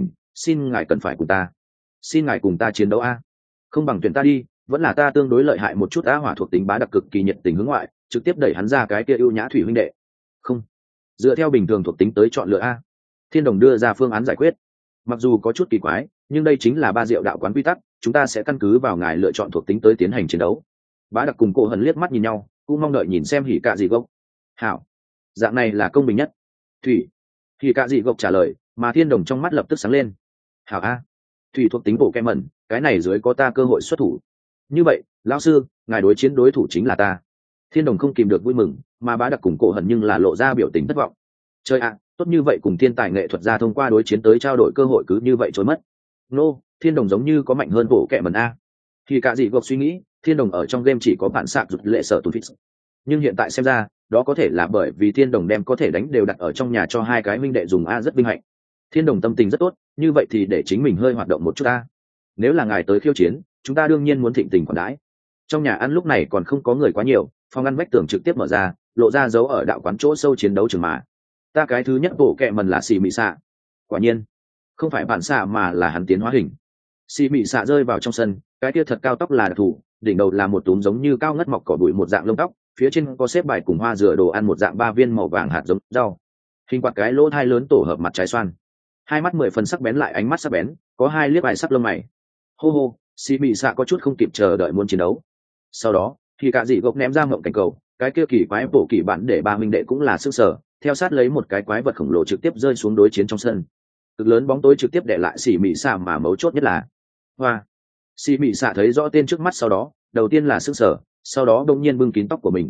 xin ngài cần phải cùng ta, xin ngài cùng ta chiến đấu a. Không bằng tuyển ta đi, vẫn là ta tương đối lợi hại một chút. Hỏa thuộc tính Bá Đặc cực kỳ nhiệt tình hướng ngoại, trực tiếp đẩy hắn ra cái kia ưu nhã thủy huynh đệ. Không, dựa theo bình thường thuộc tính tới chọn lựa a. Thiên Đồng đưa ra phương án giải quyết, mặc dù có chút kỳ quái, nhưng đây chính là Ba Diệu đạo quán quy tắc, chúng ta sẽ căn cứ vào ngài lựa chọn thuộc tính tới tiến hành chiến đấu. Bá Đặc cùng Cổ Hẩn liếc mắt nhìn nhau, cũng mong đợi nhìn xem Hỉ Cạ Dị gộc. Hảo, dạng này là công bình nhất. Thủy. Hỉ Cạ Dị gộc trả lời, mà Thiên Đồng trong mắt lập tức sáng lên. Hảo a, thủy thuộc tính bộ kem mẩn, cái này dưới có ta cơ hội xuất thủ. Như vậy, lão sư, ngài đối chiến đối thủ chính là ta. Thiên Đồng không kìm được vui mừng, mà Bá Đặc cùng Cổ Hẩn nhưng là lộ ra biểu tình thất vọng. Chơi ạ, tốt như vậy cùng thiên tài nghệ thuật gia thông qua đối chiến tới trao đổi cơ hội cứ như vậy trôi mất. Nô, Thiên Đồng giống như có mạnh hơn bộ kẹ mẩn a. Thì cả gì gộc suy nghĩ, Thiên Đồng ở trong game chỉ có bản sạc rụt lệ sở tùn fix. Nhưng hiện tại xem ra, đó có thể là bởi vì Thiên Đồng đem có thể đánh đều đặt ở trong nhà cho hai cái minh đệ dùng a, rất vinh hạnh. Thiên Đồng tâm tình rất tốt, như vậy thì để chính mình hơi hoạt động một chút a. Nếu là ngài tới khiêu chiến, chúng ta đương nhiên muốn thịnh tình khoản đãi. Trong nhà ăn lúc này còn không có người quá nhiều, phòng ăn vách tường trực tiếp mở ra, lộ ra dấu ở đạo quán chỗ sâu chiến đấu trường mà. Ta cái thứ nhất bộ kẹ mần là xì mị xạ. Quả nhiên không phải bản xạ mà là hắn tiến hóa hình. Xì mị xạ rơi vào trong sân, cái kia thật cao tóc là đặc thù, đỉnh đầu là một túm giống như cao ngất mọc cỏ bụi một dạng lông tóc, phía trên có xếp bài cùng hoa dừa đồ ăn một dạng 3 viên màu vàng hạt giống rau, hình quạt cái lỗ thai lớn tổ hợp mặt trái xoan, hai mắt 10 phần sắc bén lại ánh mắt sắc bén, có hai liếc bài sắc lông mày. Hô hô, xì mị xạ có chút không kịp chờ đợi muốn chiến đấu. Sau đó thì cả dị gộc ném ra mộng cảnh cầu, cái kia kỳ quái bộ kỳ bản để ba minh đệ cũng là sức sở, theo sát lấy một cái quái vật khổng lồ trực tiếp rơi xuống đối chiến trong sân. Cực lớn bóng tối trực tiếp để lại xì mị xạ, mà mấu chốt nhất là hoa. Xì mị xạ thấy rõ tên trước mắt, sau đó đầu tiên là sức sở, sau đó đông nhiên bưng kín tóc của mình.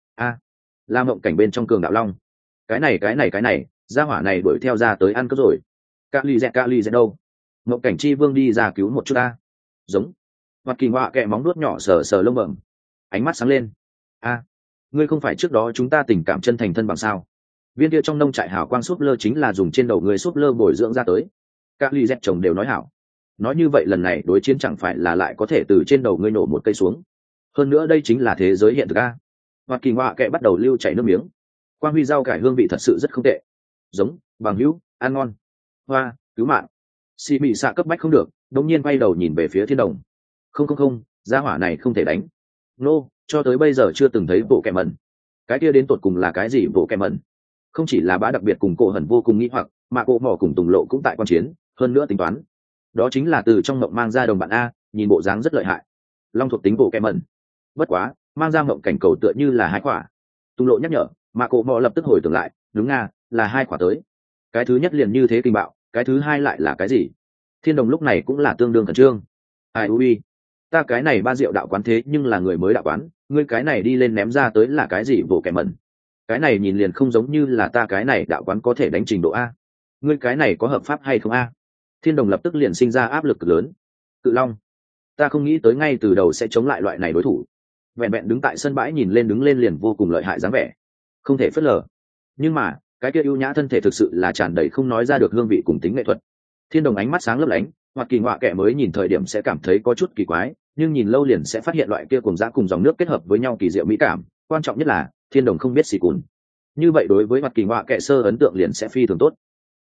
Là mộng cảnh bên trong cường đạo long. Cái này gia hỏa này đuổi theo ra tới ăn cướp rồi. Cạ lì dẹt đâu? Mộng cảnh chi vương đi ra cứu một chút ta. Giống. Mặt kỳ họa kẹ móng nuốt nhỏ sờ sờ lông bẩm, ánh mắt sáng lên. Ngươi không phải trước đó chúng ta tình cảm chân thành thân bằng sao? Viên kia trong nông trại hảo quang súp lơ chính là dùng trên đầu người súp lơ bồi dưỡng ra tới. Các ly dép chồng đều nói hảo. Nói như vậy lần này đối chiến chẳng phải là lại có thể từ trên đầu ngươi nổ một cây xuống. Hơn nữa đây chính là thế giới hiện thực a. Mặt kỳ họa kẹ bắt đầu lưu chảy nước miếng. Quang huy rau cải hương vị thật sự rất không tệ. Giống, bằng hữu, ăn ngon. Hoa, cứu mạng. Xì mị xạ cấp bách không được, đống nhiên quay đầu nhìn về phía Thiên Đồng. Không, gia hỏa này không thể đánh. Nô, cho tới bây giờ chưa từng thấy bộ kẹ mẩn. Cái kia đến tột cùng là cái gì bộ kẹ mẩn? Không chỉ là Bá Đặc biệt cùng Cổ Hẩn vô cùng nghĩ hoặc, mà Cổ Mỏ cùng Tùng Lộ cũng tại quan chiến, hơn nữa tính toán. Đó chính là từ trong mộng mang ra đồng bạn a, nhìn bộ dáng rất lợi hại. Long thuộc tính bộ kẹ mẩn. Bất quá, mang ra mộng cảnh cầu tựa như là hai quả. Tùng Lộ nhắc nhở, mà Cổ Mỏ lập tức hồi tưởng lại, đúng nga, là hai quả tới. Cái thứ nhất liền như thế kinh bạo, cái thứ hai lại là cái gì? Thiên Đồng lúc này cũng là tương đương khẩn trương. Ai ui, ta cái này Ba Diệu đạo quán thế nhưng là người mới đạo quán, ngươi cái này đi lên ném ra tới là cái gì bộ kẹ mẩn? Cái này nhìn liền không giống như là ta cái này đạo quán có thể đánh trình độ a. Ngươi cái này có hợp pháp hay không a? Thiên Đồng lập tức liền sinh ra áp lực cực lớn. Cự Long, ta không nghĩ tới ngay từ đầu sẽ chống lại loại này đối thủ. Vẹn vẹn đứng tại sân bãi nhìn lên đứng lên liền vô cùng lợi hại dáng vẻ, không thể phớt lờ. Nhưng mà cái kia ưu nhã thân thể thực sự là tràn đầy không nói ra được hương vị cùng tính nghệ thuật. Thiên Đồng ánh mắt sáng lấp lánh, hoặc kỳ họa kẻ mới nhìn thời điểm sẽ cảm thấy có chút kỳ quái, nhưng nhìn lâu liền sẽ phát hiện loại kia cùng dã cùng dòng nước kết hợp với nhau kỳ diệu mỹ cảm. Quan trọng nhất là Thiên Đồng không biết xì cùn, như vậy đối với mặt kỳ họa kẻ sơ ấn tượng liền sẽ phi thường tốt.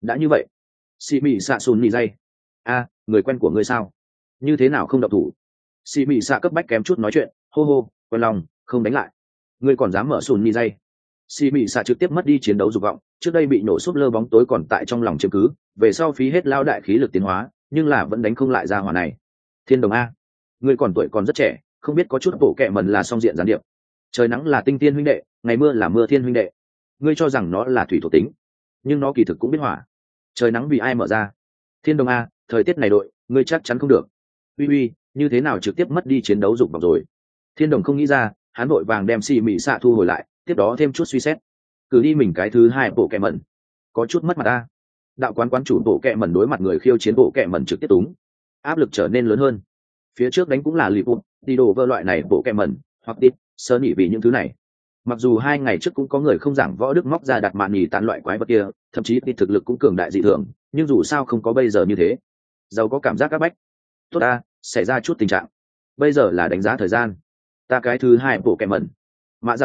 đã như vậy, xì mị xạ sùn nhị dây. A, người quen của ngươi sao? Như thế nào không động thủ? Xì mị xạ cấp bách kém chút nói chuyện, hô hô, quen lòng, không đánh lại. Ngươi còn dám mở sùn nhị dây? Xì mị xạ trực tiếp mất đi chiến đấu dục vọng, trước đây bị nổ súp lơ bóng tối còn tại trong lòng chiếm cứ, về sau phí hết lao đại khí lực tiến hóa, nhưng là vẫn đánh không lại ra hỏa này. Thiên đồng a, ngươi còn tuổi còn rất trẻ, không biết có chút bộ kệ mần là song diện gián điệp. Trời nắng là tinh tiên huynh đệ, ngày mưa là mưa thiên huynh đệ. Ngươi cho rằng nó là thủy thuộc tính, nhưng nó kỳ thực cũng biết hỏa. Trời nắng vì ai mở ra? Thiên đồng a, thời tiết này đội, ngươi chắc chắn không được. Uy uy, như thế nào trực tiếp mất đi chiến đấu dục vọng rồi? Thiên đồng không nghĩ ra, hắn vội vàng đem xì mị xạ thu hồi lại, tiếp đó thêm chút suy xét, cử đi mình cái thứ hai bộ kệ mẩn, có chút mất mặt ta. Đạo quán chủ bộ kệ mẩn đối mặt người khiêu chiến bộ kệ mẩn trực tiếp túng, áp lực trở nên lớn hơn. Phía trước đánh cũng là lì bụng đi đồ vơ loại này bộ kệ mẩn, hoặc tít sơ nhị vì những thứ này. Mặc dù 2 ngày trước cũng có người không giảng võ đức móc ra đặt mạn nhì tán loại quái vật kia, thậm chí thì thực lực cũng cường đại dị thường, nhưng dù sao không có bây giờ như thế. Giàu có cảm giác các bách. Tốt ta, xảy ra chút tình trạng. Bây giờ là đánh giá thời gian. Ta cái thứ hai bộ kệ mẩn. Mã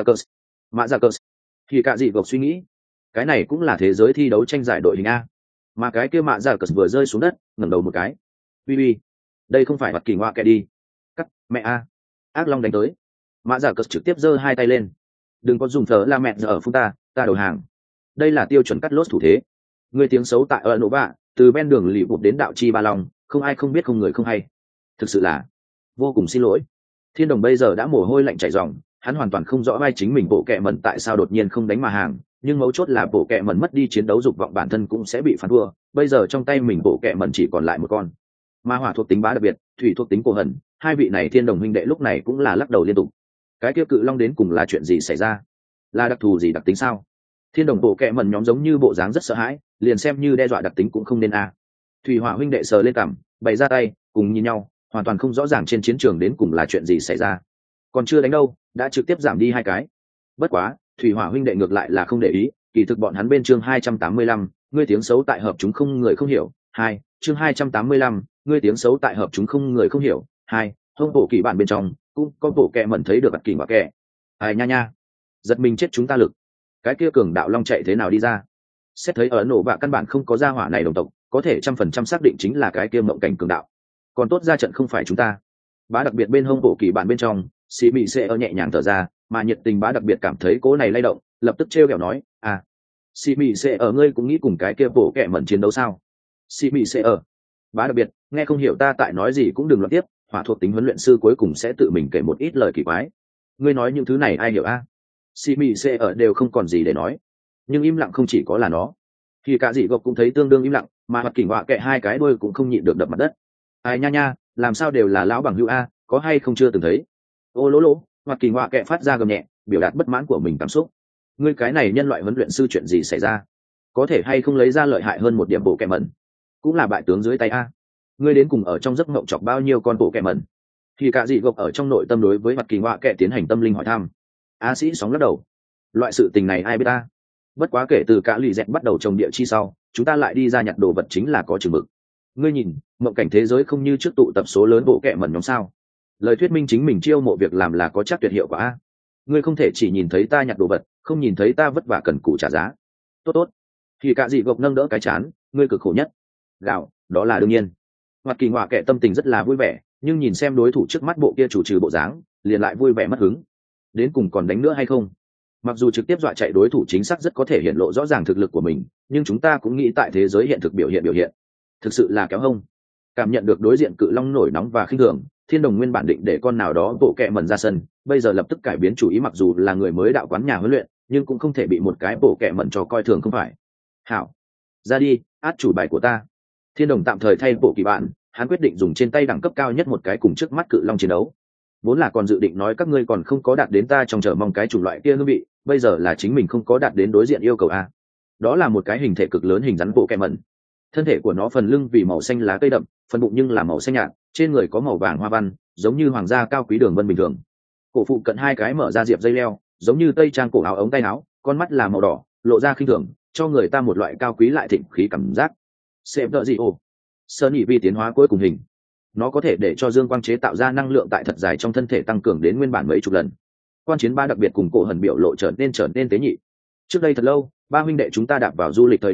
Dạ Cờ. Thì cả dị gộc suy nghĩ. Cái này cũng là thế giới thi đấu tranh giải đội hình A. Mà cái kia Mã Dạ Cờ vừa rơi xuống đất, ngẩng đầu một cái. Uy, đây không phải mặt kỳ ngoa kẻ đi. Cắt, mẹ A. Ác Long đánh tới. Mã Dạ Cờ trực tiếp giơ 2 tay lên. Đừng có dùng thờ la mẹ giờ ở phun ta đầu hàng. Đây là tiêu chuẩn cắt lốt thủ thế. Người tiếng xấu tại ở nổ bạ, từ ven đường lì bụt đến đạo chi ba long, không ai không biết không người không hay. Thực sự là vô cùng xin lỗi. Thiên đồng bây giờ đã mồ hôi lạnh chảy ròng, hắn hoàn toàn không rõ vai chính mình bộ kệ mẩn tại sao đột nhiên không đánh mà hàng, nhưng mấu chốt là bộ kệ mẩn mất đi chiến đấu dục vọng bản thân cũng sẽ bị phản thua. Bây giờ trong tay mình bộ kệ mẩn chỉ còn lại một con. Ma hỏa thuộc tính bá đặc biệt, thủy thuộc tính cổ hận, hai vị này thiên đồng huynh đệ lúc này cũng là lắc đầu liên tục. Cái kia cự long đến cùng là chuyện gì xảy ra? Là đặc thù gì đặc tính sao? Thiên đồng bộ kệ mẩn nhóm giống như bộ dáng rất sợ hãi, liền xem như đe dọa đặc tính cũng không nên a. Thủy hỏa huynh đệ sờ lên cằm, bày ra tay, cùng nhìn nhau, hoàn toàn không rõ ràng trên chiến trường đến cùng là chuyện gì xảy ra. Còn chưa đánh đâu, đã trực tiếp giảm đi 2 cái. Bất quá, thủy hỏa huynh đệ ngược lại là không để ý, kỳ thực bọn hắn bên chương 285, ngươi tiếng xấu tại hợp chúng không người không hiểu. 2, chương 285, ngươi tiếng xấu tại hợp chúng không người không hiểu. 2, hông bộ kỳ bản bên trong, cũng có bộ kệ mẩn thấy được ạt kỳ ngoại kệ. Ai nha nha, giật mình chết chúng ta lực. Cái kia cường đạo long chạy thế nào đi ra? Xét thấy ở nổ bạ căn bản không có gia hỏa này đồng tộc, có thể 100% xác định chính là cái kia mộng cảnh cường đạo. Còn tốt ra trận không phải chúng ta. Bá đặc biệt bên hông bộ kỳ bản bên trong, xì mị sẽ ở nhẹ nhàng thở ra, mà nhiệt tình bá đặc biệt cảm thấy cố này lay động, lập tức trêu ghẹo nói, à, xì mị sẽ ở ngươi cũng nghĩ cùng cái kia bộ kệ mẩn chiến đấu sao? Xì mị sẽ ở. Bá đặc biệt, nghe không hiểu ta tại nói gì cũng đừng loạn tiếp, hỏa thuộc tính huấn luyện sư cuối cùng sẽ tự mình kể một ít lời kỳ quái. Ngươi nói những thứ này ai hiểu a? Xì mị sẽ ở đều không còn gì để nói, nhưng im lặng không chỉ có là nó. Thì cả dị gộc cũng thấy tương đương im lặng, mà mặt kỉnh họa kệ 2 cái đuôi cũng không nhịn được đập mặt đất. Ai nha nha, làm sao đều là lão bằng hữu a, có hay không chưa từng thấy. Ô lỗ lỗ, mặt kỉnh họa kệ phát ra gầm nhẹ, biểu đạt bất mãn của mình cảm xúc. Ngươi cái này nhân loại huấn luyện sư chuyện gì xảy ra? Có thể hay không lấy ra lợi hại hơn một điểm bộ kệ mẩn? Cũng là bại tướng dưới tay a. Ngươi đến cùng ở trong giấc mộng chọc bao nhiêu con bộ kệ mẩn? Thì cả dị gộc ở trong nội tâm đối với mặt kỉnh họa kệ tiến hành tâm linh hỏi thăm. A sĩ sóng lắc đầu. Loại sự tình này ai biết ta? Bất quá kể từ cả lì dẹt bắt đầu trồng địa chi sau, chúng ta lại đi ra nhặt đồ vật chính là có chừng mực. Ngươi nhìn, mộng cảnh thế giới không như trước tụ tập số lớn bộ kệ mẩn nhóm sao? Lời thuyết minh chính mình chiêu mộ việc làm là có chắc tuyệt hiệu quả a. Ngươi không thể chỉ nhìn thấy ta nhặt đồ vật, không nhìn thấy ta vất vả cần cù trả giá. Tốt tốt. Thì cả dị gộc nâng đỡ cái chán, ngươi cực khổ nhất. Gạo, đó là đương nhiên. Mặt kỳ họa kệ tâm tình rất là vui vẻ, nhưng nhìn xem đối thủ trước mắt bộ kia chủ trừ bộ dáng, liền lại vui vẻ mất hứng. Đến cùng còn đánh nữa hay không? Mặc dù trực tiếp dọa chạy đối thủ chính xác rất có thể hiện lộ rõ ràng thực lực của mình, nhưng chúng ta cũng nghĩ tại thế giới hiện thực biểu hiện thực sự là kéo hông. Cảm nhận được đối diện cự long nổi nóng và khinh thường, thiên đồng nguyên bản định để con nào đó bộ kệ mẩn ra sân, bây giờ lập tức cải biến chủ ý, mặc dù là người mới đạo quán nhà huấn luyện, nhưng cũng không thể bị một cái bộ kệ mẩn cho coi thường không phải. Hảo, ra đi, át chủ bài của ta. Thiên đồng tạm thời thay bộ kỳ bạn, hắn quyết định dùng trên tay đẳng cấp cao nhất một cái cùng trước mắt cự long chiến đấu. Vốn là còn dự định nói các ngươi còn không có đạt đến ta trong chờ mong cái chủng loại kia hương vị, bây giờ là chính mình không có đạt đến đối diện yêu cầu a. Đó là một cái hình thể cực lớn hình rắn bộ kệ mẩn. Thân thể của nó phần lưng vì màu xanh lá cây đậm, phần bụng nhưng là màu xanh nhạt, trên người có màu vàng hoa văn, giống như hoàng gia cao quý đường vân bình thường. Cổ phụ cận 2 cái mở ra diệp dây leo, giống như tây trang cổ áo ống tay áo, con mắt là màu đỏ, lộ ra khinh thường, cho người ta một loại cao quý lại thịnh khí cảm giác. Xem đợi gì ồ? Sơn nhị vi tiến hóa cuối cùng hình. Nó có thể để cho dương quang chế tạo ra năng lượng tại thật dài trong thân thể tăng cường đến nguyên bản mấy chục lần. Quan chiến ba đặc biệt cùng cổ hần biểu lộ trở nên tế nhị. Trước đây thật lâu, ba huynh đệ chúng ta đạp vào du lịch thời điểm,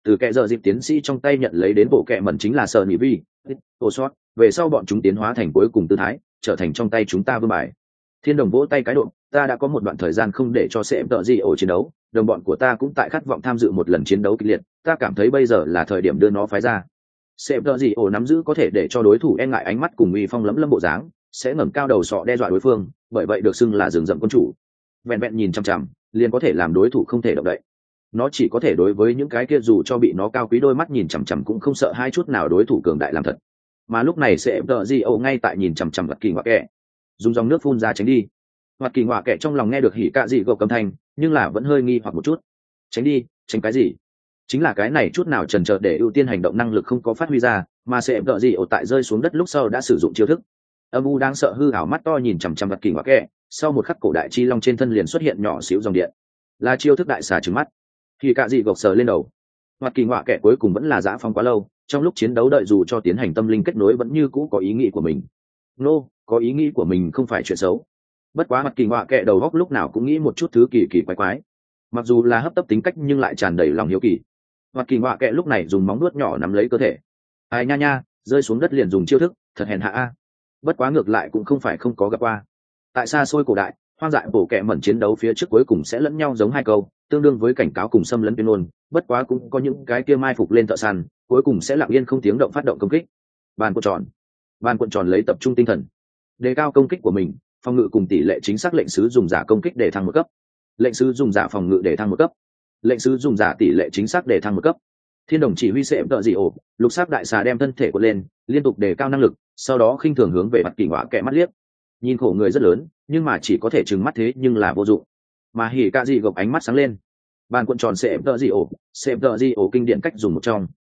từ kẻ giờ dịp tiến sĩ trong tay nhận lấy đến bộ kẹ mẩn chính là sợ nhị vi ô sót về sau bọn chúng tiến hóa thành cuối cùng tư thái trở thành trong tay chúng ta vương bài. Thiên Đồng vỗ tay cái độ, ta đã có một đoạn thời gian không để cho sệm tợ gì ổ chiến đấu, đồng bọn của ta cũng tại khát vọng tham dự một lần chiến đấu kịch liệt, ta cảm thấy bây giờ là thời điểm đưa nó phái ra. Sệm tợ gì ổ nắm giữ có thể để cho đối thủ e ngại ánh mắt cùng uy phong lấm lấm bộ dáng, sẽ ngẩng cao đầu sọ đe dọa đối phương, bởi vậy được xưng là rừng rậm quân chủ. Vẹn vẹn nhìn chằm chằm, liền có thể làm đối thủ không thể động đậy. Nó chỉ có thể đối với những cái kia dù cho bị nó cao quý đôi mắt nhìn chằm chằm cũng không sợ hai chút nào đối thủ cường đại làm thật. Mà lúc này sệm tợ gì ổ ngay tại nhìn chằm chằm vật kỳ ngoại kẻ, dùng dòng nước phun ra tránh đi. Hoạt kỳ ngoạ kệ trong lòng nghe được hỉ cạ dị gộc âm thanh, nhưng là vẫn hơi nghi hoặc một chút. Tránh đi, tránh cái gì? Chính là cái này chút nào chần chờ để ưu tiên hành động năng lực không có phát huy ra, mà sẽ đợi gì ổ tại rơi xuống đất lúc sau đã sử dụng chiêu thức. Âm u đang sợ hư ảo mắt to nhìn chằm chằm hoạt kỳ ngoạ kệ, sau một khắc cổ đại chi long trên thân liền xuất hiện nhỏ xíu dòng điện. Là chiêu thức đại xà trừng mắt. Hỉ cạ dị gộc sờ lên đầu. Hoạt kỳ ngoạ kệ cuối cùng vẫn là dã phong quá lâu, trong lúc chiến đấu đợi dù cho tiến hành tâm linh kết nối vẫn như cũ có ý nghĩ của mình. Có ý nghĩ của mình không phải chuyện xấu. Bất quá mặt kỳ ngoạ kệ đầu góc lúc nào cũng nghĩ một chút thứ kỳ kỳ quái quái, mặc dù là hấp tấp tính cách nhưng lại tràn đầy lòng hiếu kỳ. Mặt kỳ ngoạ kệ lúc này dùng móng nuốt nhỏ nắm lấy cơ thể, ai nha nha, rơi xuống đất liền dùng chiêu thức, thật hèn hạ a. Bất quá ngược lại cũng không phải không có gặp qua. Tại xa xôi cổ đại, hoang dại bổ kệ mẩn chiến đấu phía trước cuối cùng sẽ lẫn nhau giống hai câu, tương đương với cảnh cáo cùng xâm lấn tuyên ngôn. Bất quá cũng có những cái kia mai phục lên thợ săn, cuối cùng sẽ lặng yên không tiếng động phát động công kích. Bàn cuộn tròn lấy tập trung tinh thần, đề cao công kích của mình, phòng ngự cùng tỷ lệ chính xác lệnh sứ dùng giả công kích để thăng một cấp, lệnh sứ dùng giả phòng ngự để thăng một cấp, lệnh sứ dùng giả tỷ lệ chính xác để thăng một cấp. Thiên Đồng chỉ huy sệm tợ dị ổ, lục sắc đại xà đem thân thể của lên, liên tục đề cao năng lực, sau đó khinh thường hướng về mặt kỳ ngoạ kệ mắt liếc. Nhìn khổ người rất lớn, nhưng mà chỉ có thể trừng mắt thế nhưng là vô dụng. Mà hỉ cạ dị gộc ánh mắt sáng lên. Bàn cuộn tròn sệm tợ dị ổ kinh điển cách dùng một trong.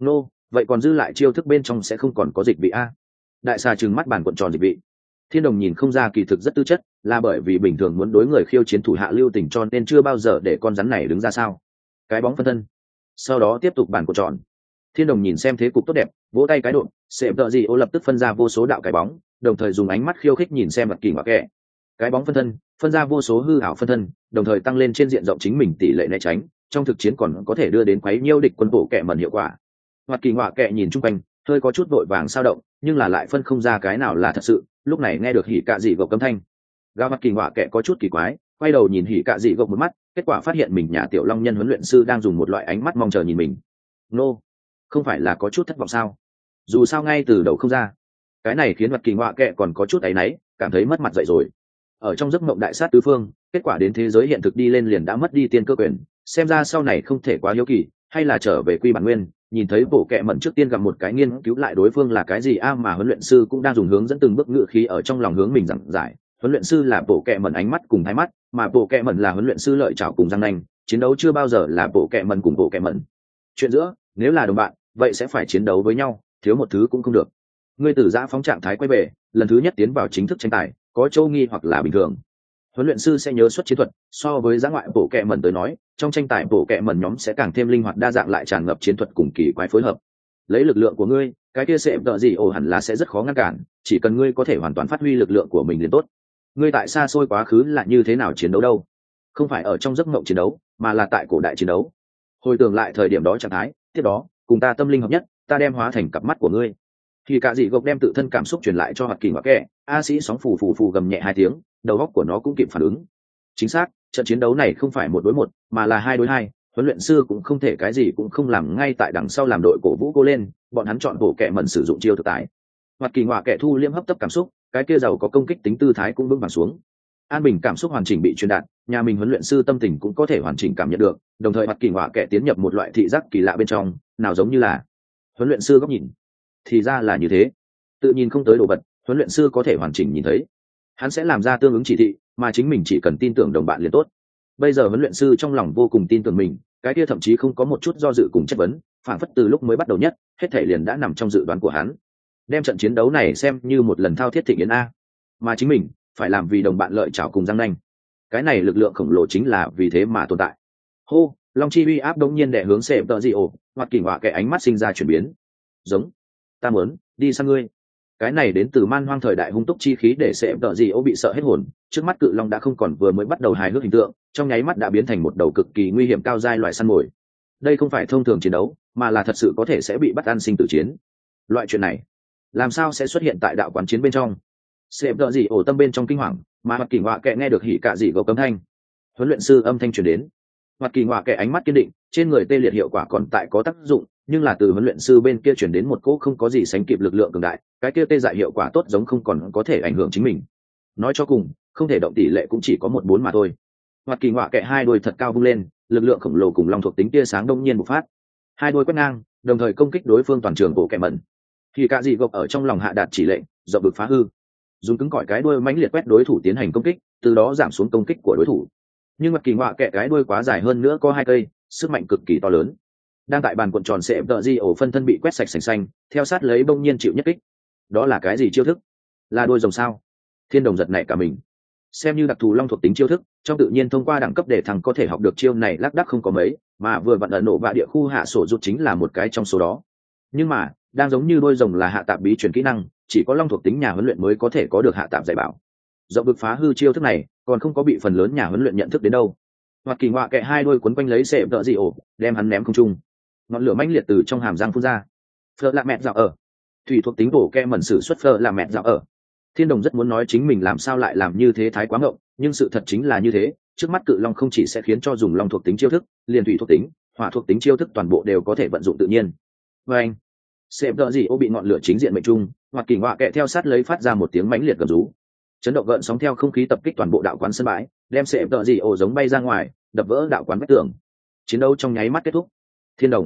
Vậy còn dư lại chiêu thức bên trong sẽ không còn có dịch vị a. Đại xà trừng mắt bàn cuộn tròn dịch vị. Thiên Đồng nhìn không ra kỳ thực rất tư chất, là bởi vì bình thường muốn đối người khiêu chiến thủ hạ lưu tình cho nên chưa bao giờ để con rắn này đứng ra sao. Cái bóng phân thân. Sau đó tiếp tục bàn cuộn tròn. Thiên Đồng nhìn xem thế cục tốt đẹp, vỗ tay cái độ, sệm tợ dị ô lập tức phân ra vô số đạo cái bóng, đồng thời dùng ánh mắt khiêu khích nhìn xem mặt kỳ ngoạ kệ. Cái bóng phân thân, phân ra vô số hư ảo phân thân, đồng thời tăng lên trên diện rộng chính mình tỷ lệ né tránh, trong thực chiến còn có thể đưa đến quấy nhiêu địch quân bộ kệ mẩn hiệu quả. Mặt kỳ ngoạ kệ nhìn chung quanh, hơi có chút vội vàng sao động, nhưng là lại phân không ra cái nào là thật sự. Lúc này nghe được hỉ cạ dị gộc âm thanh, gào mặt kỳ ngoạ kệ có chút kỳ quái, quay đầu nhìn hỉ cạ dị gộc một mắt, kết quả phát hiện mình nhà tiểu long nhân huấn luyện sư đang dùng một loại ánh mắt mong chờ nhìn mình. Không phải là có chút thất vọng sao? Dù sao ngay từ đầu không ra. Cái này khiến mặt kỳ ngoạ kệ còn có chút áy náy, cảm thấy mất mặt dậy rồi. Ở trong giấc mộng đại sát tứ phương, kết quả đến thế giới hiện thực đi lên liền đã mất đi tiên cơ quyền, xem ra sau này không thể quá hiếu kỳ, hay là trở về quy bản nguyên. Nhìn thấy bộ kệ mẩn trước tiên gặp một cái nghiên cứu lại đối phương là cái gì mà huấn luyện sư cũng đang dùng hướng dẫn từng bước ngự khí ở trong lòng hướng mình giảng giải. Huấn luyện sư là bộ kệ mẩn ánh mắt cùng thái mắt, mà bộ kệ mẩn là huấn luyện sư lợi chảo cùng răng nanh, chiến đấu chưa bao giờ là bộ kệ mẩn cùng bộ kệ mẩn. Chuyện giữa, nếu là đồng bạn, vậy sẽ phải chiến đấu với nhau, thiếu một thứ cũng không được. Ngươi từ giã phóng trạng thái quay về, lần thứ nhất tiến vào chính thức tranh tài, có châu nghi hoặc là bình thường. Huấn luyện sư sẽ nhớ xuất chiến thuật, so với giã ngoại bộ kệ mẩn tới nói, trong tranh tài bộ kệ mẩn nhóm sẽ càng thêm linh hoạt đa dạng lại tràn ngập chiến thuật cùng kỳ quái phối hợp. Lấy lực lượng của ngươi, cái kia sẽ đợi gì hẳn là sẽ rất khó ngăn cản, chỉ cần ngươi có thể hoàn toàn phát huy lực lượng của mình liền tốt. Ngươi tại xa xôi quá khứ là như thế nào chiến đấu đâu? Không phải ở trong giấc mộng chiến đấu, mà là tại cổ đại chiến đấu. Hồi tưởng lại thời điểm đó trạng thái, tiếp đó, cùng ta tâm linh hợp nhất, ta đem hóa thành cặp mắt của ngươi. Thì cả dị gộc đem tự thân cảm xúc truyền lại cho hoạt kỳ ngoạ kệ, a sĩ sóng phù gầm nhẹ hai tiếng, đầu óc của nó cũng kịp phản ứng. Chính xác, trận chiến đấu này không phải 1 đối 1, mà là 2 đối 2. Huấn luyện sư cũng không thể cái gì cũng không làm, ngay tại đằng sau làm đội cổ vũ cô lên, bọn hắn chọn bộ kệ mẩn sử dụng chiêu thực tại. Hoạt kỳ ngoạ kệ thu liêm hấp tấp cảm xúc, cái kia giàu có công kích tính tư thái cũng vững vàng xuống. An bình cảm xúc hoàn chỉnh bị truyền đạt, nhà mình huấn luyện sư tâm tình cũng có thể hoàn chỉnh cảm nhận được, đồng thời hoạt kỳ ngoạ kệ tiến nhập một loại thị giác kỳ lạ bên trong, nào giống như là huấn luyện sư góc nhìn. Thì ra là như thế, tự nhìn không tới đồ vật, huấn luyện sư có thể hoàn chỉnh nhìn thấy, hắn sẽ làm ra tương ứng chỉ thị, mà chính mình chỉ cần tin tưởng đồng bạn liền tốt. Bây giờ huấn luyện sư trong lòng vô cùng tin tưởng mình, cái kia thậm chí không có một chút do dự cùng chất vấn, phản phất từ lúc mới bắt đầu nhất, hết thể liền đã nằm trong dự đoán của hắn. Đem trận chiến đấu này xem như một lần thao thiết thịnh yến a, mà chính mình phải làm vì đồng bạn lợi chảo cùng răng nanh. Cái này lực lượng khổng lồ chính là vì thế mà tồn tại. Hô, long chi uy áp đống nhiên đè hướng sệm tợ dị ổ, hoặc kỳ họa cái ánh mắt sinh ra chuyển biến. Giống, ta muốn đi sang ngươi. Cái này đến từ man hoang thời đại hung túc chi khí để sệm tợ dị ổ bị sợ hết hồn. Trước mắt cự long đã không còn vừa mới bắt đầu hài hước hình tượng, trong nháy mắt đã biến thành một đầu cực kỳ nguy hiểm cao giai loại săn mồi. đây không phải thông thường chiến đấu mà là thật sự có thể sẽ bị bắt ăn sinh tử chiến. Loại chuyện này làm sao sẽ xuất hiện tại đạo quán chiến bên trong? Sệm đỡ gì ổ tâm bên trong kinh hoàng, mà mặt kỳ họa kệ nghe được hỉ cạ dị gấu cấm thanh. Huấn luyện sư âm thanh truyền đến, mặt kỳ họa kệ ánh mắt kiên định, trên người tê liệt hiệu quả còn tại có tác dụng, nhưng là từ huấn luyện sư bên kia truyền đến một cỗ không có gì sánh kịp lực lượng cường đại, cái kia tê dại hiệu quả tốt giống không còn có thể ảnh hưởng chính mình. Nói cho cùng, không thể động tỷ lệ cũng chỉ có 1/4 mà thôi. Mặt kỳ họa kệ hai đuôi thật cao vung lên, lực lượng khổng lồ cùng long thuộc tính tia sáng đông nhiên bộc phát. Hai đuôi quét ngang, đồng thời công kích đối phương toàn trường bộ kẻ mẩn. Thì cả dị gộc ở trong lòng hạ đạt chỉ lệnh, dọc vực phá hư, dùng cứng cỏi cái đuôi mãnh liệt quét đối thủ tiến hành công kích, từ đó giảm xuống công kích của đối thủ. Nhưng mặt kỳ họa kệ cái đuôi quá dài hơn nữa có 2 cây, sức mạnh cực kỳ to lớn. Đang tại bàn cuộn tròn sẽ đợi di ổ phân thân bị quét sạch sành xanh, theo sát lấy bỗng nhiên chịu nhất kích. Đó là cái gì chiêu thức? Là đuôi rồng sao? Thiên Đồng giật nảy cả mình. Xem như đặc thù long thuộc tính chiêu thức, trong tự nhiên thông qua đẳng cấp để thằng có thể học được chiêu này lác đác không có mấy, mà vừa vặn ẩn nổ và địa khu hạ sổ rút chính là một cái trong số đó. Nhưng mà, đang giống như đuôi rồng là hạ tạp bí truyền kỹ năng, chỉ có long thuộc tính nhà huấn luyện mới có thể có được hạ tạp dạy bảo. Rộng vực phá hư chiêu thức này, còn không có bị phần lớn nhà huấn luyện nhận thức đến đâu. Hoặc kỳ họa kệ hai đuôi quấn quanh lấy sệ đỡ gì ổ, đem hắn ném không trung. Ngọn lửa mãnh liệt từ trong hàm răng phun ra. Phở là mẹ dạo ở. Thủy thuộc tính bổ kẹ mẩn sử xuất phở là mẹ dạo ở. Thiên Đồng rất muốn nói chính mình làm sao lại làm như thế thái quá ngộng, nhưng sự thật chính là như thế, trước mắt cự long không chỉ sẽ khiến cho dùng long thuộc tính chiêu thức, liền thủy thuộc tính, hỏa thuộc tính chiêu thức toàn bộ đều có thể vận dụng tự nhiên. Và anh, sệm đỡ gì ô bị ngọn lửa chính diện mệnh trung, hoặc kỳ họa kệ theo sát lấy phát ra một tiếng mãnh liệt gầm rú. Chấn động gợn sóng theo không khí tập kích toàn bộ đạo quán sân bãi, đem sệm đỡ gì ô giống bay ra ngoài, đập vỡ đạo quán vách tường. Chiến đấu trong nháy mắt kết thúc. Thiên Đồng,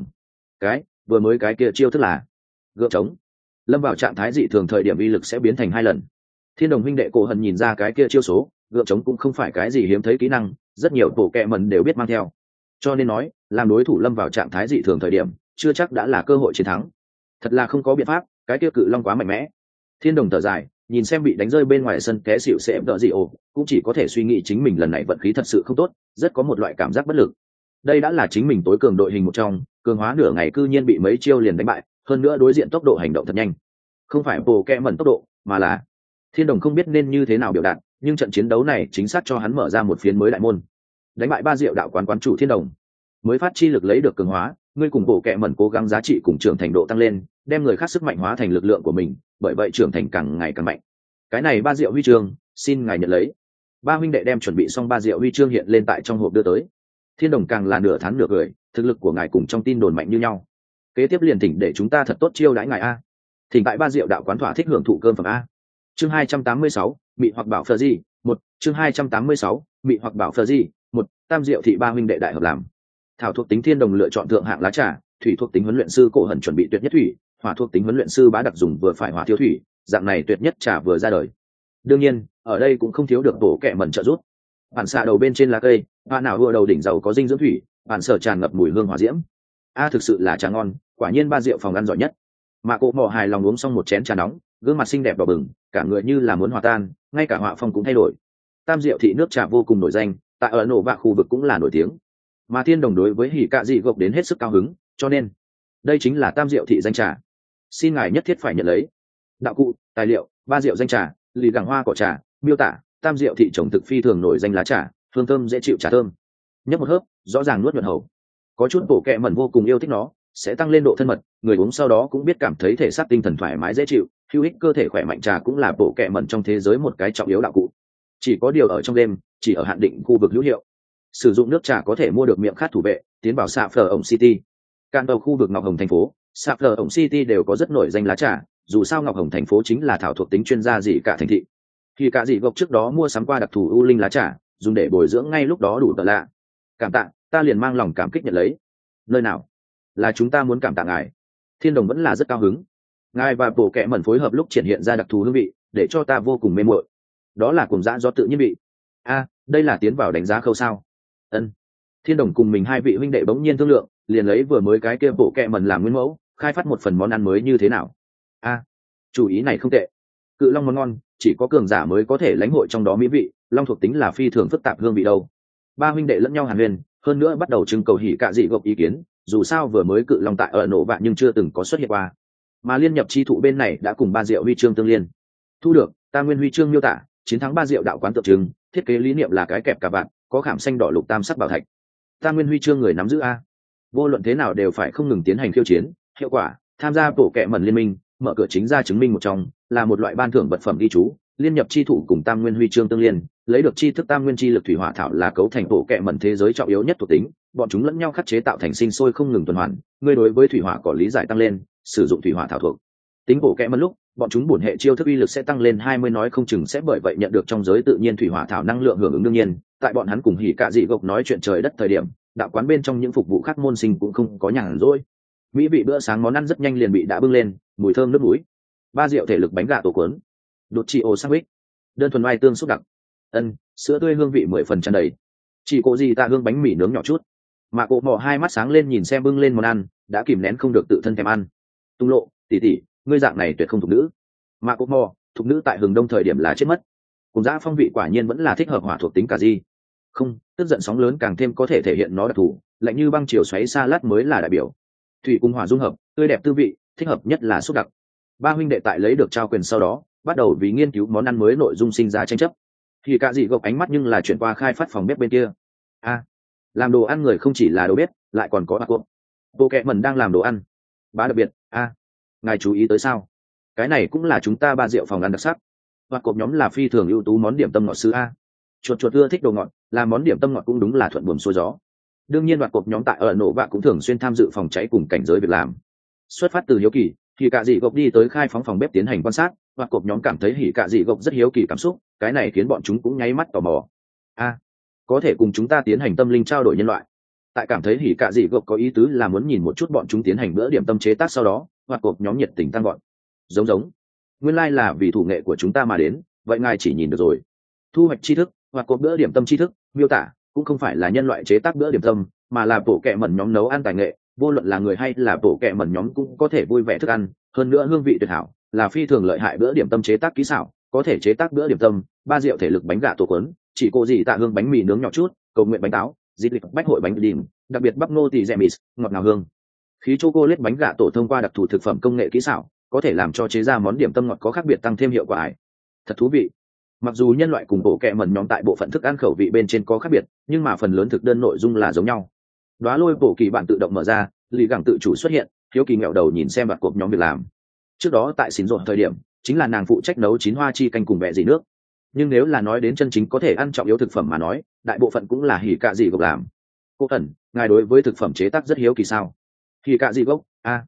vừa mới cái kia chiêu thức là gượng trống. Lâm vào trạng thái dị thường thời điểm uy lực sẽ biến thành 2 lần. Thiên Đồng huynh đệ cổ hận nhìn ra cái kia chiêu số, gượng trống cũng không phải cái gì hiếm thấy kỹ năng, rất nhiều bộ kệ mẩn đều biết mang theo. Cho nên nói, làm đối thủ lâm vào trạng thái dị thường thời điểm, chưa chắc đã là cơ hội chiến thắng. Thật là không có biện pháp, cái kia cự long quá mạnh mẽ. Thiên Đồng thở dài, nhìn xem bị đánh rơi bên ngoài sân té xỉu sẽ đỡ gì ồ, cũng chỉ có thể suy nghĩ chính mình lần này vận khí thật sự không tốt, rất có một loại cảm giác bất lực. Đây đã là chính mình tối cường đội hình một trong, cường hóa nửa ngày cư nhiên bị mấy chiêu liền đánh bại, hơn nữa đối diện tốc độ hành động thật nhanh. Không phải bộ kệ mẩn tốc độ, mà là Thiên Đồng không biết nên như thế nào biểu đạt, nhưng trận chiến đấu này chính xác cho hắn mở ra một phiến mới đại môn. Đánh bại 3 diệu đạo quán quán chủ Thiên Đồng, mới phát chi lực lấy được cường hóa, ngươi cùng bộ kệ mẩn cố gắng giá trị cùng trưởng thành độ tăng lên, đem người khác sức mạnh hóa thành lực lượng của mình, bởi vậy trưởng thành càng ngày càng mạnh. Cái này 3 diệu huy chương, xin ngài nhận lấy. 3 huynh đệ đem chuẩn bị xong 3 diệu huy chương hiện lên tại trong hộp đưa tới. Thiên Đồng càng là nửa thán nửa cười, thực lực của ngài cùng trong tin đồn mạnh như nhau. Kế tiếp liền thỉnh để chúng ta thật tốt chiêu đãi ngài a. Thỉnh tại 3 diệu đạo quán thỏa thích hưởng thụ cơm phẩm a. Chương 286, mị hoặc bảo phờ gì, 1, chương 286, mị hoặc bảo phờ gì, 1, tam diệu thị 3 huynh đệ đại hợp làm. Thảo thuộc tính Thiên Đồng lựa chọn thượng hạng lá trà, thủy thuộc tính huấn luyện sư cổ hẩn chuẩn bị tuyệt nhất thủy, hỏa thuộc tính huấn luyện sư bá đặc dùng vừa phải hỏa thiếu thủy, dạng này tuyệt nhất trà vừa ra đời. Đương nhiên, ở đây cũng không thiếu được bổ kẹ mẩn trợ giúp. Bản xạ đầu bên trên lá cây, hoa nào vừa đầu đỉnh giàu có dinh dưỡng thủy, bản sở tràn ngập mùi hương hỏa diễm. Thực sự là trà ngon, quả nhiên 3 rượu phòng ăn giỏi nhất. Mà Cổ Mộ hài lòng uống xong một chén trà nóng, gương mặt xinh đẹp đỏ bừng, cả người như là muốn hòa tan, ngay cả họa phong cũng thay đổi. Tam diệu thị nước trà vô cùng nổi danh, tại ở nổ vạ khu vực cũng là nổi tiếng. Mà Thiên Đồng đối với hỉ cạ dị gộc đến hết sức cao hứng, cho nên đây chính là tam diệu thị danh trà. Xin ngài nhất thiết phải nhận lấy. Đạo cụ, tài liệu, 3 rượu danh trà, lì gẳng hoa cỏ trà, miêu tả, tam diệu thị trồng thực phi thường nổi danh lá trà, hương thơm dễ chịu trà thơm. Nhấp một hớp, rõ ràng nuốt nhuận hầu. Có chút bộ kệ mẩn vô cùng yêu thích nó, sẽ tăng lên độ thân mật, người uống sau đó cũng biết cảm thấy thể xác tinh thần thoải mái dễ chịu, hữu ích cơ thể khỏe mạnh. Trà cũng là bộ kệ mẩn trong thế giới một cái trọng yếu đạo cụ. Chỉ có điều ở trong đêm, chỉ ở hạn định khu vực hữu hiệu. Sử dụng nước trà có thể mua được miệng khát thủ vệ, tiến vào Sạp Phở ổng City. Can đầu khu vực Ngọc Hồng thành phố, Sạp Phở ổng City đều có rất nổi danh lá trà, dù sao Ngọc Hồng thành phố chính là thảo thuộc tính chuyên gia gì cả thành thị. Khi cả dị gộc trước đó mua sắm qua đặc thù u linh lá trà, dùng để bồi dưỡng ngay lúc đó đủ tợ lạ. Cảm tạ, ta liền mang lòng cảm kích nhận lấy. Nơi nào? Là chúng ta muốn cảm tạ ngài. Thiên Đồng vẫn là rất cao hứng. Ngài và bộ kệ mẩn phối hợp lúc triển hiện ra đặc thù hương vị, để cho ta vô cùng mê mội. Đó là cùng dã do tự nhiên vị. Đây là tiến vào đánh giá khâu sao? Ân. Thiên Đồng cùng mình 2 vị huynh đệ bỗng nhiên thương lượng, liền lấy vừa mới cái kia bộ kệ mẩn làm nguyên mẫu, khai phát một phần món ăn mới như thế nào. Chủ ý này không tệ. Cự long món ngon, chỉ có cường giả mới có thể lãnh hội trong đó mỹ vị, long thuộc tính là phi thường phức tạp hương vị đâu. 3 huynh đệ lẫn nhau hàn huyên, hơn nữa bắt đầu trưng cầu hỉ cạ dị gộc ý kiến, dù sao vừa mới cự long tại ở nổ vạn nhưng chưa từng có xuất hiện qua. Mà liên nhập chi thụ bên này đã cùng 3 diệu huy chương tương liên. Thu được, ta nguyên huy chương miêu tả, chiến thắng 3 diệu đạo quán tượng trưng, thiết kế lý niệm là cái kẹp cả vạn, có khảm xanh đỏ lục tam sắc bảo thạch. Ta nguyên huy chương người nắm giữ a. vô luận thế nào đều phải không ngừng tiến hành khiêu chiến. Hiệu quả, tham gia bộ kệ mẩn liên minh, mở cửa chính ra chứng minh một trong, là một loại ban thưởng vật phẩm ghi chú, liên nhập chi thủ cùng tam nguyên huy chương tương liên, lấy được chi thức tam nguyên chi lực thủy hỏa thảo là cấu thành bộ kệ mẩn thế giới trọng yếu nhất thuộc tính, bọn chúng lẫn nhau khắc chế tạo thành sinh sôi không ngừng tuần hoàn. Ngươi đối với thủy hỏa có lý giải tăng lên, sử dụng thủy hỏa thảo thuộc tính bộ kệ mẩn lúc, bọn chúng bổn hệ chiêu thức uy lực sẽ tăng lên 20, nói không chừng sẽ bởi vậy nhận được trong giới tự nhiên thủy hỏa thảo năng lượng hưởng ứng. đương nhiên, tại bọn hắn cùng hỉ cạ dị gộc nói chuyện trời đất thời điểm, đạo quán bên trong những phục vụ khác môn sinh cũng không có nhàn rỗi. Mỹ vị bữa sáng món ăn rất nhanh liền bị đã bưng lên, mùi thơm nước mũi. Ba rượu thể lực bánh gà tổ cuốn, đột chi ô sandwich, đơn thuần oai tương xúc đặc, sữa tươi hương vị 10 phần tràn đầy. Chỉ cô gì ta hương bánh mì nướng nhỏ chút. Mà cụ mò hai mắt sáng lên nhìn xem bưng lên món ăn, đã kìm nén không được tự thân thèm ăn. Tung lộ, tỷ tỷ, ngươi dạng này tuyệt không thuộc nữ. Mà cụ mò, thuộc nữ tại hừng đông thời điểm là chết mất. Cùng dã phong vị quả nhiên vẫn là thích hợp hỏa thuộc tính cả gì. Không, tức giận sóng lớn càng thêm có thể thể hiện nó đặc thù, lạnh như băng chiều xoáy xa lát mới là đại biểu. Thủy cùng hỏa dung hợp, tươi đẹp tư vị, thích hợp nhất là xúc đặc. Ba huynh đệ tại lấy được trao quyền sau đó, bắt đầu vì nghiên cứu món ăn mới nội dung sinh ra tranh chấp. Thì cả dị gộc ánh mắt nhưng là chuyển qua khai phát phòng bếp bên kia. Làm đồ ăn người không chỉ là đầu bếp, lại còn có bạc cộp. Bộ kệ mẩn đang làm đồ ăn. Bá đặc biệt, ngài chú ý tới sao? Cái này cũng là chúng ta ba rượu phòng ăn đặc sắc. Bạc cộp nhóm là phi thường ưu tú món điểm tâm ngọt sứ a. Chuột ưa thích đồ ngọt, làm món điểm tâm ngọt cũng đúng là thuận buồm xuôi gió. Đương nhiên bạc cộp nhóm tại ở nổ bạc cũng thường xuyên tham dự phòng cháy cùng cảnh giới việc làm. Xuất phát từ hiếu kỳ, thì cả dị gộc đi tới khai phóng phòng bếp tiến hành quan sát, bạc cộp nhóm cảm thấy hỉ cả dị gộc rất hiếu kỳ cảm xúc, cái này khiến bọn chúng cũng nháy mắt tò mò. Có thể cùng chúng ta tiến hành tâm linh trao đổi nhân loại. Tại cảm thấy hỉ cả dị gộc có ý tứ là muốn nhìn một chút bọn chúng tiến hành bữa điểm tâm chế tác sau đó, bạc cộp nhóm nhiệt tình tăng gọn. Giống nguyên lai là vì thủ nghệ của chúng ta mà đến, vậy ngài chỉ nhìn được rồi. Thu hoạch tri thức, hoặc cột bữa điểm tâm tri thức, miêu tả cũng không phải là nhân loại chế tác bữa điểm tâm, mà là bộ kệ mẩn nhóm nấu ăn tài nghệ, vô luận là người hay là bộ kệ mẩn nhóm cũng có thể vui vẻ thức ăn, hơn nữa hương vị tuyệt hảo, là phi thường lợi hại bữa điểm tâm chế tác kỹ xảo, có thể chế tác bữa điểm tâm, ba rượu thể lực bánh gà tổ cuốn, chỉ cô gì tạ hương bánh mì nướng nhỏ chút, cầu nguyện bánh táo, dịp lịch bách hội bánh đìm, đặc biệt bắp nô tỳ dẹmis, ngọt ngào hương. Khí chocolate bánh gà tổ thông qua đặc thù thực phẩm công nghệ kỹ xảo, có thể làm cho chế ra món điểm tâm ngọt có khác biệt tăng thêm hiệu quả. Thật thú vị. Mặc dù nhân loại cùng bộ kệ mẩn nhóm tại bộ phận thức ăn khẩu vị bên trên có khác biệt, nhưng mà phần lớn thực đơn nội dung là giống nhau. Đóa lôi bộ kỳ bản tự động mở ra, lì gẳng tự chủ xuất hiện, hiếu kỳ ngẹo đầu nhìn xem bạc cộp nhóm việc làm. Trước đó tại xín rộn thời điểm, chính là nàng phụ trách nấu chín hoa chi canh cùng bẹ gì nước. Nhưng nếu là nói đến chân chính có thể ăn trọng yếu thực phẩm mà nói, đại bộ phận cũng là hỉ cạ dị gộc làm. Cô ẩn, ngài đối với thực phẩm chế tác rất hiếu kỳ sao? Hỉ cạ dị gộc,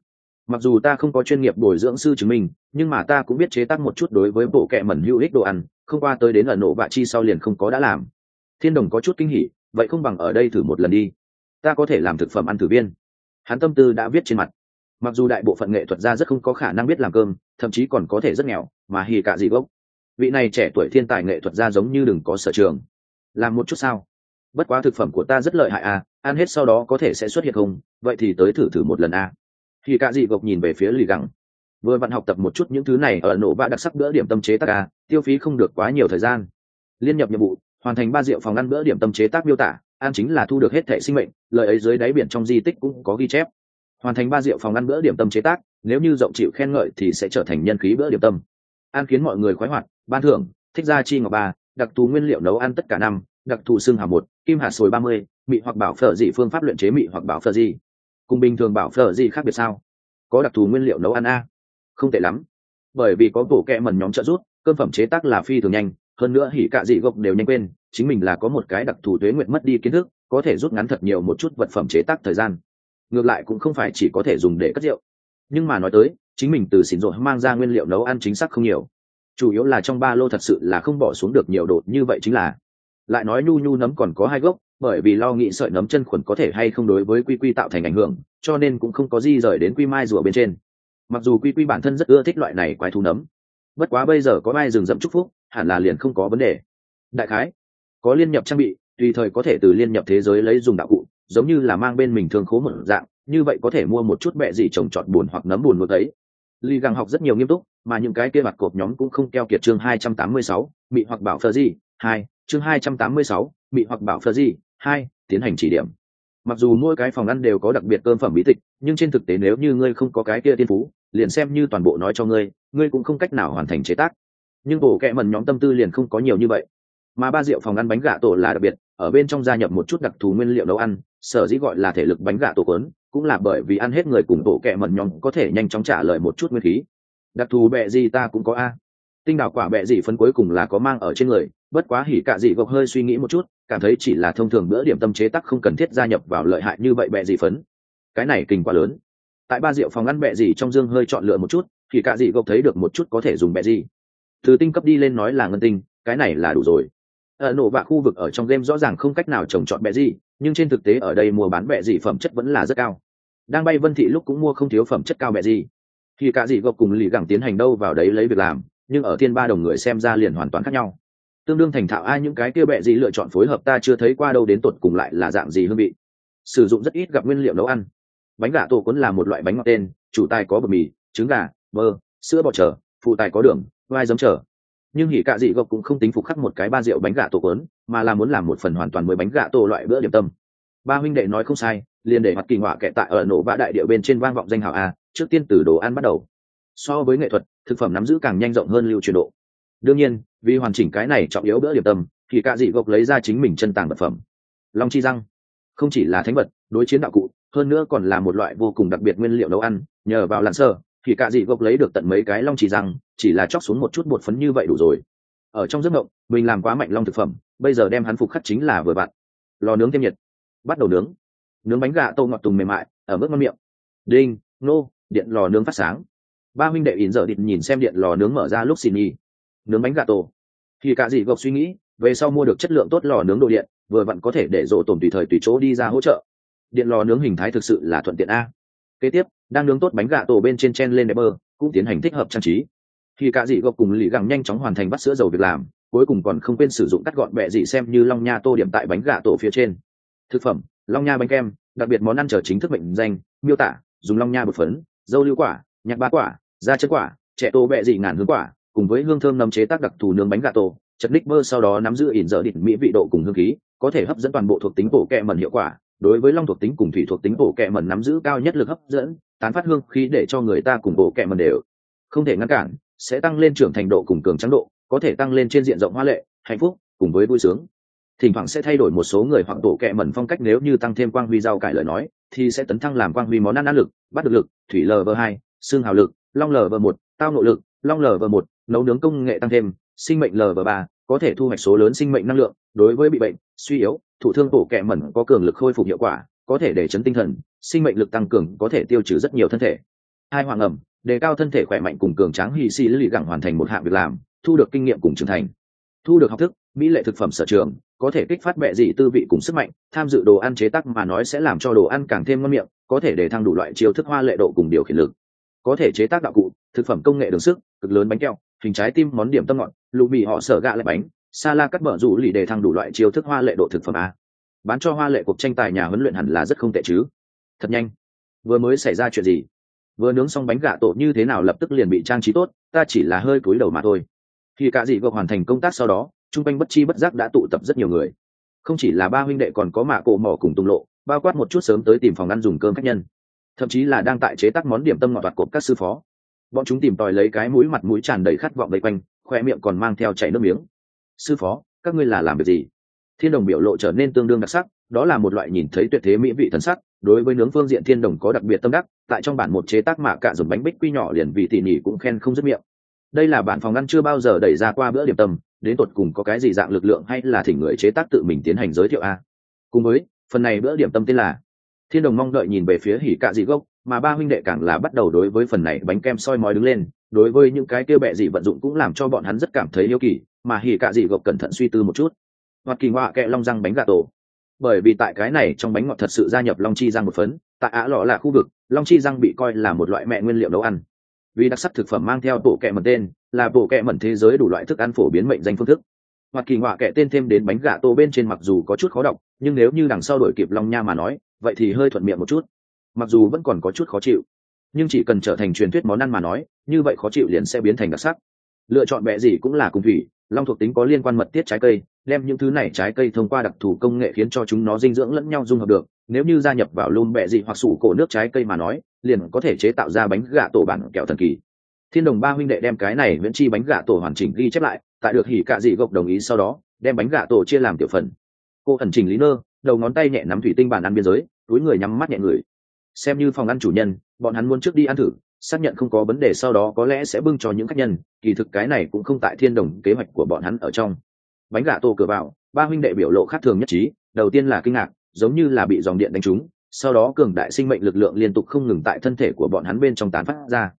mặc dù ta không có chuyên nghiệp bồi dưỡng sư chứng minh, nhưng mà ta cũng biết chế tác một chút đối với bộ kệ mẩn hữu ích đồ ăn, không qua tới đến ở nổ bạ chi sau liền không có đã làm. Thiên Đồng có chút kinh hỉ, vậy không bằng ở đây thử một lần đi. Ta có thể làm thực phẩm ăn thử viên. Hắn tâm tư đã viết trên mặt. Mặc dù đại bộ phận nghệ thuật gia rất không có khả năng biết làm cơm, thậm chí còn có thể rất nghèo, mà hỉ cạ dị gốc, vị này trẻ tuổi thiên tài nghệ thuật gia giống như đừng có sở trường. Làm một chút sao? Bất quá thực phẩm của ta rất lợi hại ăn hết sau đó có thể sẽ xuất hiện không? Vậy thì tới thử một lần Hỉ cạ dị gộc nhìn về phía lì gẳng. Vừa vặn học tập một chút những thứ này ở nổ bạ đặc sắc bữa điểm tâm chế tác tiêu phí không được quá nhiều thời gian. Liên nhập nhiệm vụ, hoàn thành 3 rượu phòng ăn bữa điểm tâm chế tác miêu tả, ăn chính là thu được hết thể sinh mệnh, lời ấy dưới đáy biển trong di tích cũng có ghi chép. Hoàn thành 3 rượu phòng ăn bữa điểm tâm chế tác, nếu như rộng chịu khen ngợi thì sẽ trở thành nhân khí bữa điểm tâm. Ăn khiến mọi người khoái hoạt, ban thưởng, thích gia chi ngọc 3, đặc thù nguyên liệu nấu ăn tất cả năm, đặc thù xương hào 1, kim hạt sồi 30, mị hoặc bảo phở dị phương pháp luyện chế mị hoặc bảo phở dị. Cùng bình thường bảo phở dị khác biệt sao? Có đặc thù nguyên liệu nấu ăn không tệ lắm, bởi vì có bộ kệ mẩn nhóm trợ giúp, cơm phẩm chế tác là phi thường nhanh, hơn nữa hỉ cạ dị gộc đều nhanh quên chính mình là có một cái đặc thù tuế nguyện mất đi kiến thức, có thể rút ngắn thật nhiều một chút vật phẩm chế tác thời gian. Ngược lại cũng không phải chỉ có thể dùng để cất rượu, nhưng mà nói tới chính mình từ xỉn rồi mang ra nguyên liệu nấu ăn chính xác không nhiều, chủ yếu là trong ba lô thật sự là không bỏ xuống được nhiều đồ như vậy. Chính là lại nói nhu nấm còn có 2 gốc, bởi vì lo nghĩ sợi nấm chân khuẩn có thể hay không đối với quy quy tạo thành ảnh hưởng, cho nên cũng không có di rời đến quy mai rùa bên trên. Mặc dù quy quy bản thân rất ưa thích loại này quái thú nấm, bất quá bây giờ có mai rừng rậm chúc phúc, hẳn là liền không có vấn đề. Đại khái có liên nhập trang bị, tùy thời có thể từ liên nhập thế giới lấy dùng đạo cụ, giống như là mang bên mình thương khố một dạng, như vậy có thể mua một chút bẹ gì trồng trọt buồn hoặc nấm buồn một ấy. Ly Găng học rất nhiều nghiêm túc, mà những cái kia mặt cột nhóm cũng không keo kiệt. Chương 286, mị hoặc bảo phờ gì 2, chương 286, mị hoặc bảo phờ gì 2, tiến hành chỉ điểm. Mặc dù mỗi cái phòng ăn đều có đặc biệt cơm phẩm bí tịch, nhưng trên thực tế nếu như ngươi không có cái kia tiên phú, liền xem như toàn bộ nói cho ngươi cũng không cách nào hoàn thành chế tác. Nhưng bộ kệ mẩn nhóm tâm tư liền không có nhiều như vậy, mà ba rượu phòng ăn bánh gà tổ là đặc biệt, ở bên trong gia nhập một chút đặc thù nguyên liệu nấu ăn, sở dĩ gọi là thể lực bánh gà tổ cuốn, cũng là bởi vì ăn hết người cùng bộ kẹ mẩn nhóm có thể nhanh chóng trả lời một chút nguyên khí. Đặc thù bẹ gì ta cũng có a. Tinh đảo quả bẹ gì phấn cuối cùng là có mang ở trên người, bất quá hỉ cạ dị gộc hơi suy nghĩ một chút, cảm thấy chỉ là thông thường bữa điểm tâm chế tác không cần thiết gia nhập vào lợi hại như vậy bẹ gì phấn. Cái này kinh quá lớn. Tại ba rượu phòng ăn bẹ gì trong dương hơi chọn lựa một chút, hỉ cạ dị gộc thấy được một chút có thể dùng bẹ gì. Từ tinh cấp đi lên nói là ngân tinh, cái này là đủ rồi. Ở nổ vạ khu vực ở trong game rõ ràng không cách nào trồng trọt bẹ gì, nhưng trên thực tế ở đây mua bán bẹ gì phẩm chất vẫn là rất cao. Đang bay Vân Thị lúc cũng mua không thiếu phẩm chất cao bẹ gì. Khi cả dị gộc cùng lì gẳng tiến hành đâu vào đấy lấy việc làm, nhưng ở thiên ba đồng người xem ra liền hoàn toàn khác nhau. Tương đương thành thạo ai những cái kia bẹ gì lựa chọn phối hợp ta chưa thấy qua đâu đến tột cùng lại là dạng gì hương vị. Sử dụng rất ít gặp nguyên liệu nấu ăn. Bánh gà tổ cuốn là một loại bánh ngọt tên, chủ tài có bột mì, trứng gà, bơ, sữa bò trở, phụ tài có đường, vai giấm trở. Nhưng hỉ cạ dị gộc cũng không tính phục khắc một cái ba rượu bánh gà tổ cuốn, mà là muốn làm một phần hoàn toàn mới bánh gà tổ loại bữa điểm tâm. Ba huynh đệ nói không sai, liền để mặt kỳ họa kệ tại ở nổ vã đại điệu bên trên vang vọng danh hào a. Trước tiên từ đồ ăn bắt đầu. So với nghệ thuật, thực phẩm nắm giữ càng nhanh rộng hơn lưu truyền độ. Đương nhiên, vì hoàn chỉnh cái này trọng yếu bữa điểm tâm, thì cạ dị gộc lấy ra chính mình chân tàng vật phẩm. Long chi răng không chỉ là thánh vật, đối chiến đạo cụ, hơn nữa còn là một loại vô cùng đặc biệt nguyên liệu nấu ăn. Nhờ vào lặn sơ, thì cạ dị gộc lấy được tận mấy cái long chi răng, chỉ là chóc xuống một chút bột phấn như vậy đủ rồi. Ở trong giấc mộng, mình làm quá mạnh long thực phẩm, bây giờ đem hắn phục khắc chính là vừa vặn. Lò nướng thêm nhiệt, bắt đầu nướng. Nướng bánh gà tô ngọt tùng mềm mại, ở mức ngon miệng. Đinh, nô, điện lò nướng phát sáng. Ba huynh đệ ỉn giờ địt nhìn xem điện lò nướng mở ra lúc xì nhì. Nướng bánh gà tổ. Thì cả dị gộc suy nghĩ, về sau mua được chất lượng tốt lò nướng đồ điện, vừa vặn có thể để rộ tổn tùy thời tùy chỗ đi ra hỗ trợ. Điện lò nướng hình thái thực sự là thuận tiện a. Kế tiếp, đang nướng tốt bánh gà tổ bên trên chen lên đẹp bơ, cũng tiến hành thích hợp trang trí. Thì cả dị gộc cùng lì gẳng nhanh chóng hoàn thành bắt sữa dầu việc làm, cuối cùng còn không quên sử dụng cắt gọn bẹ dị xem như long nha tô điểm tại bánh gà tổ phía trên. Thực phẩm, long nha bánh kem, đặc biệt món ăn trở chính thức mệnh danh, miêu tả, dùng long nha bột phấn, dâu lưu quả, nhạc bá quả, da chân quả, trẻ tô bẹ dị ngàn hương quả, cùng với hương thơm nấm chế tác đặc thù nướng bánh gà tổ, chật ních bơ sau đó nắm giữ ỉn dở đỉnh mỹ vị độ cùng hương khí, có thể hấp dẫn toàn bộ thuộc tính bổ kẹ mẩn hiệu quả. Đối với long thuộc tính cùng thủy thuộc tính bổ kẹ mẩn nắm giữ cao nhất lực hấp dẫn, tán phát hương khí để cho người ta cùng bổ kẹ mẩn đều không thể ngăn cản, sẽ tăng lên trưởng thành độ cùng cường trắng độ, có thể tăng lên trên diện rộng hoa lệ, hạnh phúc cùng với vui sướng. Thỉnh thoảng sẽ thay đổi một số người hoặc bổ kẹ mẩn phong cách, nếu như tăng thêm quang huy rau cải lời nói thì sẽ tấn thăng làm quang huy món ăn lực, bắt được lực, thủy lv2, xương hào lực, long lv1, tao nộ lực, long lv1, nấu nướng công nghệ tăng thêm, sinh mệnh lv3, có thể thu hoạch số lớn sinh mệnh năng lượng, đối với bị bệnh, suy yếu, thụ thương bổ kẹ mẩn có cường lực khôi phục hiệu quả, có thể để chấn tinh thần, sinh mệnh lực tăng cường, có thể tiêu trừ rất nhiều thân thể hai hoàng ẩm, đề cao thân thể khỏe mạnh cùng cường tráng. Hì xì lì gẳng hoàn thành một hạng việc làm, thu được kinh nghiệm cùng trưởng thành, thu được học thức, mỹ lệ thực phẩm sở trường, có thể kích phát bẹ dị tư vị cùng sức mạnh. Tham dự đồ ăn chế tác mà nói sẽ làm cho đồ ăn càng thêm ngon miệng, có thể để thăng đủ loại chiêu thức hoa lệ độ cùng điều khiển lực. Có thể chế tác đạo cụ, thực phẩm công nghệ đường sức, cực lớn bánh kẹo, hình trái tim, món điểm tâm ngọt, lụ mì họ sở gạ lại bánh, sa la cắt bở rủ lì để thăng đủ loại chiêu thức hoa lệ độ thực phẩm a. Bán cho hoa lệ cuộc tranh tài nhà huấn luyện hẳn là rất không tệ chứ. Thật nhanh, vừa mới xảy ra chuyện gì? Vừa nướng xong bánh gà tổ như thế nào lập tức liền bị trang trí tốt, ta chỉ là hơi cúi đầu mà thôi. Khi cả dị gộc hoàn thành công tác sau đó, trung quanh bất chi bất giác đã tụ tập rất nhiều người. Không chỉ là ba huynh đệ còn có mạ cổ mỏ cùng tung lộ, bao quát một chút sớm tới tìm phòng ăn dùng cơm khách nhân, thậm chí là đang tại chế tác món điểm tâm ngọt toạt cộp các sư phó. Bọn chúng tìm tòi lấy cái mũi mặt mũi tràn đầy khát vọng vây quanh, khoe miệng còn mang theo chảy nước miếng. Sư phó, các ngươi là làm việc gì? Thiên đồng biểu lộ trở nên tương đương đặc sắc, đó là một loại nhìn thấy tuyệt thế mỹ vị thần sắc. Đối với nướng phương diện thiên đồng có đặc biệt tâm đắc, tại trong bản một chế tác mạ cạ dùng bánh bích quy nhỏ liền vì tỉ mỉ cũng khen không dứt miệng. Đây là bản phòng ăn chưa bao giờ đẩy ra qua bữa điểm tâm, đến tột cùng có cái gì dạng lực lượng hay là thỉnh người chế tác tự mình tiến hành giới thiệu a. Cùng với phần này bữa điểm tâm tên là thiên đồng mong đợi nhìn về phía hỉ cạ dị gốc, mà ba huynh đệ càng là bắt đầu đối với phần này bánh kem soi mói đứng lên. Đối với những cái kia bẹ dị vận dụng cũng làm cho bọn hắn rất cảm thấy yêu kỳ, mà hỉ cạ dị gốc cẩn thận suy tư một chút. Hoặc kỳ họa kẹ long răng bánh gà tổ, bởi vì tại cái này trong bánh ngọt thật sự gia nhập long chi răng một phấn. Tại Á Lọ là khu vực, long chi răng bị coi là một loại mẹ nguyên liệu nấu ăn, vì đặc sắc thực phẩm mang theo bộ kẹ mẩn tên, là bộ kẹ mẩn thế giới đủ loại thức ăn phổ biến mệnh danh phương thức. Hoặc kỳ họa kẹ tên thêm đến bánh gà tô bên trên mặc dù có chút khó đọc, nhưng nếu như đằng sau đổi kịp long nha mà nói vậy thì hơi thuận miệng một chút. Mặc dù vẫn còn có chút khó chịu, nhưng chỉ cần trở thành truyền thuyết món ăn mà nói, như vậy khó chịu liền sẽ biến thành đặc sắc. Lựa chọn bẹ gì cũng là cùng thủy long thuộc tính có liên quan mật tiết trái cây, đem những thứ này trái cây thông qua đặc thù công nghệ khiến cho chúng nó dinh dưỡng lẫn nhau dung hợp được. Nếu như gia nhập vào lùm bẹ gì hoặc sủ cổ nước trái cây mà nói, liền có thể chế tạo ra bánh gà tổ bản kẹo thần kỳ. Thiên đồng ba huynh đệ đem cái này miễn chi bánh gà tổ hoàn chỉnh ghi chép lại, tại được hỉ cạ dị gộc đồng ý sau đó, đem bánh gà tổ chia làm tiểu phần. Cô ẩn chỉnh lý nơ, đầu ngón tay nhẹ nắm thủy tinh bàn ăn biên giới, túi người nhắm mắt nhẹ người. xem như phòng ăn chủ nhân, bọn hắn muốn trước đi ăn thử, xác nhận không có vấn đề sau đó có lẽ sẽ bưng cho những khách nhân, kỳ thực cái này cũng không tại thiên đồng kế hoạch của bọn hắn ở trong. Bánh gà tô cửa vào, ba huynh đệ biểu lộ khác thường nhất trí, đầu tiên là kinh ngạc, giống như là bị dòng điện đánh trúng, sau đó cường đại sinh mệnh lực lượng liên tục không ngừng tại thân thể của bọn hắn bên trong tán phát ra.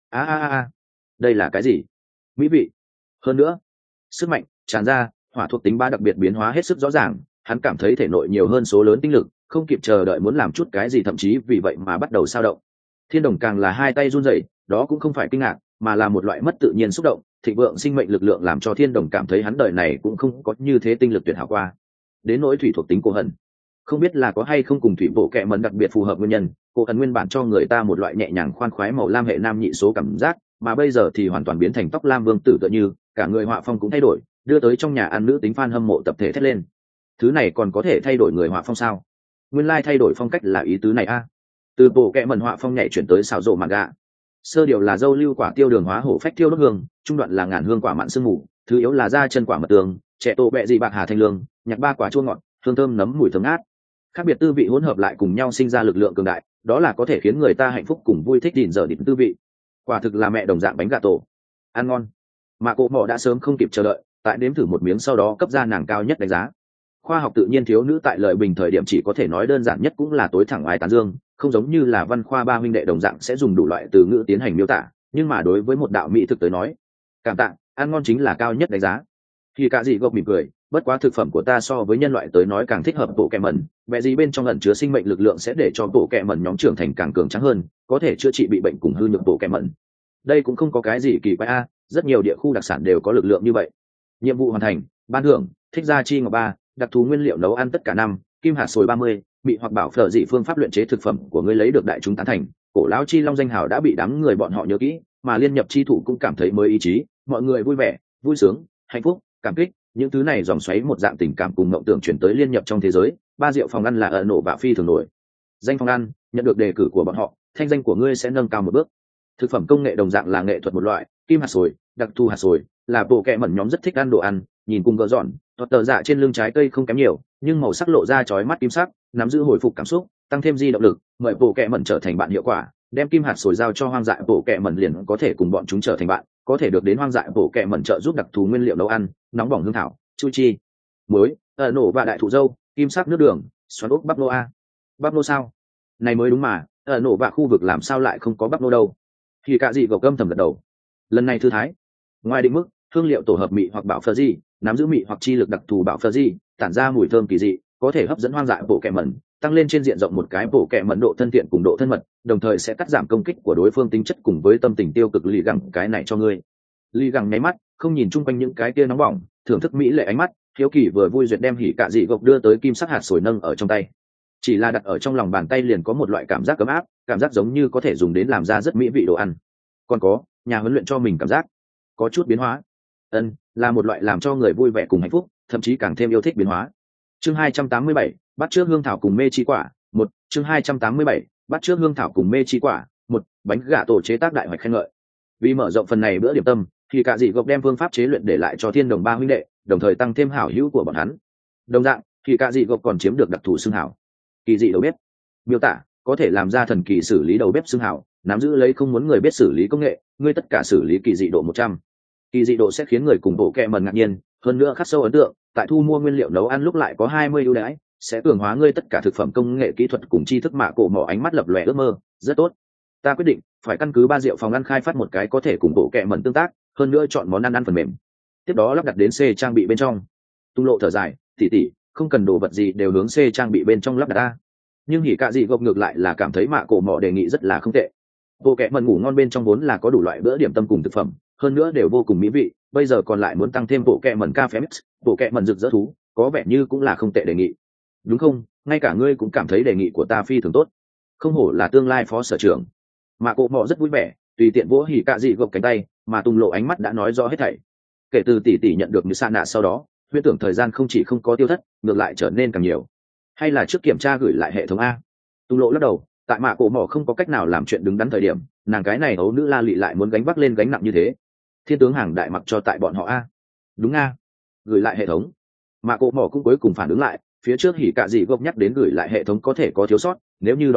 Đây là cái gì? Mỹ vị. Hơn nữa, sức mạnh tràn ra, hỏa thuộc tính ba đặc biệt biến hóa hết sức rõ ràng, hắn cảm thấy thể nội nhiều hơn số lớn tinh lực, không kịp chờ đợi muốn làm chút cái gì, thậm chí vì vậy mà bắt đầu sao động. Thiên đồng càng là hai tay run rẩy, đó cũng không phải kinh ngạc, mà là một loại mất tự nhiên xúc động, thịnh vượng sinh mệnh lực lượng làm cho thiên đồng cảm thấy hắn đời này cũng không có như thế tinh lực tuyệt hảo qua. Đến nỗi thủy thuộc tính cô hận, không biết là có hay không cùng thủy bộ kệ mẩn đặc biệt phù hợp nguyên nhân, cô hận nguyên bản cho người ta một loại nhẹ nhàng khoan khoái màu lam hệ nam nhị số cảm giác, mà bây giờ thì hoàn toàn biến thành tóc lam vương tử tựa như, cả người họa phong cũng thay đổi, đưa tới trong nhà ăn nữ tính fan hâm mộ tập thể thét lên. Thứ này còn có thể thay đổi người họa phong sao? Nguyên lai thay đổi phong cách là ý tứ này a. Từ bộ kệ mẩn họa phong nhảy chuyển tới xảo rộ mạn gạ. Sơ điều là dâu lưu quả tiêu đường hóa hổ phách tiêu đốt hương, trung đoạn là ngàn hương quả mặn sương mù, thứ yếu là da chân quả mật tường, trẻ tổ bẹ dị bạc hà thanh lương, nhạc ba quả chua ngọt, hương thơm nấm mùi thơm ngát. Khác biệt tư vị hỗn hợp lại cùng nhau sinh ra lực lượng cường đại, đó là có thể khiến người ta hạnh phúc cùng vui thích đỉnh giờ đỉnh tư vị. Quả thực là mẹ đồng dạng bánh gà tổ, ăn ngon. Mà cổ mọ đã sớm không kịp chờ đợi, tại nếm thử một miếng sau đó cấp ra nàng cao nhất đánh giá. Khoa học tự nhiên thiếu nữ tại lợi bình thời điểm chỉ có thể nói đơn giản nhất cũng là tối thẳng ai tán dương, không giống như là văn khoa ba huynh đệ đồng dạng sẽ dùng đủ loại từ ngữ tiến hành miêu tả, nhưng mà đối với một đạo mỹ thực tới nói, cảm tạ, ăn ngon chính là cao nhất đánh giá. Khi cả gì gộc mỉm cười, bất quá thực phẩm của ta so với nhân loại tới nói càng thích hợp bộ kẹ mẩn, vẻ gì bên trong ẩn chứa sinh mệnh lực lượng sẽ để cho bộ kẹ mẩn nhóm trưởng thành càng cường tráng hơn, có thể chữa trị bị bệnh cùng hư nhược bộ kẹ mẩn. Đây cũng không có cái gì kỳ quái a, rất nhiều địa khu đặc sản đều có lực lượng như vậy. Nhiệm vụ hoàn thành, ban thưởng, thích gia chi ngọc 3, đặc thù nguyên liệu nấu ăn tất cả năm, kim hạt sồi 30, bị hoặc bảo phở dị phương pháp luyện chế thực phẩm của ngươi lấy được đại chúng tán thành, cổ lão chi long danh hào đã bị đám người bọn họ nhớ kỹ, mà liên nhập chi thủ cũng cảm thấy mới ý chí, mọi người vui vẻ, vui sướng, hạnh phúc, cảm kích, những thứ này dòng xoáy một dạng tình cảm cùng mộng tưởng chuyển tới liên nhập trong thế giới. Ba rượu phòng ăn là ở nổ bạ phi thường nổi danh phòng ăn, nhận được đề cử của bọn họ, thanh danh của ngươi sẽ nâng cao một bước. Thực phẩm công nghệ đồng dạng là nghệ thuật một loại, kim hạt sồi, đặc thù hạt sồi là bộ kệ mẩn nhóm rất thích ăn đồ ăn, nhìn cùng gỡ dọn toát tờ dạ trên lưng trái cây không kém nhiều, nhưng màu sắc lộ ra chói mắt kim sắc, nắm giữ hồi phục cảm xúc, tăng thêm di động lực, mời bộ kệ mẩn trở thành bạn hiệu quả. Đem kim hạt sồi giao cho hoang dại bộ kệ mẩn liền có thể cùng bọn chúng trở thành bạn, có thể được đến hoang dại bộ kệ mẩn trợ giúp đặc thù nguyên liệu nấu ăn, nóng bỏng hương thảo, chu chi, muối, nổ và đại thụ dâu, kim sắc nước đường, xoắn ốc bắp nô a. Bắp nô sao? Này mới đúng mà, ở nổ và khu vực làm sao lại không có bắp nô đâu? Thì cả gì gộc gâm thầm gật đầu. Lần này thư thái, ngoài định mức, hương liệu tổ hợp mị hoặc bảo phơ gì, nắm giữ mị hoặc chi lực đặc thù bảo phơ gì, tản ra mùi thơm kỳ dị, có thể hấp dẫn hoang dại bộ kệ mẩn, tăng lên trên diện rộng một cái bộ kệ mẩn độ thân thiện cùng độ thân mật, đồng thời sẽ cắt giảm công kích của đối phương tính chất cùng với tâm tình tiêu cực. Lì gẳng cái này cho ngươi. Lì gẳng nháy mắt, không nhìn chung quanh những cái kia nóng bỏng, thưởng thức mỹ lệ ánh mắt, hiếu kỳ vừa vui duyệt đem hỉ cạ dị gộc đưa tới kim sắc hạt sồi nâng ở trong tay. Chỉ là đặt ở trong lòng bàn tay liền có một loại cảm giác ấm áp, cảm giác giống như có thể dùng đến làm ra rất mỹ vị đồ ăn. Còn có, nhà huấn luyện cho mình cảm giác có chút biến hóa. Là một loại làm cho người vui vẻ cùng hạnh phúc, thậm chí càng thêm yêu thích biến hóa. Chương 287, bắt trước hương thảo cùng mê chi quả. Một chương 287, bắt trước hương thảo cùng mê chi quả. Một bánh gà tổ chế tác đại hoạch khen ngợi. Vì mở rộng phần này bữa điểm tâm, thì cả dị gộc đem phương pháp chế luyện để lại cho thiên đồng ba huynh đệ, đồng thời tăng thêm hảo hữu của bọn hắn. Đồng dạng, thì cả dị gộc còn chiếm được đặc thù xương hảo kỳ dị đầu bếp. Miêu tả có thể làm ra thần kỳ xử lý đầu bếp xương hảo, nắm giữ lấy không muốn người biết xử lý công nghệ, ngươi tất cả xử lý kỳ dị độ 100. Kỳ dị độ sẽ khiến người cùng bộ kệ mẩn ngạc nhiên, hơn nữa khắc sâu ấn tượng, tại thu mua nguyên liệu nấu ăn lúc lại có 20 ưu đãi, sẽ cường hóa ngươi tất cả thực phẩm công nghệ kỹ thuật cùng tri thức. Mạ cổ mỏ ánh mắt lập lòe ước mơ, rất tốt. Ta quyết định phải căn cứ ba rượu phòng ăn khai phát một cái có thể cùng bộ kệ mẩn tương tác, hơn nữa chọn món ăn phần mềm. Tiếp đó lắp đặt đến C trang bị bên trong. Tung lộ thở dài, tỉ, không cần đồ vật gì đều hướng C trang bị bên trong lắp đặt ta. Nhưng hỉ cạ dị gộc ngược lại là cảm thấy mạ cổ mỏ đề nghị rất là không tệ. Bộ kệ mẩn ngủ ngon bên trong vốn là có đủ loại bữa điểm tâm cùng thực phẩm, hơn nữa đều vô cùng mỹ vị, bây giờ còn lại muốn tăng thêm bộ kệ mẩn ca phé mix, bộ kệ mẩn rực rỡ thú, có vẻ như cũng là không tệ đề nghị. Đúng không? Ngay cả ngươi cũng cảm thấy đề nghị của ta phi thường tốt. Không hổ là tương lai phó sở trưởng. Mạ cổ mỏ rất vui vẻ, tùy tiện vỗ hỉ cạ dị gộc cánh tay, mà tung lộ ánh mắt đã nói rõ hết thảy. Kể từ tỷ nhận được như sa nạ sau đó, huyễn tưởng thời gian không chỉ không có tiêu thất, ngược lại trở nên càng nhiều. Hay là trước kiểm tra gửi lại hệ thống a? Tung lộ lắc đầu, tại mạ cổ mỏ không có cách nào làm chuyện đứng đắn thời điểm, nàng cái này ấu nữ la lị lại muốn gánh vác lên gánh nặng như thế. Thiên tướng hàng đại mặc cho tại bọn họ a. Đúng a. Gửi lại hệ thống. Mạ cổ mỏ cũng cuối cùng phản ứng lại, phía trước hỉ cạ dị gộc nhắc đến gửi lại hệ thống có thể có thiếu sót, nếu như đó là thật,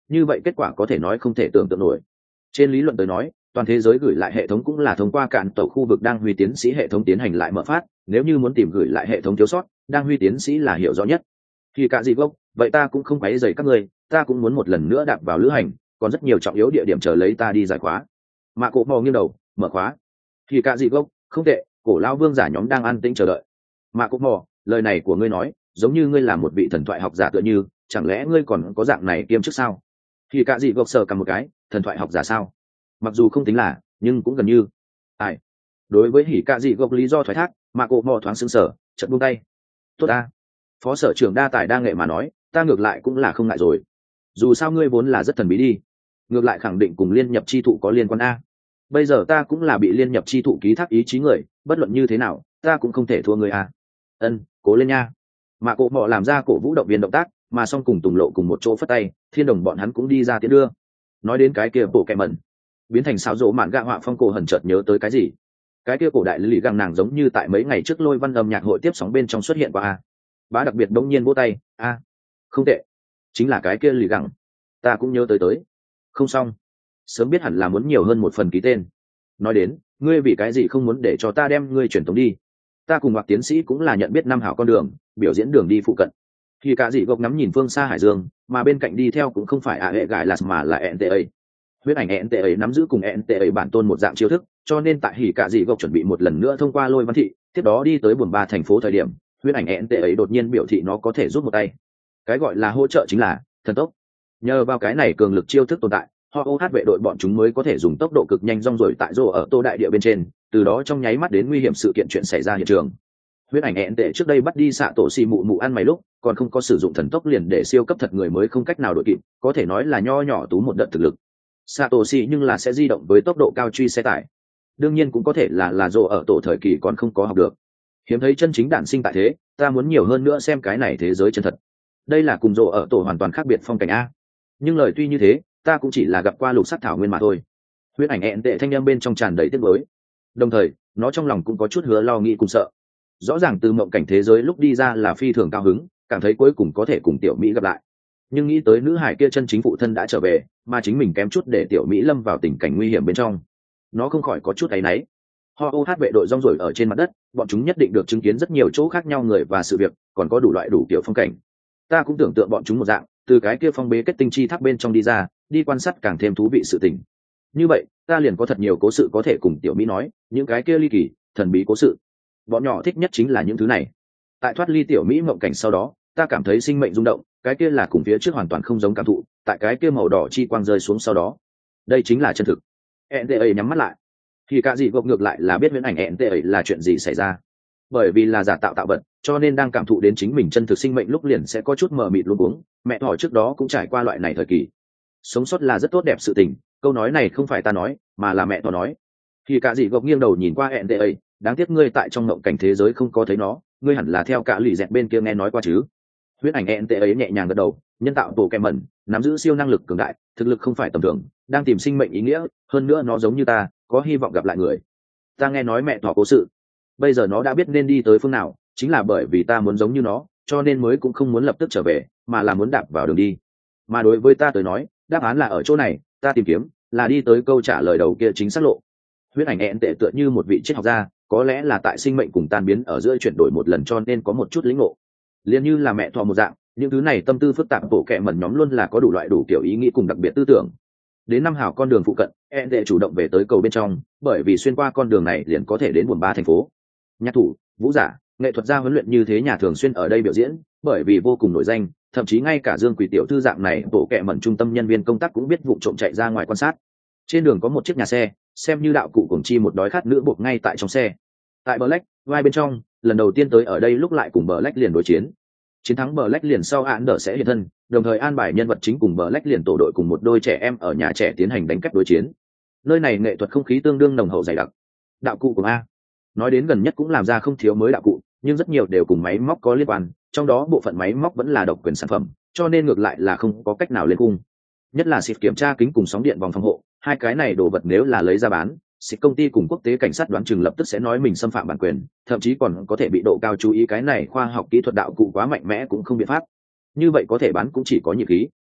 như vậy kết quả có thể nói không thể tưởng tượng nổi. Trên lý luận tới nói, toàn thế giới gửi lại hệ thống cũng là thông qua cạn tàu khu vực đang huy tiến sĩ hệ thống tiến hành lại mở phát, nếu như muốn tìm gửi lại hệ thống thiếu sót, đang huy tiến sĩ là hiểu rõ nhất. Thì cả gì gốc, vậy ta cũng không quấy rầy các ngươi, ta cũng muốn một lần nữa đạp vào lữ hành, còn rất nhiều trọng yếu địa điểm chờ lấy ta đi giải khóa. Mạ Cổ mò nghiêng đầu, mở khóa. Thì cả gì gốc, không tệ, cổ lao vương giả nhóm đang an tĩnh chờ đợi. Mạ Cổ mò, lời này của ngươi nói, giống như ngươi là một vị thần thoại học giả tựa như, chẳng lẽ ngươi còn có dạng này kiêm chức sao? Thì cả gì gốc sờ cầm một cái, thần thoại học giả sao? Mặc dù không tính là, nhưng cũng gần như. Ai? Đối với hỉ cả gì gốc lý do thoái thác, Mạ Cổ mò thoáng sững sờ, chợt buông tay. Tốt ta. Phó sở trưởng đa tài đa nghệ mà nói, ta ngược lại cũng là không ngại rồi. Dù sao ngươi vốn là rất thần bí đi, ngược lại khẳng định cùng liên nhập chi thụ có liên quan a. Bây giờ ta cũng là bị liên nhập chi thụ ký thác ý chí người, bất luận như thế nào, ta cũng không thể thua ngươi a. Ân, cố lên nha. Mạ Cổ mọ làm ra cổ vũ động viên động tác, mà song cùng Tùng Lộ cùng một chỗ phất tay, Thiên Đồng bọn hắn cũng đi ra tiến đưa. Nói đến cái kia bộ kẹm mẩn, biến thành sáo rỗ mạn gạ họa phong cổ hẩn chợt nhớ tới cái gì. Cái kia cổ đại lý găng nàng giống như tại mấy ngày trước lôi văn âm nhạc hội tiếp sóng bên trong xuất hiện qua a. Bá đặc biệt đông nhiên vỗ tay, a, không tệ, chính là cái kia lì găng, ta cũng nhớ tới. Không xong, sớm biết hẳn là muốn nhiều hơn một phần ký tên. Nói đến, ngươi vì cái gì không muốn để cho ta đem ngươi truyền tống đi? Ta cùng Hoặc tiến sĩ cũng là nhận biết năm hảo con đường, biểu diễn đường đi phụ cận. Khi cả dị gộc ngắm nhìn phương xa hải dương, mà bên cạnh đi theo cũng không phải hệ gài lạt mà là NTA. Huyết ảnh NTA nắm giữ cùng NTA bản tôn một dạng chiêu thức, cho nên tại hỉ cả dị gộc chuẩn bị một lần nữa thông qua lôi văn thị, tiếp đó đi tới buồng ba thành phố thời điểm, huyết ảnh NTA đột nhiên biểu thị nó có thể giúp một tay. Cái gọi là hỗ trợ chính là thần tốc. Nhờ vào cái này cường lực chiêu thức tồn tại, họ OH vệ đội bọn chúng mới có thể dùng tốc độ cực nhanh rong rồi tại rô ở tô đại địa bên trên, từ đó trong nháy mắt đến nguy hiểm sự kiện chuyện xảy ra hiện trường. Huyết ảnh ẹn tệ trước đây bắt đi xạ tổ xì mụ mụ ăn mày lúc còn không có sử dụng thần tốc liền để siêu cấp thật người mới không cách nào đội kịp, có thể nói là nho nhỏ tú một đợt thực lực. Xạ tổ xì nhưng là sẽ di động với tốc độ cao truy xe tải. Đương nhiên cũng có thể là rô ở tổ thời kỳ còn không có học được. Hiếm thấy chân chính đản sinh tại thế, ta muốn nhiều hơn nữa xem cái này thế giới chân thật. Đây là cùng rô ở tổ hoàn toàn khác biệt phong cảnh a. Nhưng lời tuy như thế, ta cũng chỉ là gặp qua lục sắc thảo nguyên mà thôi. Huyết ảnh ẹn tệ thanh em bên trong tràn đầy tiếc nuối, đồng thời nó trong lòng cũng có chút hứa lo nghĩ cùng sợ. Rõ ràng từ mộng cảnh thế giới lúc đi ra là phi thường cao hứng, cảm thấy cuối cùng có thể cùng tiểu Mỹ gặp lại, nhưng nghĩ tới nữ hải kia chân chính phụ thân đã trở về, mà chính mình kém chút để tiểu Mỹ lâm vào tình cảnh nguy hiểm bên trong, nó không khỏi có chút áy náy. Ho OH vệ đội rong ruổi ở trên mặt đất, bọn chúng nhất định được chứng kiến rất nhiều chỗ khác nhau người và sự việc, còn có đủ loại đủ kiểu phong cảnh. Ta cũng tưởng tượng bọn chúng một dạng, từ cái kia phong bế kết tinh chi tháp bên trong đi ra, đi quan sát càng thêm thú vị sự tình. Như vậy ta liền có thật nhiều cố sự có thể cùng tiểu Mỹ nói, những cái kia ly kỳ thần bí cố sự. Bọn nhỏ thích nhất chính là những thứ này. Tại thoát ly tiểu Mỹ mộng cảnh sau đó, ta cảm thấy sinh mệnh rung động, cái kia là cùng phía trước hoàn toàn không giống cảm thụ. Tại cái kia màu đỏ chi quang rơi xuống sau đó, đây chính là chân thực. NTA nhắm mắt lại, thì cả gì gộp ngược lại là biết viễn ảnh NTA là chuyện gì xảy ra. Bởi vì là giả tạo vật, cho nên đang cảm thụ đến chính mình chân thực sinh mệnh lúc liền sẽ có chút mờ mịt luống cuống. Mẹ thỏ trước đó cũng trải qua loại này thời kỳ. Sống sót là rất tốt đẹp sự tình, câu nói này không phải ta nói, mà là mẹ thỏ nói. Thì cả gì gộp nghiêng đầu nhìn qua NTA, đáng tiếc ngươi tại trong mộng cảnh thế giới không có thấy nó, ngươi hẳn là theo cả lì dẹt bên kia nghe nói qua chứ. Huyết ảnh NTA nhẹ nhàng gật đầu, nhân tạo tổ kẹm mẩn, nắm giữ siêu năng lực cường đại, thực lực không phải tầm thường, đang tìm sinh mệnh ý nghĩa, hơn nữa nó giống như ta, có hy vọng gặp lại người. Ta nghe nói mẹ thỏ cố sự, bây giờ nó đã biết nên đi tới phương nào, chính là bởi vì ta muốn giống như nó, cho nên mới cũng không muốn lập tức trở về, mà là muốn đạp vào đường đi. Mà đối với ta tới nói, đáp án là ở chỗ này, ta tìm kiếm là đi tới câu trả lời đầu kia chính xác lộ. Huyết ảnh ẹn tệ tựa như một vị triết học gia, có lẽ là tại sinh mệnh cùng tan biến ở giữa chuyển đổi một lần cho nên có một chút lĩnh ngộ. Liên như là mẹ thỏ một dạng, những thứ này tâm tư phức tạp bộ kệ mẩn nhóm luôn là có đủ loại đủ kiểu ý nghĩ cùng đặc biệt tư tưởng. Đến năm hào con đường phụ cận, ẹn tệ chủ động về tới cầu bên trong, bởi vì xuyên qua con đường này liền có thể đến buồng ba thành phố. Nhạc thủ, vũ giả, nghệ thuật gia huấn luyện như thế nhà thường xuyên ở đây biểu diễn, bởi vì vô cùng nổi danh, thậm chí ngay cả Dương Quỷ tiểu thư dạng này bộ kệ mẩn trung tâm nhân viên công tác cũng biết vụ trộm chạy ra ngoài quan sát. Trên đường có một chiếc nhà xe, xem như đạo cụ cùng chi một đói khát nữ buộc ngay tại trong xe. Tại Black, vai bên trong, lần đầu tiên tới ở đây lúc lại cùng Black liền đối chiến. Chiến thắng Black liền sau án đỡ sẽ hiện thân, đồng thời an bài nhân vật chính cùng Black liền tổ đội cùng một đôi trẻ em ở nhà trẻ tiến hành đánh cắp đối chiến. Nơi này nghệ thuật không khí tương đương nồng hậu dày đặc. Đạo cụ của A, nói đến gần nhất cũng làm ra không thiếu mới đạo cụ, nhưng rất nhiều đều cùng máy móc có liên quan, trong đó bộ phận máy móc vẫn là độc quyền sản phẩm, cho nên ngược lại là không có cách nào lên cung. Nhất là xịt kiểm tra kính cùng sóng điện vòng phòng hộ, hai cái này đồ vật nếu là lấy ra bán, xịt công ty cùng quốc tế cảnh sát đoán chừng lập tức sẽ nói mình xâm phạm bản quyền, thậm chí còn có thể bị độ cao chú ý cái này khoa học kỹ thuật đạo cụ quá mạnh mẽ cũng không biện pháp. Như vậy có thể bán cũng chỉ có nhiệt khí.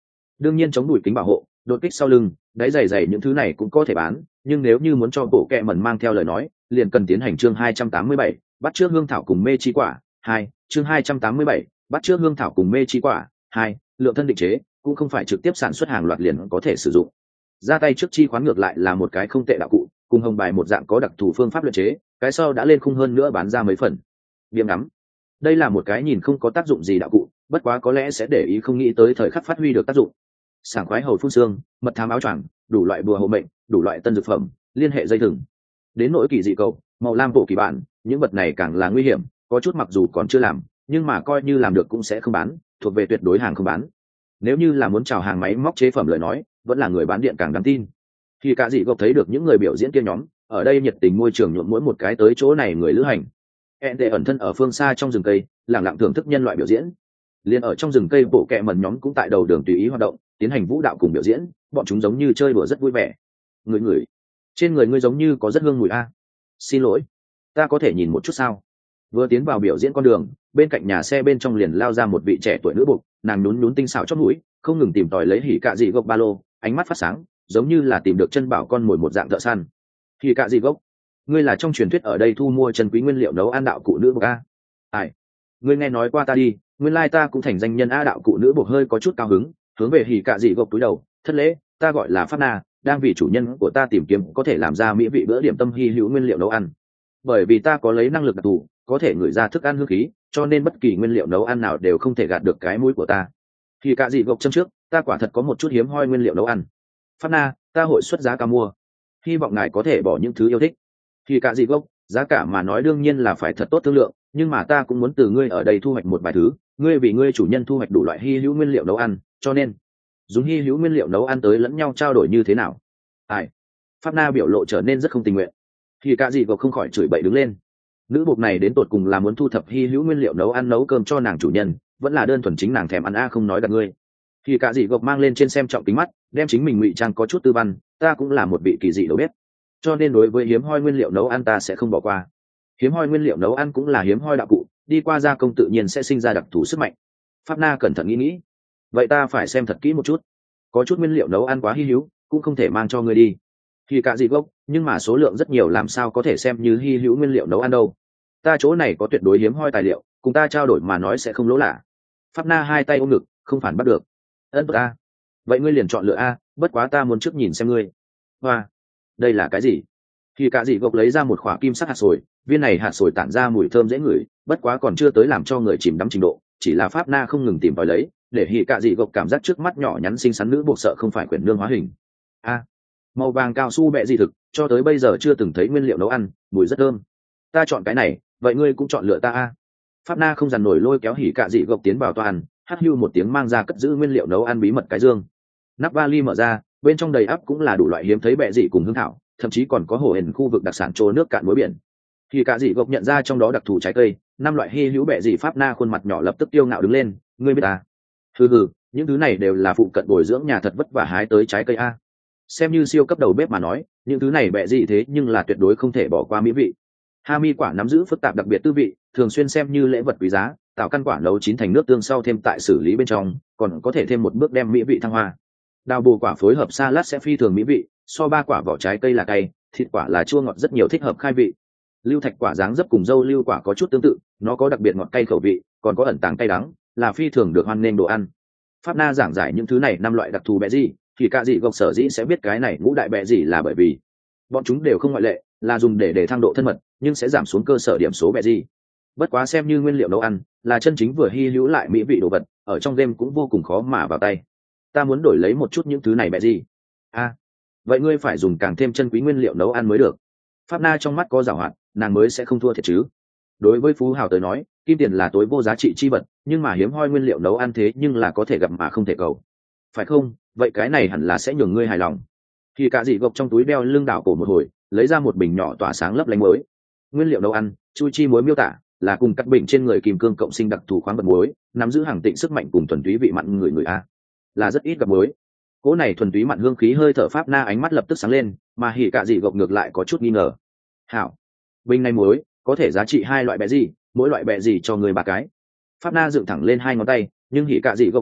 đương nhiên chống đùi kính bảo hộ, đột kích sau lưng, đáy dày dày những thứ này cũng có thể bán, nhưng nếu như muốn cho bộ kẹ mẩn mang theo lời nói, liền cần tiến hành chương 287, bắt trước hương thảo cùng mê chi quả. 2, chương 287, bắt trước hương thảo cùng mê chi quả. 2, lượng thân định chế, cũng không phải trực tiếp sản xuất hàng loạt liền có thể sử dụng. Ra tay trước chi khoán ngược lại là một cái không tệ đạo cụ, cùng hồng bài một dạng có đặc thù phương pháp luyện chế, cái sau đã lên khung hơn nữa bán ra mấy phần. Viêm ngắm, đây là một cái nhìn không có tác dụng gì đạo cụ, bất quá có lẽ sẽ để ý không nghĩ tới thời khắc phát huy được tác dụng. Sảng khoái hầu phun xương, mật thám áo choàng, đủ loại bùa hộ mệnh, đủ loại tân dược phẩm, liên hệ dây thừng. Đến nỗi kỳ dị cầu, màu lam bộ kỳ bản, những vật này càng là nguy hiểm, có chút mặc dù còn chưa làm, nhưng mà coi như làm được cũng sẽ không bán, thuộc về tuyệt đối hàng không bán. Nếu như là muốn chào hàng máy móc chế phẩm lời nói, vẫn là người bán điện càng đáng tin. Khi cả dị gộc thấy được những người biểu diễn kia nhóm, ở đây nhiệt tình môi trường nhuộm mỗi một cái tới chỗ này người lữ hành. Ente ẩn thân ở phương xa trong rừng cây, lặng lặng thưởng thức nhân loại biểu diễn. Liên ở trong rừng cây bộ kẹ mẩn nhóm cũng tại đầu đường tùy ý hoạt động, tiến hành vũ đạo cùng biểu diễn, bọn chúng giống như chơi đùa rất vui vẻ. Người trên người ngươi giống như có rất hương mùi a. Xin lỗi, ta có thể nhìn một chút sao? Vừa tiến vào biểu diễn con đường, bên cạnh nhà xe bên trong liền lao ra một vị trẻ tuổi nữ buộc, nàng nhún nhún tinh xảo chót mũi, không ngừng tìm tòi lấy hỉ cạ dị gốc ba lô, ánh mắt phát sáng, giống như là tìm được chân bảo con mồi một dạng thợ săn. Hỉ cạ dị gốc, ngươi là trong truyền thuyết ở đây thu mua chân quý nguyên liệu nấu ăn đạo cụ nữ buộc a? Ai? Ngươi nghe nói qua ta đi, nguyên lai ta cũng thành danh nhân a. Đạo cụ nữ buộc hơi có chút cao hứng, hướng về hỉ cạ dị gốc túi đầu, thất lễ, ta gọi là Pháp Na, đang vì chủ nhân của ta tìm kiếm có thể làm ra mỹ vị bữa điểm tâm hy hữu nguyên liệu nấu ăn. Bởi vì ta có lấy năng lực đặc thù, có thể ngửi ra thức ăn hương khí, cho nên bất kỳ nguyên liệu nấu ăn nào đều không thể gạt được cái mũi của ta. Khi cả gì gộc châm trước, ta quả thật có một chút hiếm hoi nguyên liệu nấu ăn. Pháp Na, ta hội xuất giá cao mua, hy vọng ngài có thể bỏ những thứ yêu thích. Khi cả gì gộc, giá cả mà nói đương nhiên là phải thật tốt thương lượng, nhưng mà ta cũng muốn từ ngươi ở đây thu hoạch một vài thứ, ngươi vì ngươi chủ nhân thu hoạch đủ loại hy hữu nguyên liệu nấu ăn, cho nên dùng hy hữu nguyên liệu nấu ăn tới lẫn nhau trao đổi như thế nào? Ai? Pháp Na biểu lộ trở nên rất không tình nguyện. Khi cả gì gộc không khỏi chửi bậy đứng lên. Nữ buộc này đến tột cùng là muốn thu thập hy hữu nguyên liệu nấu ăn nấu cơm cho nàng chủ nhân, vẫn là đơn thuần chính nàng thèm ăn a không nói gạt ngươi. Khi cả dị gộc mang lên trên xem trọng kính mắt, đem chính mình ngụy trang có chút tư văn, ta cũng là một vị kỳ dị đầu bếp, cho nên đối với hiếm hoi nguyên liệu nấu ăn ta sẽ không bỏ qua. Hiếm hoi nguyên liệu nấu ăn cũng là hiếm hoi đạo cụ, đi qua gia công tự nhiên sẽ sinh ra đặc thù sức mạnh. Pháp Na cẩn thận nghĩ, vậy ta phải xem thật kỹ một chút, có chút nguyên liệu nấu ăn quá hy hữu, cũng không thể mang cho ngươi đi. Khi cả dị gốc, nhưng mà số lượng rất nhiều làm sao có thể xem như hy hữu nguyên liệu nấu ăn đâu. Ta chỗ này có tuyệt đối hiếm hoi tài liệu, cùng ta trao đổi mà nói sẽ không lỗ lạ. Pháp Na hai tay ôm ngực, không phản bắt được. Ân a, vậy ngươi liền chọn lựa a, bất quá ta muốn trước nhìn xem ngươi. Hoa, đây là cái gì? Khi cả dị gộc lấy ra một khỏa kim sắc hạt sồi, viên này hạt sồi tản ra mùi thơm dễ ngửi, bất quá còn chưa tới làm cho người chìm đắm trình độ, chỉ là Pháp Na không ngừng tìm tòi lấy, để hỉ cả dị gộc cảm giác trước mắt nhỏ nhắn xinh xắn nữ buộc sợ không phải quyển nương hóa hình. A, màu vàng cao su bẹ dị thực, cho tới bây giờ chưa từng thấy nguyên liệu nấu ăn, mùi rất thơm. Ta chọn cái này, vậy ngươi cũng chọn lựa ta a. Pháp Na không dằn nổi lôi kéo hỉ cạ dị gộc tiến vào toan, hắt hưu một tiếng mang ra cất giữ nguyên liệu nấu ăn bí mật cái dương. Nắp vali mở ra, bên trong đầy ắp cũng là đủ loại hiếm thấy bẹ dị cùng hương thảo, thậm chí còn có hồ hển khu vực đặc sản trô nước cạn muối biển. Hỉ cạ dị gộc nhận ra trong đó đặc thù trái cây, 5 loại hy hữu bẹ dị. Pháp Na khuôn mặt nhỏ lập tức kiêu ngạo đứng lên, ngươi biết à? Hừ, những thứ này đều là phụ cận bồi dưỡng nhà thật vất vả hái tới trái cây a. Xem như siêu cấp đầu bếp mà nói, những thứ này bẹ dị thế nhưng là tuyệt đối không thể bỏ qua mỹ vị. Hami quả nắm giữ phức tạp đặc biệt tư vị, thường xuyên xem như lễ vật quý giá, tạo căn quả nấu chín thành nước tương sau thêm tại xử lý bên trong, còn có thể thêm một bước đem mỹ vị thăng hoa. Đào bồ quả phối hợp salad sẽ phi thường mỹ vị, so 3 quả vỏ trái cây là cay, thịt quả là chua ngọt rất nhiều thích hợp khai vị. Lưu thạch quả dáng dấp cùng dâu lưu quả có chút tương tự, nó có đặc biệt ngọt cay khẩu vị, còn có ẩn tàng cay đắng, là phi thường được hoan nghênh đồ ăn. Pháp Na giảng giải những thứ này 5 loại đặc thù bẹ gì, thì cả dị gộc sở dĩ sẽ biết cái này ngũ đại bẹ gì là bởi vì bọn chúng đều không ngoại lệ, là dùng để thăng độ thân mật, nhưng sẽ giảm xuống cơ sở điểm số bẹ gì. Bất quá xem như nguyên liệu nấu ăn, là chân chính vừa hy hữu lại mỹ vị đồ vật, ở trong game cũng vô cùng khó mà vào tay. Ta muốn đổi lấy một chút những thứ này bẹ gì. Vậy ngươi phải dùng càng thêm chân quý nguyên liệu nấu ăn mới được. Pháp Na trong mắt có giảo hoạt, nàng mới sẽ không thua thiệt chứ. Đối với phú hào tới nói, kim tiền là tối vô giá trị chi vật, nhưng mà hiếm hoi nguyên liệu nấu ăn thế nhưng là có thể gặp mà không thể cầu, phải không? Vậy cái này hẳn là sẽ nhường ngươi hài lòng. Khi cả dị gộc trong túi đeo lưng đảo cổ một hồi, lấy ra một bình nhỏ tỏa sáng lấp lánh muối. Nguyên liệu nấu ăn, chui chi muối miêu tả là cùng cắt bình trên người kim cương cộng sinh đặc thù khoáng vật muối, nắm giữ hàng tịnh sức mạnh cùng thuần túy vị mặn người a, là rất ít gặp muối. Cỗ này thuần túy mặn hương khí hơi thở Pháp Na ánh mắt lập tức sáng lên, mà hỉ cả dị gộc ngược lại có chút nghi ngờ. Hảo, bình này muối có thể giá trị 2 loại bẹ gì, mỗi loại bẹ gì cho người 3 cái. Pháp Na dựng thẳng lên 2 ngón tay, nhưng hỉ cả dị gộc chửi bậy,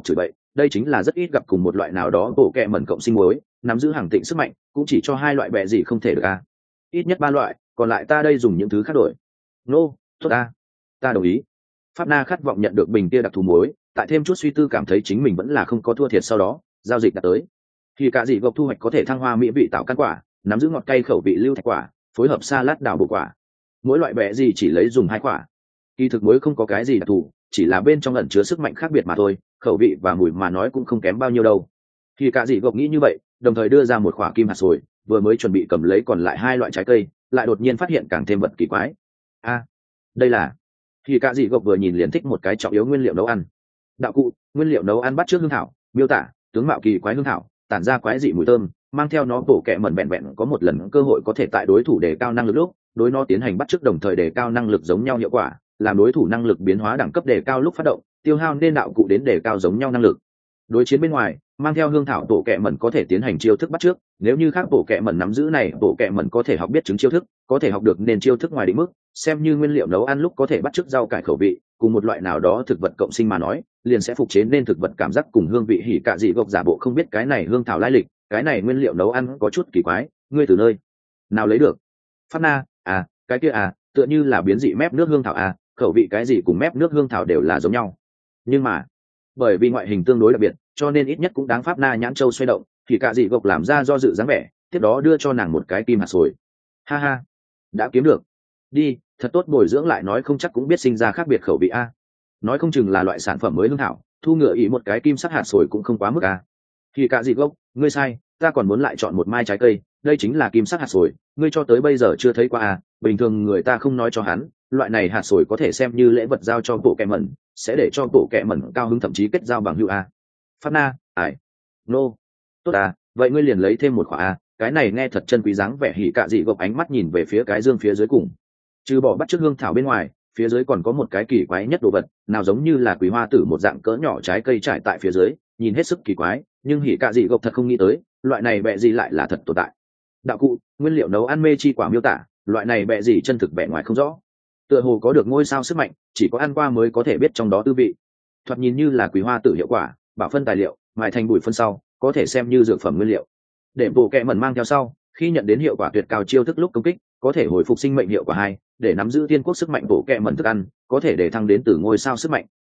đây chính là rất ít gặp cùng một loại nào đó bộ kẹ mẩn cộng sinh muối nắm giữ hàng tịnh sức mạnh, cũng chỉ cho 2 loại bẹ gì không thể được a. Ít nhất 3 loại, còn lại ta đây dùng những thứ khác đổi. Nô, tốt a, ta đồng ý. Pháp Na khát vọng nhận được bình kia đặc thù muối, tại thêm chút suy tư cảm thấy chính mình vẫn là không có thua thiệt, sau đó giao dịch đã tới. Thì cả gì gộp thu hoạch có thể thăng hoa mỹ vị tạo căn quả, nắm giữ ngọt cay khẩu vị lưu thạch quả, phối hợp salad đào bộ quả. Mỗi loại bẹ gì chỉ lấy dùng 2 quả. Kỳ thực muối không có cái gì đặc thù, chỉ là bên trong ẩn chứa sức mạnh khác biệt mà thôi, khẩu vị và mùi mà nói cũng không kém bao nhiêu đâu. Thì cả gì gộp nghĩ như vậy, đồng thời đưa ra một quả kim hạt sồi, vừa mới chuẩn bị cầm lấy còn lại 2 loại trái cây, lại đột nhiên phát hiện càng thêm vật kỳ quái. A, đây là. Thì cả gì gộp vừa nhìn liền thích một cái trọng yếu nguyên liệu nấu ăn. Đạo cụ, nguyên liệu nấu ăn bắt trước hương thảo, miêu tả, tướng mạo kỳ quái hương thảo, tản ra quái dị mùi thơm, mang theo nó bổ kẹ mẩn vẹn vẹn có một lần cơ hội có thể tại đối thủ đề cao năng lực lúc, đối nó tiến hành bắt chước đồng thời đề cao năng lực giống nhau hiệu quả, làm đối thủ năng lực biến hóa đẳng cấp đề cao lúc phát động, tiêu hao nên đạo cụ đến đề cao giống nhau năng lực. Đối chiến bên ngoài, mang theo hương thảo bổ kẹ mẩn có thể tiến hành chiêu thức bắt chước, nếu như khác bổ kẹ mẩn nắm giữ này, bổ kẹ mẩn có thể học biết chứng chiêu thức, có thể học được nên chiêu thức ngoài định mức, xem như nguyên liệu nấu ăn lúc có thể bắt chước rau cải khẩu vị, cùng một loại nào đó thực vật cộng sinh mà nói, liền sẽ phục chế nên thực vật cảm giác cùng hương vị. Hỉ cả gì gộc giả bộ không biết cái này hương thảo lai lịch, cái này nguyên liệu nấu ăn có chút kỳ quái, ngươi từ nơi nào lấy được? Phát Na, à, cái kia à, tựa như là biến dị mép nước hương thảo à, khẩu vị cái gì cùng mép nước hương thảo đều là giống nhau. Nhưng mà, bởi vì ngoại hình tương đối đặc biệt, cho nên ít nhất cũng đáng. Pháp Na nhãn châu xoay động, thì cả gì gộc làm ra do dự dáng vẻ, tiếp đó đưa cho nàng một cái kim hạt sồi. Ha ha, đã kiếm được. Đi, thật tốt bồi dưỡng lại nói không chắc cũng biết sinh ra khác biệt khẩu vị a. Nói không chừng là loại sản phẩm mới hương thảo, thu ngựa ý một cái kim sắc hạt sồi cũng không quá mức a. Thì cả gì gốc, ngươi sai, ta còn muốn lại chọn một mai trái cây, đây chính là kim sắc hạt sồi, ngươi cho tới bây giờ chưa thấy qua a. Bình thường người ta không nói cho hắn, loại này hạt sồi có thể xem như lễ vật giao cho bộ kẹ mẩn, sẽ để cho bộ kẹ mẩn cao hứng thậm chí kết giao bằng hữu a. Pháp Na, ải, nô, tốt à, vậy ngươi liền lấy thêm một quả a. Cái này nghe thật chân quý dáng vẻ. Hỉ cả dị gộc ánh mắt nhìn về phía cái dương phía dưới cùng. Trừ bỏ bắt chước hương thảo bên ngoài, phía dưới còn có một cái kỳ quái nhất đồ vật, nào giống như là quý hoa tử một dạng cỡ nhỏ trái cây trải tại phía dưới, nhìn hết sức kỳ quái, nhưng Hỉ cả dị gộc thật không nghĩ tới, loại này bẹ gì lại là thật tồn tại. Đạo cụ, nguyên liệu nấu ăn mê chi quả miêu tả, loại này bẹ gì chân thực bẹ ngoài không rõ, tựa hồ có được ngôi sao sức mạnh, chỉ có ăn qua mới có thể biết trong đó tư vị. Thoạt nhìn như là quý hoa tử hiệu quả, bảo phân tài liệu, mài thành bụi phân sau, có thể xem như dược phẩm nguyên liệu. Để bộ kẹ mẩn mang theo sau, khi nhận đến hiệu quả tuyệt cao chiêu thức lúc công kích, có thể hồi phục sinh mệnh hiệu quả 2, để nắm giữ tiên quốc sức mạnh bộ kẹ mẩn thức ăn, có thể để thăng đến từ ngôi sao sức mạnh,